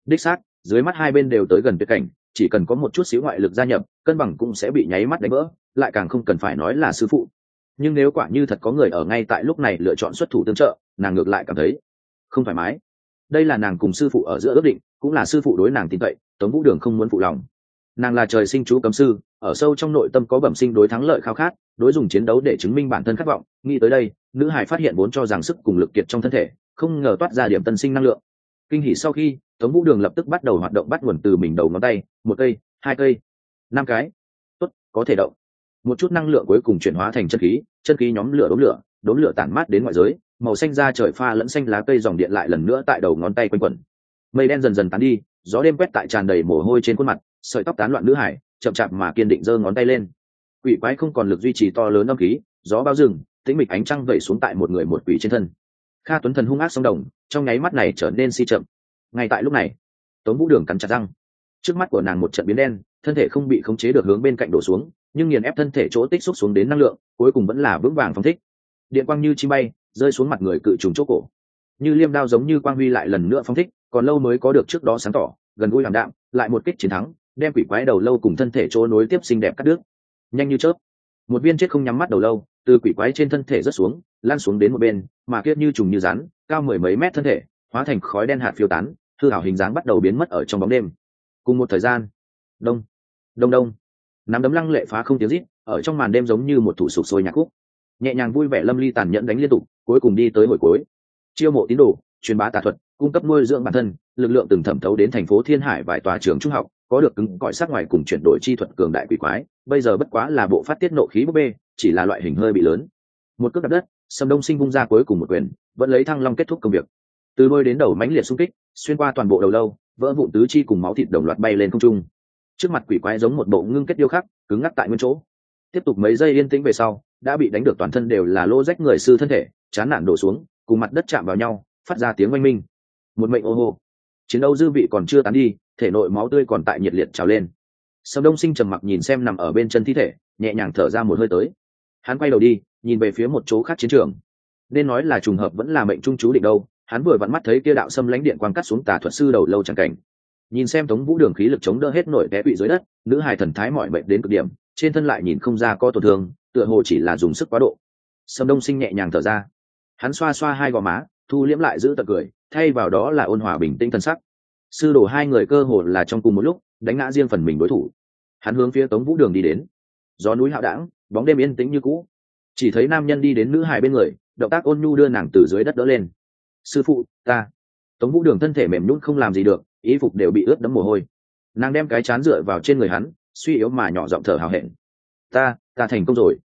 đích xác, dưới mắt hai bên đều tới gần tuyệt cảnh, chỉ cần có một chút xíu ngoại lực gia nhập, cân bằng cũng sẽ bị nháy mắt đánh vỡ, lại càng không cần phải nói là sư phụ. Nhưng nếu quả như thật có người ở ngay tại lúc này lựa chọn xuất thủ tương trợ, nàng ngược lại cảm thấy không thoải mái. Đây là nàng cùng sư phụ ở giữa ước định, cũng là sư phụ đối nàng tin cậy, Tống Vũ Đường không muốn phụ lòng. Nàng là trời sinh chú cấm sư, ở sâu trong nội tâm có bẩm sinh đối thắng lợi khao khát, đối dùng chiến đấu để chứng minh bản thân khát vọng. Nghĩ tới đây, nữ hải phát hiện vốn cho rằng sức cùng lực kiệt trong thân thể, không ngờ toát ra điểm tân sinh năng lượng. Kinh hỉ sau khi, Tống Vũ Đường lập tức bắt đầu hoạt động, bắt nguồn từ mình đầu ngón tay, 1 cây, 2 cây, 5 cái. Tốt, có thể động. Một chút năng lượng cuối cùng chuyển hóa thành chân khí nhóm lửa, đốm lửa tản mát đến ngoại giới, màu xanh da trời pha lẫn xanh lá cây, dòng điện lại lần nữa tại đầu ngón tay quanh quẩn. Mây đen dần dần tán đi, gió đêm quét tại tràn đầy mồ hôi trên khuôn mặt, sợi tóc tán loạn nữ hải chậm chạp mà kiên định giơ ngón tay lên. Quỷ quái không còn lực duy trì to lớn âm khí, gió bao rừng, tĩnh mịch ánh trăng vẩy xuống tại một người một quỷ trên thân. Kha Tuấn Thần hung ác song đồng, trong nháy mắt này trở nên si chậm. Ngay tại lúc này, Tống Vũ Đường cắn chặt răng, trước mắt của nàng một trận biến đen, thân thể không bị khống chế được hướng bên cạnh đổ xuống, nhưng nghiền ép thân thể chỗ tích xúc xuống đến năng lượng, cuối cùng vẫn là vững vàng phóng thích. Điện quang như chim bay, rơi xuống mặt người cự trùng chỗ cổ. Như liêm đao giống như quang huy lại lần nữa phóng thích, còn lâu mới có được trước đó sáng tỏ, gần gũi làm đạm, lại một kích chiến thắng, đem quỷ quái đầu lâu cùng thân thể chỗ nối tiếp xinh đẹp cắt đứt. Nhanh như chớp, một viên chết không nhắm mắt đầu lâu từ quỷ quái trên thân thể rớt xuống, lan xuống đến một bên, mà kiết như trùng như rắn, cao mười mấy mét thân thể, hóa thành khói đen hạt phiêu tán, hư ảo hình dáng bắt đầu biến mất ở trong bóng đêm. Cùng một thời gian, đông, đông đông, nắm đấm lăng lệ phá không tiếng rít, ở trong màn đêm giống như một thủ sục sôi nhạc khúc. Nhẹ nhàng vui vẻ lâm ly tàn nhẫn đánh liên tục, cuối cùng đi tới hồi cuối. Chiêu mộ tín đồ, truyền bá tà thuật, cung cấp nuôi dưỡng bản thân, lực lượng từng thẩm thấu đến thành phố Thiên Hải vài tòa trường trung học, có được cứng cỏi sắc ngoài cùng chuyển đổi chi thuật cường đại quỷ quái, bây giờ bất quá là bộ phát tiết nộ khí búp bê, chỉ là loại hình hơi bị lớn. Một cước đạp đất, Sầm Đông Sinh vung ra cuối cùng một quyền, vẫn lấy Thăng Long kết thúc công việc. Từ đôi đến đầu mãnh liệt xung kích, xuyên qua toàn bộ đầu lâu, vỡ vụn tứ chi cùng máu thịt đồng loạt bay lên không trung. Trước mặt quỷ quái giống một bộ ngưng kết điêu khắc, cứng ngắc tại nguyên chỗ. Tiếp tục mấy giây yên tĩnh về sau, đã bị đánh được toàn thân đều là lỗ rách người sư thân thể, chán nản đổ xuống, cùng mặt đất chạm vào nhau, phát ra tiếng oanh minh. Một mệnh ô hô. Chiến đấu dư vị còn chưa tán đi, thể nội máu tươi còn tại nhiệt liệt trào lên. Sầm Đông Sinh trầm mặc nhìn xem nằm ở bên chân thi thể, nhẹ nhàng thở ra một hơi tới. Hắn quay đầu đi, nhìn về phía một chỗ khác chiến trường. Nên nói là trùng hợp vẫn là mệnh trung chú định đâu, hắn vừa vặn mắt thấy kia đạo xâm lãnh điện quang cắt xuống tà thuật sư đầu lâu chẳng cảnh. Nhìn xem Tống Vũ Đường khí lực chống đỡ hết nổi té quỵ dưới đất, nữ hài thần thái mỏi mệt đến cực điểm, trên thân lại nhìn không ra có tổn thương, tựa hồ chỉ là dùng sức quá độ. Sầm Đông Sinh nhẹ nhàng thở ra, hắn xoa xoa hai gò má, thu liễm lại giữ tận cười, thay vào đó là ôn hòa bình tĩnh thân sắc. Sư đồ hai người cơ hồ là trong cùng một lúc đánh ngã riêng phần mình đối thủ. Hắn hướng phía Tống Vũ Đường đi đến. Gió núi hạo đãng, bóng đêm yên tĩnh như cũ. Chỉ thấy nam nhân đi đến nữ hài bên người, động tác ôn nhu đưa nàng từ dưới đất đỡ lên. Sư phụ, ta. Tống Vũ Đường thân thể mềm nhũn không làm gì được, y phục đều bị ướt đẫm mồ hôi. Nàng đem cái chán dựa vào trên người hắn, suy yếu mà nhỏ giọng thở hào hẹn. Ta thành công rồi.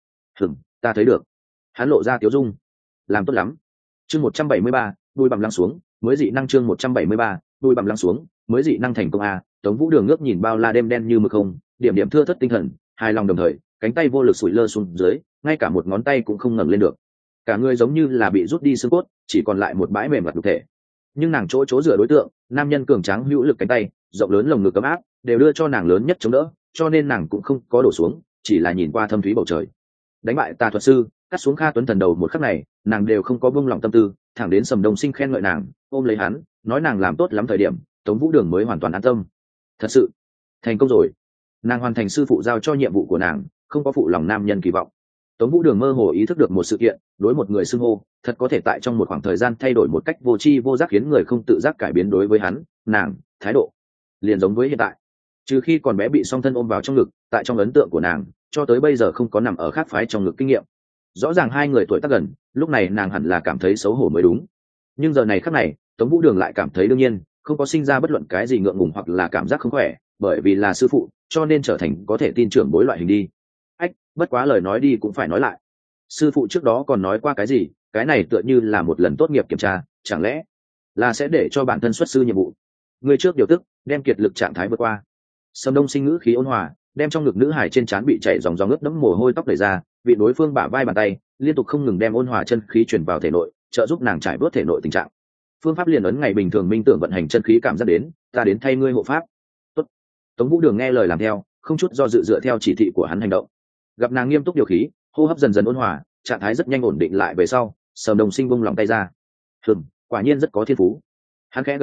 Ta thấy được. Hắn lộ ra tiếu dung. Làm tốt lắm. Chương 173, đuôi bằm lăng xuống, mới dị năng chương 173, đuôi bằm lăng xuống, mới dị năng thành công a. Tống Vũ Đường ngước nhìn bao la đêm đen như mực không, điểm điểm thưa thất tinh thần, hài lòng đồng thời, cánh tay vô lực sủi lơ xuống dưới, ngay cả một ngón tay cũng không ngẩng lên được. Cả người giống như là bị rút đi xương cốt, chỉ còn lại một bãi mềm mặt nhục thể. Nhưng nàng chỗ dựa đối tượng, nam nhân cường tráng hữu lực cánh tay, rộng lớn lồng ngực ấm áp, đều đưa cho nàng lớn nhất chống đỡ, cho nên nàng cũng không có đổ xuống, chỉ là nhìn qua thâm thúy bầu trời. Đánh bại tà thuật sư, cắt xuống Kha Tuấn Thần đầu một khắc này, nàng đều không có buông lòng tâm tư, thẳng đến Sầm Đông Sinh khen ngợi nàng, ôm lấy hắn, nói nàng làm tốt lắm thời điểm, Tống Vũ Đường mới hoàn toàn an tâm. Thật sự, thành công rồi. Nàng hoàn thành sư phụ giao cho nhiệm vụ của nàng, không có phụ lòng nam nhân kỳ vọng. Tống Vũ Đường mơ hồ ý thức được một sự kiện, đối một người xưng hô, thật có thể tại trong một khoảng thời gian thay đổi một cách vô tri vô giác, khiến người không tự giác cải biến đối với hắn, nàng, thái độ liền giống với hiện tại. Trừ khi còn bé bị song thân ôm vào trong ngực, tại trong ấn tượng của nàng, cho tới bây giờ không có nằm ở khác phái trong ngực kinh nghiệm. Rõ ràng hai người tuổi tác gần, lúc này nàng hẳn là cảm thấy xấu hổ mới đúng. Nhưng giờ này khắc này, Tống Vũ Đường lại cảm thấy đương nhiên, không có sinh ra bất luận cái gì ngượng ngùng hoặc là cảm giác không khỏe, bởi vì là sư phụ, cho nên trở thành có thể tin trưởng bối loại hình đi. Bất quá lời nói đi cũng phải nói lại. Sư phụ trước đó còn nói qua cái gì, cái này tựa như là một lần tốt nghiệp kiểm tra, chẳng lẽ là sẽ để cho bản thân xuất sư nhiệm vụ. Người trước điều tức, đem kiệt lực trạng thái vượt qua. Sầm Đông Sinh ngữ khí ôn hòa, đem trong ngực nữ hải trên trán bị chảy dòng ướt đẫm mồ hôi tóc đẩy ra, vị đối phương bả vai bàn tay, liên tục không ngừng đem ôn hòa chân khí truyền vào thể nội, trợ giúp nàng trải bớt thể nội tình trạng. Phương pháp liền ấn ngày bình thường minh tưởng vận hành chân khí cảm giác đến, ta đến thay ngươi hộ pháp. Tốt. Tống Vũ Đường nghe lời làm theo, không chút do dự dựa theo chỉ thị của hắn hành động. Gặp nàng nghiêm túc điều khí, hô hấp dần dần ôn hòa, trạng thái rất nhanh ổn định lại về sau, Sầm Đông Sinh buông lòng tay ra. Quả nhiên rất có thiên phú. Hắn khẽ gật gù,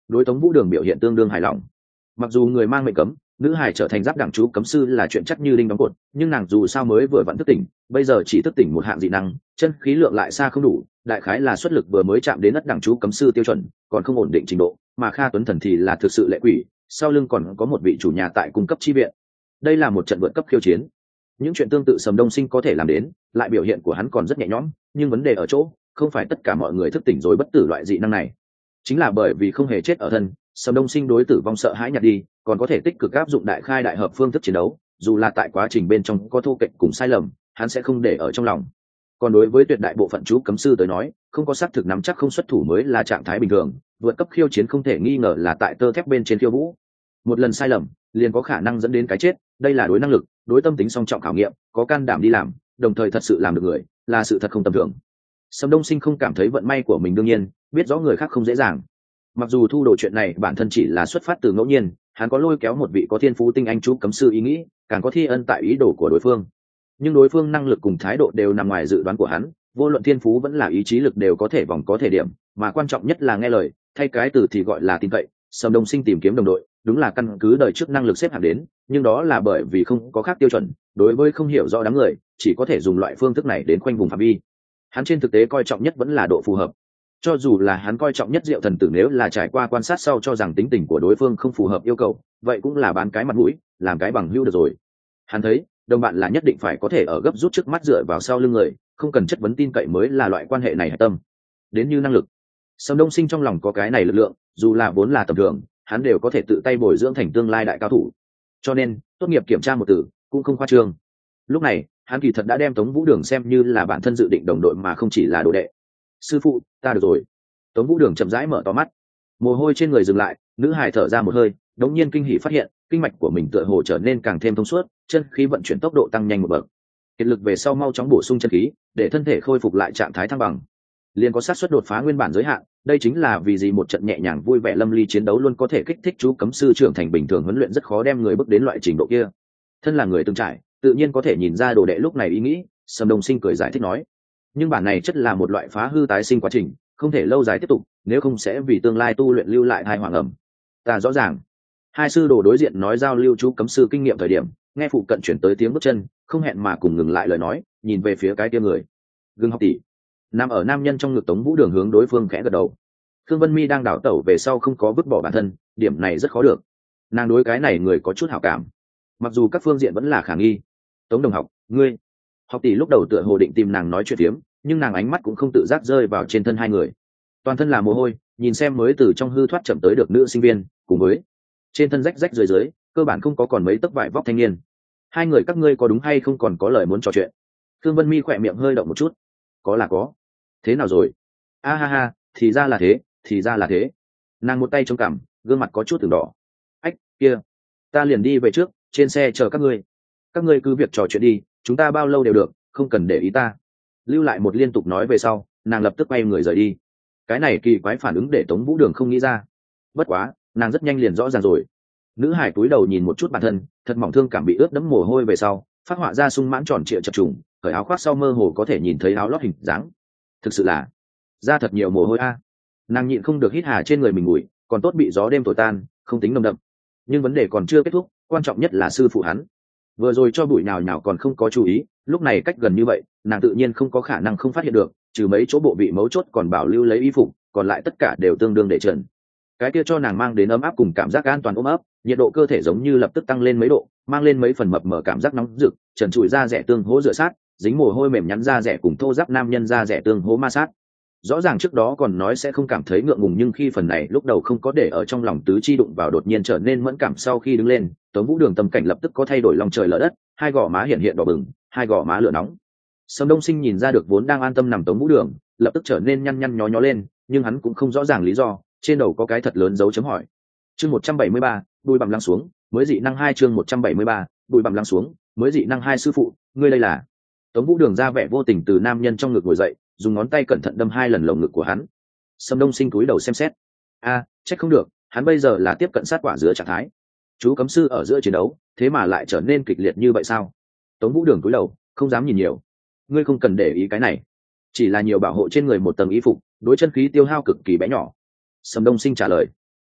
đối Tống Vũ Đường biểu hiện tương đương hài lòng. Mặc dù người mang mệnh cấm, nữ hải trở thành giáp đẳng chú cấm sư là chuyện chắc như đinh đóng cột, nhưng nàng dù sao mới vừa vặn thức tỉnh, bây giờ chỉ thức tỉnh một hạng dị năng, chân khí lượng lại xa không đủ, đại khái là xuất lực vừa mới chạm đến đất đẳng chú cấm sư tiêu chuẩn, còn không ổn định trình độ, mà Kha Tuấn Thần thì là thực sự lệ quỷ, sau lưng còn có một vị chủ nhà tại cung cấp chi viện. Đây là một trận vượt cấp khiêu chiến. Những chuyện tương tự Sầm Đông Sinh có thể làm đến, lại biểu hiện của hắn còn rất nhẹ nhõm, nhưng vấn đề ở chỗ, không phải tất cả mọi người thức tỉnh rồi bất tử loại dị năng này. Chính là bởi vì không hề chết ở thân, Sầm Đông Sinh đối tử vong sợ hãi nhạt đi, còn có thể tích cực áp dụng đại khai đại hợp phương thức chiến đấu, dù là tại quá trình bên trong có thô kệch cùng sai lầm, hắn sẽ không để ở trong lòng. Còn đối với tuyệt đại bộ phận chú cấm sư tới nói, không có xác thực nắm chắc không xuất thủ mới là trạng thái bình thường, vượt cấp khiêu chiến không thể nghi ngờ là tại tơ thép bên trên khiêu vũ. Một lần sai lầm, liền có khả năng dẫn đến cái chết, đây là đối năng lực, đối tâm tính song trọng khảo nghiệm, có can đảm đi làm, đồng thời thật sự làm được người, là sự thật không tầm thường. Sầm Đông Sinh không cảm thấy vận may của mình đương nhiên, biết rõ người khác không dễ dàng. Mặc dù thu đồ chuyện này bản thân chỉ là xuất phát từ ngẫu nhiên, hắn có lôi kéo một vị có thiên phú tinh anh chú cấm sư ý nghĩ, càng có thi ân tại ý đồ của đối phương. Nhưng đối phương năng lực cùng thái độ đều nằm ngoài dự đoán của hắn, vô luận thiên phú vẫn là ý chí lực đều có thể vòng có thể điểm, mà quan trọng nhất là nghe lời, thay cái từ thì gọi là tin cậy. Sầm Đông Sinh tìm kiếm đồng đội, đúng là căn cứ đời trước năng lực xếp hạng đến, nhưng đó là bởi vì không có khác tiêu chuẩn, đối với không hiểu rõ đám người, chỉ có thể dùng loại phương thức này đến khoanh vùng phạm vi. Hắn trên thực tế coi trọng nhất vẫn là độ phù hợp. Cho dù là hắn coi trọng nhất Diệu Thần Tử, nếu là trải qua quan sát sau cho rằng tính tình của đối phương không phù hợp yêu cầu, vậy cũng là bán cái mặt mũi, làm cái bằng hữu được rồi. Hắn thấy, đồng bạn là nhất định phải có thể ở gấp rút trước mắt dựa vào sau lưng người, không cần chất vấn tin cậy mới là loại quan hệ này hạch tâm. Đến như năng lực, Sầm Đông Sinh trong lòng có cái này lực lượng, dù là vốn là tầm thường, hắn đều có thể tự tay bồi dưỡng thành tương lai đại cao thủ. Cho nên, tốt nghiệp kiểm tra một từ, cũng không khoa trương. Lúc này, hắn kỳ thật đã đem Tống Vũ Đường xem như là bản thân dự định đồng đội mà không chỉ là đồ đệ. Sư phụ, ta được rồi. Tống Vũ Đường chậm rãi mở to mắt, mồ hôi trên người dừng lại, nữ hài thở ra một hơi, đống nhiên kinh hỉ phát hiện kinh mạch của mình tựa hồ trở nên càng thêm thông suốt, chân khí vận chuyển tốc độ tăng nhanh một bậc. Kiệt lực về sau mau chóng bổ sung chân khí, để thân thể khôi phục lại trạng thái thăng bằng, liền có xác suất đột phá nguyên bản giới hạn. Đây chính là vì gì một trận nhẹ nhàng vui vẻ lâm ly chiến đấu luôn có thể kích thích chú cấm sư trưởng thành bình thường huấn luyện rất khó đem người bước đến loại trình độ kia. Thân là người từng trải, tự nhiên có thể nhìn ra đồ đệ lúc này ý nghĩ. Sầm Đông Sinh cười giải thích nói, nhưng bản này chất là một loại phá hư tái sinh quá trình, không thể lâu dài tiếp tục, nếu không sẽ vì tương lai tu luyện lưu lại tai họa ngầm. Ta rõ ràng. Hai sư đồ đối diện nói giao lưu chú cấm sư kinh nghiệm thời điểm, nghe phụ cận chuyển tới tiếng bước chân, không hẹn mà cùng ngừng lại lời nói, nhìn về phía cái kia người. Gương học tỷ. Nằm ở nam nhân trong ngực Tống Vũ Đường hướng đối phương khẽ gật đầu. Khương Vân Mi đang đảo tẩu về sau không có vứt bỏ bản thân, điểm này rất khó được. Nàng đối cái này người có chút hảo cảm, mặc dù các phương diện vẫn là khả nghi. Tống đồng học, ngươi. Học tỷ lúc đầu tựa hồ định tìm nàng nói chuyện tiếm, nhưng nàng ánh mắt cũng không tự giác rơi vào trên thân hai người. Toàn thân là mồ hôi, nhìn xem mới từ trong hư thoát chậm tới được nữ sinh viên, cùng với trên thân rách rách dưới, cơ bản không có còn mấy tấc vải vóc thanh niên. Hai người các ngươi có đúng hay không còn có lời muốn trò chuyện? Thương Vân Mi khỏe miệng hơi động một chút. Có là có. Thế nào rồi? A ha ha, thì ra là thế, thì ra là thế. Nàng một tay chống cằm, gương mặt có chút từng đỏ. Ách, kia, ta liền đi về trước, trên xe chờ các ngươi. Các ngươi cứ việc trò chuyện đi, chúng ta bao lâu đều được, không cần để ý ta. Lưu lại một liên tục nói về sau, nàng lập tức quay người rời đi. Cái này kỳ quái phản ứng để Tống Vũ Đường không nghĩ ra. Bất quá, nàng rất nhanh liền rõ ràng rồi. Nữ hải túi đầu nhìn một chút bản thân, thật mỏng thương cảm bị ướt đẫm mồ hôi về sau, phát họa ra sung mãn tròn trịa chập trùng, cởi áo khoác sau mơ hồ có thể nhìn thấy áo lót hình dáng. Thực sự là ra thật nhiều mồ hôi a. Nàng nhịn không được hít hà trên người mình mùi, còn tốt bị gió đêm thổi tan, không tính nồng đậm. Nhưng vấn đề còn chưa kết thúc, quan trọng nhất là sư phụ hắn. Vừa rồi cho bụi nào còn không có chú ý, lúc này cách gần như vậy, nàng tự nhiên không có khả năng không phát hiện được, trừ mấy chỗ bộ vị mấu chốt còn bảo lưu lấy y phục, còn lại tất cả đều tương đương để trần. Cái kia cho nàng mang đến ấm áp cùng cảm giác an toàn ôm ấp, nhiệt độ cơ thể giống như lập tức tăng lên mấy độ, mang lên mấy phần mập mờ cảm giác nóng rực, trần trụi da rẻ tương hỗ rửa sát, dính mồ hôi mềm nhắn da rẻ cùng thô ráp nam nhân da rẻ tương hỗ ma sát. Rõ ràng trước đó còn nói sẽ không cảm thấy ngượng ngùng, nhưng khi phần này lúc đầu không có để ở trong lòng tứ chi đụng vào đột nhiên trở nên mẫn cảm. Sau khi đứng lên, Tống Vũ Đường tâm cảnh lập tức có thay đổi lòng trời lở đất, hai gò má hiện hiện đỏ bừng, hai gò má lửa nóng. Sâm Đông Sinh nhìn ra được vốn đang an tâm nằm Tống Vũ Đường, lập tức trở nên nhăn nhăn nhó nhó lên, nhưng hắn cũng không rõ ràng lý do, trên đầu có cái thật lớn dấu chấm hỏi. Chương 173, đùi bằm lăng xuống, mới dị năng 2. Chương 173, đùi bằm lăng xuống, mới dị năng 2. Sư phụ, ngươi đây là? Tống Vũ Đường ra vẻ vô tình từ nam nhân trong ngực ngồi dậy, dùng ngón tay cẩn thận đâm 2 lần lồng ngực của hắn. Sâm Đông Sinh cúi đầu xem xét. Trách không được, hắn bây giờ là tiếp cận sát quả giữa trạng thái. Chú cấm sư ở giữa chiến đấu, thế mà lại trở nên kịch liệt như vậy sao? Tống Vũ Đường cúi đầu, không dám nhìn nhiều. Ngươi không cần để ý cái này, chỉ là nhiều bảo hộ trên người một tầng y phục, đối chân khí tiêu hao cực kỳ bé nhỏ. Sâm Đông Sinh trả lời.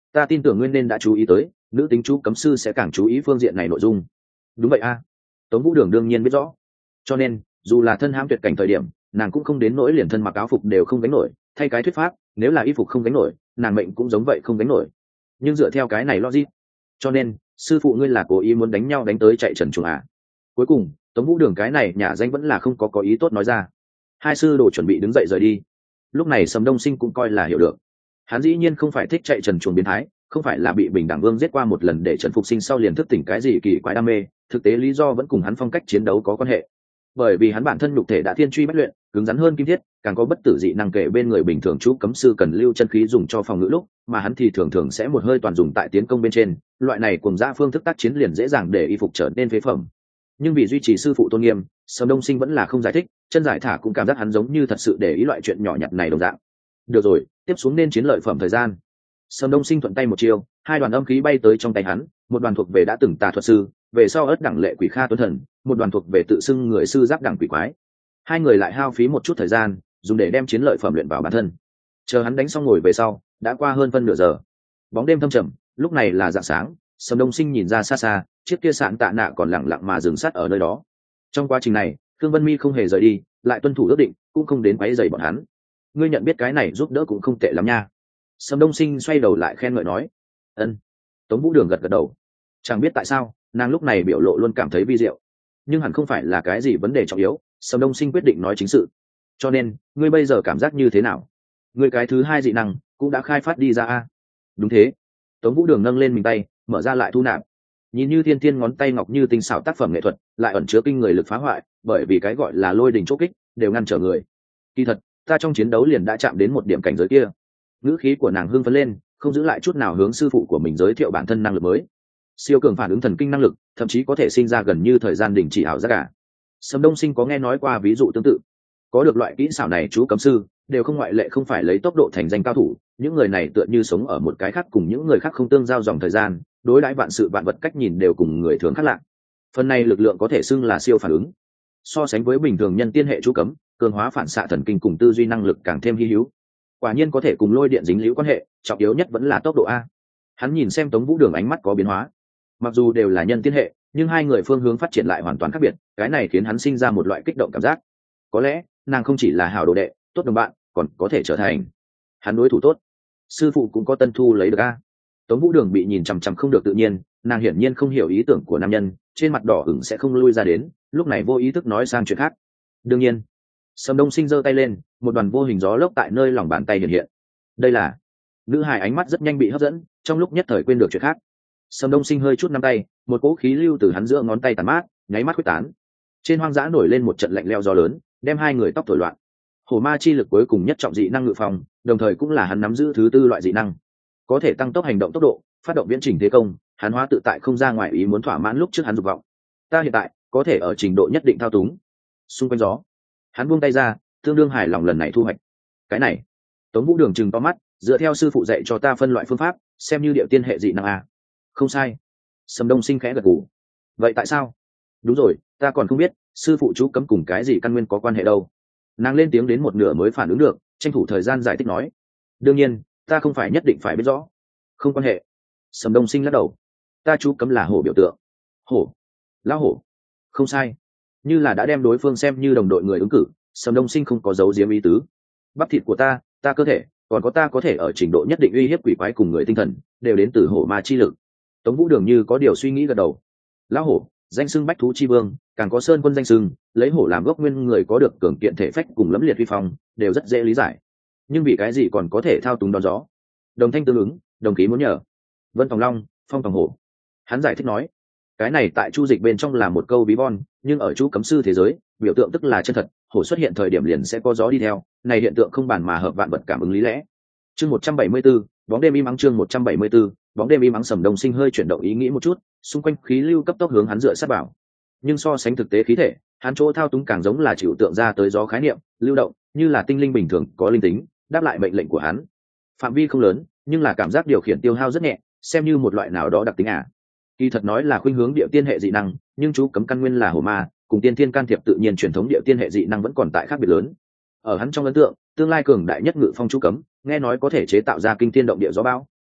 ta tin tưởng nguyên nên đã chú ý tới nữ tính chú cấm sư sẽ càng chú ý phương diện này nội dung. Đúng vậy a. Tống Vũ Đường đương nhiên biết rõ, cho nên dù là thân hãm tuyệt cảnh thời điểm nàng cũng không đến nỗi liền thân mặc áo phục đều không gánh nổi. Thay cái thuyết pháp, nếu là y phục không gánh nổi nàng mệnh cũng giống vậy không gánh nổi. Nhưng dựa theo cái này logic, cho nên sư phụ ngươi là cố ý muốn đánh nhau đánh tới chạy trần chuồng à? Cuối cùng Tống Vũ Đường cái này nhà danh vẫn là không có ý tốt nói ra. Hai sư đồ chuẩn bị đứng dậy rời đi. Lúc này Sầm Đông Sinh cũng coi là hiểu được, hắn dĩ nhiên không phải thích chạy trần chuồng biến thái, không phải là bị Bình Đẳng Vương giết qua một lần để Trần Phục Sinh sau liền thức tỉnh cái gì kỳ quái đam mê. Thực tế lý do vẫn cùng hắn phong cách chiến đấu có quan hệ, bởi vì hắn bản thân nhục thể đã thiên truy bách luyện, cứng rắn hơn kim thiết, càng có bất tử dị năng kể bên người. Bình thường chú cấm sư cần lưu chân khí dùng cho phòng ngự lúc, mà hắn thì thường thường sẽ một hơi toàn dùng tại tiến công bên trên. Loại này cùng dã phương thức tác chiến liền dễ dàng để y phục trở nên phế phẩm. Nhưng vì duy trì sư phụ tôn nghiêm, Sầm Đông Sinh vẫn là không giải thích, chân giải thả cũng cảm giác hắn giống như thật sự để ý loại chuyện nhỏ nhặt này đồng dạng. Được rồi, tiếp xuống nên chiến lợi phẩm thời gian. Sầm Đông Sinh thuận tay một chiêu, hai đoàn âm khí bay tới trong tay hắn, một đoàn thuộc về đã từng tà thuật sư, về sau ớt đẳng lệ quỷ kha tuấn thần, một đoàn thuộc về tự xưng người sư giáp đẳng quỷ quái. Hai người lại hao phí một chút thời gian, dùng để đem chiến lợi phẩm luyện vào bản thân. Chờ hắn đánh xong ngồi về sau, đã qua hơn phân nửa giờ. Bóng đêm thâm trầm, lúc này là rạng sáng. Sầm Đông Sinh nhìn ra xa xa, chiếc kia sạn tạ nạ còn lặng lặng mà dừng sát ở nơi đó. Trong quá trình này, Thương Vân Mi không hề rời đi, lại tuân thủ ước định, cũng không đến quấy rầy bọn hắn. Ngươi nhận biết cái này giúp đỡ cũng không tệ lắm nha. Sầm Đông Sinh xoay đầu lại khen ngợi nói. Ân. Tống Vũ Đường gật gật đầu. Chẳng biết tại sao nàng lúc này biểu lộ luôn cảm thấy vi diệu, nhưng hẳn không phải là cái gì vấn đề trọng yếu. Sầm Đông Sinh quyết định nói chính sự. Cho nên ngươi bây giờ cảm giác như thế nào? Ngươi cái thứ hai dị năng cũng đã khai phát đi ra a? Đúng thế. Tống Vũ Đường nâng lên mình tay, mở ra lại thu nạp. Nhìn như thiên thiên ngón tay ngọc như tinh xảo tác phẩm nghệ thuật, lại ẩn chứa kinh người lực phá hoại, bởi vì cái gọi là lôi đình chốt kích đều ngăn trở người. Kỳ thật ta trong chiến đấu liền đã chạm đến một điểm cảnh giới kia. Ngữ khí của nàng hưng phấn lên, không giữ lại chút nào hướng sư phụ của mình giới thiệu bản thân năng lực mới. Siêu cường phản ứng thần kinh năng lực, thậm chí có thể sinh ra gần như thời gian đình chỉ ảo giác cả. Sầm Đông Sinh có nghe nói qua ví dụ tương tự. Có được loại kỹ xảo này chú cấm sư đều không ngoại lệ không phải lấy tốc độ thành danh cao thủ, những người này tựa như sống ở một cái khác cùng những người khác không tương giao dòng thời gian, đối đãi vạn sự vạn vật cách nhìn đều cùng người thường khác lạ. Phần này lực lượng có thể xưng là siêu phản ứng. So sánh với bình thường nhân tiên hệ chú cấm, cường hóa phản xạ thần kinh cùng tư duy năng lực càng thêm hy hữu. Quả nhiên có thể cùng lôi điện dính liễu quan hệ, trọng yếu nhất vẫn là tốc độ a. Hắn nhìn xem Tống Vũ Đường ánh mắt có biến hóa. Mặc dù đều là nhân tiên hệ, nhưng hai người phương hướng phát triển lại hoàn toàn khác biệt, cái này khiến hắn sinh ra một loại kích động cảm giác. Có lẽ nàng không chỉ là hảo đồ đệ, tốt đồng bạn, còn có thể trở thành hắn đối thủ tốt. Sư phụ cũng có tân thu lấy được a. Tống Vũ Đường bị nhìn chằm chằm không được tự nhiên, nàng hiển nhiên không hiểu ý tưởng của nam nhân, trên mặt đỏ ửng sẽ không lui ra đến, lúc này vô ý thức nói sang chuyện khác. Đương nhiên. Sầm Đông Sinh giơ tay lên, một đoàn vô hình gió lốc tại nơi lòng bàn tay hiện hiện. Đây là. Nữ hài ánh mắt rất nhanh bị hấp dẫn, trong lúc nhất thời quên được chuyện khác. Sầm Đông Sinh hơi chút nắm tay, một cỗ khí lưu từ hắn giữa ngón tay tàn mát, nháy mắt quyết tán. Trên hoang dã nổi lên một trận lạnh lẽo gió lớn, đem hai người tóc thổi loạn. Hổ ma chi lực cuối cùng nhất trọng dị năng ngự phòng, đồng thời cũng là hắn nắm giữ thứ tư loại dị năng, có thể tăng tốc hành động tốc độ, phát động viễn trình thế công. Hắn hóa tự tại không ra ngoài ý muốn thỏa mãn lúc trước hắn dục vọng. Ta hiện tại có thể ở trình độ nhất định thao túng xung quanh gió. Hắn buông tay ra, tương đương hài lòng lần này thu hoạch. Cái này. Tống Vũ Đường trừng to mắt, dựa theo sư phụ dạy cho ta phân loại phương pháp, xem như điệu tiên hệ dị năng a. Không sai. Sầm Đông Sinh khẽ gật gù. Vậy tại sao? Đúng rồi, ta còn không biết sư phụ chú cấm cùng cái gì căn nguyên có quan hệ đâu. Nàng lên tiếng đến một nửa mới phản ứng được, tranh thủ thời gian giải thích nói. Đương nhiên ta không phải nhất định phải biết rõ. Không quan hệ. Sầm Đông Sinh lắc đầu. Ta chú cấm là hổ biểu tượng. Hổ. Lão hổ. Không sai. Như là đã đem đối phương xem như đồng đội người ứng cử, Sầm Đông Sinh không có giấu giếm ý tứ. Bắp thịt của ta cơ thể, còn có ta có thể ở trình độ nhất định uy hiếp quỷ quái cùng người tinh thần, đều đến từ hổ ma chi lực. Tống Vũ Đường như có điều suy nghĩ gật đầu. Lão hổ, danh xưng bách thú chi vương, càng có sơn quân danh xưng, lấy hổ làm gốc nguyên người có được cường kiện thể phách cùng lẫm liệt uy phong, đều rất dễ lý giải. Nhưng vì cái gì còn có thể thao túng đón gió? Đồng thanh tương ứng, đồng khí muốn nhờ. Vân Tòng Long, phong tòng hổ. Hắn giải thích nói, cái này tại chu dịch bên trong là một câu bí von, nhưng ở chú cấm sư thế giới, biểu tượng tức là chân thật, hổ xuất hiện thời điểm liền sẽ có gió đi theo, này hiện tượng không bàn mà hợp vạn vật cảm ứng lý lẽ. Chương 174, bóng đêm im ắng. Chương 174, bóng đêm im ắng. Sầm Đông Sinh hơi chuyển động ý nghĩ một chút, xung quanh khí lưu cấp tốc hướng hắn dựa sát vào. Nhưng so sánh thực tế khí thể, hắn chỗ thao túng càng giống là chịu tượng ra tới gió khái niệm, lưu động, như là tinh linh bình thường, có linh tính, đáp lại mệnh lệnh của hắn. Phạm vi không lớn, nhưng là cảm giác điều khiển tiêu hao rất nhẹ, xem như một loại nào đó đặc tính à. Kỳ thật nói là khuynh hướng địa tiên hệ dị năng, nhưng chú cấm căn nguyên là hổ ma, cùng tiên thiên can thiệp tự nhiên truyền thống địa tiên hệ dị năng vẫn còn tại khác biệt lớn. Ở hắn trong ấn tượng, tương lai cường đại nhất ngự phong chú cấm, nghe nói có thể chế tạo ra kinh thiên động địa gió bão,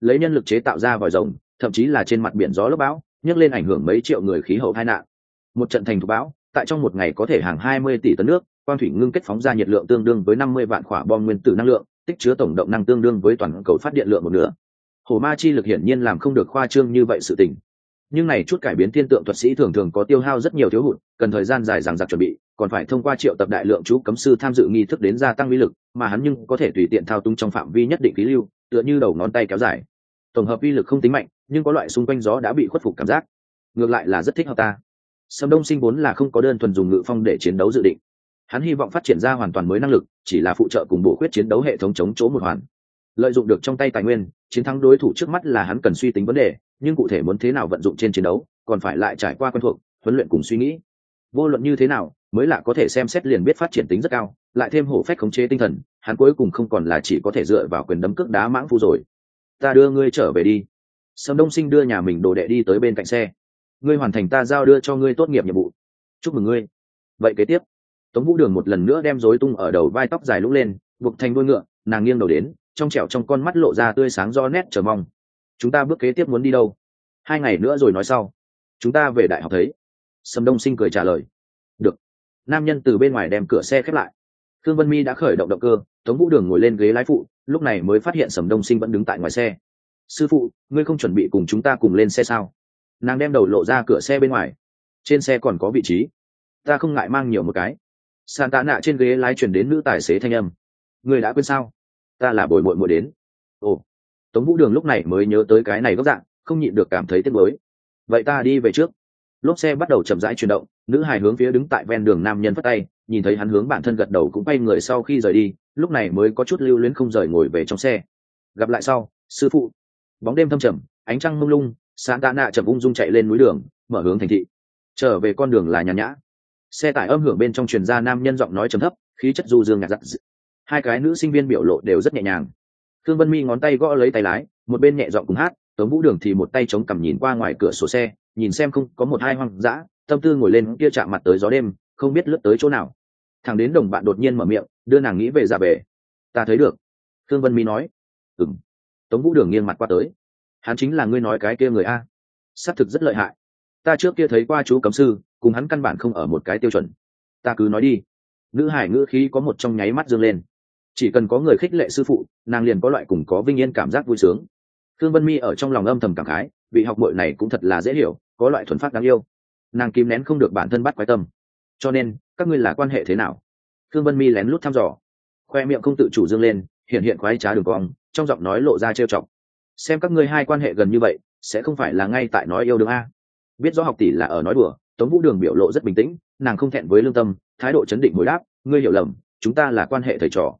lấy nhân lực chế tạo ra vòi rồng, thậm chí là trên mặt biển gió lốc bão nhấc lên ảnh hưởng mấy triệu người khí hậu tai nạn. Một trận thành thủ bão tại trong một ngày có thể hàng 20 tỷ tấn nước, quang thủy ngưng kết phóng ra nhiệt lượng tương đương với 50 vạn quả bom nguyên tử năng lượng, tích chứa tổng động năng tương đương với toàn cầu phát điện lượng một nửa. Hổ ma chi lực hiển nhiên làm không được khoa trương như vậy sự tình, nhưng này chút cải biến thiên tượng thuật sĩ thường thường có tiêu hao rất nhiều thiếu hụt, cần thời gian dài dằng dặc chuẩn bị, còn phải thông qua triệu tập đại lượng chú cấm sư tham dự nghi thức đến gia tăng uy lực, mà hắn nhưng có thể tùy tiện thao túng trong phạm vi nhất định khí lưu, tựa như đầu ngón tay kéo dài. Tổng hợp uy lực không tính mạnh, nhưng có loại xung quanh gió đã bị khuất phục cảm giác, ngược lại là rất thích hợp ta. Sâm Đông Sinh vốn là không có đơn thuần dùng ngự phong để chiến đấu dự định, hắn hy vọng phát triển ra hoàn toàn mới năng lực, chỉ là phụ trợ cùng bổ khuyết chiến đấu hệ thống chống chỗ một hoàn. Lợi dụng được trong tay tài nguyên, chiến thắng đối thủ trước mắt là hắn cần suy tính vấn đề, nhưng cụ thể muốn thế nào vận dụng trên chiến đấu, còn phải lại trải qua quen thuộc, huấn luyện cùng suy nghĩ. Vô luận như thế nào, mới lạ có thể xem xét liền biết phát triển tính rất cao, lại thêm hổ phách khống chế tinh thần, hắn cuối cùng không còn là chỉ có thể dựa vào quyền đấm cước đá mãng phu rồi. Ta đưa ngươi trở về đi. Sâm Đông Sinh đưa nhà mình đồ đệ đi tới bên cạnh xe. Ngươi hoàn thành ta giao đưa cho ngươi tốt nghiệp nhiệm vụ. Chúc mừng ngươi. Vậy kế tiếp, Tống Vũ Đường một lần nữa đem rối tung ở đầu vai tóc dài lúc lên, buộc thành đuôi ngựa, nàng nghiêng đầu đến, trong trẻo trong con mắt lộ ra tươi sáng do nét chờ mong. Chúng ta bước kế tiếp muốn đi đâu? 2 ngày nữa rồi nói sau. Chúng ta về đại học thấy. Sâm Đông Sinh cười trả lời. Được. Nam nhân từ bên ngoài đem cửa xe khép lại. Thương Vân Mi đã khởi động động cơ, Tống Vũ Đường ngồi lên ghế lái phụ, lúc này mới phát hiện Sâm Đông Sinh vẫn đứng tại ngoài xe. Sư phụ, ngươi không chuẩn bị cùng chúng ta cùng lên xe sao? Nàng đem đầu lộ ra cửa xe bên ngoài. Trên xe còn có vị trí, ta không ngại mang nhiều một cái. Sàn tạ nạ trên ghế lái chuyển đến nữ tài xế thanh âm. Ngươi đã quên sao? Ta là bồi muội đến. Ồ. Tống Vũ Đường lúc này mới nhớ tới cái này góc dạng, không nhịn được cảm thấy tiếc nuối. Vậy ta đi về trước. Lốp xe bắt đầu chậm rãi chuyển động, nữ hài hướng phía đứng tại ven đường nam nhân phất tay, nhìn thấy hắn hướng bản thân gật đầu cũng quay người sau khi rời đi, lúc này mới có chút lưu luyến không rời ngồi về trong xe. Gặp lại sau, sư phụ. Bóng đêm thâm trầm, ánh trăng mông lung, Sàn tạ nạ chậm ung dung chạy lên núi đường, mở hướng thành thị. Trở về con đường là nhàn nhã. Xe tải âm hưởng bên trong truyền ra nam nhân giọng nói trầm thấp, khí chất du dương nhạt dặn. Hai cái nữ sinh viên biểu lộ đều rất nhẹ nhàng. Thương Vân Mi ngón tay gõ lấy tay lái, một bên nhẹ giọng cùng hát, Tống Vũ Đường thì một tay chống cằm nhìn qua ngoài cửa sổ xe, nhìn xem không có một hai hoang dã, tâm tư ngồi lên kia chạm mặt tới gió đêm, không biết lướt tới chỗ nào. Thằng đến đồng bạn đột nhiên mở miệng, đưa nàng nghĩ về ra về. Ta thấy được. Thương Vân Mi nói. Ừm. Tống Vũ Đường nghiêng mặt qua tới. Hắn chính là ngươi nói cái kia người a? Xác thực rất lợi hại. Ta trước kia thấy qua chú cấm sư, cùng hắn căn bản không ở một cái tiêu chuẩn. Ta cứ nói đi. Nữ hải ngữ khí có một trong nháy mắt dương lên. Chỉ cần có người khích lệ sư phụ, nàng liền có loại cùng có vinh yên cảm giác vui sướng. Thương Vân Mi ở trong lòng âm thầm cảm khái, vị học muội này cũng thật là dễ hiểu, có loại thuần phát đáng yêu. Nàng kìm nén không được bản thân bắt quái tâm. Cho nên, các ngươi là quan hệ thế nào? Thương Vân Mi lén lút thăm dò, khoe miệng không tự chủ dương lên, hiện khoái trá đường cong, trong giọng nói lộ ra trêu chọc. Xem các ngươi hai quan hệ gần như vậy, sẽ không phải là ngay tại nói yêu đương a? Biết rõ học tỷ là ở nói đùa, Tống Vũ Đường biểu lộ rất bình tĩnh, nàng không thẹn với lương tâm, thái độ chấn định hồi đáp, ngươi hiểu lầm, chúng ta là quan hệ thầy trò.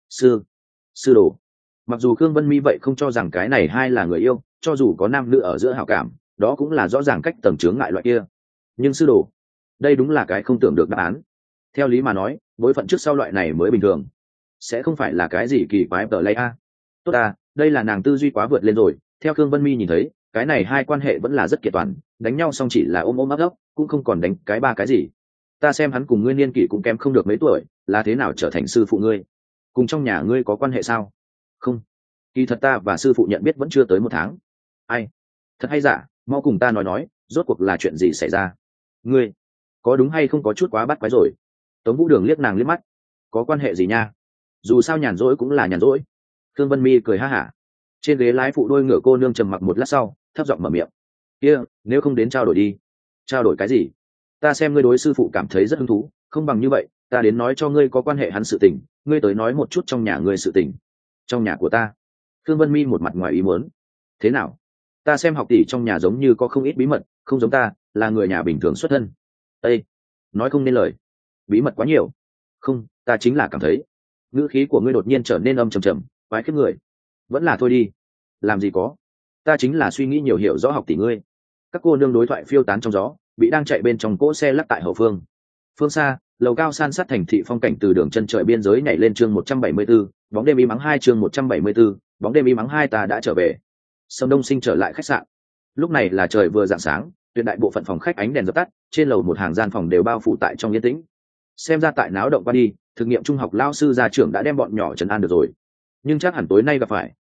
Sư đồ. Mặc dù Khương Vân Mi vậy không cho rằng cái này hai là người yêu, cho dù có nam nữ ở giữa hảo cảm, đó cũng là rõ ràng cách tầng chướng ngại loại kia. Nhưng sư đồ, đây đúng là cái không tưởng được đáp án. Theo lý mà nói, bối phận trước sau loại này mới bình thường, sẽ không phải là cái gì kỳ quái tờ lay a. Tốt à, đây là nàng tư duy quá vượt lên rồi. Theo Khương Vân Mi nhìn thấy, cái này hai quan hệ vẫn là rất kiện toàn, đánh nhau xong chỉ là ôm ôm ấp ấp, cũng không còn đánh cái ba cái gì. Ta xem hắn cùng ngươi niên kỷ cũng kém không được mấy tuổi, là thế nào trở thành sư phụ ngươi? Cùng trong nhà ngươi có quan hệ sao? Không, kỳ thật ta và sư phụ nhận biết vẫn chưa tới 1 tháng. Ai? Thật hay giả, mau cùng ta nói, rốt cuộc là chuyện gì xảy ra? Ngươi có đúng hay không có chút quá bắt quái rồi? Tống Vũ Đường liếc nàng liếc mắt. Có quan hệ gì nha? Dù sao nhàn rỗi cũng là nhàn rỗi. Thương Vân Mi cười ha hả. Trên ghế lái phụ đôi ngựa cô nương trầm mặc một lát sau, thấp giọng mở miệng. Kia, nếu không đến trao đổi đi. Trao đổi cái gì? Ta xem ngươi đối sư phụ cảm thấy rất hứng thú, không bằng như vậy, ta đến nói cho ngươi có quan hệ hắn sự tình, ngươi tới nói một chút trong nhà ngươi sự tình. Trong nhà của ta? Thương Vân Mi một mặt ngoài ý muốn. Thế nào? Ta xem học tỷ trong nhà giống như có không ít bí mật, không giống ta, là người nhà bình thường xuất thân. Ê, nói không nên lời. Bí mật quá nhiều. Không, ta chính là cảm thấy ngữ khí của ngươi đột nhiên trở nên âm trầm trầm, quái khiếp người. Vẫn là thôi đi. Làm gì có? Ta chính là suy nghĩ nhiều hiểu rõ học tỷ ngươi. Các cô nương đối thoại phiêu tán trong gió, bị đang chạy bên trong cỗ xe lắc tại hậu phương. Phương xa, lầu cao san sát thành thị phong cảnh từ đường chân trời biên giới nhảy lên chương 174, bóng đêm im ắng 2 chương 174, bóng đêm im ắng 2 ta đã trở về. Sâm Đông Sinh trở lại khách sạn. Lúc này là trời vừa rạng sáng, tuyệt đại bộ phận phòng khách ánh đèn dập tắt, trên lầu một hàng gian phòng đều bao phủ tại trong yên tĩnh. Xem ra tại náo động qua đi, thực nghiệm trung học lao sư gia trưởng đã đem bọn nhỏ trấn an được rồi. Nhưng chắc hẳn tối nay gặp phải,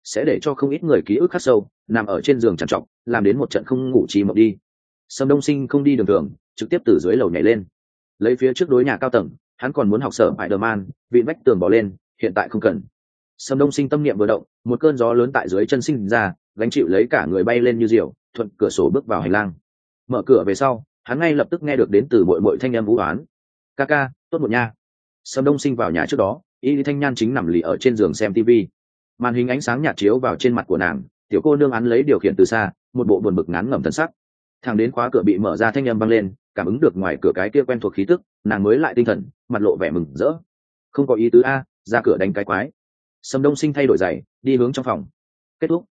sẽ để cho không ít người ký ức khắc sâu, nằm ở trên giường trằn trọc, làm đến một trận không ngủ chi mộng đi. Sâm Đông Sinh không đi đường thường, trực tiếp từ dưới lầu nhảy lên, lấy phía trước đối nhà cao tầng, hắn còn muốn học sở Spider-Man, vịn vách tường bỏ lên, hiện tại không cần. Sâm Đông Sinh tâm niệm vừa động, một cơn gió lớn tại dưới chân sinh ra, gánh chịu lấy cả người bay lên như diều, thuận cửa sổ bước vào hành lang. Mở cửa về sau, hắn ngay lập tức nghe được đến từ muội muội thanh âm vũ oán. "Ca ca, tốt một nha." Sâm Đông Sinh vào nhà trước đó, Y Lý Thanh Nhan chính nằm lì ở trên giường xem TV. Màn hình ánh sáng nhạt chiếu vào trên mặt của nàng, tiểu cô nương án lấy điều khiển từ xa, một bộ buồn bực ngán ngẩm thân sắc. Thằng đến khóa cửa bị mở ra, thanh âm vang lên, cảm ứng được ngoài cửa cái kia quen thuộc khí tức, nàng mới lại tinh thần, mặt lộ vẻ mừng rỡ. "Không có ý tứ a, ra cửa đánh cái quái." Sâm Đông Sinh thay đổi giày, đi hướng trong phòng. "Kết thúc."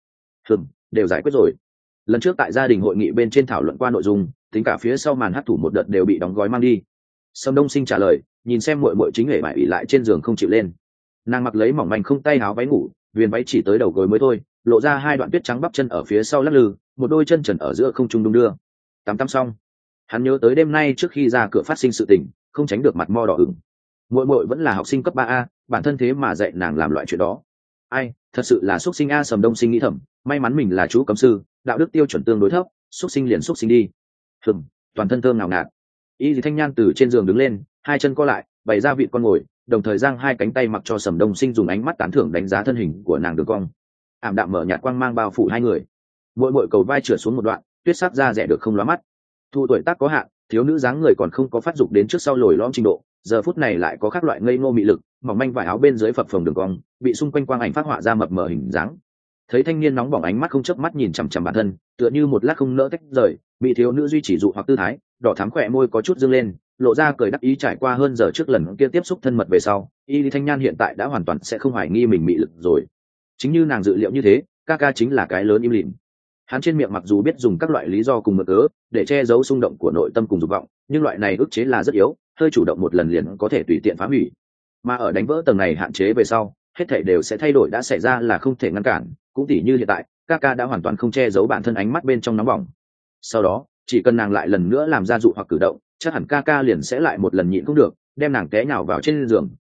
Đều giải quyết rồi. Lần trước tại gia đình hội nghị bên trên thảo luận qua nội dung, tính cả phía sau màn hắc thủ một đợt đều bị đóng gói mang đi. Sâm Đông Sinh trả lời, nhìn xem muội muội chính hệ bại ỉ lại trên giường không chịu lên. Nàng mặc lấy mỏng manh không tay áo váy ngủ, viền váy chỉ tới đầu gối mới thôi, lộ ra hai đoạn tuyết trắng bắp chân ở phía sau lắc lư, một đôi chân trần ở giữa không trung đung đưa. Tắm xong, hắn nhớ tới đêm nay trước khi ra cửa phát sinh sự tình, không tránh được mặt mo đỏ ửng. Muội muội vẫn là học sinh cấp 3A, bản thân thế mà dạy nàng làm loại chuyện đó. Ai, thật sự là xuất sinh a. Sâm Đông Sinh nghĩ thầm, may mắn mình là chú cấm sư, đạo đức tiêu chuẩn tương đối thấp, xuất sinh liền xuất sinh đi. Toàn thân thơm nào ngạt. Y Lý Thanh Nhan từ trên giường đứng lên, hai chân co lại, bày ra vị con ngồi, đồng thời giang hai cánh tay mặc cho Sâm Đông Sinh dùng ánh mắt tán thưởng đánh giá thân hình của nàng đường cong. Ảm đạm mở nhạt quang mang bao phủ hai người. Muội cầu vai trượt xuống một đoạn, tuyết sắc da rẻ được không lóa mắt. Thu tuổi tác có hạn, thiếu nữ dáng người còn không có phát dục đến trước sau lồi lõm trình độ, giờ phút này lại có các loại ngây ngô mị lực, mỏng manh vải áo bên dưới phập phồng đường cong, bị xung quanh quang ảnh phát họa ra mập mờ hình dáng. Thấy thanh niên nóng bỏng ánh mắt không chớp mắt nhìn chằm chằm bản thân, tựa như một lát không nỡ tách rời, bị thiếu nữ duy trì dụ hoặc tư thái, đỏ thắm khỏe môi có chút dương lên, lộ ra cười đắc ý. Trải qua hơn giờ trước lần kia tiếp xúc thân mật về sau, Y Lý Thanh Nhan hiện tại đã hoàn toàn sẽ không hoài nghi mình mị lực rồi. Chính như nàng dự liệu như thế, ca ca chính là cái lớn im lìm. Hắn trên miệng mặc dù biết dùng các loại lý do cùng mượn cớ để che giấu xung động của nội tâm cùng dục vọng, nhưng loại này ức chế là rất yếu, hơi chủ động một lần liền có thể tùy tiện phá hủy. Mà ở đánh vỡ tầng này hạn chế về sau, hết thảy đều sẽ thay đổi, đã xảy ra là không thể ngăn cản. Cũng tỉ như hiện tại, Kaka đã hoàn toàn không che giấu bản thân ánh mắt bên trong nóng bỏng. Sau đó, chỉ cần nàng lại lần nữa làm ra dụ hoặc cử động, chắc hẳn Kaka liền sẽ lại một lần nhịn không được, đem nàng té nhào vào trên giường.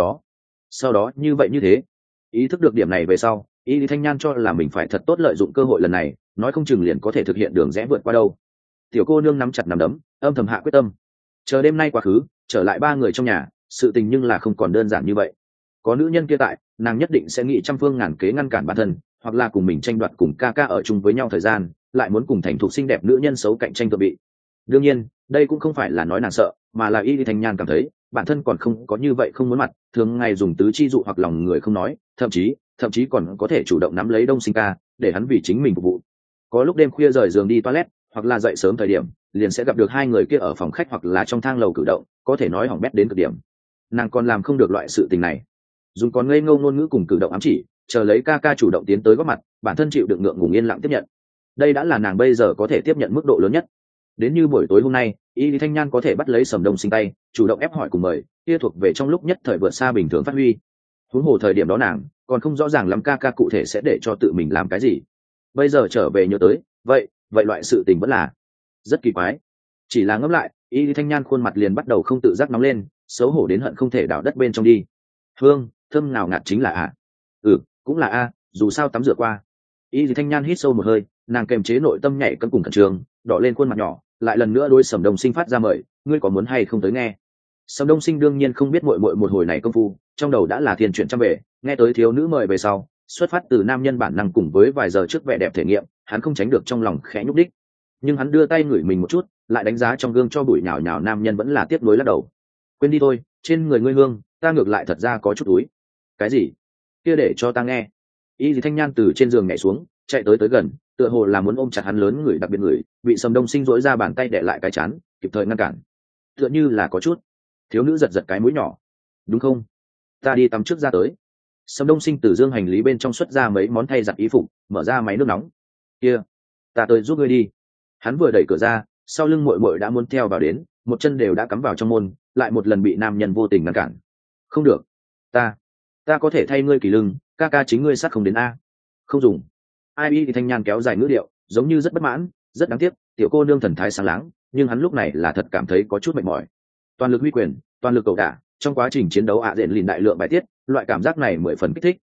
Sau đó như vậy như thế. Ý thức được điểm này về sau, Y Lý Thanh Nhan cho là mình phải thật tốt lợi dụng cơ hội lần này, nói không chừng liền có thể thực hiện đường rẽ vượt qua đâu. Tiểu cô nương nắm chặt nắm đấm, âm thầm hạ quyết tâm. Chờ đêm nay quá khứ, trở lại ba người trong nhà, sự tình nhưng là không còn đơn giản như vậy. Có nữ nhân kia tại, nàng nhất định sẽ nghĩ trăm phương ngàn kế ngăn cản bản thân, hoặc là cùng mình tranh đoạt cùng ca ca ở chung với nhau thời gian, lại muốn cùng thành thục xinh đẹp nữ nhân xấu cạnh tranh thượng vị. Đương nhiên, đây cũng không phải là nói nàng sợ, mà là Y Lý Thanh Nhan cảm thấy bản thân còn không có như vậy không muốn mặt, thường ngày dùng tứ chi dụ hoặc lòng người không nói, thậm chí còn có thể chủ động nắm lấy Đông Sinh ca, để hắn vì chính mình phục vụ. Có lúc đêm khuya rời giường đi toilet, hoặc là dậy sớm thời điểm, liền sẽ gặp được hai người kia ở phòng khách hoặc là trong thang lầu cử động, có thể nói hỏng bét đến cực điểm. Nàng còn làm không được loại sự tình này, dùng còn ngây ngô ngôn ngữ cùng cử động ám chỉ, chờ lấy ca ca chủ động tiến tới góp mặt, bản thân chịu đựng ngượng ngùng yên lặng tiếp nhận. Đây đã là nàng bây giờ có thể tiếp nhận mức độ lớn nhất. Đến như buổi tối hôm nay, Y Lý Thanh Nhan có thể bắt lấy Sầm Đông Sinh tay, chủ động ép hỏi cùng mời, kia thuộc về trong lúc nhất thời vượt xa bình thường phát huy. Huống hồ thời điểm đó nàng còn không rõ ràng lắm ca ca cụ thể sẽ để cho tự mình làm cái gì. Bây giờ trở về nhớ tới, vậy loại sự tình vẫn là rất kỳ quái. Chỉ là ngẫm lại, Y Lý Thanh Nhan khuôn mặt liền bắt đầu không tự giác nóng lên, xấu hổ đến hận không thể đào đất bên trong đi. Hương thơm nào ngạt chính là ạ. Cũng là a, dù sao tắm rửa qua. Y Lý Thanh Nhan hít sâu một hơi, nàng kềm chế nội tâm nhảy cân cùng khẩn trương, đỏ lên khuôn mặt nhỏ, lại lần nữa đôi Sầm Đông Sinh phát ra mời, ngươi có muốn hay không tới nghe. Sầm Đông Sinh đương nhiên không biết muội một hồi này công phu, trong đầu đã là thiên chuyện trăm bề, nghe tới thiếu nữ mời về sau, xuất phát từ nam nhân bản năng cùng với vài giờ trước vẻ đẹp thể nghiệm, hắn không tránh được trong lòng khẽ nhúc đích. Nhưng hắn đưa tay ngửi mình một chút, lại đánh giá trong gương cho bụi nhào nhào nam nhân vẫn là tiếp nối lắc đầu. Quên đi thôi, trên người ngươi hương, ta ngược lại thật ra có chút túi. Cái gì? Kia để cho ta nghe. Y Lý Thanh Nhan từ trên giường nhảy xuống, chạy tới gần, tựa hồ là muốn ôm chặt hắn lớn người đặc biệt người, bị Sầm Đông Sinh dỗi ra bàn tay đè lại cái chán, kịp thời ngăn cản. Tựa như là có chút. Thiếu nữ giật cái mũi nhỏ. Đúng không? Ta đi tắm trước ra tới. Sầm Đông Sinh từ dương hành lý bên trong xuất ra mấy món thay giặt y phục, mở ra máy nước nóng. Kia, ta tới giúp ngươi đi. Hắn vừa đẩy cửa ra, sau lưng muội đã muốn theo vào đến, một chân đều đã cắm vào trong môn, lại một lần bị nam nhân vô tình ngăn cản. Không được, ta có thể thay ngươi kỳ lưng, ca ca chính ngươi sát không đến a. Không dùng. Ai thì Thanh Nhan kéo dài ngữ điệu, giống như rất bất mãn, rất đáng tiếc, tiểu cô nương thần thái sáng láng, nhưng hắn lúc này là thật cảm thấy có chút mệt mỏi. Toàn lực huy quyền, toàn lực cầu đả, trong quá trình chiến đấu ạ diện lìn đại lượng bài tiết, loại cảm giác này 10 phần kích thích,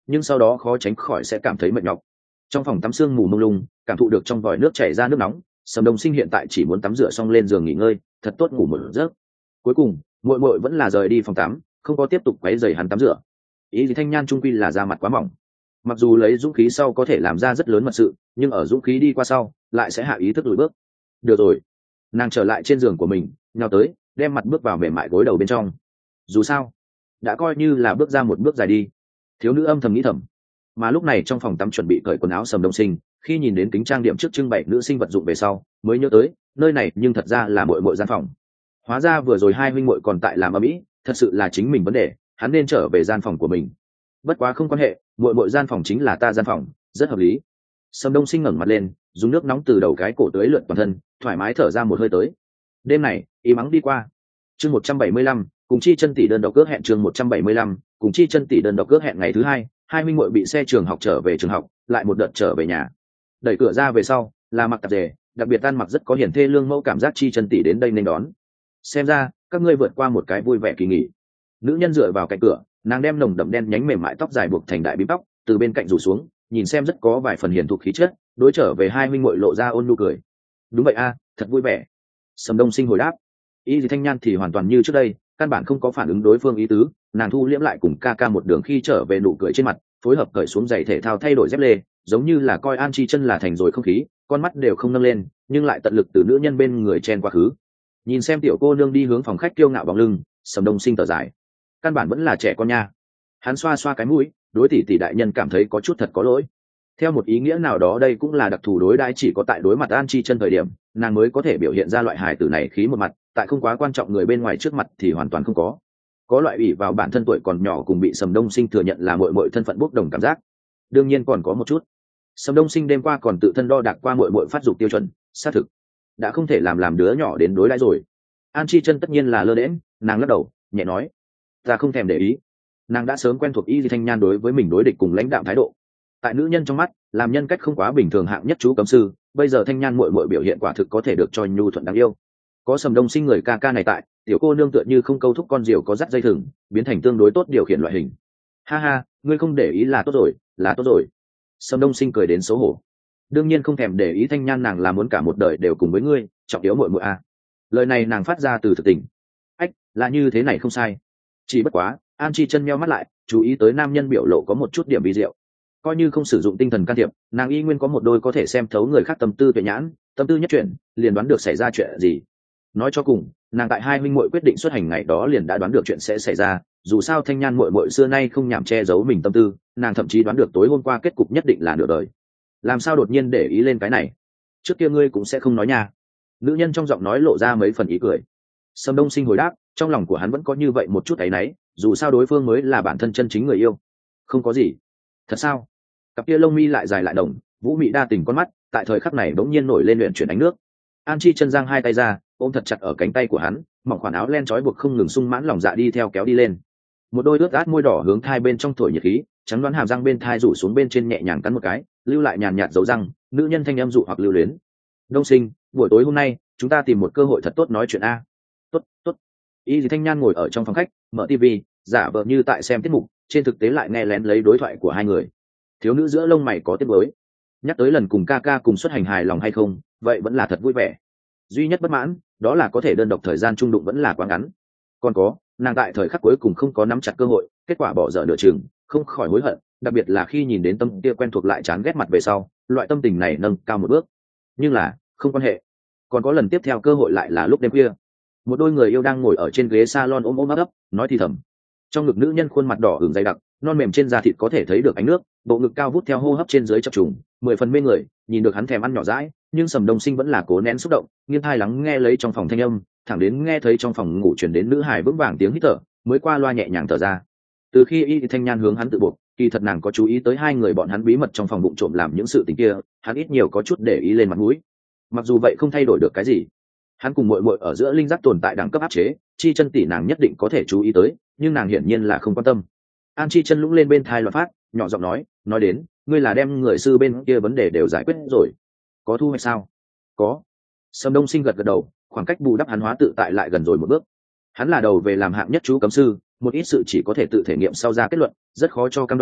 nhưng sau đó khó tránh khỏi sẽ cảm thấy mệt nhọc. Trong phòng tắm sương mù mông lung, cảm thụ được trong vòi nước chảy ra nước nóng, Sầm Đông Sinh hiện tại chỉ muốn tắm rửa xong lên giường nghỉ ngơi, thật tốt ngủ một giấc. Cuối cùng, muội muội vẫn là rời đi phòng tắm, không có tiếp tục quấy rầy hắn tắm rửa. Ý gì Thanh Nhan trung quy là da mặt quá mỏng, mặc dù lấy dũng khí sau có thể làm ra rất lớn mật sự, nhưng ở dũng khí đi qua sau lại sẽ hạ ý thức lùi bước. Được rồi, nàng trở lại trên giường của mình, nhào tới, đem mặt bước vào mềm mại gối đầu bên trong. Dù sao, đã coi như là bước ra một bước dài đi. Thiếu nữ âm thầm nghĩ thầm. Mà lúc này trong phòng tắm chuẩn bị cởi quần áo Sầm Đông Sinh, khi nhìn đến kính trang điểm trước trưng bày nữ sinh vật dụng về sau, mới nhớ tới nơi này nhưng thật ra là muội muội gian phòng. Hóa ra vừa rồi hai huynh muội còn tại làm ầm ĩ, thật sự là chính mình vấn đề, hắn nên trở về gian phòng của mình. Bất quá không quan hệ, muội muội gian phòng chính là ta gian phòng, rất hợp lý. Sầm Đông Sinh ngẩng mặt lên, dùng nước nóng từ đầu cái cổ tưới lượn toàn thân, thoải mái thở ra một hơi tới. Đêm này, y mắng đi qua. Chương 175, cùng Chi Chân tỷ đơn độc cước hẹn. Chương 175, cùng Chi Chân tỷ đơn độc cước hẹn. Ngày thứ hai, hai huynh muội bị xe trường học trở về trường học, lại một đợt trở về nhà. Đẩy cửa ra về sau, là mặc tạp dề, đặc biệt ăn mặc rất có hiển thê lương mẫu cảm giác. Chi Chân tỷ đến đây nên đón. Xem ra, các ngươi vượt qua một cái vui vẻ kỳ nghỉ. Nữ nhân dựa vào cạnh cửa, nàng đem nồng đậm đen nhánh mềm mại tóc dài buộc thành đại bím tóc, từ bên cạnh rủ xuống, nhìn xem rất có vài phần hiền thục khí chất, đối trở về hai huynh muội lộ ra ôn nhu cười. Đúng vậy a, thật vui vẻ. Sầm Đông Sinh hồi đáp. Ý gì Thanh Nhan thì hoàn toàn như trước đây, căn bản không có phản ứng đối phương ý tứ, nàng thu liễm lại cùng ca ca một đường khi trở về nụ cười trên mặt, phối hợp cởi xuống giày thể thao thay đổi dép lê, giống như là coi An Chi Chân là thành rồi không khí, con mắt đều không nâng lên, nhưng lại tận lực từ nữ nhân bên người chen qua khứ. Nhìn xem tiểu cô nương đi hướng phòng khách kiêu ngạo bóng lưng, Sầm Đông Sinh thở dài, căn bản vẫn là trẻ con nha. Hắn xoa xoa cái mũi, đối tỷ tỷ đại nhân cảm thấy có chút thật có lỗi. Theo một ý nghĩa nào đó đây cũng là đặc thù đối đãi, chỉ có tại đối mặt An Chi Chân thời điểm, nàng mới có thể biểu hiện ra loại hài tử này khí một mặt, tại không quá quan trọng người bên ngoài trước mặt thì hoàn toàn không có. Có loại ủy vào bản thân tuổi còn nhỏ cùng bị Sầm Đông Sinh thừa nhận là muội muội thân phận bốc đồng cảm giác. Đương nhiên còn có một chút. Sầm Đông Sinh đêm qua còn tự thân đo đạc qua muội muội phát dục tiêu chuẩn, xác thực đã không thể làm đứa nhỏ đến đối đãi rồi. An Chi Chân tất nhiên là lơ đễnh, nàng lắc đầu, nhẹ nói, ta không thèm để ý. Nàng đã sớm quen thuộc Y Di Thanh Nhan đối với mình đối địch cùng lãnh đạm thái độ. Tại nữ nhân trong mắt, làm nhân cách không quá bình thường hạng nhất chú cấm sư, bây giờ Thanh Nhan muội muội biểu hiện quả thực có thể được cho nhu thuận đáng yêu. Có Sầm Đông Sinh người ca ca này tại, tiểu cô nương tựa như không câu thúc con diều có dắt dây thừng, biến thành tương đối tốt điều khiển loại hình. Ha ha, ngươi không để ý là tốt rồi, là tốt rồi. Sầm Đông Sinh cười đến xấu hổ. Đương nhiên không thèm để ý Thanh Nhan, nàng là muốn cả một đời đều cùng với ngươi, trọng yếu muội muội a. Lời này nàng phát ra từ thực tình. Ách, là như thế này không sai. Chỉ bất quá, An Chi Chân meo mắt lại, chú ý tới nam nhân biểu lộ có một chút điểm vi diệu. Coi như không sử dụng tinh thần can thiệp, nàng y nguyên có một đôi có thể xem thấu người khác tâm tư tuệ nhãn, tâm tư nhất chuyển, liền đoán được xảy ra chuyện gì. Nói cho cùng, nàng tại hai huynh muội quyết định xuất hành ngày đó liền đã đoán được chuyện sẽ xảy ra, dù sao Thanh Nhan muội muội xưa nay không nhảm che giấu mình tâm tư, nàng thậm chí đoán được tối hôm qua kết cục nhất định là nửa đời. Làm sao đột nhiên để ý lên cái này? Trước kia ngươi cũng sẽ không nói nha. Nữ nhân trong giọng nói lộ ra mấy phần ý cười. Sầm Đông Sinh hồi đáp, trong lòng của hắn vẫn có như vậy một chút áy náy, dù sao đối phương mới là bản thân chân chính người yêu. Không có gì. Thật sao? Cặp kia lông mi lại dài lại đồng, vũ mị đa tình con mắt, tại thời khắc này bỗng nhiên nổi lên luyện chuyển ánh nước. An Chi Chân giang hai tay ra, ôm thật chặt ở cánh tay của hắn, mỏng khoản áo len trói buộc không ngừng sung mãn lòng dạ đi theo kéo đi lên. Một đôi ướt át môi đỏ hướng thai bên trong thổi nhiệt khí, trắng đoán hàm răng bên thai rủ xuống bên trên nhẹ nhàng cắn một cái, lưu lại nhàn nhạt dấu răng, nữ nhân thanh âm dụ hoặc lưu luyến. Đông Sinh, buổi tối hôm nay chúng ta tìm một cơ hội thật tốt nói chuyện a. Tốt, tốt. Y Dì Thanh Nhan ngồi ở trong phòng khách, mở tivi, giả vờ như tại xem tiết mục, trên thực tế lại nghe lén lấy đối thoại của hai người. Thiếu nữ giữa lông mày có tiếc mới. Nhắc tới lần cùng ca ca cùng xuất hành hài lòng hay không, vậy vẫn là thật vui vẻ. Duy nhất bất mãn, đó là có thể đơn độc thời gian trung đụng vẫn là quá ngắn. Còn có, nàng tại thời khắc cuối cùng không có nắm chặt cơ hội, kết quả bỏ dở nửa chừng, không khỏi hối hận, đặc biệt là khi nhìn đến tâm kia quen thuộc lại chán ghét mặt về sau, loại tâm tình này nâng cao một bước. Nhưng là, không quan hệ. Còn có lần tiếp theo cơ hội lại là lúc đêm khuya. Một đôi người yêu đang ngồi ở trên ghế salon ôm ôm ấp ấp, nói thì thầm. Trong ngực nữ nhân khuôn mặt đỏ ửng dày đặc, non mềm trên da thịt có thể thấy được ánh nước, bộ ngực cao vút theo hô hấp trên dưới chập trùng, 10 phần mê người, nhìn được hắn thèm ăn nhỏ dãi, nhưng Sầm Đông Sinh vẫn là cố nén xúc động, nghiêng tai lắng nghe lấy trong phòng thanh âm, thẳng đến nghe thấy trong phòng ngủ truyền đến nữ hài vững vàng tiếng hít thở, mới qua loa nhẹ nhàng thở ra. Từ khi Y Thanh Nhan hướng hắn tự buộc, kỳ thật nàng có chú ý tới hai người bọn hắn bí mật trong phòng bụng trộm làm những sự tình kia, hắn ít nhiều có chút để ý lên mặt mũi. Mặc dù vậy không thay đổi được cái gì. Hắn cùng muội muội ở giữa linh giác tồn tại đẳng cấp áp chế, Chi Chân tỷ nàng nhất định có thể chú ý tới, nhưng nàng hiển nhiên là không quan tâm. An Chi Chân lũng lên bên thai loạn phát, nhỏ giọng nói đến, ngươi là đem người sư bên kia vấn đề đều giải quyết rồi, có thu hoạch sao? Có. Sầm Đông Sinh gật gật đầu, khoảng cách bù đắp hắn hóa tự tại lại gần rồi một bước. Hắn là đầu về làm hạng nhất chú cấm sư, một ít sự chỉ có thể tự thể nghiệm sau ra kết luận, rất khó cho cam đoan,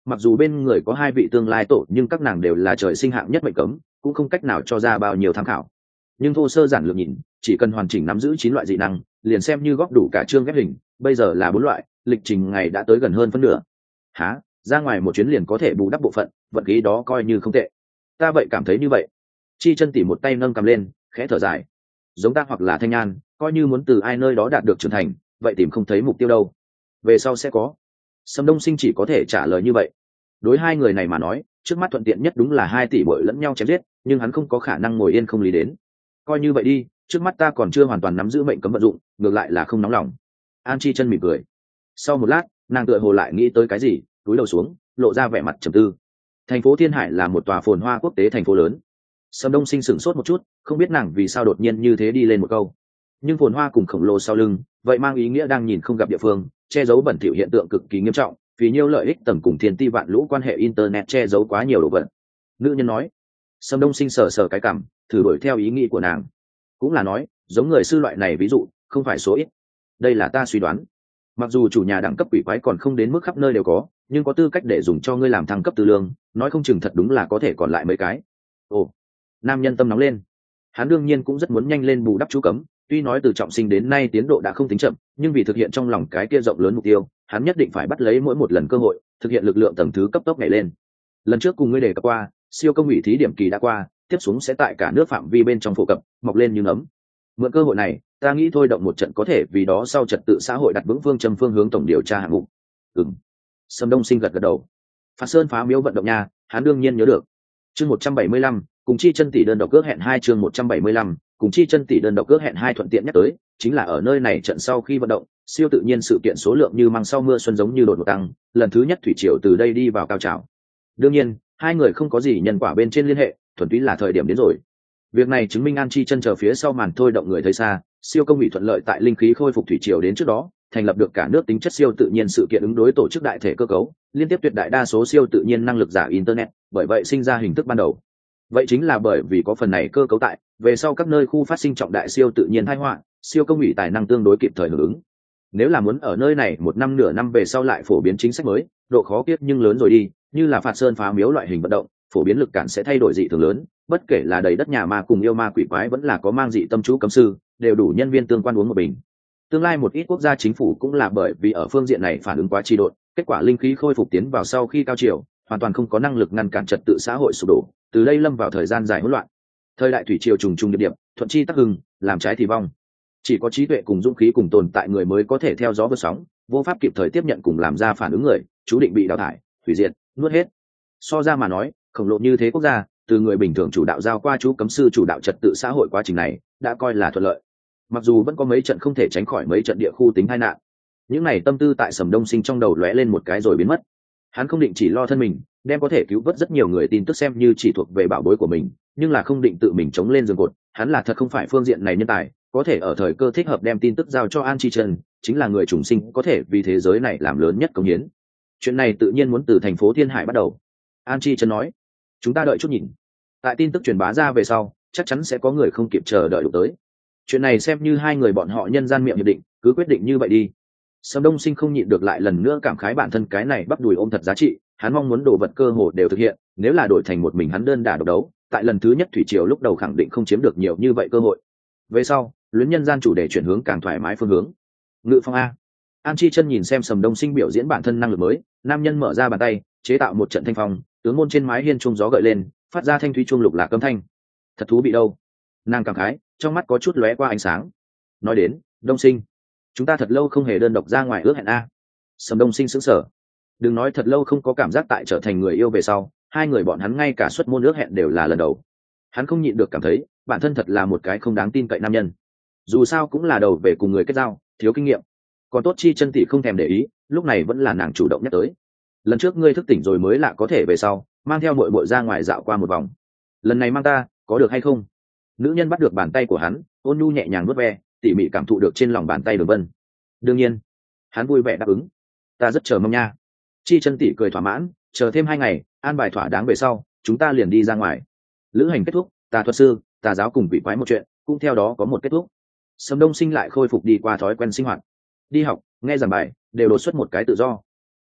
mặc dù bên người có hai vị tương lai tổ nhưng các nàng đều là trời sinh hạng nhất mệnh cấm, cũng không cách nào cho ra bao nhiêu tham khảo. Nhưng thô sơ giản lược nhìn, chỉ cần hoàn chỉnh nắm giữ 9 loại dị năng, liền xem như góp đủ cả chương ghép hình, bây giờ là 4 loại, lịch trình ngày đã tới gần hơn phân nửa. Hả? Ra ngoài một chuyến liền có thể bù đắp bộ phận, vận khí đó coi như không tệ. Ta vậy cảm thấy như vậy. Chi Chân tỉ một tay nâng cầm lên, khẽ thở dài. Giống ta hoặc là Thanh An, coi như muốn từ ai nơi đó đạt được trưởng thành, vậy tìm không thấy mục tiêu đâu. Về sau sẽ có. Sâm Đông Sinh chỉ có thể trả lời như vậy. Đối hai người này mà nói, trước mắt thuận tiện nhất đúng là 2 tỷ bội lẫn nhau chém giết, nhưng hắn không có khả năng ngồi yên không lý đến. Coi như vậy đi, trước mắt ta còn chưa hoàn toàn nắm giữ mệnh cấm vận dụng, ngược lại là không nóng lòng. An Chi Chân mỉm cười. Sau một lát, nàng tựa hồ lại nghĩ tới cái gì, cúi đầu xuống, lộ ra vẻ mặt trầm tư. Thành phố Thiên Hải là một tòa phồn hoa quốc tế thành phố lớn. Sâm Đông Sinh sửng sốt một chút, không biết nàng vì sao đột nhiên như thế đi lên một câu. Nhưng phồn hoa cùng khổng lồ sau lưng, vậy mang ý nghĩa đang nhìn không gặp địa phương, che giấu bẩn thỉu hiện tượng cực kỳ nghiêm trọng, vì nhiều lợi ích tầng cùng thiên ti vạn lũ quan hệ internet che giấu quá nhiều đồ vật. Nữ nhân nói. Sâm Đông Sinh sờ sờ cái cằm, thử đuổi theo ý nghĩ của nàng. Cũng là nói, giống người sư loại này ví dụ, không phải số ít. Đây là ta suy đoán. Mặc dù chủ nhà đẳng cấp quỷ quái còn không đến mức khắp nơi đều có, nhưng có tư cách để dùng cho ngươi làm thăng cấp tư lương, nói không chừng thật đúng là có thể còn lại mấy cái. Ồ, nam nhân tâm nóng lên. Hắn đương nhiên cũng rất muốn nhanh lên bù đắp chú cấm, tuy nói từ trọng sinh đến nay tiến độ đã không tính chậm, nhưng vì thực hiện trong lòng cái kia rộng lớn mục tiêu, hắn nhất định phải bắt lấy mỗi một lần cơ hội, thực hiện lực lượng tầng thứ cấp tốc nhảy lên. Lần trước cùng ngươi đề cập qua, siêu công ủy thí điểm kỳ đã qua, tiếp xuống sẽ tại cả nước phạm vi bên trong phổ cập, mọc lên như nấm. Mượn cơ hội này, ta nghĩ thôi động một trận có thể vì đó sau trật tự xã hội đặt vững phương châm phương hướng tổng điều tra hạng mục. Ừm. Sâm Đông Sinh gật gật đầu. Phạt Sơn phá miếu vận động nha, hắn đương nhiên nhớ được. Chương 175, cùng Chi Chân tỷ đơn độc cước hẹn 2 chương 175, cùng Chi Chân tỷ đơn độc cước hẹn 2 thuận tiện nhắc tới, chính là ở nơi này trận sau khi vận động, siêu tự nhiên sự kiện số lượng như măng sau mưa xuân giống như đột ngột tăng, lần thứ nhất thủy triều từ đây đi vào cao trào. Đương nhiên, hai người không có gì nhân quả bên trên liên hệ, thuần túy là thời điểm đến rồi. Việc này chứng minh An Chi Chân chờ phía sau màn thôi động người thấy xa, siêu công ủy thuận lợi tại linh khí khôi phục thủy triều đến trước đó, thành lập được cả nước tính chất siêu tự nhiên sự kiện ứng đối tổ chức đại thể cơ cấu, liên tiếp tuyệt đại đa số siêu tự nhiên năng lực giả internet, bởi vậy sinh ra hình thức ban đầu. Vậy chính là bởi vì có phần này cơ cấu tại, về sau các nơi khu phát sinh trọng đại siêu tự nhiên tai họa, siêu công ủy tài năng tương đối kịp thời hưởng ứng. Nếu là muốn ở nơi này một năm nửa năm về sau lại phổ biến chính sách mới, độ khó kiếp nhưng lớn rồi đi, như là phạt sơn phá miếu loại hình vận động, phổ biến lực cản sẽ thay đổi dị thường lớn, bất kể là đầy đất nhà ma cùng yêu ma quỷ quái vẫn là có mang dị tâm chú cấm sư, đều đủ nhân viên tương quan uống một bình. Tương lai một ít quốc gia chính phủ cũng là bởi vì ở phương diện này phản ứng quá trì độn, kết quả linh khí khôi phục tiến vào sau khi cao chiều, hoàn toàn không có năng lực ngăn cản trật tự xã hội sụp đổ, từ đây lâm vào thời gian dài hỗn loạn. Thời đại thủy triều trùng trùng điệp điệp, thuận chi tắc hưng, làm trái thì vong. Chỉ có trí tuệ cùng dũng khí cùng tồn tại người mới có thể theo gió vượt sóng, vô pháp kịp thời tiếp nhận cùng làm ra phản ứng người, chú định bị đào thải, hủy diệt, nuốt hết. So ra mà nói, khổng lồ như thế quốc gia, từ người bình thường chủ đạo giao qua chú cấm sư chủ đạo trật tự xã hội quá trình này, đã coi là thuận lợi. Mặc dù vẫn có mấy trận không thể tránh khỏi mấy trận địa khu tính tai nạn, những này tâm tư tại Sầm Đông Sinh trong đầu lóe lên một cái rồi biến mất. Hắn không định chỉ lo thân mình, đem có thể cứu vớt rất nhiều người tin tức xem như chỉ thuộc về bảo bối của mình, nhưng là không định tự mình chống lên giường cột. Hắn là thật không phải phương diện này nhân tài, có thể ở thời cơ thích hợp đem tin tức giao cho An Chi Trần, chính là người trùng sinh có thể vì thế giới này làm lớn nhất công hiến. Chuyện này tự nhiên muốn từ thành phố Thiên Hải bắt đầu. An Chi Trần nói, chúng ta đợi chút nhìn. Tại tin tức truyền bá ra về sau, chắc chắn sẽ có người không kịp chờ đợi đụng tới. Chuyện này xem như hai người bọn họ nhân gian miệng hiệp định, cứ quyết định như vậy đi. Sâm Đông Sinh không nhịn được lại lần nữa cảm khái bản thân cái này bắp đùi ôm thật giá trị, hắn mong muốn đồ vật cơ hồ đều thực hiện, nếu là đổi thành một mình hắn đơn đả độc đấu, tại lần thứ nhất thủy triều lúc đầu khẳng định không chiếm được nhiều như vậy cơ hội. Về sau, luyến nhân gian chủ đề chuyển hướng càng thoải mái phương hướng. Ngự phong a. An Chi Chân nhìn xem Sâm Đông Sinh biểu diễn bản thân năng lực mới, nam nhân mở ra bàn tay, chế tạo một trận thanh phong, tướng môn trên mái hiên chuông gió gợi lên, phát ra thanh thúy chuông lục lạc âm thanh. Thật thú vị đâu. Nàng cảm khái, trong mắt có chút lóe qua ánh sáng. Nói đến, Đông Sinh, chúng ta thật lâu không hề đơn độc ra ngoài ước hẹn a. Sâm Đông Sinh sững sờ. Đừng nói thật lâu không có cảm giác tại trở thành người yêu về sau, hai người bọn hắn ngay cả xuất môn ước hẹn đều là lần đầu. Hắn không nhịn được cảm thấy bản thân thật là một cái không đáng tin cậy nam nhân. Dù sao cũng là đầu về cùng người kết giao, thiếu kinh nghiệm. Còn tốt Chi Chân tỷ không thèm để ý, lúc này vẫn là nàng chủ động nhắc tới. Lần trước ngươi thức tỉnh rồi mới lạ có thể về sau, mang theo muội muội ra ngoài dạo qua một vòng. Lần này mang ta, có được hay không? Nữ nhân bắt được bàn tay của hắn, ôn nhu nhẹ nhàng vuốt ve, tỉ mỉ cảm thụ được trên lòng bàn tay Đường Vân. Đương nhiên, hắn vui vẻ đáp ứng. Ta rất chờ mong nha. Chi Chân tỷ cười thỏa mãn, chờ thêm 2 ngày, an bài thỏa đáng về sau, chúng ta liền đi ra ngoài. Lữ hành kết thúc, tà thuật sư, tà giáo cùng quỷ quái một chuyện, cũng theo đó có một kết thúc. Sâm Đông Sinh lại khôi phục đi qua thói quen sinh hoạt, đi học, nghe giảng bài, đều đột xuất một cái tự do.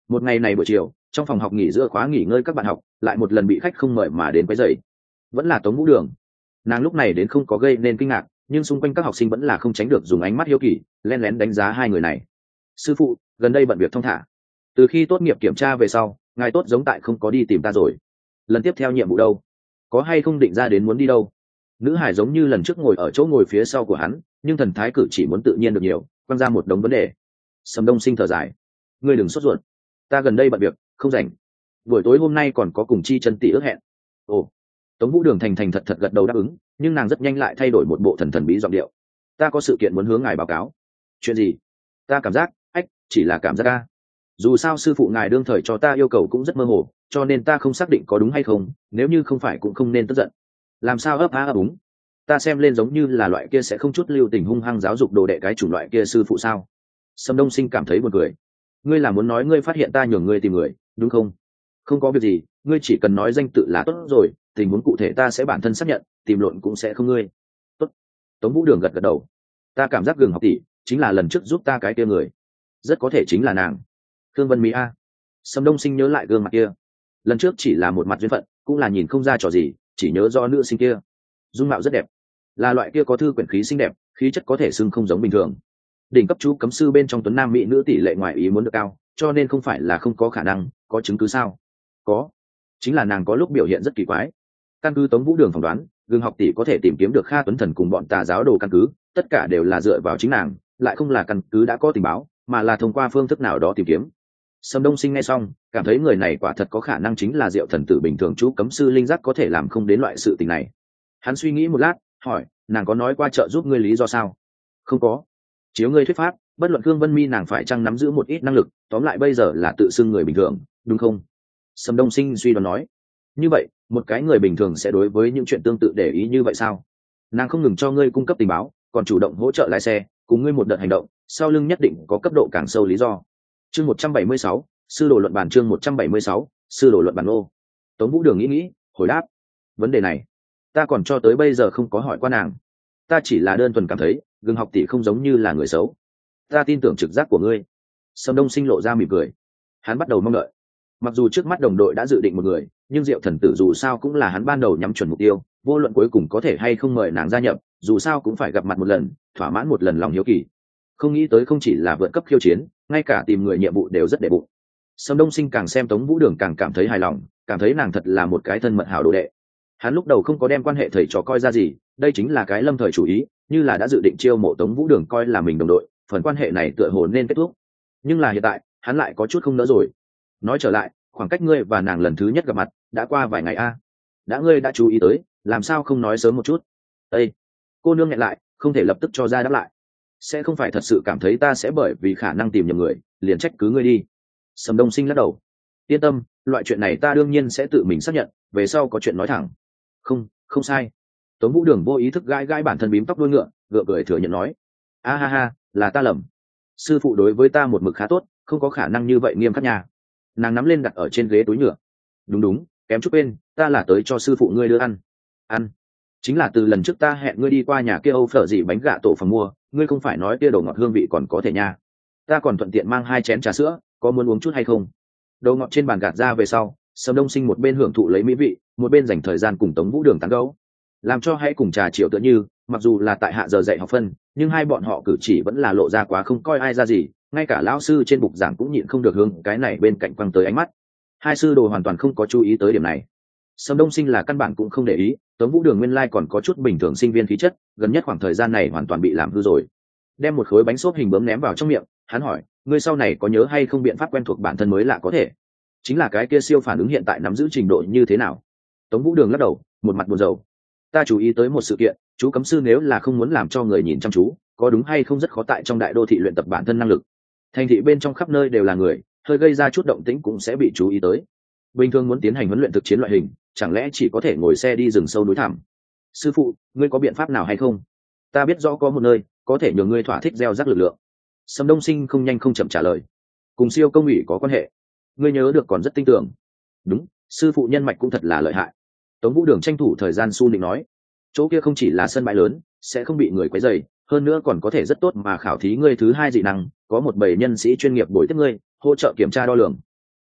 Một ngày này buổi chiều, trong phòng học nghỉ giữa khóa nghỉ ngơi các bạn học lại một lần bị khách không mời mà đến quấy rầy. Vẫn là Tống Vũ Đường. Nàng lúc này đến không có gây nên kinh ngạc, nhưng xung quanh các học sinh vẫn là không tránh được dùng ánh mắt hiếu kỳ len lén đánh giá hai người này. Sư phụ, gần đây bận việc thong thả. Từ khi tốt nghiệp kiểm tra về sau, ngài tốt giống tại không có đi tìm ta rồi. Lần tiếp theo nhiệm vụ đâu? Có hay không định ra đến muốn đi đâu? Nữ hải giống như lần trước ngồi ở chỗ ngồi phía sau của hắn, nhưng thần thái cử chỉ muốn tự nhiên được nhiều, quăng ra một đống vấn đề. Sầm Đông Sinh thở dài, ngươi đừng sốt ruột, ta gần đây bận việc không rảnh, buổi tối hôm nay còn có cùng Chi Chân tỷ ước hẹn. Ồ. Tống Vũ Đường thành thành thật thật gật đầu đáp ứng, nhưng nàng rất nhanh lại thay đổi một bộ thần thần bí giọng điệu. Ta có sự kiện muốn hướng ngài báo cáo. Chuyện gì? Ta cảm giác chỉ là cảm giác ca. Dù sao sư phụ ngài đương thời cho ta yêu cầu cũng rất mơ hồ, cho nên ta không xác định có đúng hay không, nếu như không phải cũng không nên tức giận. Làm sao ấp á ấp úng? Ta xem lên giống như là loại kia sẽ không chút lưu tình hung hăng giáo dục đồ đệ cái chủng loại kia sư phụ sao? Sâm Đông Sinh cảm thấy buồn cười. Ngươi là muốn nói ngươi phát hiện ta nhường ngươi tìm người, đúng không? Không có việc gì, ngươi chỉ cần nói danh tự là tốt rồi, tình huống cụ thể ta sẽ bản thân xác nhận, tìm lộn cũng sẽ không ngươi. Tốt. Tống Vũ Đường gật gật đầu. Ta cảm giác Gừng học tỷ chính là lần trước giúp ta cái kia người, rất có thể chính là nàng. Thương Vân Mỹ a. Sâm Đông Sinh nhớ lại gương mặt kia, lần trước chỉ là một mặt duyên phận, cũng là nhìn không ra trò gì, chỉ nhớ do nữ sinh kia dung mạo rất đẹp, là loại kia có thư quyển khí xinh đẹp, khí chất có thể xưng không giống bình thường. Đỉnh cấp chú cấm sư bên trong tuấn nam mỹ nữ tỷ lệ ngoài ý muốn được cao, cho nên không phải là không có khả năng. Có chứng cứ sao? Có, chính là nàng có lúc biểu hiện rất kỳ quái. Căn cứ Tống Vũ Đường phỏng đoán, Gương học tỷ có thể tìm kiếm được Kha Tuấn Thần cùng bọn tà giáo đồ căn cứ, tất cả đều là dựa vào chính nàng, lại không là căn cứ đã có tình báo, mà là thông qua phương thức nào đó tìm kiếm. Sâm Đông Sinh nghe xong, cảm thấy người này quả thật có khả năng chính là Diệu Thần Tử bình thường chú cấm sư linh giác có thể làm không đến loại sự tình này. Hắn suy nghĩ một lát, hỏi, nàng có nói qua trợ giúp ngươi lý do sao? Không có. Chiếu ngươi thuyết pháp, bất luận Khương Vân Mi nàng phải chăng nắm giữ một ít năng lực, tóm lại bây giờ là tự xưng người bình thường, đúng không? Sâm Đông Sinh suy đoán nói. Như vậy, một cái người bình thường sẽ đối với những chuyện tương tự để ý như vậy sao? Nàng không ngừng cho ngươi cung cấp tình báo, còn chủ động hỗ trợ lái xe, cùng ngươi một đợt hành động, sau lưng nhất định có cấp độ càng sâu lý do. Chương 176, sư đồ luận bàn. Chương 176, sư đồ luận bàn ô. Tống Vũ Đường nghĩ, hồi đáp. Vấn đề này, ta còn cho tới bây giờ không có hỏi qua nàng. Ta chỉ là đơn thuần cảm thấy, Gương học tỷ không giống như là người xấu. Ta tin tưởng trực giác của ngươi. Sâm Đông Sinh lộ ra mỉm cười. Hắn bắt đầu mong đợi. Mặc dù trước mắt đồng đội đã dự định một người, nhưng Diệu Thần Tử dù sao cũng là hắn ban đầu nhắm chuẩn mục tiêu, vô luận cuối cùng có thể hay không mời nàng gia nhập, dù sao cũng phải gặp mặt một lần, thỏa mãn một lần lòng hiếu kỳ. Không nghĩ tới không chỉ là vượt cấp khiêu chiến, ngay cả tìm người nhiệm vụ đều rất đệ bụng. Sâm Đông Sinh càng xem Tống Vũ Đường càng cảm thấy hài lòng, cảm thấy nàng thật là một cái thân mật hảo đồ đệ. Hắn lúc đầu không có đem quan hệ thầy trò coi ra gì, đây chính là cái lâm thời chủ ý, như là đã dự định chiêu mộ Tống Vũ Đường coi là mình đồng đội, phần quan hệ này tựa hồ nên kết thúc. Nhưng là hiện tại, hắn lại có chút không nỡ rồi. Nói trở lại, khoảng cách ngươi và nàng lần thứ nhất gặp mặt đã qua vài ngày a. Đã ngươi đã chú ý tới, làm sao không nói sớm một chút? Ê! Cô nương nghẹn lại, không thể lập tức cho ra đáp lại. Sẽ không phải thật sự cảm thấy ta sẽ bởi vì khả năng tìm nhầm người liền trách cứ ngươi đi. Sâm Đông Sinh lắc đầu. Yên tâm, loại chuyện này ta đương nhiên sẽ tự mình xác nhận, về sau có chuyện nói thẳng. Không sai. Tống Vũ Đường vô ý thức gãi gãi bản thân bím tóc đuôi ngựa, gượng cười thừa nhận nói. A ha ha, là ta lầm. Sư phụ đối với ta một mực khá tốt, không có khả năng như vậy nghiêm khắc nhà. Nàng nắm lên đặt ở trên ghế túi nhựa. Đúng, kém chút quên, ta là tới cho sư phụ ngươi đưa ăn. Chính là từ lần trước ta hẹn ngươi đi qua nhà kia Âu phở gì bánh gạ tổ phòng mua, ngươi không phải nói kia đồ ngọt hương vị còn có thể nha. Ta còn thuận tiện mang 2 chén trà sữa, có muốn uống chút hay không? Đồ ngọt trên bàn gạt ra về sau, Sâm Đông Sinh một bên hưởng thụ lấy mỹ vị, một bên dành thời gian cùng Tống Vũ Đường tán gẫu. Làm cho hãy cùng trà chiều tựa như, mặc dù là tại hạ giờ dạy học phân, nhưng hai bọn họ cử chỉ vẫn là lộ ra quá không coi ai ra gì, ngay cả lão sư trên bục giảng cũng nhịn không được hướng cái này bên cạnh quăng tới ánh mắt. Hai sư đồ hoàn toàn không có chú ý tới điểm này. Sâm Đông Sinh là căn bản cũng không để ý, Tống Vũ Đường nguyên lai còn có chút bình thường sinh viên khí chất, gần nhất khoảng thời gian này hoàn toàn bị làm hư rồi. Đem một khối bánh xốp hình bướm ném vào trong miệng, hắn hỏi, ngươi sau này có nhớ hay không biện pháp quen thuộc bản thân mới lạ có thể? Chính là cái kia siêu phản ứng hiện tại nắm giữ trình độ như thế nào? Tống Vũ Đường lắc đầu, một mặt buồn rầu. Ta chú ý tới một sự kiện, chú cấm sư nếu là không muốn làm cho người nhìn chăm chú, có đúng hay không rất khó tại trong đại đô thị luyện tập bản thân năng lực. Thành thị bên trong khắp nơi đều là người, hơi gây ra chút động tĩnh cũng sẽ bị chú ý tới. Bình thường muốn tiến hành huấn luyện thực chiến loại hình, chẳng lẽ chỉ có thể ngồi xe đi rừng sâu núi thẳm? Sư phụ, ngươi có biện pháp nào hay không? Ta biết rõ có một nơi có thể nhờ ngươi thỏa thích gieo rắc lực lượng. Sâm Đông Sinh không nhanh không chậm trả lời. Cùng siêu công ủy có quan hệ? Ngươi nhớ được còn rất tin tưởng. Đúng, sư phụ nhân mạch cũng thật là lợi hại. Tống Vũ Đường tranh thủ thời gian su nịnh nói. Chỗ kia không chỉ là sân bãi lớn, sẽ không bị người quấy rầy, hơn nữa còn có thể rất tốt mà khảo thí ngươi thứ 2 dị năng, có một bầy nhân sĩ chuyên nghiệp bồi tiếp ngươi, hỗ trợ kiểm tra đo lường.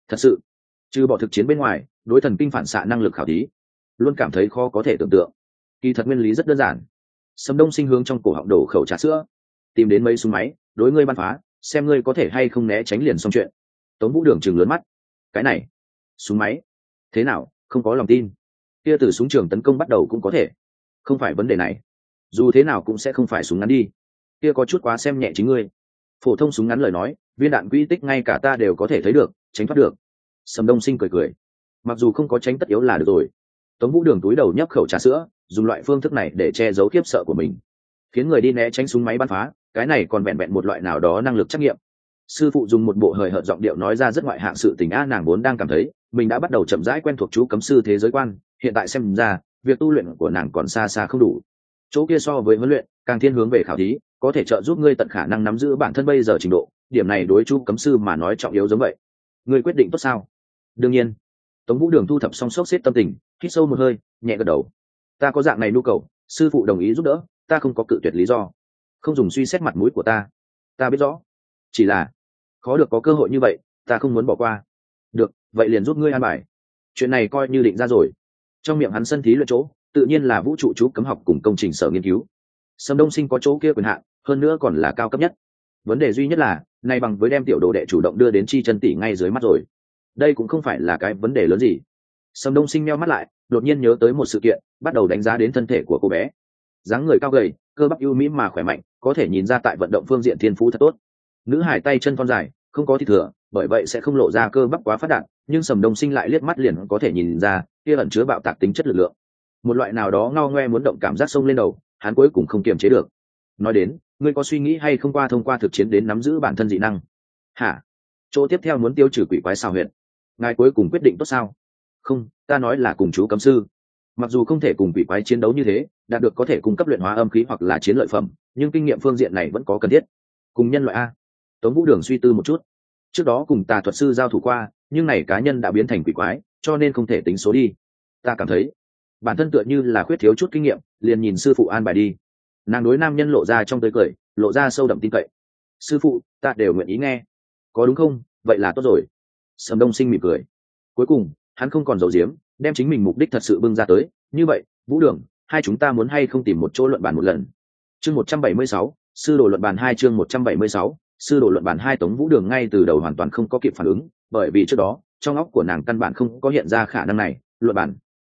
thật sự trừ bỏ thực chiến bên ngoài, đối thần kinh phản xạ năng lực khảo thí luôn cảm thấy khó có thể tưởng tượng. Kỳ thật nguyên lý rất đơn giản. Sầm Đông Sinh hướng trong cổ họng đổ khẩu trà sữa, tìm đến mấy súng máy đối ngươi bắn phá, xem ngươi có thể hay không né tránh liền xong chuyện. Tống Vũ Đường chừng lớn mắt, cái này súng máy thế nào, không có lòng tin. Kia từ súng trường tấn công bắt đầu cũng có thể, không phải vấn đề này. Dù thế nào cũng sẽ không phải súng ngắn đi, kia có chút quá xem nhẹ chính ngươi. Phổ thông súng ngắn lời nói, viên đạn quỹ tích ngay cả ta đều có thể thấy được, tránh thoát được. Sầm Đông Sinh cười cười, mặc dù không có tránh tất yếu là được rồi. Tống Vũ Đường túi đầu nhấp khẩu trà sữa, dùng loại phương thức này để che giấu khiếp sợ của mình, khiến người đi né tránh súng máy bắn phá, cái này còn vẹn vẹn một loại nào đó năng lực trắc nghiệm. Sư phụ dùng một bộ hời hợt giọng điệu nói ra rất ngoại hạng sự tình a, nàng vốn đang cảm thấy mình đã bắt đầu chậm rãi quen thuộc chú cấm sư thế giới quan, hiện tại xem ra việc tu luyện của nàng còn xa xa không đủ. Chỗ kia so với huấn luyện càng thiên hướng về khảo thí, có thể trợ giúp ngươi tận khả năng nắm giữ bản thân bây giờ trình độ, điểm này đối chú cấm sư mà nói trọng yếu giống vậy. Ngươi quyết định tốt sao? Đương nhiên. Tống Vũ Đường thu thập xong xốc xếp tâm tình, hít sâu một hơi, nhẹ gật đầu. Ta có dạng này nhu cầu, sư phụ đồng ý giúp đỡ, ta không có cự tuyệt lý do. Không dùng suy xét mặt mũi của ta, ta biết rõ. Chỉ là khó được có cơ hội như vậy, ta không muốn bỏ qua. Được, vậy liền giúp ngươi an bài. Chuyện này coi như định ra rồi. Trong miệng hắn sân thí luyện chỗ, tự nhiên là vũ trụ chú cấm học cùng công trình sở nghiên cứu. Sầm Đông Sinh có chỗ kia quyền hạn, hơn nữa còn là cao cấp nhất. Vấn đề duy nhất là, nay bằng với đem tiểu đồ đệ chủ động đưa đến chi chân tỷ ngay dưới mắt rồi. Đây cũng không phải là cái vấn đề lớn gì. Sầm Đông Sinh meo mắt lại, đột nhiên nhớ tới một sự kiện, bắt đầu đánh giá đến thân thể của cô bé. Dáng người cao gầy, cơ bắp ưu mỹ mà khỏe mạnh, có thể nhìn ra tại vận động phương diện thiên phú thật tốt. Nữ hải tay chân thon dài, không có thịt thừa, bởi vậy sẽ không lộ ra cơ bắp quá phát đạt, nhưng Sầm Đông Sinh lại liếc mắt liền có thể nhìn ra kia ẩn chứa bạo tạc tính chất lực lượng. Một loại nào đó ngao ngoe muốn động cảm giác sông lên đầu, hắn cuối cùng không kiềm chế được. Nói đến, ngươi có suy nghĩ hay không qua thông qua thực chiến đến nắm giữ bản thân dị năng? Hả? Chỗ tiếp theo muốn tiêu trừ quỷ quái sao huyện? Ngài cuối cùng quyết định tốt sao? Không, ta nói là cùng chú cấm sư. Mặc dù không thể cùng quỷ quái chiến đấu như thế, đạt được có thể cung cấp luyện hóa âm khí hoặc là chiến lợi phẩm, nhưng kinh nghiệm phương diện này vẫn có cần thiết. Cùng nhân loại a. Tống Vũ Đường suy tư một chút. Trước đó cùng tà thuật sư giao thủ qua, nhưng này cá nhân đã biến thành quỷ quái, cho nên không thể tính số đi. Ta cảm thấy bản thân tựa như là khuyết thiếu chút kinh nghiệm, liền nhìn sư phụ an bài đi. Nàng đối nam nhân lộ ra trong tươi cười, lộ ra sâu đậm tin cậy. Sư phụ, ta đều nguyện ý nghe. Có đúng không? Vậy là tốt rồi. Sầm Đông Sinh mỉm cười. Cuối cùng hắn không còn giấu giếm, đem chính mình mục đích thật sự bưng ra tới. Như vậy, Vũ Đường, hai chúng ta muốn hay không tìm một chỗ luận bàn một lần? Chương 176, sư đồ luận bàn 2, chương 176, sư đồ luận bàn 2. Tống Vũ Đường ngay từ đầu hoàn toàn không có kịp phản ứng, bởi vì trước đó trong óc của nàng căn bản không có hiện ra khả năng này. Luận bàn?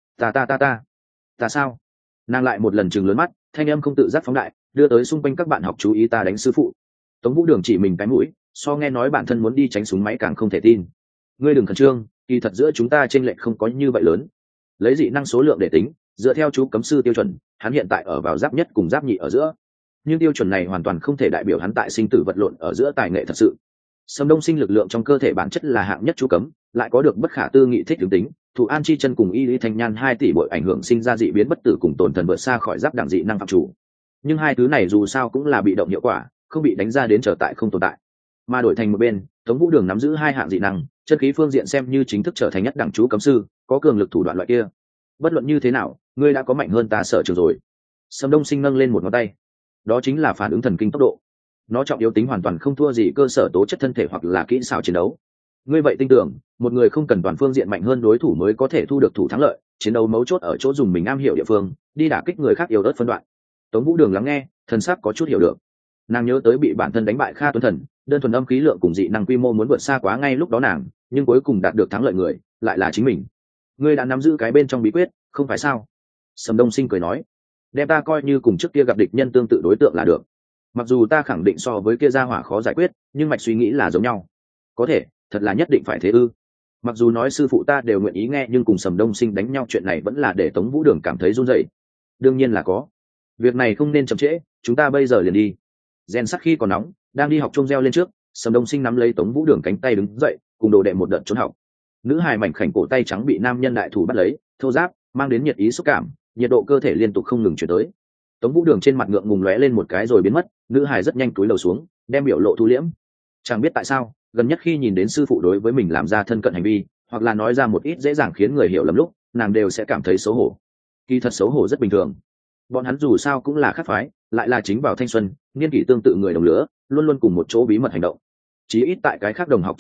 Ta sao? Nàng lại một lần chừng lớn mắt, thanh âm không tự giác phóng đại, đưa tới xung quanh các bạn học chú ý. Ta đánh sư phụ? Tống Vũ Đường chỉ mình cái mũi, so nghe nói bản thân muốn đi tránh súng máy càng không thể tin. Ngươi đừng khẩn trương, kỳ thật giữa chúng ta chênh lệch không có như vậy lớn. Lấy dị năng số lượng để tính, dựa theo chú cấm sư tiêu chuẩn, hắn hiện tại ở vào giáp nhất cùng giáp nhị ở giữa. Nhưng tiêu chuẩn này hoàn toàn không thể đại biểu hắn tại sinh tử vật lộn ở giữa tài nghệ thật sự. Sầm Đông Sinh lực lượng trong cơ thể bản chất là hạng nhất chú cấm, lại có được bất khả tư nghị thích ứng tính, thủ an chi chân cùng y lý thanh nhan 2 tỷ bội ảnh hưởng sinh ra dị biến bất tử cùng tổn thần vượt xa khỏi giáp đẳng dị năng phạm chủ. Nhưng hai thứ này dù sao cũng là bị động hiệu quả, không bị đánh ra đến trở tại không tồn tại. Mà đổi thành một bên, Tống Vũ Đường nắm giữ hai hạng dị năng, chân khí phương diện xem như chính thức trở thành nhất đẳng chú cấm sư, có cường lực thủ đoạn loại kia. Bất luận như thế nào, ngươi đã có mạnh hơn ta sở trường rồi. Sầm Đông Sinh nâng lên một ngón tay, đó chính là phản ứng thần kinh tốc độ. Nó trọng yếu tính hoàn toàn không thua gì cơ sở tố chất thân thể hoặc là kỹ xảo chiến đấu. Ngươi vậy tin tưởng, một người không cần toàn phương diện mạnh hơn đối thủ mới có thể thu được thủ thắng lợi, chiến đấu mấu chốt ở chỗ dùng mình am hiểu địa phương, đi đả kích người khác yếu ớt phân đoạn. Tống Vũ Đường lắng nghe, thần sắc có chút hiểu được. Nàng nhớ tới bị bản thân đánh bại Kha Tuấn Thần, đơn thuần âm khí lượng cùng dị năng quy mô muốn vượt xa quá ngay lúc đó nàng, nhưng cuối cùng đạt được thắng lợi người lại là chính mình. Ngươi đã nắm giữ cái bên trong bí quyết, không phải sao? Sầm Đông Sinh cười nói, đem ta coi như cùng trước kia gặp địch nhân tương tự đối tượng là được. Mặc dù ta khẳng định so với kia gia hỏa khó giải quyết, nhưng mạch suy nghĩ là giống nhau. Có thể, thật là nhất định phải thế ư? Mặc dù nói sư phụ ta đều nguyện ý nghe, nhưng cùng Sầm Đông Sinh đánh nhau chuyện này vẫn là để Tống Vũ Đường cảm thấy run rẩy. Đương nhiên là có. Việc này không nên chậm trễ, chúng ta bây giờ liền đi. Rèn sắt khi còn nóng, đang đi học chung reo lên trước, Sầm Đông Sinh nắm lấy Tống Vũ Đường cánh tay đứng dậy, cùng đồ đệ một đợt trốn học. Nữ hài mảnh khảnh cổ tay trắng bị nam nhân đại thủ bắt lấy, thô ráp, mang đến nhiệt ý xúc cảm, nhiệt độ cơ thể liên tục không ngừng chuyển tới. Tống Vũ Đường trên mặt ngượng ngùng lóe lên một cái rồi biến mất, nữ hài rất nhanh cúi đầu xuống, đem biểu lộ thu liễm. Chẳng biết tại sao, gần nhất khi nhìn đến sư phụ đối với mình làm ra thân cận hành vi, hoặc là nói ra một ít dễ dàng khiến người hiểu lầm lúc, nàng đều sẽ cảm thấy xấu hổ. Kỳ thật xấu hổ rất bình thường. Bọn hắn dù sao cũng là khác phái, lại là chính vào thanh xuân, niên kỷ tương tự người đồng lứa, luôn luôn cùng một chỗ bí mật hành động. Chí ít tại cái khác đồng học trong mắt,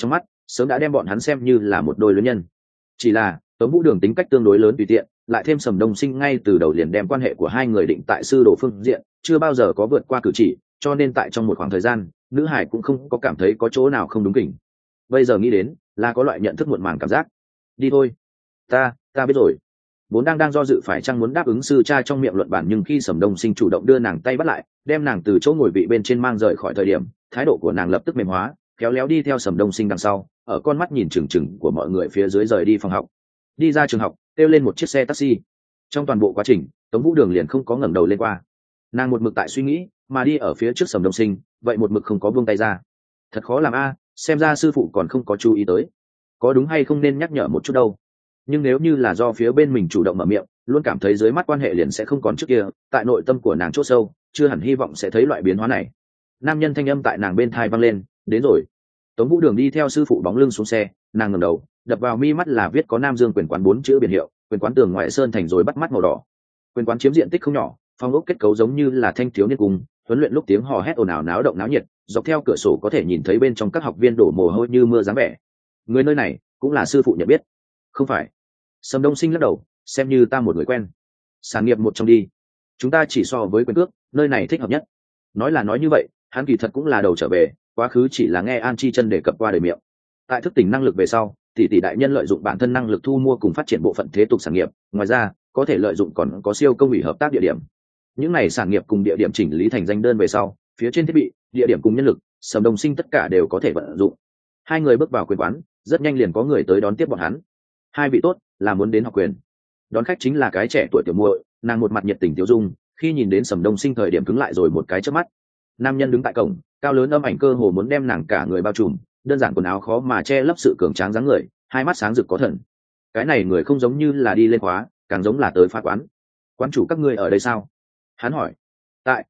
sớm đã đem bọn hắn xem như là một đôi luyến nhân. Chỉ là Tống Vũ Đường tính cách tương đối lớn tùy tiện, lại thêm Sầm Đông Sinh ngay từ đầu liền đem quan hệ của hai người định tại sư đồ phương diện, chưa bao giờ có vượt qua cử chỉ, cho nên tại trong một khoảng thời gian, nữ hải cũng không có cảm thấy có chỗ nào không đúng kỉnh. Bây giờ nghĩ đến, là có loại nhận thức muộn màng cảm giác. Đi thôi, ta biết rồi. Vốn đang do dự phải chăng muốn đáp ứng sư cha trong miệng luận bản, nhưng khi Sầm Đông Sinh chủ động đưa nàng tay bắt lại, đem nàng từ chỗ ngồi vị bên trên mang rời khỏi thời điểm, thái độ của nàng lập tức mềm hóa, khéo léo đi theo Sầm Đông Sinh đằng sau, ở con mắt nhìn chừng chừng của mọi người phía dưới rời đi phòng học. Đi ra trường học, kêu lên một chiếc xe taxi. Trong toàn bộ quá trình, Tống Vũ Đường liền không có ngẩng đầu lên qua. Nàng một mực tại suy nghĩ, mà đi ở phía trước Sầm Đông Sinh, vậy một mực không có buông tay ra. Thật khó làm a, xem ra sư phụ còn không có chú ý tới. Có đúng hay không nên nhắc nhở một chút đâu. Nhưng nếu như là do phía bên mình chủ động mở miệng, luôn cảm thấy dưới mắt quan hệ liền sẽ không còn trước kia, tại nội tâm của nàng chốt sâu, chưa hẳn hy vọng sẽ thấy loại biến hóa này. Nam nhân thanh âm tại nàng bên tai vang lên, đến rồi. Tống Vũ Đường đi theo sư phụ bóng lưng xuống xe, nàng ngẩng đầu, đập vào mi mắt là viết có Nam Dương quyền quán 4 chữ biển hiệu, quyền quán tường ngoại sơn thành rồi bắt mắt màu đỏ. Quyền quán chiếm diện tích không nhỏ, phòng ốc kết cấu giống như là thanh thiếu niên cung, huấn luyện lúc tiếng hò hét ồn ào náo động náo nhiệt, dọc theo cửa sổ có thể nhìn thấy bên trong các học viên đổ mồ hôi như mưa dáng vẻ. Người nơi này cũng là sư phụ nhận biết. Không phải. Sầm Đông Sinh lắc đầu, xem như ta một người quen. Sản nghiệp một trong đi. Chúng ta chỉ so với quyền cước, nơi này thích hợp nhất. Nói là nói như vậy, hắn kỳ thật cũng là đầu trở về, quá khứ chỉ là nghe An Chi Chân đề cập qua đời miệng. Tại thức tỉnh năng lực về sau, tỷ đại nhân lợi dụng bản thân năng lực thu mua cùng phát triển bộ phận thế tục sản nghiệp, ngoài ra có thể lợi dụng còn có siêu công ủy hợp tác địa điểm. Những này sản nghiệp cùng địa điểm chỉnh lý thành danh đơn về sau, phía trên thiết bị, địa điểm cùng nhân lực, Sầm Đông Sinh tất cả đều có thể vận dụng. Hai người bước vào quyền quán, rất nhanh liền có người tới đón tiếp bọn hắn. Hai vị tốt, là muốn đến học quyền. Đón khách chính là cái trẻ tuổi tiểu muội, nàng một mặt nhiệt tình tiêu dung, khi nhìn đến Sầm Đông Sinh thời điểm cứng lại rồi một cái chớp mắt. Nam nhân đứng tại cổng, cao lớn âm ảnh cơ hồ muốn đem nàng cả người bao trùm, đơn giản quần áo khó mà che lấp sự cường tráng dáng người, hai mắt sáng rực có thần. Cái này người không giống như là đi lên khóa, càng giống là tới phá quán. Quán chủ các ngươi ở đây sao? Hắn hỏi. Tại,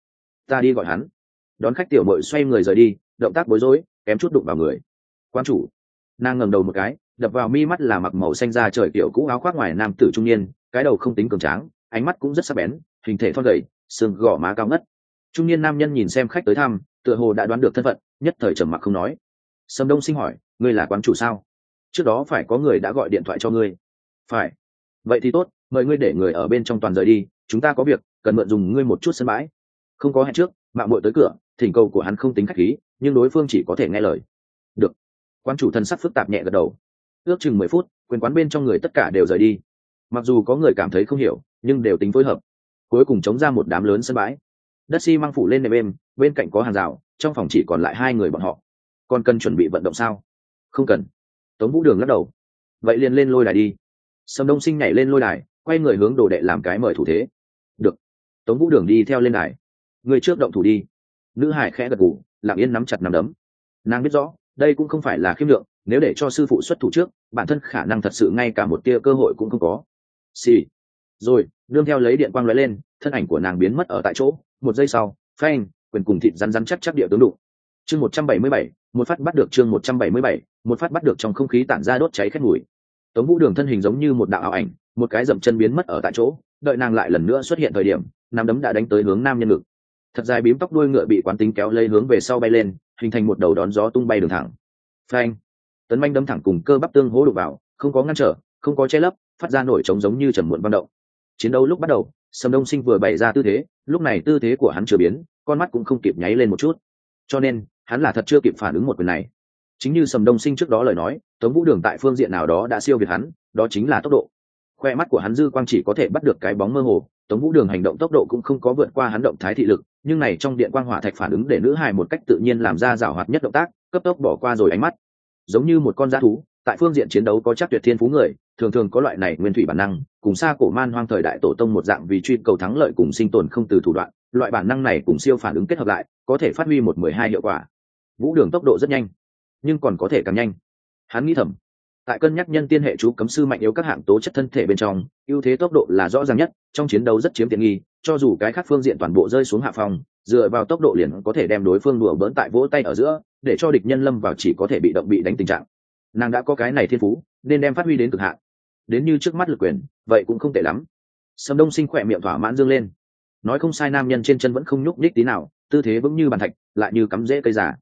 ta đi gọi hắn. Đón khách tiểu muội xoay người rời đi, động tác bối rối, kém chút đụng vào người. Quán chủ. Nàng ngẩng đầu một cái, đập vào mi mắt là mặc màu xanh da trời kiểu cũ áo khoác ngoài nam tử trung niên, cái đầu không tính cường tráng, ánh mắt cũng rất sắc bén, hình thể thon gầy, xương gò má cao ngất. Trung niên nam nhân nhìn xem khách tới thăm, tựa hồ đã đoán được thân phận, nhất thời trầm mặc không nói. Sầm Đông Sinh hỏi, ngươi là quán chủ sao? Trước đó phải có người đã gọi điện thoại cho ngươi. Phải. Vậy thì tốt, mời ngươi để người ở bên trong toàn rời đi, chúng ta có việc cần mượn dùng ngươi một chút sân bãi. Không có hẹn trước, mạo muội tới cửa, thỉnh cầu của hắn không tính khách khí, nhưng đối phương chỉ có thể nghe lời. Được. Quán chủ thân sắc phức tạp nhẹ gật đầu. Ước chừng 10 phút, quyền quán bên trong người tất cả đều rời đi. Mặc dù có người cảm thấy không hiểu, nhưng đều tính phối hợp. Cuối cùng chống ra một đám lớn sân bãi. Đất xi măng phủ lên nệm êm, bên cạnh có hàng rào, trong phòng chỉ còn lại hai người bọn họ. Còn cần chuẩn bị vận động sao? Không cần. Tống Vũ Đường lắc đầu. Vậy liền lên lôi đài đi. Sầm Đông Sinh nhảy lên lôi đài, quay người hướng đồ đệ làm cái mời thủ thế. Được. Tống Vũ Đường đi theo lên đài. Người trước động thủ đi. Nữ hải khẽ gật gù, lặng yên nắm chặt nắm đấm. Nàng biết rõ, đây cũng không phải là khiêm lượng, nếu để cho sư phụ xuất thủ trước, bản thân khả năng thật sự ngay cả một tia cơ hội cũng không có. Xì. Rồi, nương theo lấy điện quang lóe lên, thân ảnh của nàng biến mất ở tại chỗ. Một giây sau, phanh, quyền cùng thịt rắn rắn chắc chắc địa tướng đụng. Chương 177, một phát bắt được. Chương 177, một phát bắt được. Trong không khí tản ra đốt cháy khét mùi. Tống Vũ Đường thân hình giống như một đạo ảo ảnh, một cái dậm chân biến mất ở tại chỗ, đợi nàng lại lần nữa xuất hiện thời điểm, nắm đấm đã đánh tới hướng nam nhân ngực. Thật dài bím tóc đuôi ngựa bị quán tính kéo lê hướng về sau bay lên, hình thành một đầu đón gió tung bay đường thẳng. Phanh! Tấn manh đấm thẳng cùng cơ bắp tương hỗ đụng vào, không có ngăn trở, không có che lấp, phát ra nổi trống giống như trầm muộn băng động. Chiến đấu lúc bắt đầu, Sầm Đông Sinh vừa bày ra tư thế, lúc này tư thế của hắn chưa biến, con mắt cũng không kịp nháy lên một chút. Cho nên, hắn là thật chưa kịp phản ứng một quyền này. Chính như Sầm Đông Sinh trước đó lời nói, Tống Vũ Đường tại phương diện nào đó đã siêu việt hắn, đó chính là tốc độ. Khoe mắt của hắn dư quang chỉ có thể bắt được cái bóng mơ hồ, Tống Vũ Đường hành động tốc độ cũng không có vượt qua hắn động thái thị lực, nhưng này trong điện quang hỏa thạch phản ứng để nữ hài một cách tự nhiên làm ra giảo hoạt nhất động tác, cấp tốc bỏ qua rồi ánh mắt. Giống như một con dã thú, tại phương diện chiến đấu có chắc tuyệt thiên phú người, thường thường có loại này nguyên thủy bản năng, cùng xa cổ man hoang thời đại tổ tông một dạng vì truy cầu thắng lợi cùng sinh tồn không từ thủ đoạn, loại bản năng này cùng siêu phản ứng kết hợp lại, có thể phát huy 1/12 hiệu quả. Vũ Đường tốc độ rất nhanh, nhưng còn có thể càng nhanh. Hắn nghĩ thầm, tại cân nhắc nhân tiên hệ chú cấm sư mạnh yếu các hạng tố chất thân thể bên trong, ưu thế tốc độ là rõ ràng nhất, trong chiến đấu rất chiếm tiện nghi, cho dù cái khác phương diện toàn bộ rơi xuống hạ phòng, dựa vào tốc độ liền có thể đem đối phương đùa bỡn tại vỗ tay ở giữa, để cho địch nhân lâm vào chỉ có thể bị động bị đánh tình trạng. Nàng đã có cái này thiên phú, nên đem phát huy đến cực hạn. Đến như trước mắt lực quyền, vậy cũng không tệ lắm. Sầm Đông Sinh khỏe miệng thỏa mãn dương lên. Nói không sai, nam nhân trên chân vẫn không nhúc nhích tí nào, tư thế vững như bàn thạch, lại như cắm rễ cây giả.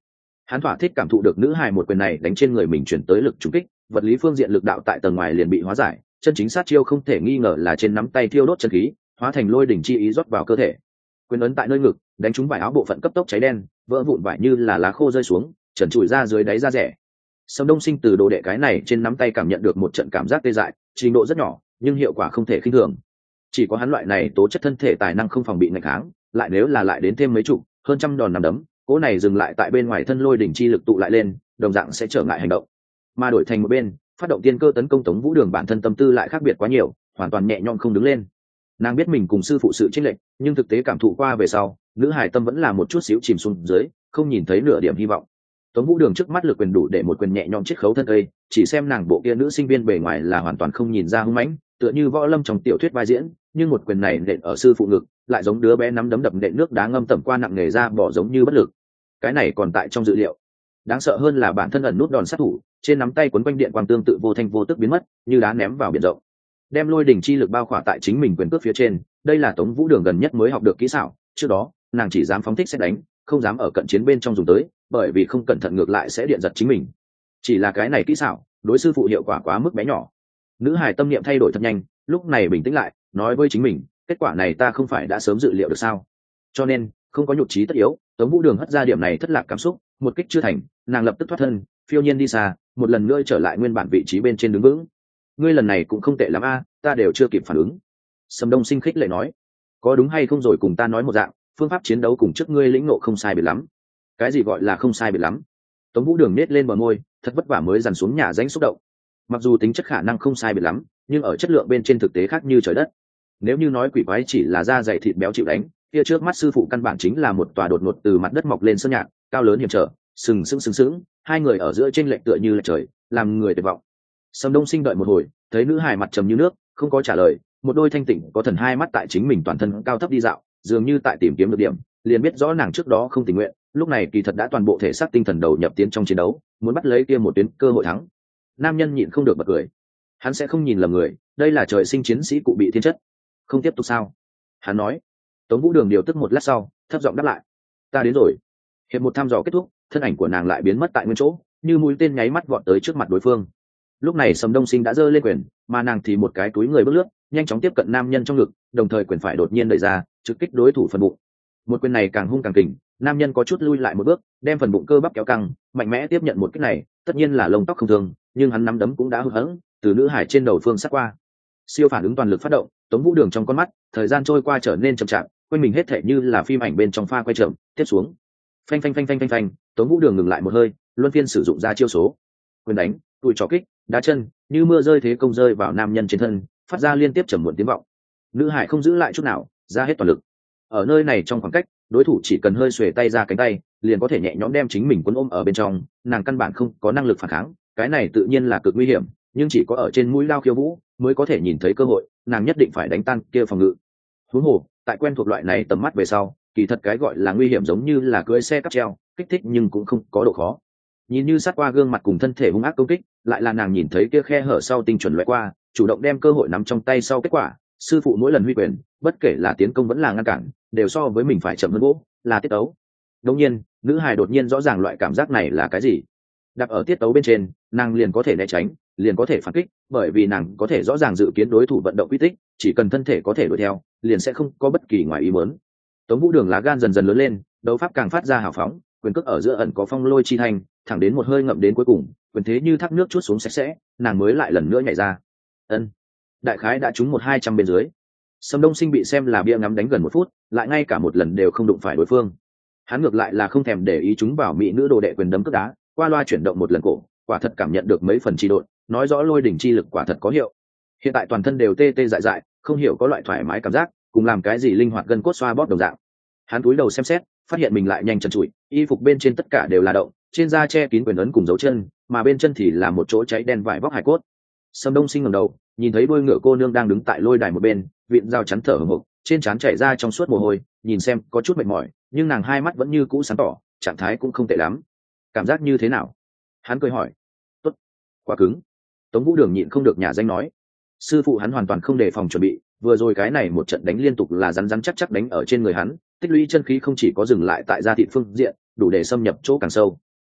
Hắn thỏa thích cảm thụ được nữ hài một quyền này đánh trên người mình chuyển tới lực trúng kích, vật lý phương diện lực đạo tại tầng ngoài liền bị hóa giải, chân chính sát chiêu không thể nghi ngờ là trên nắm tay thiêu đốt chân khí, hóa thành lôi đỉnh chi ý rót vào cơ thể. Quyền ấn tại nơi ngực, đánh trúng vải áo bộ phận cấp tốc cháy đen, vỡ vụn vải như là lá khô rơi xuống, trần trụi ra dưới đáy da rẻ. Sâm Đông Sinh từ đồ đệ cái này trên nắm tay cảm nhận được một trận cảm giác tê dại, trình độ rất nhỏ, nhưng hiệu quả không thể khinh thường. Chỉ có hắn loại này tố chất thân thể tài năng không phòng bị nghịch kháng, lại nếu là lại đến thêm mấy chục, hơn trăm đòn nằm đấm, cỗ này dừng lại tại bên ngoài thân lôi đỉnh chi lực tụ lại lên, đồng dạng sẽ trở ngại hành động. Mà đổi thành một bên, phát động tiên cơ tấn công Tống Vũ Đường bản thân tâm tư lại khác biệt quá nhiều, hoàn toàn nhẹ nhõm không đứng lên. Nàng biết mình cùng sư phụ sự chênh lệch, nhưng thực tế cảm thụ qua về sau, nữ hài tâm vẫn là một chút xíu chìm xuống dưới, không nhìn thấy nửa điểm hy vọng. Tống Vũ Đường trước mắt lực quyền đủ để một quyền nhẹ nhõm chiết khấu thân cây, chỉ xem nàng bộ kia nữ sinh viên bề ngoài là hoàn toàn không nhìn ra hung mãnh, tựa như võ lâm trong tiểu thuyết vai diễn, nhưng một quyền này nện ở sư phụ ngực, lại giống đứa bé nắm đấm đập nện nước đá ngâm tẩm qua nặng nề ra bỏ giống như bất lực. Cái này còn tại trong dự liệu. Đáng sợ hơn là bản thân ẩn nút đòn sát thủ, trên nắm tay quấn quanh điện quang tương tự vô thanh vô tức biến mất, như đá ném vào biển rộng. Đem lôi đỉnh chi lực bao khỏa tại chính mình quyền cước phía trên, đây là Tống Vũ Đường gần nhất mới học được kỹ xảo, trước đó, nàng chỉ dám phóng thích xét đánh, không dám ở cận chiến bên trong dùng tới, bởi vì không cẩn thận ngược lại sẽ điện giật chính mình. Chỉ là cái này kỹ xảo, đối sư phụ hiệu quả quá mức bé nhỏ. Nữ hài tâm niệm thay đổi thật nhanh, lúc này bình tĩnh lại, nói với chính mình, kết quả này ta không phải đã sớm dự liệu được sao? Cho nên, không có nhụt chí tất yếu, Tống Vũ Đường hất ra điểm này thất lạc cảm xúc, một kích chưa thành, nàng lập tức thoát thân, phiêu nhiên đi xa, một lần nữa trở lại nguyên bản vị trí bên trên đứng vững. Ngươi lần này cũng không tệ lắm a, ta đều chưa kịp phản ứng. Sâm Đông Sinh khích lệ nói, có đúng hay không rồi cùng ta nói một dạng, phương pháp chiến đấu cùng trước ngươi lĩnh ngộ không sai biệt lắm. Cái gì gọi là không sai biệt lắm? Tống Vũ Đường nết lên bờ môi, thật vất vả mới dằn xuống nhà danh xúc động. Mặc dù tính chất khả năng không sai biệt lắm, nhưng ở chất lượng bên trên thực tế khác như trời đất. Nếu như nói quỷ quái chỉ là da dày thịt béo chịu đánh, kia trước mắt sư phụ căn bản chính là một tòa đột ngột từ mặt đất mọc lên sơn nhạc, cao lớn hiểm trở, sừng sững, hai người ở giữa chênh lệch tựa như là trời, làm người tuyệt vọng. Sâm Đông Sinh đợi một hồi, thấy nữ hài mặt trầm như nước, không có trả lời, một đôi thanh tỉnh có thần hai mắt tại chính mình toàn thân cao thấp đi dạo, dường như tại tìm kiếm được điểm, liền biết rõ nàng trước đó không tình nguyện, lúc này kỳ thật đã toàn bộ thể xác tinh thần đầu nhập tiến trong chiến đấu, muốn bắt lấy kia một tuyến cơ hội thắng. Nam nhân nhịn không được bật cười, hắn sẽ không nhìn lầm người, đây là trời sinh chiến sĩ cụ bị thiên chất. Không tiếp tục sao? Hắn nói. Tống Vũ Đường điều tức một lát sau, thấp giọng đáp lại, ta đến rồi. Hiệp một thăm dò kết thúc, thân ảnh của nàng lại biến mất tại nguyên chỗ, như mũi tên nháy mắt vọt tới trước mặt đối phương. Lúc này Sâm Đông Sinh đã giơ lên quyền, mà nàng thì một cái túi người bước lướt, nhanh chóng tiếp cận nam nhân trong ngực, đồng thời quyền phải đột nhiên đẩy ra, trực kích đối thủ phần bụng. Một quyền này càng hung càng kình, nam nhân có chút lui lại một bước, đem phần bụng cơ bắp kéo căng, mạnh mẽ tiếp nhận một kích này, tất nhiên là lông tóc không thương, nhưng hắn nắm đấm cũng đã hụt hẫng, từ nữ hải trên đầu phương sát qua. Siêu phản ứng toàn lực phát động, Tống Vũ Đường trong con mắt, thời gian trôi qua trở nên chậm chạp, quanh mình hết thảy như là phim ảnh bên trong pha quay chậm, tiếp xuống. Phanh phanh phanh phanh phanh phanh, Tống Vũ Đường ngừng lại một hơi, luân phiên sử dụng ra chiêu số. Quyền đánh, tụi trò kích, đá chân, như mưa rơi thế công rơi vào nam nhân trên thân, phát ra liên tiếp trầm muộn tiếng vọng. Nữ hải không giữ lại chút nào, ra hết toàn lực. Ở nơi này trong khoảng cách, đối thủ chỉ cần hơi xuề tay ra cánh tay, liền có thể nhẹ nhõm đem chính mình cuốn ôm ở bên trong, nàng căn bản không có năng lực phản kháng, cái này tự nhiên là cực nguy hiểm, nhưng chỉ có ở trên mũi lao khiêu vũ mới có thể nhìn thấy cơ hội, nàng nhất định phải đánh tan kia phòng ngự. Huống hồ, tại quen thuộc loại này tầm mắt về sau, kỳ thật cái gọi là nguy hiểm giống như là cưỡi xe cáp treo, kích thích nhưng cũng không có độ khó. Nhìn như sát qua gương mặt cùng thân thể hung ác công kích, lại là nàng nhìn thấy kia khe hở sau tinh chuẩn loại qua, chủ động đem cơ hội nắm trong tay sau kết quả, sư phụ mỗi lần huy quyền, bất kể là tiến công vẫn là ngăn cản, đều so với mình phải chậm hơn gỗ, là tiết tấu. Đương nhiên, nữ hài đột nhiên rõ ràng loại cảm giác này là cái gì. Đặt ở tiết tấu bên trên, nàng liền có thể né tránh, liền có thể phản kích, bởi vì nàng có thể rõ ràng dự kiến đối thủ vận động quy tích, chỉ cần thân thể có thể đuổi theo, liền sẽ không có bất kỳ ngoài ý muốn. Tống Vũ Đường lá gan dần dần lớn lên, đấu pháp càng phát ra hào phóng, quyền cước ở giữa ẩn có phong lôi chi thành, thẳng đến một hơi ngậm đến cuối cùng, quyền thế như thác nước chút xuống sạch sẽ, nàng mới lại lần nữa nhảy ra. Ân, đại khái đã trúng 1-200 bên dưới. Sâm Đông Sinh bị xem là bia ngắm đánh gần 1 phút, lại ngay cả một lần đều không đụng phải đối phương. Hắn ngược lại là không thèm để ý chúng vào mỹ nữ đồ đệ quyền đấm cước đá, qua loa chuyển động một lần cổ, quả thật cảm nhận được mấy phần chi độn, nói rõ lôi đỉnh chi lực quả thật có hiệu. Hiện tại toàn thân đều tê tê dại dại, không hiểu có loại thoải mái cảm giác, cùng làm cái gì linh hoạt gân cốt xoa bóp đồng dạng. Hắn cúi đầu xem xét, phát hiện mình lại nhanh trần trụi, y phục bên trên tất cả đều là động, trên da che kín quyền ấn cùng dấu chân, mà bên chân thì là một chỗ cháy đen vải vóc hải cốt. Sâm Đông Sinh ngẩng đầu, nhìn thấy đôi ngựa cô nương đang đứng tại lôi đài một bên, vịn dao chắn thở hổn hộc, trên trán chảy ra trong suốt mồ hôi, nhìn xem có chút mệt mỏi, nhưng nàng hai mắt vẫn như cũ sáng tỏ, trạng thái cũng không tệ lắm. Cảm giác như thế nào? Hắn cười hỏi. Tốt, quá cứng. Tống Vũ Đường nhịn không được nhả danh nói. Sư phụ hắn hoàn toàn không đề phòng chuẩn bị, vừa rồi cái này một trận đánh liên tục là rắn rắn chắc chắc đánh ở trên người hắn, tích lũy chân khí không chỉ có dừng lại tại da thịt phương diện, đủ để xâm nhập chỗ càng sâu.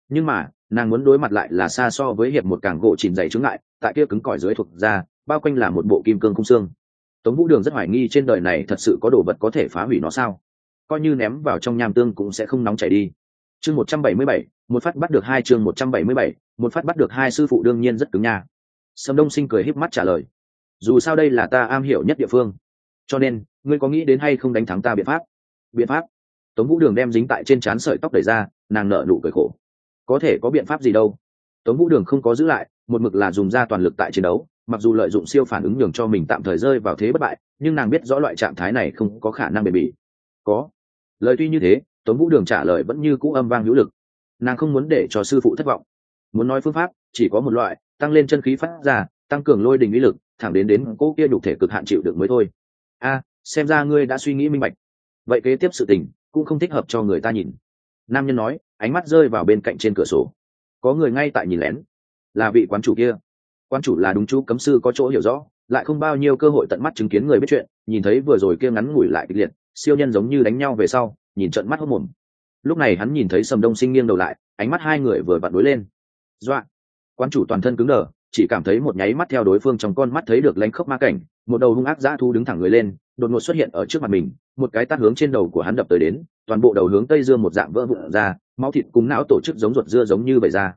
nhưng mà nàng muốn đối mặt lại là xa so với hiệp một càng gỗ chìm dày chướng ngại, tại kia cứng cỏi dưới thuộc ra bao quanh là một bộ kim cương khung xương. Tống Vũ Đường rất hoài nghi trên đời này thật sự có đồ vật có thể phá hủy nó sao, coi như ném vào trong nham tương cũng sẽ không nóng chảy đi. Chương 177, một phát bắt được hai. Chương 177, một phát bắt được hai. Sư phụ đương nhiên rất cứng nha. Sâm Đông Sinh cười híp mắt trả lời, dù sao đây là ta am hiểu nhất địa phương, cho nên ngươi có nghĩ đến hay không đánh thắng ta biện pháp? Biện pháp? Tống Vũ Đường đem dính tại trên trán sợi tóc đẩy ra, nàng nở nụ cười khổ. Có thể có biện pháp gì đâu. Tống Vũ Đường không có giữ lại, một mực là dùng ra toàn lực tại chiến đấu, mặc dù lợi dụng siêu phản ứng nhường cho mình tạm thời rơi vào thế bất bại, nhưng nàng biết rõ loại trạng thái này không có khả năng bền bỉ. Có. Lời tuy như thế, Tống Vũ Đường trả lời vẫn như cũ âm vang hữu lực. Nàng không muốn để cho sư phụ thất vọng. Muốn nói phương pháp, chỉ có một loại, tăng lên chân khí phát ra, tăng cường lôi đình uy lực, thẳng đến cô kia nhục thể cực hạn chịu đựng mới thôi. A, xem ra ngươi đã suy nghĩ minh bạch. Vậy kế tiếp sự tình cũng không thích hợp cho người ta nhìn. Nam nhân nói, ánh mắt rơi vào bên cạnh trên cửa sổ. Có người ngay tại nhìn lén, là vị quán chủ kia. Quán chủ là đúng chú cấm sư có chỗ hiểu rõ, lại không bao nhiêu cơ hội tận mắt chứng kiến người biết chuyện, nhìn thấy vừa rồi kia ngắn ngủi lại kịch liệt, siêu nhân giống như đánh nhau về sau, nhìn trận mắt hốt mồm. Lúc này hắn nhìn thấy Sầm Đông Sinh nghiêng đầu lại, ánh mắt hai người vừa vặn đối lên. Doạ. Quán chủ toàn thân cứng đờ, chỉ cảm thấy một nháy mắt theo đối phương trong con mắt thấy được lánh khốc ma cảnh, một đầu hung ác dã thú đứng thẳng người lên, đột ngột xuất hiện ở trước mặt mình, một cái tát hướng trên đầu của hắn đập tới đến, toàn bộ đầu hướng tây dương một dạng vỡ vụn ra, máu thịt cùng não tổ chức giống ruột dưa giống như vậy ra.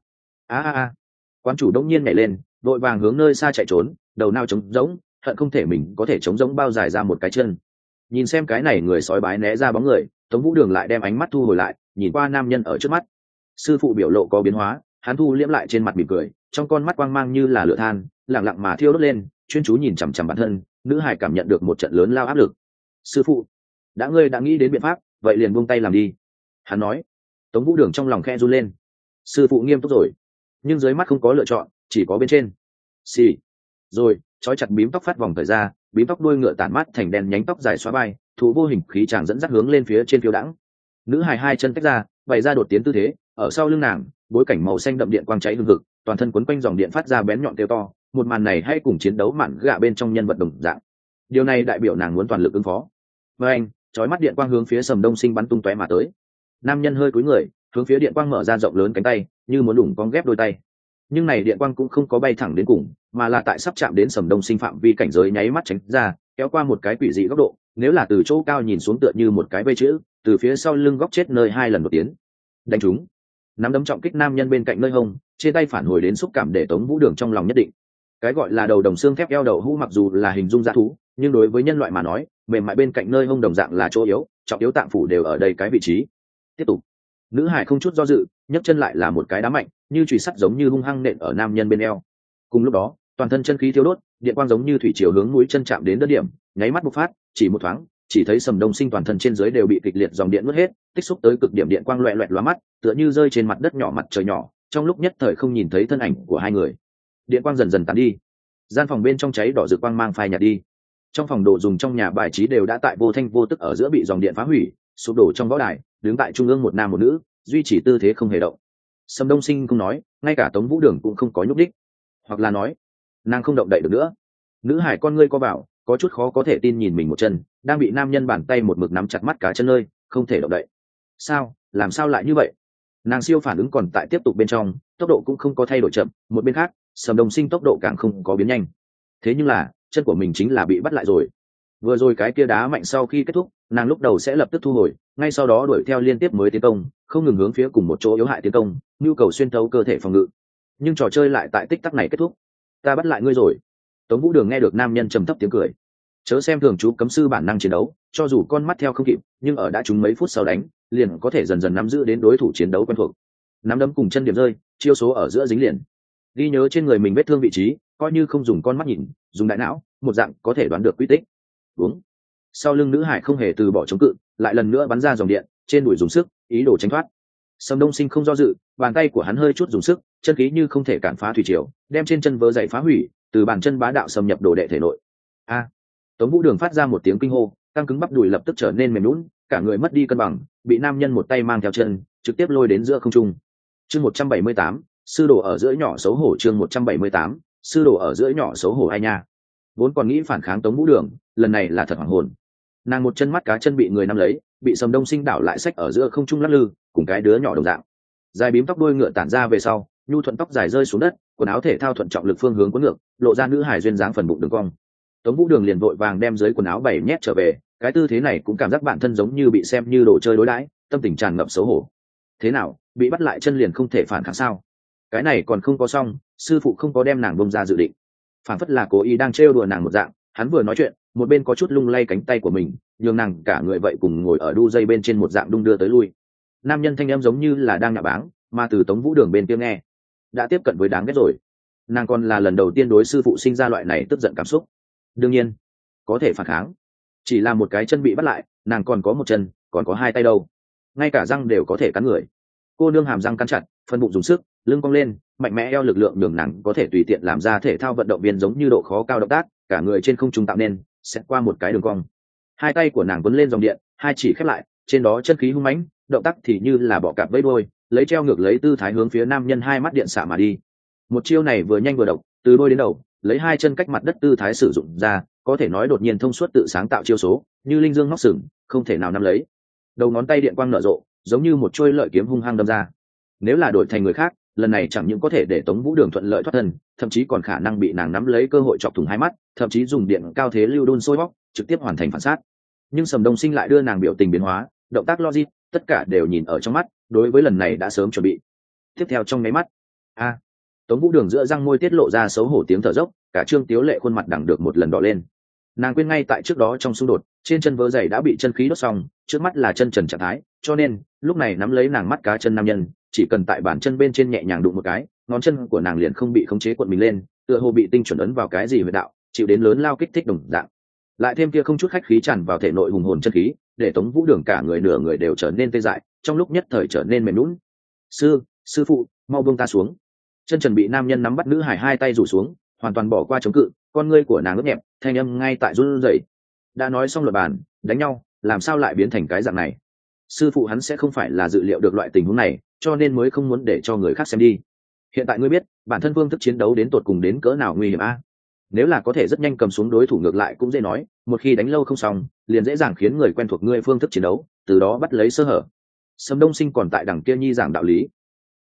A. Quán chủ đông nhiên nhảy lên, đội vàng hướng nơi xa chạy trốn, đầu nao trống rỗng, hận không thể mình có thể chống rỗng bao dài ra một cái chân. Nhìn xem cái này người sói bái né ra bóng người, Tống Vũ Đường lại đem ánh mắt thu hồi lại, nhìn qua nam nhân ở trước mắt. Sư phụ biểu lộ có biến hóa, hắn thu liễm lại trên mặt mỉm cười, trong con mắt quang mang như là lửa than, lặng lặng mà thiêu đốt lên, chuyên chú nhìn chằm chằm bản thân. Nữ hải cảm nhận được một trận lớn lao áp lực. Sư phụ, ngươi đã nghĩ đến biện pháp, vậy liền buông tay làm đi. Hắn nói. Tống Vũ Đường trong lòng khe run lên. Sư phụ nghiêm túc rồi, nhưng dưới mắt không có lựa chọn, chỉ có bên trên. Xì. Rồi, trói chặt bím tóc phát vòng thời ra, bím tóc đuôi ngựa tản mát thành đen nhánh tóc dài xóa bay, thủ vô hình khí chàng dẫn dắt hướng lên phía trên phiêu đãng. Nữ hài hai chân tách ra, bày ra đột tiến tư thế, ở sau lưng nàng, bối cảnh màu xanh đậm điện quang cháy hừng hực, toàn thân quấn quanh dòng điện phát ra bén nhọn kêu to. Một màn này hay cùng chiến đấu mạn gạ bên trong nhân vật đồng dạng. Điều này đại biểu nàng muốn toàn lực ứng phó. Với anh, chói mắt điện quang hướng phía Sầm Đông Sinh bắn tung tóe mà tới. Nam nhân hơi cúi người, hướng phía điện quang mở ra rộng lớn cánh tay, như muốn đủng con ghép đôi tay. Nhưng này điện quang cũng không có bay thẳng đến cùng, mà là tại sắp chạm đến Sầm Đông Sinh phạm vi cảnh giới nháy mắt tránh ra, kéo qua một cái quỷ dị góc độ, nếu là từ chỗ cao nhìn xuống tựa như một cái vây chữ, từ phía sau lưng góc chết nơi hai lần một tiến. Đánh trúng. Nắm đấm trọng kích nam nhân bên cạnh nơi hông, trên tay phản hồi đến xúc cảm để Tống Vũ Đường trong lòng nhất định. Cái gọi là đầu đồng xương thép eo đầu hũ mặc dù là hình dung dã thú, nhưng đối với nhân loại mà nói, mềm mại bên cạnh nơi hông đồng dạng là chỗ yếu, trọng yếu tạng phủ đều ở đây cái vị trí. Tiếp tục. Nữ hải không chút do dự, nhấc chân lại là một cái đá mạnh, như chùy sắt giống như hung hăng nện ở nam nhân bên eo. Cùng lúc đó, toàn thân chân khí thiêu đốt, điện quang giống như thủy chiều hướng mũi chân chạm đến đất điểm, nháy mắt bộc phát, chỉ một thoáng, chỉ thấy Sầm Đông Sinh toàn thân trên dưới đều bị kịch liệt dòng điện nuốt hết, tích xúc tới cực điểm điện quang loẹt loẹt lóa mắt, tựa như rơi trên mặt đất nhỏ mặt trời nhỏ, trong lúc nhất thời không nhìn thấy thân ảnh của hai người. Điện quang dần dần tán đi, gian phòng bên trong cháy đỏ rực quang mang phai nhạt đi. Trong phòng đồ dùng trong nhà bài trí đều đã tại vô thanh vô tức ở giữa bị dòng điện phá hủy, sụp đổ trong võ đài, đứng tại trung ương một nam một nữ, duy trì tư thế không hề động. Sầm Đông Sinh không nói, ngay cả Tống Vũ Đường cũng không có nhúc đích, hoặc là nói, nàng không động đậy được nữa. Nữ hải con ngươi co vào, có chút khó có thể tin nhìn mình một chân, đang bị nam nhân bàn tay một mực nắm chặt mắt cá chân nơi, không thể động đậy. Sao, làm sao lại như vậy? Nàng siêu phản ứng còn tại tiếp tục bên trong, tốc độ cũng không có thay đổi chậm, một bên khác, Sầm Đông Sinh tốc độ càng không có biến nhanh. Thế nhưng là, chân của mình chính là bị bắt lại rồi. Vừa rồi cái kia đá mạnh sau khi kết thúc, nàng lúc đầu sẽ lập tức thu hồi, ngay sau đó đuổi theo liên tiếp mới tiến công, không ngừng hướng phía cùng một chỗ yếu hại tiến công, nhu cầu xuyên thấu cơ thể phòng ngự. Nhưng trò chơi lại tại tích tắc này kết thúc. Ta bắt lại ngươi rồi. Tống Vũ Đường nghe được nam nhân trầm thấp tiếng cười. Chớ xem thường chú cấm sư bản năng chiến đấu, cho dù con mắt theo không kịp, nhưng ở đã trúng mấy phút sau đánh, liền có thể dần dần nắm giữ đến đối thủ chiến đấu quen thuộc. Nắm đấm cùng chân điểm rơi, chiêu số ở giữa dính liền. Ghi nhớ trên người mình vết thương vị trí, coi như không dùng con mắt nhìn, dùng đại não, một dạng có thể đoán được quy tích. Đúng. Sau lưng nữ hải không hề từ bỏ chống cự, lại lần nữa bắn ra dòng điện, trên đùi dùng sức, ý đồ tránh thoát. Sầm Đông Sinh không do dự, bàn tay của hắn hơi chút dùng sức, chân khí như không thể cản phá thủy triều, đem trên chân vớ dày phá hủy, từ bàn chân bá đạo xâm nhập đồ đệ thể nội. A! Tống Vũ Đường phát ra một tiếng kinh hô, căng cứng bắp đùi lập tức trở nên mềm nhũn, cả người mất đi cân bằng, bị nam nhân một tay mang theo chân, trực tiếp lôi đến giữa không trung. Chương 178, sư đồ ở giữa nhỏ xấu hổ. Chương 178, sư đồ ở giữa nhỏ xấu hổ ai nha. Vốn còn nghĩ phản kháng Tống Vũ Đường, lần này là thật hoảng hồn. Nàng một chân mắt cá chân bị người nắm lấy, bị Sầm Đông Sinh đảo lại xách ở giữa không trung lắc lư, cùng cái đứa nhỏ đồng dạng. dài bím tóc đuôi ngựa tản ra về sau, nhu thuận tóc dài rơi xuống đất, quần áo thể thao thuận trọng lực phương hướng cuốn ngược, lộ ra nữ hài duyên dáng phần bụng đường cong. Tống Vũ Đường liền vội vàng đem dưới quần áo bảy nhét trở về, cái tư thế này cũng cảm giác bản thân giống như bị xem như đồ chơi đối đãi, tâm tình tràn ngập xấu hổ. Thế nào, bị bắt lại chân liền không thể phản kháng sao? Cái này còn không có xong, sư phụ không có đem nàng bông ra dự định, phản phất là cố ý đang trêu đùa nàng một dạng. Hắn vừa nói chuyện, một bên có chút lung lay cánh tay của mình, nhường nàng cả người vậy cùng ngồi ở đu dây bên trên một dạng đung đưa tới lui. Nam nhân thanh âm giống như là đang nhạ báng, mà từ Tống Vũ Đường bên kia nghe, đã tiếp cận với đáng ghét rồi. Nàng còn là lần đầu tiên đối sư phụ sinh ra loại này tức giận cảm xúc. Đương nhiên có thể phản kháng, chỉ là một cái chân bị bắt lại, nàng còn có một chân, còn có hai tay đâu, ngay cả răng đều có thể cắn người. Cô nương hàm răng cắn chặt, phân bụng dùng sức, lưng cong lên, mạnh mẽ eo lực lượng nhường nàng có thể tùy tiện làm ra thể thao vận động viên giống như độ khó cao động tác, cả người trên không trung tạo nên xét qua một cái đường cong. Hai tay của nàng quấn lên dòng điện, hai chỉ khép lại, trên đó chân khí hung mãnh, động tác thì như là bọ cạp vẫy đuôi, lấy treo ngược lấy tư thái hướng phía nam nhân hai mắt điện xạ mà đi. Một chiêu này vừa nhanh vừa độc, từ đuôi đến đầu, lấy hai chân cách mặt đất tư thái sử dụng ra, có thể nói đột nhiên thông suốt tự sáng tạo chiêu số, như linh dương móc sừng, không thể nào nắm lấy. Đầu ngón tay điện quang nở rộ, giống như một chuôi lợi kiếm hung hăng đâm ra. Nếu là đổi thành người khác, lần này chẳng những có thể để Tống Vũ Đường thuận lợi thoát thân, thậm chí còn khả năng bị nàng nắm lấy cơ hội chọc thủng hai mắt, thậm chí dùng điện cao thế lưu đun sôi bóc, trực tiếp hoàn thành phản sát. Nhưng Sầm Đông Sinh lại đưa nàng biểu tình biến hóa, động tác logic, tất cả đều nhìn ở trong mắt, đối với lần này đã sớm chuẩn bị. Tiếp theo trong mấy mắt, Tống Vũ Đường giữa răng môi tiết lộ ra xấu hổ tiếng thở dốc, cả Trương Tiếu Lệ khuôn mặt đằng được một lần đỏ lên. Nàng quên ngay tại trước đó trong xung đột, trên chân vớ giày đã bị chân khí đốt xong, trước mắt là chân trần trạng thái, cho nên lúc này nắm lấy nàng mắt cá chân nam nhân, chỉ cần tại bàn chân bên trên nhẹ nhàng đụng một cái, ngón chân của nàng liền không bị khống chế cuộn mình lên, tựa hồ bị tinh chuẩn ấn vào cái gì huyệt đạo, chịu đến lớn lao kích thích đồng dạng. Lại thêm kia không chút khách khí tràn vào thể nội hùng hồn chân khí, để Tống Vũ Đường cả người nửa người đều trở nên tê dại, trong lúc nhất thời trở nên mềm nhũn. Sư phụ, mau buông ta xuống. Chân trần bị nam nhân nắm bắt nữ hải hai tay rủ xuống, hoàn toàn bỏ qua chống cự, con ngươi của nàng ướt nhẹp, thanh âm ngay tại run rẩy. Đã nói xong luật bàn, đánh nhau, làm sao lại biến thành cái dạng này? Sư phụ hắn sẽ không phải là dự liệu được loại tình huống này, cho nên mới không muốn để cho người khác xem đi. Hiện tại ngươi biết, bản thân phương thức chiến đấu đến tột cùng đến cỡ nào nguy hiểm a? Nếu là có thể rất nhanh cầm xuống đối thủ ngược lại cũng dễ nói, một khi đánh lâu không xong, liền dễ dàng khiến người quen thuộc ngươi phương thức chiến đấu, từ đó bắt lấy sơ hở. Sầm Đông Sinh còn tại đằng kia nhi giảng đạo lý.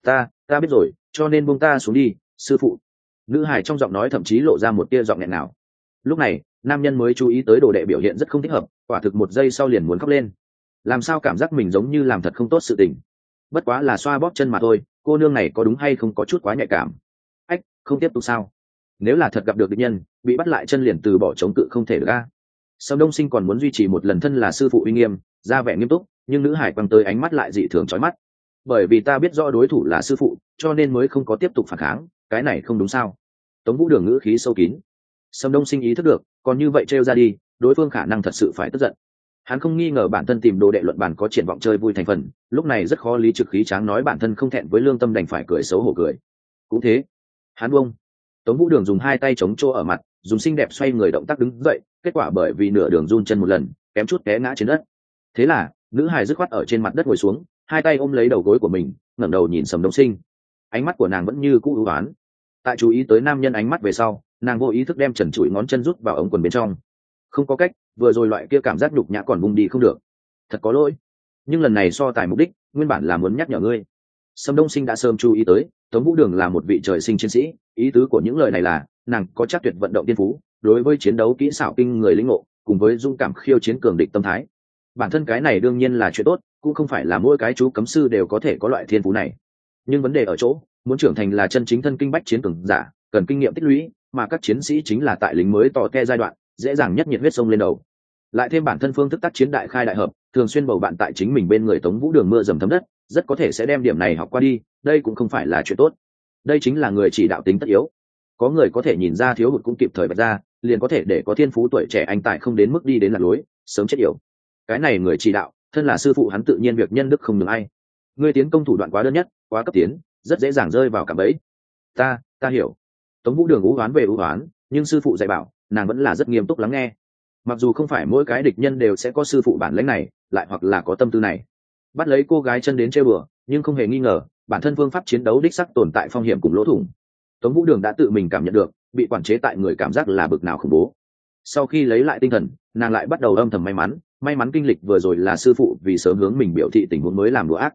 Ta biết rồi, cho nên buông ta xuống đi, sư phụ. Nữ hài trong giọng nói thậm chí lộ ra một tia giọng nghẹn nào. Lúc này, nam nhân mới chú ý tới đồ đệ biểu hiện rất không thích hợp, quả thực một giây sau liền muốn khóc lên. Làm sao cảm giác mình giống như làm thật không tốt sự tình. Bất quá là xoa bóp chân mà thôi, cô nương này có đúng hay không có chút quá nhạy cảm. Ách, không tiếp tục sao? Nếu là thật gặp được địch nhân, bị bắt lại chân liền từ bỏ chống cự không thể được a. Sầm Đông Sinh còn muốn duy trì một lần thân là sư phụ uy nghiêm, ra vẻ nghiêm túc, nhưng nữ hải quăng tới ánh mắt lại dị thường chói mắt. Bởi vì ta biết rõ đối thủ là sư phụ, cho nên mới không có tiếp tục phản kháng, cái này không đúng sao? Tống Vũ Đường ngữ khí sâu kín. Sầm Đông Sinh ý thức được, còn như vậy trêu ra đi, đối phương khả năng thật sự phải tức giận. Hắn không nghi ngờ bản thân tìm đồ đệ luận bàn có triển vọng chơi vui thành phần, lúc này rất khó lý trực khí tráng nói bản thân không thẹn với lương tâm đành phải cười xấu hổ cười. Cũng thế, hắn buông. Tống Vũ Đường dùng hai tay chống chỗ ở mặt, dùng xinh đẹp xoay người động tác đứng dậy, kết quả bởi vì nửa đường run chân một lần, kém chút té ngã trên đất. Thế là, nữ hài dứt khoát ở trên mặt đất ngồi xuống, hai tay ôm lấy đầu gối của mình, ngẩng đầu nhìn Sầm Đông Sinh. Ánh mắt của nàng vẫn như cũ ưu ái. Tại chú ý tới nam nhân ánh mắt về sau, nàng vô ý thức đem trần trụi ngón chân rút vào ống quần bên trong. Không có cách, vừa rồi loại kia cảm giác nhục nhã còn bung đi không được. Thật có lỗi. Nhưng lần này so tài mục đích, nguyên bản là muốn nhắc nhở ngươi. Sầm Đông Sinh đã sớm chú ý tới, Tống Vũ Đường là một vị trời sinh chiến sĩ, ý tứ của những lời này là, nàng có chắc tuyệt vận động tiên phú, đối với chiến đấu kỹ xảo kinh người lĩnh ngộ, cùng với dũng cảm khiêu chiến cường địch tâm thái. Bản thân cái này đương nhiên là chuyện tốt, cũng không phải là mỗi cái chú cấm sư đều có thể có loại thiên phú này. Nhưng vấn đề ở chỗ, muốn trưởng thành là chân chính thân kinh bách chiến cường giả, cần kinh nghiệm tích lũy, mà các chiến sĩ chính là tại lính mới tỏ te giai đoạn, dễ dàng nhất nhiệt huyết sông lên đầu. Lại thêm bản thân phương thức tác chiến đại khai đại hợp, thường xuyên bầu bạn tại chính mình bên người Tống Vũ Đường mưa dầm thấm đất, rất có thể sẽ đem điểm này học qua đi, đây cũng không phải là chuyện tốt. Đây chính là người chỉ đạo tính tất yếu. Có người có thể nhìn ra thiếu hụt cũng kịp thời bật ra, liền có thể để có thiên phú tuổi trẻ anh tài không đến mức đi đến lạc lối, sớm chết yểu. Cái này người chỉ đạo, thân là sư phụ hắn tự nhiên việc nhân đức không nhường ai. Ngươi tiến công thủ đoạn quá đơn nhất, quá cấp tiến, rất dễ dàng rơi vào cạm bẫy. Ta hiểu. Tống Vũ Đường ú oán về ú oán, nhưng sư phụ dạy bảo, nàng vẫn là rất nghiêm túc lắng nghe. Mặc dù không phải mỗi cái địch nhân đều sẽ có sư phụ bản lĩnh này, lại hoặc là có tâm tư này. Bắt lấy cô gái chân đến chơi bừa, nhưng không hề nghi ngờ, bản thân phương pháp chiến đấu đích sắc tồn tại phong hiểm cùng lỗ thủng. Tống Vũ Đường đã tự mình cảm nhận được, bị quản chế tại người cảm giác là bực nào khủng bố. Sau khi lấy lại tinh thần, nàng lại bắt đầu âm thầm may mắn kinh lịch vừa rồi là sư phụ vì sớm hướng mình biểu thị tình huống mới làm đùa ác.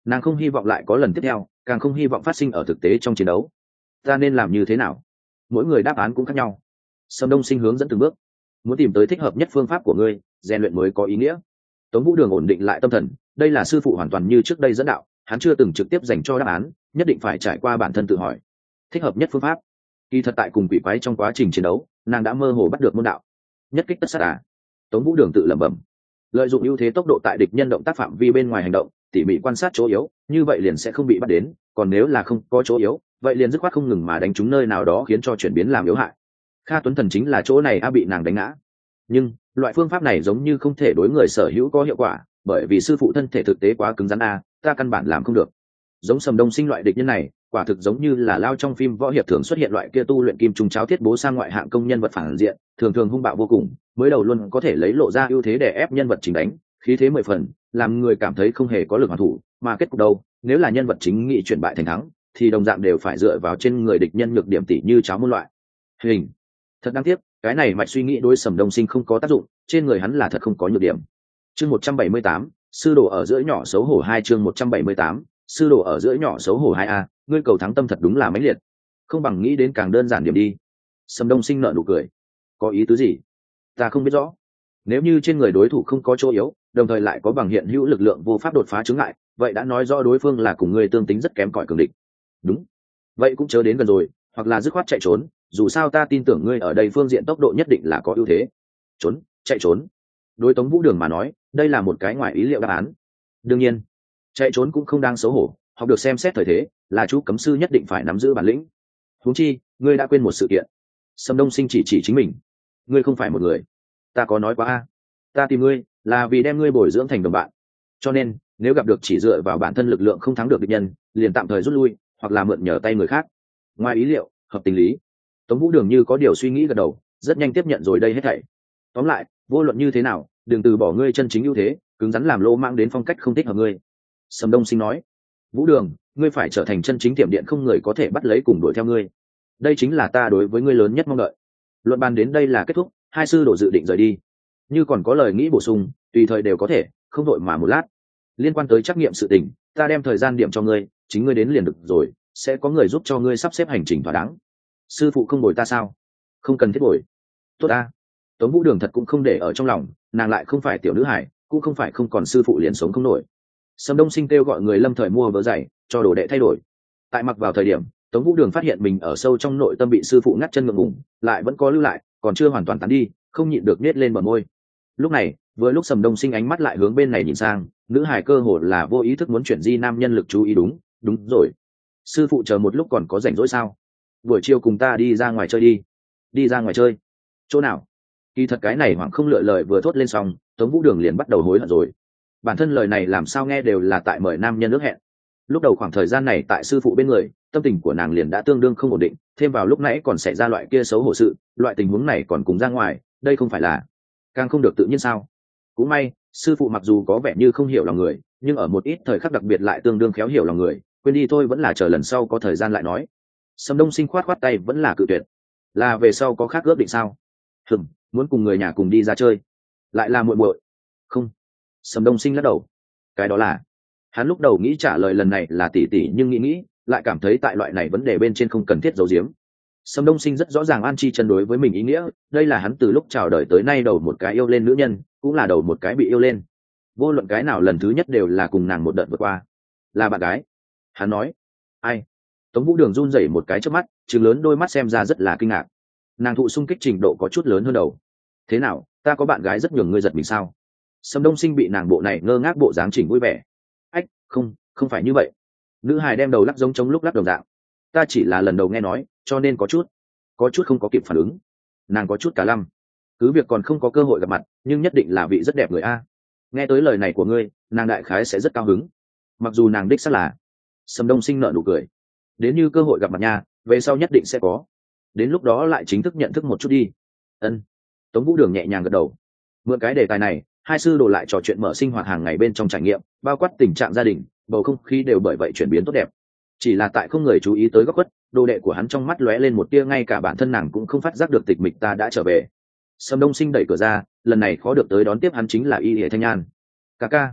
Nàng không hy vọng lại có lần tiếp theo, càng không hy vọng phát sinh ở thực tế trong chiến đấu. Ta nên làm như thế nào? Mỗi người đáp án cũng khác nhau. Sâm Đông Sinh hướng dẫn từng bước, muốn tìm tới thích hợp nhất phương pháp của ngươi, rèn luyện mới có ý nghĩa. Tống Vũ Đường ổn định lại tâm thần, đây là sư phụ hoàn toàn như trước đây dẫn đạo, hắn chưa từng trực tiếp dành cho đáp án, nhất định phải trải qua bản thân tự hỏi. Thích hợp nhất phương pháp. Kỳ thật tại cùng quỷ quái trong quá trình chiến đấu, nàng đã mơ hồ bắt được môn đạo. Nhất kích tất sát à? Tống Vũ Đường tự lẩm bẩm. Lợi dụng ưu thế tốc độ tại địch nhân động tác phạm vi bên ngoài hành động, tỉ mỉ quan sát chỗ yếu, như vậy liền sẽ không bị bắt đến, còn nếu là không có chỗ yếu, vậy liền dứt khoát không ngừng mà đánh trúng nơi nào đó khiến cho chuyển biến làm yếu hại. Kha Tuấn Thần chính là chỗ này bị nàng đánh ngã. Nhưng loại phương pháp này giống như không thể đối người sở hữu có hiệu quả, bởi vì sư phụ thân thể thực tế quá cứng rắn ta căn bản làm không được. Giống Sầm Đông Sinh loại địch nhân này, quả thực giống như là lao trong phim võ hiệp thường xuất hiện loại kia tu luyện kim trùng cháo thiết bố sang ngoại hạng công nhân vật phản diện, thường thường hung bạo vô cùng, mới đầu luôn có thể lấy lộ ra ưu thế để ép nhân vật chính đánh, khí thế 10 phần, làm người cảm thấy không hề có lực hoàn thủ, mà kết cục đâu, nếu là nhân vật chính nghị chuyển bại thành thắng, thì đồng dạng đều phải dựa vào trên người địch nhân nhược điểm tỉ như cháo môn loại. Hình. Thật đáng tiếc, cái này mạch suy nghĩ đối Sầm Đông Sinh không có tác dụng, trên người hắn là thật không có nhược điểm. Chương 178, sư đồ ở giữa nhỏ xấu hổ 2 chương 178, sư đồ ở giữa nhỏ xấu hổ 2a, ngươi cầu thắng tâm thật đúng là mãnh liệt. Không bằng nghĩ đến càng đơn giản điểm đi. Sầm Đông Sinh nở nụ cười. Có ý tứ gì? Ta không biết rõ. Nếu như trên người đối thủ không có chỗ yếu, đồng thời lại có bằng hiện hữu lực lượng vô pháp đột phá chướng ngại, vậy đã nói rõ đối phương là cùng ngươi tương tính rất kém cỏi cường địch. Đúng. Vậy cũng chớ đến gần rồi, hoặc là dứt khoát chạy trốn, dù sao ta tin tưởng ngươi ở đây phương diện tốc độ nhất định là có ưu thế. Chạy trốn. Đối Tống Vũ Đường mà nói, đây là một cái ngoài ý liệu đáp án. Đương nhiên, chạy trốn cũng không đang xấu hổ, học được xem xét thời thế, là chú cấm sư nhất định phải nắm giữ bản lĩnh. Huống chi, ngươi đã quên một sự kiện. Sâm Đông Sinh chỉ chính mình. Ngươi không phải một người. Ta có nói quá ta tìm ngươi là vì đem ngươi bồi dưỡng thành đồng bạn. Cho nên, nếu gặp được chỉ dựa vào bản thân lực lượng không thắng được địch nhân, liền tạm thời rút lui, hoặc là mượn nhờ tay người khác. Ngoài ý liệu, hợp tình lý. Tống Vũ Đường như có điều suy nghĩ gật đầu, rất nhanh tiếp nhận rồi đây hết thảy. Tóm lại, vô luận như thế nào, đừng từ bỏ ngươi chân chính ưu thế, cứng rắn làm lô mang đến phong cách không thích hợp ngươi. Sầm Đông Sinh nói. Vũ Đường, ngươi phải trở thành chân chính tiệm điện không người có thể bắt lấy cùng đuổi theo ngươi. Đây chính là ta đối với ngươi lớn nhất mong đợi. Luận bàn đến đây là kết thúc, hai sư đồ dự định rời đi. Như còn có lời nghĩ bổ sung, tùy thời đều có thể, không đội mà một lát. Liên quan tới trắc nghiệm sự tình, ta đem thời gian điểm cho ngươi, chính ngươi đến liền được rồi, sẽ có người giúp cho ngươi sắp xếp hành trình thỏa đáng. Sư phụ không bồi ta sao? Không cần thiết bồi. Tốt ta. Tống Vũ Đường thật cũng không để ở trong lòng, nàng lại không phải tiểu nữ hải, cũng không phải không còn sư phụ liền sống không nổi. Sầm Đông Sinh kêu gọi người lâm thời mua vớ giày, cho đồ đệ thay đổi. Tại mặc vào thời điểm, Tống Vũ Đường phát hiện mình ở sâu trong nội tâm bị sư phụ ngắt chân ngượng ngùng, lại vẫn có lưu lại, còn chưa hoàn toàn tán đi, không nhịn được nết lên bờ môi. Lúc này, vừa lúc Sầm Đông Sinh ánh mắt lại hướng bên này nhìn sang, nữ hài cơ hồ là vô ý thức muốn chuyển di nam nhân lực chú ý. Đúng rồi. Sư phụ chờ một lúc còn có rảnh rỗi sao? Buổi chiều cùng ta đi ra ngoài chơi đi. Đi ra ngoài chơi? Chỗ nào? Kỳ thật cái này hoảng không lựa lời vừa thốt lên xong, Tống Vũ Đường liền bắt đầu hối hận rồi. Bản thân lời này làm sao nghe đều là tại mời nam nhân ước hẹn. Lúc đầu khoảng thời gian này tại sư phụ bên người, tâm tình của nàng liền đã tương đương không ổn định, thêm vào lúc nãy còn xảy ra loại kia xấu hổ sự, loại tình huống này còn cùng ra ngoài, đây không phải là càng không được tự nhiên sao? Cũng may, sư phụ mặc dù có vẻ như không hiểu lòng người, nhưng ở một ít thời khắc đặc biệt lại tương đương khéo hiểu lòng người, quên đi thôi, vẫn là chờ lần sau có thời gian lại nói. Sầm Đông Sinh khoát tay vẫn là cự tuyệt. Là về sau có khác ước định sao? Muốn cùng người nhà cùng đi ra chơi. Lại là muội muội. Không. Sầm Đông Sinh lắc đầu. Cái đó là, hắn lúc đầu nghĩ trả lời lần này là tỷ tỷ, nhưng nghĩ lại cảm thấy tại loại này vấn đề bên trên không cần thiết giấu giếm. Sầm Đông Sinh rất rõ ràng An Chi chân đối với mình ý nghĩa, đây là hắn từ lúc chào đời tới nay đầu một cái yêu lên nữ nhân, cũng là đầu một cái bị yêu lên. Vô luận cái nào lần thứ nhất đều là cùng nàng một đợt vượt qua. Là bạn gái. Hắn nói. Ai? Tống Vũ Đường run rẩy một cái trước mắt, trừng lớn đôi mắt xem ra rất là kinh ngạc. Nàng thụ xung kích trình độ có chút lớn hơn đầu. Thế nào, ta có bạn gái rất nhường ngươi giật mình sao? Sầm Đông Sinh bị nàng bộ này ngơ ngác bộ dáng chỉnh vui vẻ. Ách, không phải như vậy. Nữ hài đem đầu lắc giống chống lúc lắc đồng dạng. Ta chỉ là lần đầu nghe nói, cho nên có chút không có kịp phản ứng. Nàng có chút cả lăm. Cứ việc còn không có cơ hội gặp mặt, nhưng nhất định là vị rất đẹp người a. Nghe tới lời này của ngươi, nàng đại khái sẽ rất cao hứng. Mặc dù nàng đích xác là. Sầm Đông Sinh nở nụ cười. Đến như cơ hội gặp mặt nha, về sau nhất định sẽ có. Đến lúc đó lại chính thức nhận thức một chút đi. Ân. Tống Vũ Đường nhẹ nhàng gật đầu. Mượn cái đề tài này, hai sư đồ lại trò chuyện mở sinh hoạt hàng ngày bên trong trải nghiệm, bao quát tình trạng gia đình, bầu không khí đều bởi vậy chuyển biến tốt đẹp. Chỉ là tại không người chú ý tới góc khuất, đồ đệ của hắn trong mắt lóe lên một tia ngay cả bản thân nàng cũng không phát giác được tịch mịch ta đã trở về. Sầm Đông Sinh đẩy cửa ra, lần này khó được tới đón tiếp hắn chính là Y Lệ Thanh Nhan. Ca ca.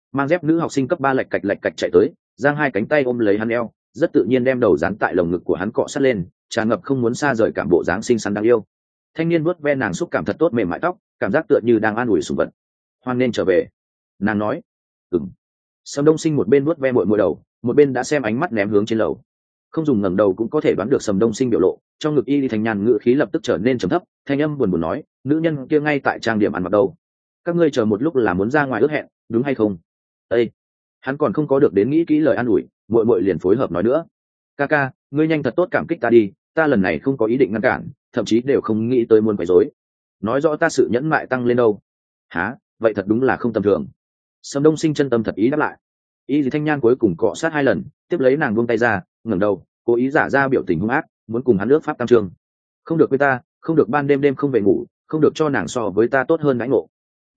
mang dép nữ học sinh cấp 3 lạch cạch chạy tới, giang hai cánh tay ôm lấy hắn eo, rất tự nhiên đem đầu dán tại lồng ngực của hắn cọ sát lên, tràn ngập không muốn xa rời cảm bộ dáng xinh xắn đáng yêu. Thanh niên vuốt ve nàng xúc cảm thật tốt mềm mại tóc, cảm giác tựa như đang an ủi sủng vật. Hoan nên trở về, nàng nói. Ừm. Sầm Đông Sinh một bên vuốt ve muội đầu, một bên đã xem ánh mắt ném hướng trên lầu. Không dùng ngẩng đầu cũng có thể đoán được Sầm Đông Sinh biểu lộ, trong ngực y thanh nhàn ngữ khí lập tức trở nên trầm thấp, thanh âm buồn buồn nói, nữ nhân kia ngay tại trang điểm ăn mặc đâu, các ngươi chờ một lúc là muốn ra ngoài ước hẹn, đúng hay không? Ê, hắn còn không có được đến nghĩ kỹ lời an ủi, muội liền phối hợp nói nữa. Ca, ngươi nhanh thật tốt cảm kích ta đi, ta lần này không có ý định ngăn cản, thậm chí đều không nghĩ tới muốn quấy rối. Nói rõ ta sự nhẫn mại tăng lên đâu. Hả? Vậy thật đúng là không tầm thường. Sầm Đông Sinh chân tâm thật ý đáp lại. Y thanh nhan cuối cùng cọ sát 2 lần, tiếp lấy nàng buông tay ra, ngẩng đầu, cố ý giả ra biểu tình hung ác, muốn cùng hắn ước pháp tam trường. Không được với ta, không được ban đêm không về ngủ, không được cho nàng so với ta tốt hơn đãi ngộ.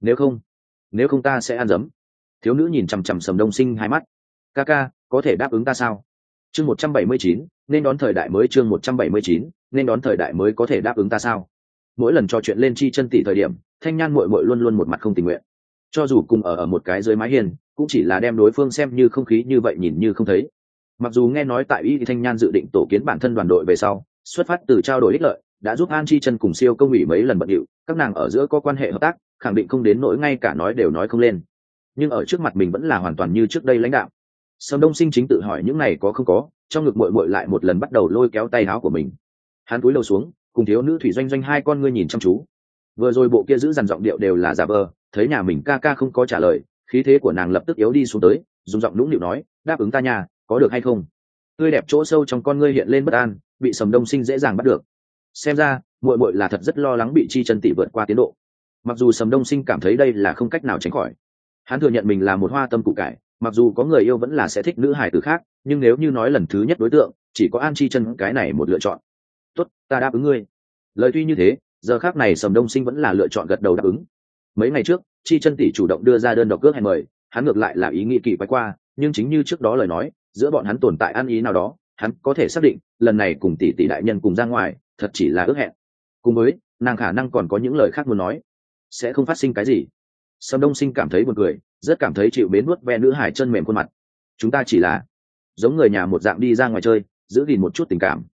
Nếu không ta sẽ ăn dấm. Thiếu nữ nhìn chằm chằm Sầm Đông Sinh 2 mắt. Ca, có thể đáp ứng ta sao? Chương 179, nên đón thời đại mới. Chương 179, nên đón thời đại mới, có thể đáp ứng ta sao? Mỗi lần trò chuyện lên Chi Chân tỷ thời điểm, thanh nhan muội luôn luôn một mặt không tình nguyện. Cho dù cùng ở một cái dưới mái hiên, cũng chỉ là đem đối phương xem như không khí như vậy, nhìn như không thấy. Mặc dù nghe nói tại Y thanh nhan dự định tổ kiến bản thân đoàn đội về sau, xuất phát từ trao đổi ích lợi, đã giúp An Chi Chân cùng Siêu Công ủy mấy lần bận điệu, các nàng ở giữa có quan hệ hợp tác, khẳng định không đến nỗi ngay cả nói đều nói không lên. Nhưng ở trước mặt mình vẫn là hoàn toàn như trước đây lãnh đạo. Sầm Đông Sinh chính tự hỏi những này có không có, trong ngực muội lại một lần bắt đầu lôi kéo tay áo của mình. Hắn cúi đầu xuống, cùng thiếu nữ Thủy Doanh Doanh 2 con ngươi nhìn chăm chú. Vừa rồi bộ kia giữ dằn giọng điệu đều là giả vờ, thấy nhà mình ca không có trả lời, khí thế của nàng lập tức yếu đi xuống tới, dùng giọng nũng nịu nói, đáp ứng ta nhà, có được hay không? Tươi đẹp chỗ sâu trong con ngươi hiện lên bất an, bị Sầm Đông Sinh dễ dàng bắt được. Xem ra, muội là thật rất lo lắng bị Chi Chân tỷ vượt qua tiến độ. Mặc dù Sầm Đông Sinh cảm thấy đây là không cách nào tránh khỏi. Hắn thừa nhận mình là một hoa tâm củ cải, mặc dù có người yêu vẫn là sẽ thích nữ hài tử khác, nhưng nếu như nói lần thứ nhất đối tượng chỉ có An Chi Chân cái này một lựa chọn. Tốt, ta đáp ứng ngươi. Lời tuy như thế, giờ khác này Sầm Đông Sinh vẫn là lựa chọn gật đầu đáp ứng. Mấy ngày trước, Chi Chân tỷ chủ động đưa ra đơn độc cước hẹn mời, hắn ngược lại là ý nghĩ kỳ quái qua, nhưng chính như trước đó lời nói, giữa bọn hắn tồn tại ăn ý nào đó, hắn có thể xác định, lần này cùng tỷ đại nhân cùng ra ngoài, thật chỉ là ước hẹn. Cùng với, nàng khả năng còn có những lời khác muốn nói, sẽ không phát sinh cái gì. Sầm Đông Sinh cảm thấy buồn cười, rất cảm thấy chịu mến nuốt ve nữ hải chân mềm khuôn mặt. Chúng ta chỉ là giống người nhà một dạng đi ra ngoài chơi, giữ gìn một chút tình cảm.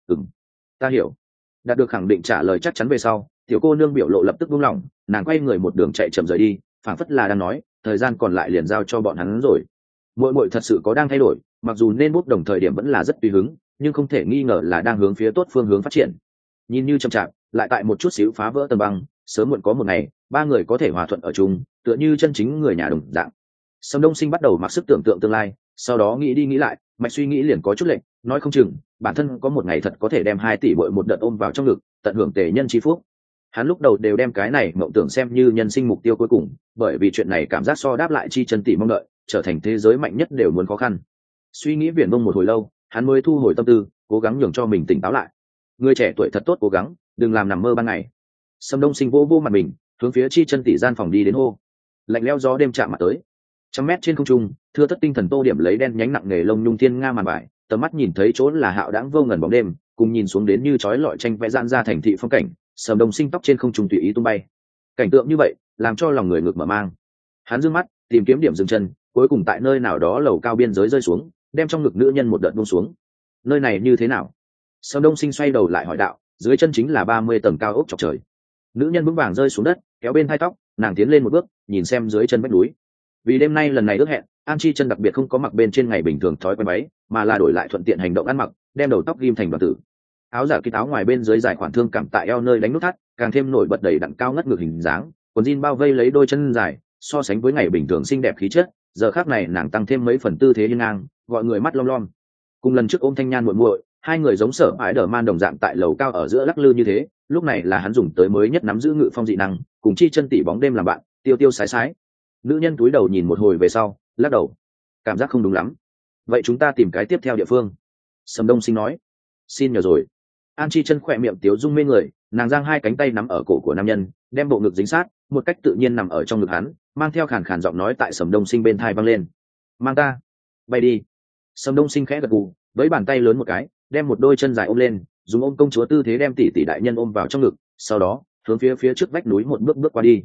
Ta hiểu. Đạt được khẳng định trả lời chắc chắn về sau, tiểu cô nương biểu lộ lập tức buông lỏng, nàng quay người một đường chạy chậm rời đi, phảng phất là đang nói, thời gian còn lại liền giao cho bọn hắn rồi. Muội thật sự có đang thay đổi, mặc dù nên bút đồng thời điểm vẫn là rất tùy hứng, nhưng không thể nghi ngờ là đang hướng phía tốt phương hướng phát triển. Nhìn như chậm chạp, lại tại một chút xíu phá vỡ tầng băng, sớm muộn có một ngày, 3 người có thể hòa thuận ở chung, tựa như chân chính người nhà đồng dạng. Sầm Đông Sinh bắt đầu mặc sức tưởng tượng tương lai, sau đó nghĩ đi nghĩ lại, mạch suy nghĩ liền có chút lệch, nói không chừng bản thân có một ngày thật có thể đem 2 tỷ bội một đợt ôm vào trong ngực, tận hưởng tề nhân chi phúc. Hắn lúc đầu đều đem cái này mộng tưởng xem như nhân sinh mục tiêu cuối cùng, bởi vì chuyện này cảm giác so đáp lại Chi Chân tỷ mong đợi, trở thành thế giới mạnh nhất đều muốn khó khăn. Suy nghĩ viển vông một hồi lâu, hắn mới thu hồi tâm tư, cố gắng nhường cho mình tỉnh táo lại. Người trẻ tuổi thật tốt cố gắng, đừng làm nằm mơ ban ngày. Sầm Đông Sinh vô mặt mình, hướng phía Chi Chân tỷ gian phòng đi đến hô. Lạnh lẽo gió đêm chạm mặt tới. 100 mét trên không trung, thưa thất tinh thần tô điểm lấy đen nhánh nặng nghề lông nhung thiên nga màn bài, tầm mắt nhìn thấy chỗ là hạo đãng vô ngần bóng đêm, cùng nhìn xuống đến như chói lọi tranh vẽ dạn ra thành thị phong cảnh. Sầm Đông Sinh tóc trên không trung tùy ý tung bay. Cảnh tượng như vậy, làm cho lòng người ngược mở mang. Hắn dương mắt, tìm kiếm điểm dừng chân, cuối cùng tại nơi nào đó lầu cao biên giới rơi xuống, đem trong ngực nữ nhân một đợt buông xuống. Nơi này như thế nào? Sầm Đông Sinh xoay đầu lại hỏi đạo, dưới chân chính là 30 tầng cao ốc chọc trời. Nữ nhân vững vàng rơi xuống đất, kéo bên hai tóc, nàng tiến lên một bước, nhìn xem dưới chân vách núi. Vì đêm nay lần này ước hẹn, An Chi Chân đặc biệt không có mặc bên trên ngày bình thường thói quen váy, mà là đổi lại thuận tiện hành động ăn mặc, đem đầu tóc ghim thành đoàn tử. Áo giả kín áo ngoài bên dưới dài khoản thương cảm tại eo nơi đánh nút thắt, càng thêm nổi bật đầy đặn cao ngất ngực hình dáng, quần jean bao vây lấy đôi chân dài, so sánh với ngày bình thường xinh đẹp khí chất, giờ khắc này nàng tăng thêm mấy phần tư thế hiên ngang, gọi người mắt long lom. Cùng lần trước ôm thanh nhan muội muội, 2 người giống sở ái đờ man đồng dạng tại lầu cao ở giữa lắc lư như thế, lúc này là hắn dùng tới mới nhất nắm giữ ngự phong dị năng, cùng Chi Chân tỷ bóng đêm làm bạn, tiêu tiêu sái sái. Nữ nhân túi đầu nhìn một hồi về sau, lắc đầu, cảm giác không đúng lắm. Vậy chúng ta tìm cái tiếp theo địa phương. Sầm Đông Sinh nói, xin nhờ rồi. An Chi Chân khỏe miệng tiếu dung mê người, nàng giang 2 cánh tay nắm ở cổ của nam nhân, đem bộ ngực dính sát, một cách tự nhiên nằm ở trong ngực hắn, mang theo khàn khàn giọng nói tại Sầm Đông Sinh bên tai vang lên, mang ta bay đi. Sầm Đông Sinh khẽ gật gù, với bàn tay lớn một cái, đem một đôi chân dài ôm lên, dùng ôm công chúa tư thế đem tỷ đại nhân ôm vào trong ngực, sau đó hướng phía trước vách núi một bước bước qua đi.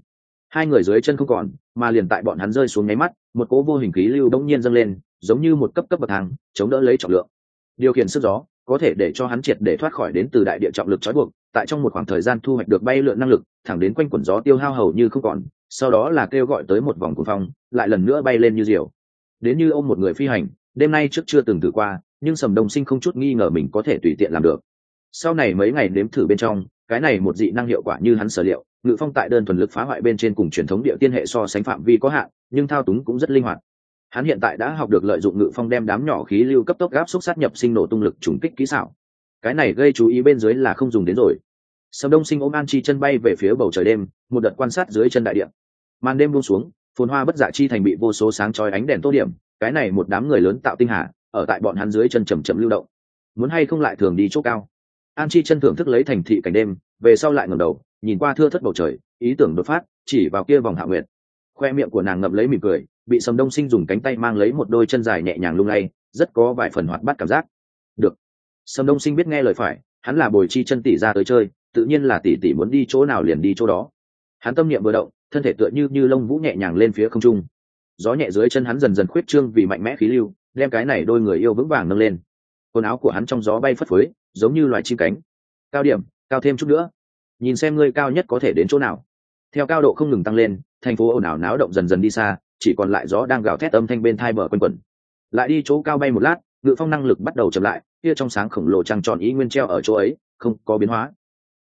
Hai người dưới chân không còn, mà liền tại bọn hắn rơi xuống nháy mắt, một cỗ vô hình khí lưu bỗng nhiên dâng lên, giống như một cấp cấp bậc thang chống đỡ lấy trọng lượng. Điều khiển sức gió có thể để cho hắn triệt để thoát khỏi đến từ đại địa trọng lực trói buộc, tại trong một khoảng thời gian thu hoạch được bay lượn năng lực, thẳng đến quanh quẩn gió tiêu hao hầu như không còn, sau đó là kêu gọi tới một vòng cuồng phong, lại lần nữa bay lên như diều. Đến như ôm một người phi hành, đêm nay trước chưa từng thử qua, nhưng Sầm Đông Sinh không chút nghi ngờ mình có thể tùy tiện làm được. Sau này mấy ngày nếm thử bên trong, cái này một dị năng hiệu quả như hắn sở liệu, ngự phong tại đơn thuần lực phá hoại bên trên cùng truyền thống địa tiên hệ so sánh phạm vi có hạn, nhưng thao túng cũng rất linh hoạt. Hắn hiện tại đã học được lợi dụng ngự phong đem đám nhỏ khí lưu cấp tốc áp xúc sát nhập sinh nổ tung lực trùng kích kỹ xảo. Cái này gây chú ý bên dưới là không dùng đến rồi. Sầm Đông Sinh ôm An Chi chân bay về phía bầu trời đêm, một đợt quan sát dưới chân đại địa. Màn đêm buông xuống, phồn hoa bất dạ chi thành bị vô số sáng chói ánh đèn tô điểm, cái này một đám người lớn tạo tinh hà, ở tại bọn hắn dưới chân chậm chậm lưu động. Muốn hay không lại thường đi chỗ cao. An Chi chân thưởng thức lấy thành thị cảnh đêm, về sau lại ngẩng đầu, nhìn qua thưa thất bầu trời, ý tưởng đột phát, chỉ vào kia vòng hạ nguyệt. Khoe miệng của nàng ngậm lấy mỉm cười, bị Sầm Đông Sinh dùng cánh tay mang lấy một đôi chân dài nhẹ nhàng lung lay, rất có vài phần hoạt bát cảm giác. Được. Sầm Đông Sinh biết nghe lời phải, hắn là bồi Chi chân tỷ ra tới chơi, tự nhiên là tỷ tỷ muốn đi chỗ nào liền đi chỗ đó. Hắn tâm niệm vừa động, thân thể tựa như lông vũ nhẹ nhàng lên phía không trung. Gió nhẹ dưới chân hắn dần dần khuyết trương vì mạnh mẽ khí lưu, đem cái này đôi người yêu vững vàng nâng lên. Quần áo của hắn trong gió bay phất phới, giống như loài chim cánh. Cao điểm, cao thêm chút nữa. Nhìn xem ngươi cao nhất có thể đến chỗ nào. Theo cao độ không ngừng tăng lên, thành phố ồn ào náo động dần dần đi xa, chỉ còn lại gió đang gào thét âm thanh bên thai bờ quanh quẩn. Lại đi chỗ cao bay một lát, ngự phong năng lực bắt đầu chậm lại, kia trong sáng khổng lồ trăng tròn ý nguyên treo ở chỗ ấy, không có biến hóa.